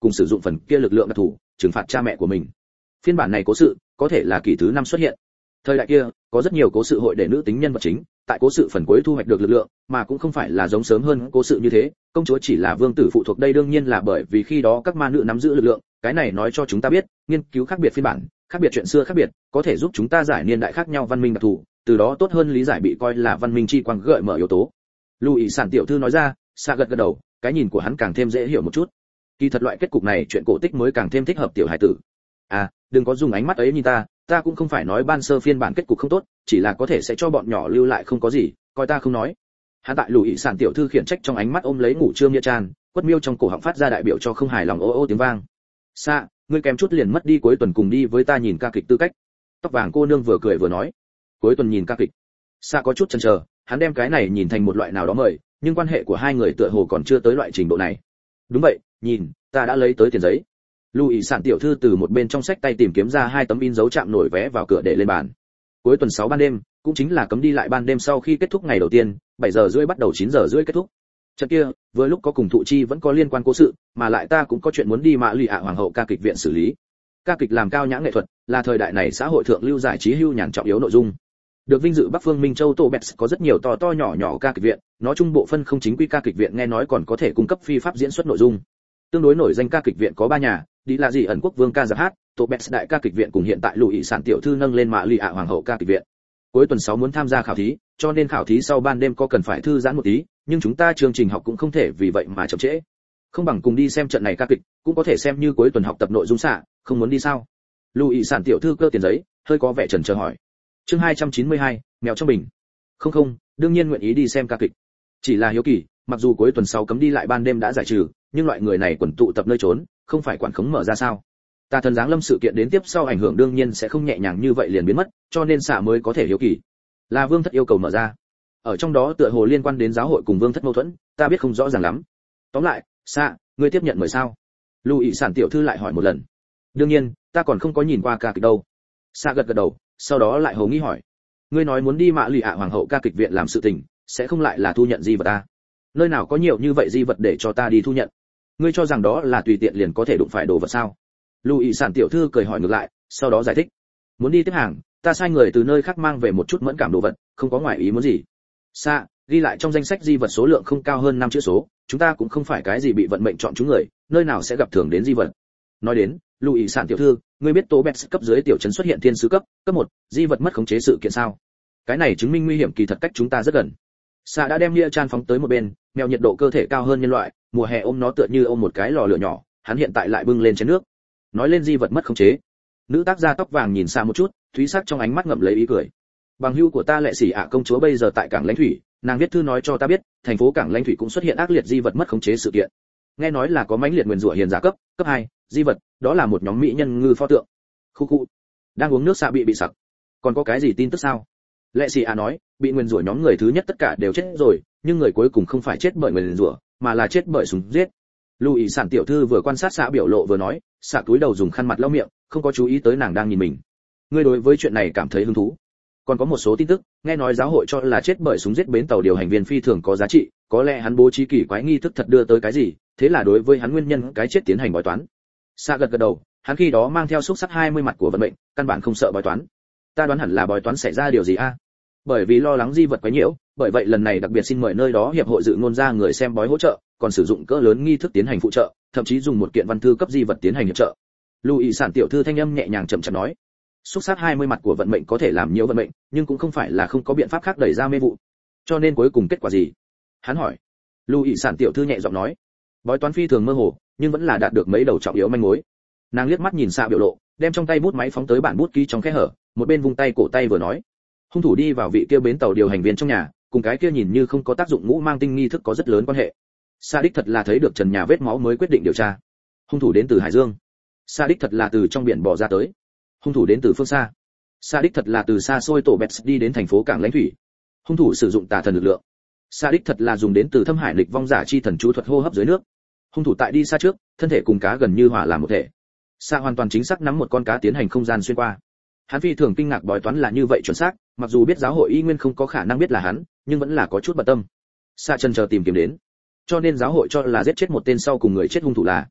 cùng sử dụng phần kia lực lượng đặc thù trừng phạt cha mẹ của mình. Phiên bản này cố sự có thể là kỷ thứ 5 xuất hiện. Thời đại kia có rất nhiều cố sự hội để nữ tính nhân vật chính tại cố sự phần cuối thu hoạch được lực lượng, mà cũng không phải là giống sớm hơn cố sự như thế công chúa chỉ là vương tử phụ thuộc. Đây đương nhiên là bởi vì khi đó các ma nữ nắm giữ lực lượng. Cái này nói cho chúng ta biết nghiên cứu khác biệt phiên bản, khác biệt chuyện xưa khác biệt có thể giúp chúng ta giải niên đại khác nhau văn minh đặc thù, từ đó tốt hơn lý giải bị coi là văn minh chi quang gợi mở yếu tố. Louis sản tiểu thư nói ra. Xạ gật gật đầu, cái nhìn của hắn càng thêm dễ hiểu một chút. Kỳ thật loại kết cục này chuyện cổ tích mới càng thêm thích hợp tiểu hải tử. Đừng có dùng ánh mắt ấy nhìn ta cũng không phải nói ban sơ phiên bản kết cục không tốt, chỉ là có thể sẽ cho bọn nhỏ lưu lại không có gì, coi ta không nói. Hắn tại Louis sản tiểu thư khiển trách trong ánh mắt ôm lấy ngủ trưa nghĩa tràn, quất miêu trong cổ họng phát ra đại biểu cho không hài lòng ô ô tiếng vang. Xạ, ngươi kém chút liền mất đi cuối tuần cùng đi với ta nhìn ca kịch tư cách. Tóc vàng cô nương vừa cười vừa nói. Cuối tuần nhìn ca kịch. Xạ có chút chần chờ, hắn đem cái này nhìn thành một loại nào đó mời, nhưng quan hệ của hai người tựa hồ còn chưa tới loại trình độ này. Đúng vậy, nhìn, ta đã lấy tới tiền giấy. Louis sản tiểu thư từ một bên trong sách tay tìm kiếm ra 2 tấm in dấu chạm nổi vé vào cửa để lên bàn. Cuối tuần 6 ban đêm, cũng chính là cấm đi lại ban đêm sau khi kết thúc ngày đầu tiên, 7 giờ rưỡi bắt đầu 9 giờ rưỡi kết thúc. Trận kia, vừa lúc có cùng Thụ Chi vẫn có liên quan cố sự, mà lại ta cũng có chuyện muốn đi Mã Lụy ạ hoàng hậu ca kịch viện xử lý. Ca kịch làm cao nhã nghệ thuật, là thời đại này xã hội thượng lưu giải trí hưu nhàn trọng yếu nội dung. Được vinh dự Bắc Phương Minh Châu Tô Bets có rất nhiều to to nhỏ nhỏ ca kịch viện, nó trung bộ phân không chính quy ca kịch viện nghe nói còn có thể cung cấp phi pháp diễn xuất nội dung. Tương đối nổi danh ca kịch viện có 3 nhà, đi là gì ẩn quốc vương ca giáp hát, Tô Bets đại ca kịch viện cùng hiện tại Louis sản tiểu thư nâng lên Mã Lụy ạ hoàng hậu ca kịch viện. Cuối tuần 6 muốn tham gia khảo thí, cho nên khảo thí sau ban đêm có cần phải thư giãn một tí, nhưng chúng ta chương trình học cũng không thể vì vậy mà chậm trễ. Không bằng cùng đi xem trận này ca kịch, cũng có thể xem như cuối tuần học tập nội dung xạ, không muốn đi sao? Louis sản tiểu thư cơ tiền giấy, hơi có vẻ chần chờ hỏi. Chương 292, mèo trong bình. Không, đương nhiên nguyện ý đi xem ca kịch. Chỉ là hiếu kỳ, mặc dù cuối tuần 6 cấm đi lại ban đêm đã giải trừ, nhưng loại người này quần tụ tập nơi trốn, không phải quản khống mở ra sao? Tà thần giáng lâm sự kiện đến tiếp sau ảnh hưởng đương nhiên sẽ không nhẹ nhàng như vậy liền biến mất, cho nên xạ mới có thể hiếu kỳ. Là vương thất yêu cầu mở ra. Ở trong đó tựa hồ liên quan đến giáo hội cùng vương thất mâu thuẫn, ta biết không rõ ràng lắm. Tóm lại, xạ, ngươi tiếp nhận mời sao? Louis sản tiểu thư lại hỏi một lần. Đương nhiên, ta còn không có nhìn qua ca kịch đâu. Xạ gật gật đầu, sau đó lại hồ nghi hỏi. Ngươi nói muốn đi Mã Lụy ạ hoàng hậu ca kịch viện làm sự tình, sẽ không lại là thu nhận di vật ta? Nơi nào có nhiều như vậy di vật để cho ta đi thu nhận? Ngươi cho rằng đó là tùy tiện liền có thể đụng phải đồ vật sao? Louis sản tiểu thư cười hỏi ngược lại, sau đó giải thích. Muốn đi tiếp hàng, ta sai người từ nơi khác mang về một chút mẫn cảm đồ vật, không có ngoại ý muốn gì. Xa, ghi lại trong danh sách di vật số lượng không cao hơn 5 chữ số, chúng ta cũng không phải cái gì bị vận mệnh chọn chúng người, nơi nào sẽ gặp thường đến di vật. Nói đến, Louis sản tiểu thư, ngươi biết tố Bets cấp dưới tiểu trấn xuất hiện thiên sứ cấp 1, di vật mất khống chế sự kiện sao? Cái này chứng minh nguy hiểm kỳ thật cách chúng ta rất gần. Xa đã đem Nia Chan phóng tới một bên, mèo nhiệt độ cơ thể cao hơn nhân loại, mùa hè ôm nó tựa như ôm một cái lò lửa nhỏ, hắn hiện tại lại bưng lên chén nước. Nói lên di vật mất khống chế, nữ tác gia tóc vàng nhìn xa một chút, thúy sắc trong ánh mắt ngậm lấy ý cười. Bằng hữu của ta Lệ Sĩ ạ công chúa bây giờ tại cảng lãnh thủy, nàng viết thư nói cho ta biết, thành phố cảng lãnh thủy cũng xuất hiện ác liệt di vật mất khống chế sự kiện. Nghe nói là có mãnh liệt nguyền rủa hiền giả cấp 2 di vật, đó là một nhóm mỹ nhân ngư pho tượng. Khu. Đang uống nước xạ bị sặc. Còn có cái gì tin tức sao? Lệ Sĩ ạ nói, bị nguyền rủa nhóm người thứ nhất tất cả đều chết rồi, nhưng người cuối cùng không phải chết bởi nguyền rủa, mà là chết bởi súng giết. Louis sản tiểu thư vừa quan sát xạ biểu lộ vừa nói, xạ túi đầu dùng khăn mặt lau miệng, không có chú ý tới nàng đang nhìn mình. Ngươi đối với chuyện này cảm thấy hứng thú? Còn có một số tin tức, nghe nói giáo hội cho là chết bởi súng giết bến tàu điều hành viên phi thường có giá trị, có lẽ hắn bố trí kỳ quái nghi thức thật đưa tới cái gì, thế là đối với hắn nguyên nhân cái chết tiến hành bói toán. Xạ gật đầu, hắn khi đó mang theo xúc sắc 20 mặt của vận mệnh, căn bản không sợ bói toán. Ta đoán hẳn là bói toán xảy ra điều gì a? Bởi vì lo lắng di vật quấy nhiễu, bởi vậy lần này đặc biệt xin mời nơi đó hiệp hội dự ngôn ra người xem bói hỗ trợ, còn sử dụng cỡ lớn nghi thức tiến hành phụ trợ, thậm chí dùng một kiện văn thư cấp di vật tiến hành hiệp trợ. Louis sản tiểu thư thanh âm nhẹ nhàng chậm chậm nói, xúc sắc 20 mặt của vận mệnh có thể làm nhiễu vận mệnh, nhưng cũng không phải là không có biện pháp khác đẩy ra mê vụ. Cho nên cuối cùng kết quả gì? Hắn hỏi. Louis sản tiểu thư nhẹ giọng nói, bói toán phi thường mơ hồ, nhưng vẫn là đạt được mấy đầu trọng yếu manh mối. Nàng liếc mắt nhìn xạ biểu lộ, đem trong tay bút máy phóng tới bản bút ký trong khe hở, một bên vung tay cổ tay vừa nói, hung thủ đi vào vị kia bến tàu điều hành viên trong nhà, cùng cái kia nhìn như không có tác dụng ngũ mang tinh nghi thức có rất lớn quan hệ. Sa đích thật là thấy được trần nhà vết máu mới quyết định điều tra. Hung thủ đến từ Hải Dương. Sa đích thật là từ trong biển bò ra tới. Hung thủ đến từ phương xa. Sa đích thật là từ xa xôi tổ Bets đi đến thành phố cảng lãnh thủy. Hung thủ sử dụng tà thần lực lượng. Sa đích thật là dùng đến từ thâm hải lịch vong giả chi thần chú thuật hô hấp dưới nước. Hung thủ tại đi xa trước, thân thể cùng cá gần như hòa làm một thể. Sa hoàn toàn chính xác nắm một con cá tiến hành không gian xuyên qua. Hắn phi thường kinh ngạc bói toán là như vậy chuẩn xác, mặc dù biết giáo hội y nguyên không có khả năng biết là hắn, nhưng vẫn là có chút bận tâm. Sa chân chờ tìm kiếm đến, cho nên giáo hội cho là giết chết một tên sau cùng người chết hung thủ là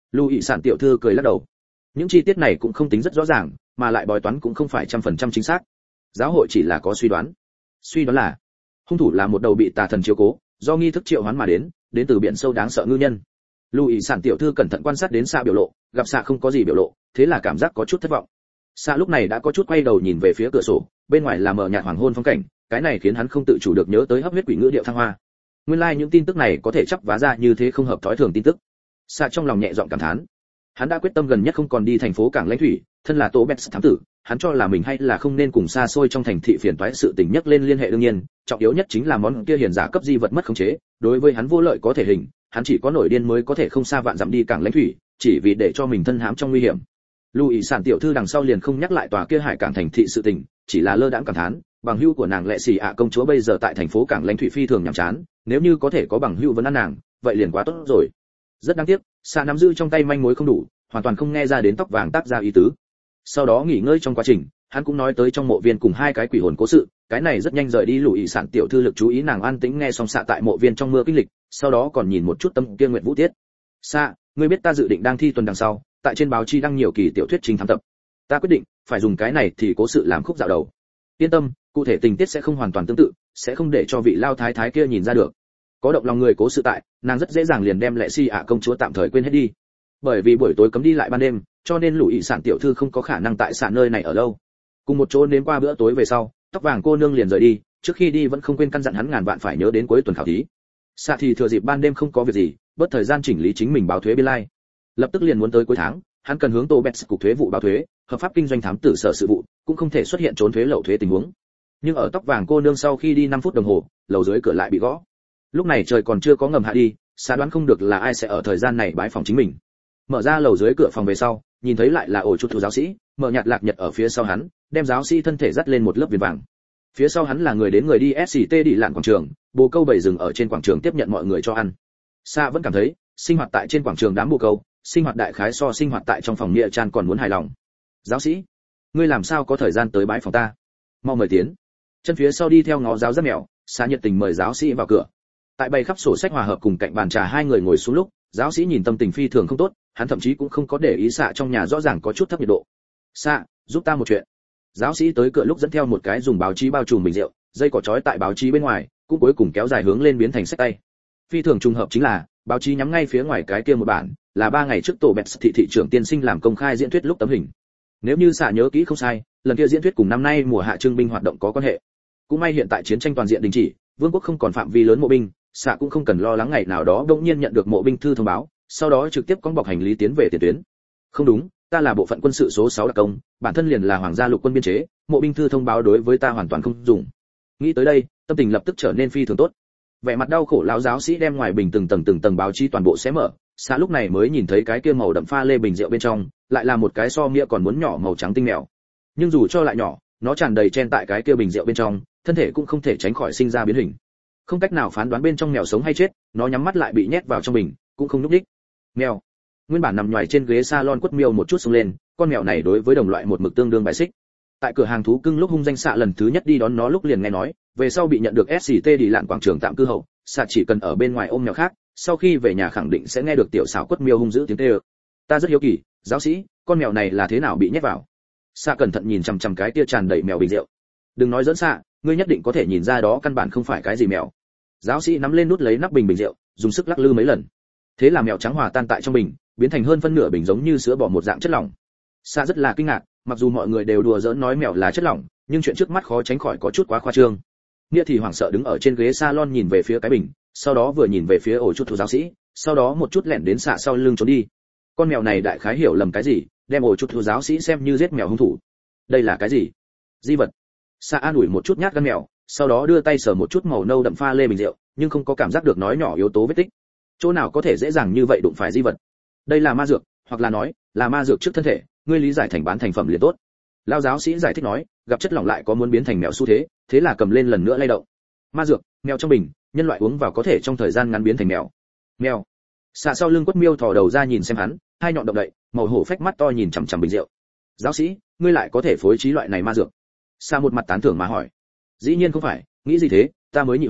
Louis sản tiểu thư cười lắc đầu. Những chi tiết này cũng không tính rất rõ ràng, mà lại bói toán cũng không phải 100% chính xác. Giáo hội chỉ là có suy đoán. Suy đoán là hung thủ là một đầu bị tà thần chiếu cố, do nghi thức triệu hoán mà đến từ biển sâu đáng sợ ngư nhân. Louis sản tiểu thư cẩn thận quan sát đến xạ biểu lộ, gặp xạ không có gì biểu lộ, thế là cảm giác có chút thất vọng. Xạ lúc này đã có chút quay đầu nhìn về phía cửa sổ, bên ngoài là mờ nhạt hoàng hôn phong cảnh, cái này khiến hắn không tự chủ được nhớ tới hấp huyết quỷ ngữ điệu thăng hoa. Nguyên lai những tin tức này có thể chắp vá ra như thế không hợp thói thường tin tức. Xạ trong lòng nhẹ giọng cảm thán. Hắn đã quyết tâm gần nhất không còn đi thành phố cảng lãnh thủy, thân là Tố Bẹt thám tử, hắn cho là mình hay là không nên cùng xa xôi trong thành thị phiền toái sự tình nhất lên liên hệ đương nhiên, trọng yếu nhất chính là món kia hiền giả cấp di vật mất khống chế, đối với hắn vô lợi có thể hình, hắn chỉ có nổi điên mới có thể không xa vạn dặm đi cảng lãnh thủy, chỉ vì để cho mình thân hãm trong nguy hiểm. Louis sản tiểu thư đằng sau liền không nhắc lại tòa kia hải cảng thành thị sự tình, chỉ là lơ đãng cảm thán, bằng hữu của nàng Lệ Xì ạ công chúa bây giờ tại thành phố cảng lãnh thủy phi thường nhàm chán, nếu như có thể có bằng hữu vấn an nàng, vậy liền quá tốt rồi. Rất đáng tiếc, Sa nắm giữ trong tay manh mối không đủ, hoàn toàn không nghe ra đến tóc vàng tác ra ý tứ. Sau đó nghỉ ngơi trong quá trình, hắn cũng nói tới trong mộ viên cùng hai cái quỷ hồn cố sự, cái này rất nhanh rời đi Louis sản tiểu thư lực chú ý, nàng an tĩnh nghe xong xạ tại mộ viên trong mưa kinh lịch, sau đó còn nhìn một chút tâm kia nguyện vũ tiết. Sa, ngươi biết ta dự định đang thi tuần đằng sau, tại trên báo chí đăng nhiều kỳ tiểu thuyết chính thám tập. Ta quyết định phải dùng cái này thì cố sự làm khúc dạo đầu. Yên tâm, cụ thể tình tiết sẽ không hoàn toàn tương tự, sẽ không để cho vị lao thái thái kia nhìn ra được. Có động lòng người cố sự tại, nàng rất dễ dàng liền đem Lệ Xì ạ công chúa tạm thời quên hết đi. Bởi vì buổi tối cấm đi lại ban đêm, cho nên Louis sản tiểu thư không có khả năng tại sản nơi này ở lâu. Cùng một chỗ nếm qua bữa tối về sau, tóc vàng cô nương liền rời đi, trước khi đi vẫn không quên căn dặn hắn ngàn vạn phải nhớ đến cuối tuần khảo thí. Xạ thì thừa dịp ban đêm không có việc gì, bớt thời gian chỉnh lý chính mình báo thuế biên lai. Lập tức liền muốn tới cuối tháng, hắn cần hướng Tô Bẹt cục thuế vụ báo thuế, hợp pháp kinh doanh thám tử sở sự vụ, cũng không thể xuất hiện trốn thuế lậu thuế tình huống. Nhưng ở tóc vàng cô nương sau khi đi 5 phút đồng hồ, lầu dưới cửa lại bị gõ. Lúc này trời còn chưa có ngầm hạ đi, Xạ đoán không được là ai sẽ ở thời gian này bái phòng chính mình. Mở ra lầu dưới cửa phòng về sau, nhìn thấy lại là ổ chuột thủ giáo sĩ, mở nhạt lạc nhật ở phía sau hắn, đem giáo sĩ thân thể dắt lên một lớp viền vàng. Phía sau hắn là người đến người đi SCT đi lạn quảng trường, bồ câu bầy rừng ở trên quảng trường tiếp nhận mọi người cho ăn. Sa vẫn cảm thấy, sinh hoạt tại trên quảng trường đám bồ câu, sinh hoạt đại khái so sinh hoạt tại trong phòng nghĩa trang còn muốn hài lòng. Giáo sĩ, ngươi làm sao có thời gian tới bái phòng ta? Mau mời tiến. Chân phía sau đi theo ngó giáo rất mèo, Sa nhiệt tình mời giáo sĩ vào cửa. Tại bày khắp sổ sách hòa hợp cùng cạnh bàn trà hai người ngồi xuống lúc, giáo sĩ nhìn tâm tình phi thường không tốt, hắn thậm chí cũng không có để ý Xạ trong nhà rõ ràng có chút thấp nhiệt độ. Xạ, giúp ta một chuyện. Giáo sĩ tới cửa lúc dẫn theo một cái dùng báo chí bao trùm bình rượu, dây cỏ trói tại báo chí bên ngoài, cũng cuối cùng kéo dài hướng lên biến thành sách tay. Phi thường trùng hợp chính là, báo chí nhắm ngay phía ngoài cái kia một bản, là 3 ngày trước tổ Bẹt thị trưởng tiên sinh làm công khai diễn thuyết lúc tấm hình. Nếu như Xạ nhớ kỹ không sai, lần kia diễn thuyết cùng năm nay mùa hạ trưng binh hoạt động có quan hệ. Cũng may hiện tại chiến tranh toàn diện đình chỉ, vương quốc không còn phạm vi lớn mộ binh, Xạ cũng không cần lo lắng ngày nào đó đột nhiên nhận được mộ binh thư thông báo, sau đó trực tiếp cõng bọc hành lý tiến về tiền tuyến. Không đúng, ta là bộ phận quân sự số 6 đặc công, bản thân liền là hoàng gia lục quân biên chế, mộ binh thư thông báo đối với ta hoàn toàn không dùng. Nghĩ tới đây, tâm tình lập tức trở nên phi thường tốt. Vẻ mặt đau khổ lão giáo sĩ đem ngoài bình từng tầng báo chí toàn bộ xé mở, Xạ lúc này mới nhìn thấy cái kia màu đậm pha lê bình rượu bên trong, lại là một cái so nghĩa còn muốn nhỏ màu trắng tinh mèo. Nhưng dù cho lại nhỏ, nó tràn đầy chen tại cái kia bình rượu bên trong, thân thể cũng không thể tránh khỏi sinh ra biến hình. Không cách nào phán đoán bên trong mèo sống hay chết, nó nhắm mắt lại bị nhét vào trong bình, cũng không nhúc nhích. Mèo. Nguyên bản nằm nhoài trên ghế salon quất miêu một chút xông lên, con mèo này đối với đồng loại một mực tương đương bài xích. Tại cửa hàng thú cưng lúc hung danh Xạ lần thứ nhất đi đón nó lúc liền nghe nói, về sau bị nhận được SCT đi lạn quảng trường tạm cư hậu, Xạ chỉ cần ở bên ngoài ôm mèo khác, sau khi về nhà khẳng định sẽ nghe được tiểu xảo quất miêu hung dữ tiếng kêu. Ta rất hiếu kỳ, giáo sĩ, con mèo này là thế nào bị nhét vào? Xạ cẩn thận nhìn chằm chằm cái tia tràn đầy mèo bình rượu. Đừng nói dẫn Xạ, ngươi nhất định có thể nhìn ra đó căn bản không phải cái gì mèo. Giáo sĩ nắm lên nút lấy nắp bình rượu, dùng sức lắc lư mấy lần. Thế là mèo trắng hòa tan tại trong bình, biến thành hơn phân nửa bình giống như sữa bò một dạng chất lỏng. Xạ rất là kinh ngạc, mặc dù mọi người đều đùa giỡn nói mèo là chất lỏng, nhưng chuyện trước mắt khó tránh khỏi có chút quá khoa trương. Nghĩa thì hoảng sợ đứng ở trên ghế salon nhìn về phía cái bình, sau đó vừa nhìn về phía ổ chút thủ giáo sĩ, sau đó một chút lẻn đến Xạ sau lưng trốn đi. Con mèo này đại khái hiểu lầm cái gì, đem ổ chút thủ giáo sĩ xem như giết mèo hung thủ. Đây là cái gì? Di vật. Xạ an ủi một chút nhát gan mèo, sau đó đưa tay sờ một chút màu nâu đậm pha lê bình rượu, nhưng không có cảm giác được nói nhỏ yếu tố vết tích. Chỗ nào có thể dễ dàng như vậy đụng phải di vật? Đây là ma dược, hoặc là nói là ma dược trước thân thể, ngươi lý giải thành bán thành phẩm liền tốt. Lão giáo sĩ giải thích nói, gặp chất lỏng lại có muốn biến thành mèo xu thế, thế là cầm lên lần nữa lay động. Ma dược, mèo trong bình, nhân loại uống vào có thể trong thời gian ngắn biến thành mèo. Mèo. Xạ sau lưng quất miêu thò đầu ra nhìn xem hắn, hai nhọn động đậy, màu hổ phách mắt to nhìn chằm chằm bình rượu. Giáo sĩ, ngươi lại có thể phối trí loại này ma dược? Xạ một mặt tán thưởng mà hỏi. Dĩ nhiên không phải, nghĩ gì thế, ta mới nhị hoàn,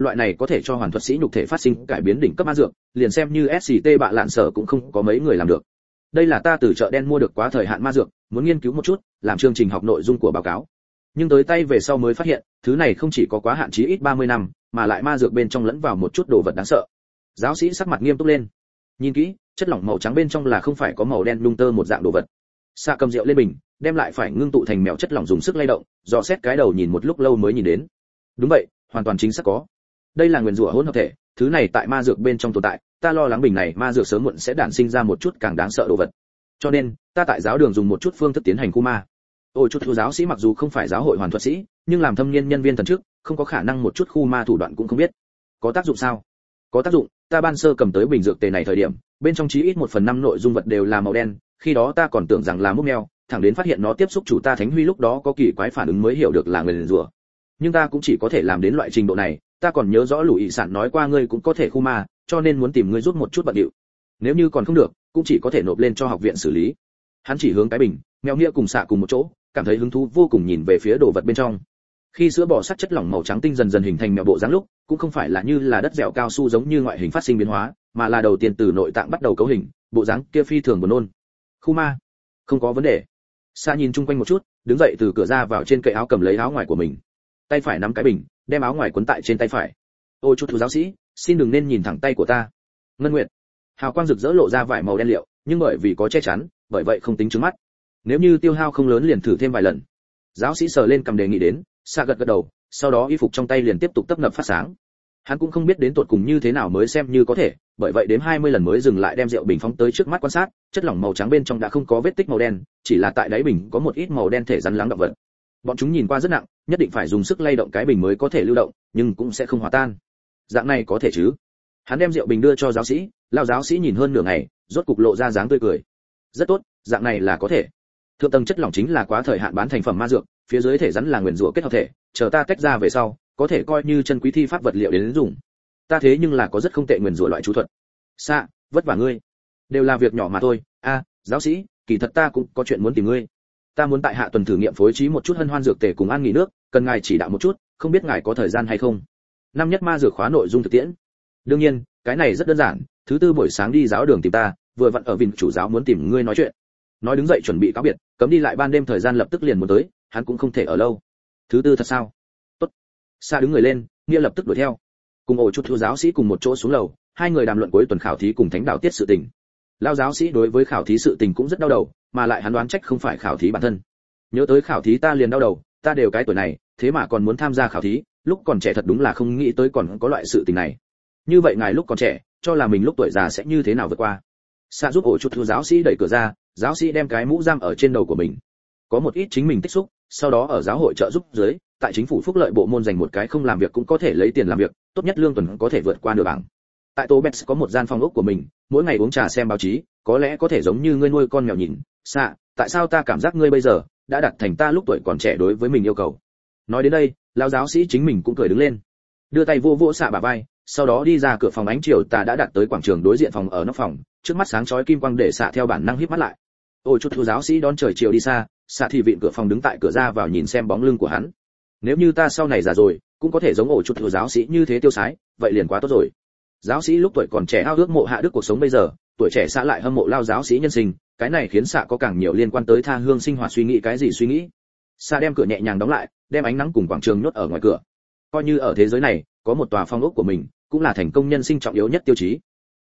loại này có thể cho hoàn thuật sĩ nhục thể phát sinh cải biến đỉnh cấp ma dược, liền xem như SCT bạ lạn sở cũng không có mấy người làm được. Đây là ta từ chợ đen mua được quá thời hạn ma dược, muốn nghiên cứu một chút, làm chương trình học nội dung của báo cáo. Nhưng tới tay về sau mới phát hiện, thứ này không chỉ có quá hạn chí ít 30 năm, mà lại ma dược bên trong lẫn vào một chút đồ vật đáng sợ. Giáo sĩ sắc mặt nghiêm túc lên. Nhìn kỹ, chất lỏng màu trắng bên trong là không phải có màu đen lung tơ một dạng đồ vật. Xạ cầm rượu lên bình, đem lại phải ngưng tụ thành mèo chất lỏng dùng sức lay động, dò xét cái đầu nhìn một lúc lâu mới nhìn đến. Đúng vậy, hoàn toàn chính xác có. Đây là nguyên rủa hỗn hợp thể, thứ này tại ma dược bên trong tồn tại, ta lo lắng bình này ma dược sớm muộn sẽ đản sinh ra một chút càng đáng sợ đồ vật. Cho nên, ta tại giáo đường dùng một chút phương thức tiến hành khu ma. Ôi chút thiếu giáo sĩ mặc dù không phải giáo hội hoàn thuật sĩ, nhưng làm thâm niên nhân viên thần trước, không có khả năng một chút khu ma thủ đoạn cũng không biết. Có tác dụng sao? Có tác dụng, ta ban sơ cầm tới bình dược tề này thời điểm, bên trong chí ít 1/5 nội dung vật đều là màu đen, khi đó ta còn tưởng rằng là múc meo, thẳng đến phát hiện nó tiếp xúc chủ ta Thánh Huy lúc đó có kỳ quái phản ứng mới hiểu được là nguyền rủa. Nhưng ta cũng chỉ có thể làm đến loại trình độ này, ta còn nhớ rõ Lũ Ý Sản nói qua ngươi cũng có thể khu ma, cho nên muốn tìm ngươi giúp một chút bận điệu. Nếu như còn không được, cũng chỉ có thể nộp lên cho học viện xử lý. Hắn chỉ hướng cái bình, mèo nghĩa cùng xạ cùng một chỗ, cảm thấy hứng thú vô cùng nhìn về phía đồ vật bên trong. Khi sữa bò sắt chất lỏng màu trắng tinh dần dần hình thành mèo bộ dáng lúc, cũng không phải là như là đất dẻo cao su giống như ngoại hình phát sinh biến hóa, mà là đầu tiên từ nội tạng bắt đầu cấu hình, bộ dáng kia phi thường buồn nôn. Khu ma, không có vấn đề. Sa nhìn chung quanh một chút, đứng dậy từ cửa ra vào trên cậy áo cầm lấy áo ngoài của mình, tay phải nắm cái bình, đem áo ngoài quấn tại trên tay phải. Ôi chút thú giáo sĩ, xin đừng nên nhìn thẳng tay của ta. Ngân nguyệt, hào quang rực rỡ lộ ra vải màu đen liệu, nhưng bởi vì có che chắn, bởi vậy không tính chướng mắt. Nếu như tiêu hao không lớn liền thử thêm vài lần. Giáo sĩ sờ lên cầm đề nghị đến, Sa gật gật đầu, sau đó y phục trong tay liền tiếp tục tấp nập phát sáng. Hắn cũng không biết đến tột cùng như thế nào mới xem như có thể, bởi vậy đến 20 lần mới dừng lại đem rượu bình phóng tới trước mắt quan sát, chất lỏng màu trắng bên trong đã không có vết tích màu đen, chỉ là tại đáy bình có một ít màu đen thể rắn lắng động vật. Bọn chúng nhìn qua rất nặng, nhất định phải dùng sức lay động cái bình mới có thể lưu động, nhưng cũng sẽ không hòa tan. Dạng này có thể chứ? Hắn đem rượu bình đưa cho giáo sĩ, lão giáo sĩ nhìn hơn nửa ngày, rốt cục lộ ra dáng tươi cười. Rất tốt, dạng này là có thể. Thượng tầng chất lỏng chính là quá thời hạn bán thành phẩm ma dược, phía dưới thể rắn là nguyên rủa kết hợp thể, chờ ta tách ra về sau, có thể coi như chân quý thi pháp vật liệu đến dùng. Ta thế nhưng là có rất không tệ nguyên rủa loại chú thuật. Sa, vất vả ngươi. Đều là việc nhỏ mà thôi. Giáo sĩ, kỳ thật ta cũng có chuyện muốn tìm ngươi. Ta muốn tại hạ tuần thử nghiệm phối trí một chút hân hoan dược tề cùng an nghỉ nước, cần ngài chỉ đạo một chút, không biết ngài có thời gian hay không. Năm nhất ma dược khóa nội dung thực tiễn. Đương nhiên, cái này rất đơn giản, thứ tư buổi sáng đi giáo đường tìm ta, vừa vặn ở Vinh chủ giáo muốn tìm ngươi nói chuyện. Nói đứng dậy chuẩn bị cáo biệt, cấm đi lại ban đêm thời gian lập tức liền muốn tới, hắn cũng không thể ở lâu. Thứ tư thật sao? Tốt. Sa đứng người lên, nghĩa lập tức đuổi theo. Cùng ổ chút thiếu giáo sĩ cùng một chỗ xuống lầu, hai người đàm luận cuối tuần khảo thí cùng thánh đạo tiết sự tình. Lão giáo sĩ đối với khảo thí sự tình cũng rất đau đầu, mà lại hắn đoán trách không phải khảo thí bản thân. Nhớ tới khảo thí ta liền đau đầu, ta đều cái tuổi này, thế mà còn muốn tham gia khảo thí, lúc còn trẻ thật đúng là không nghĩ tới còn có loại sự tình này. Như vậy ngài lúc còn trẻ, cho là mình lúc tuổi già sẽ như thế nào vượt qua. Sa giúp ổ chút thiếu giáo sĩ đẩy cửa ra, giáo sĩ đem cái mũ giam ở trên đầu của mình. Có một ít chính mình tích xúc, sau đó ở giáo hội trợ giúp dưới, tại chính phủ phúc lợi bộ môn dành một cái không làm việc cũng có thể lấy tiền làm việc, tốt nhất lương tuần có thể vượt qua nửa bảng. Tại Tobets có một gian phòng ốc của mình, mỗi ngày uống trà xem báo chí, có lẽ có thể giống như ngươi nuôi con mèo nhìn. Sa, tại sao ta cảm giác ngươi bây giờ đã đạt thành ta lúc tuổi còn trẻ đối với mình yêu cầu. Nói đến đây, lão giáo sĩ chính mình cũng cười đứng lên, đưa tay vô vỗ Sa bả vai, sau đó đi ra cửa phòng. Ánh chiều tà đã đạt tới quảng trường đối diện phòng ở nóc phòng, trước mắt sáng chói kim quang để Sa theo bản năng híp mắt lại. Ôi chút thiếu giáo sĩ đón trời chiều đi xa, Sa thì vịn cửa phòng đứng tại cửa ra vào nhìn xem bóng lưng của hắn. Nếu như ta sau này già rồi, cũng có thể giống ổ chút thiếu giáo sĩ như thế tiêu sái, vậy liền quá tốt rồi. Giáo sĩ lúc tuổi còn trẻ ao ước mộ hạ đức cuộc sống bây giờ, tuổi trẻ Sa lại hâm mộ lao giáo sĩ nhân sinh, cái này khiến Sa có càng nhiều liên quan tới tha hương sinh hoạt suy nghĩ. Cái gì suy nghĩ? Sa đem cửa nhẹ nhàng đóng lại, đem ánh nắng cùng quảng trường nhốt ở ngoài cửa. Coi như ở thế giới này có một tòa phong ốc của mình, cũng là thành công nhân sinh trọng yếu nhất tiêu chí.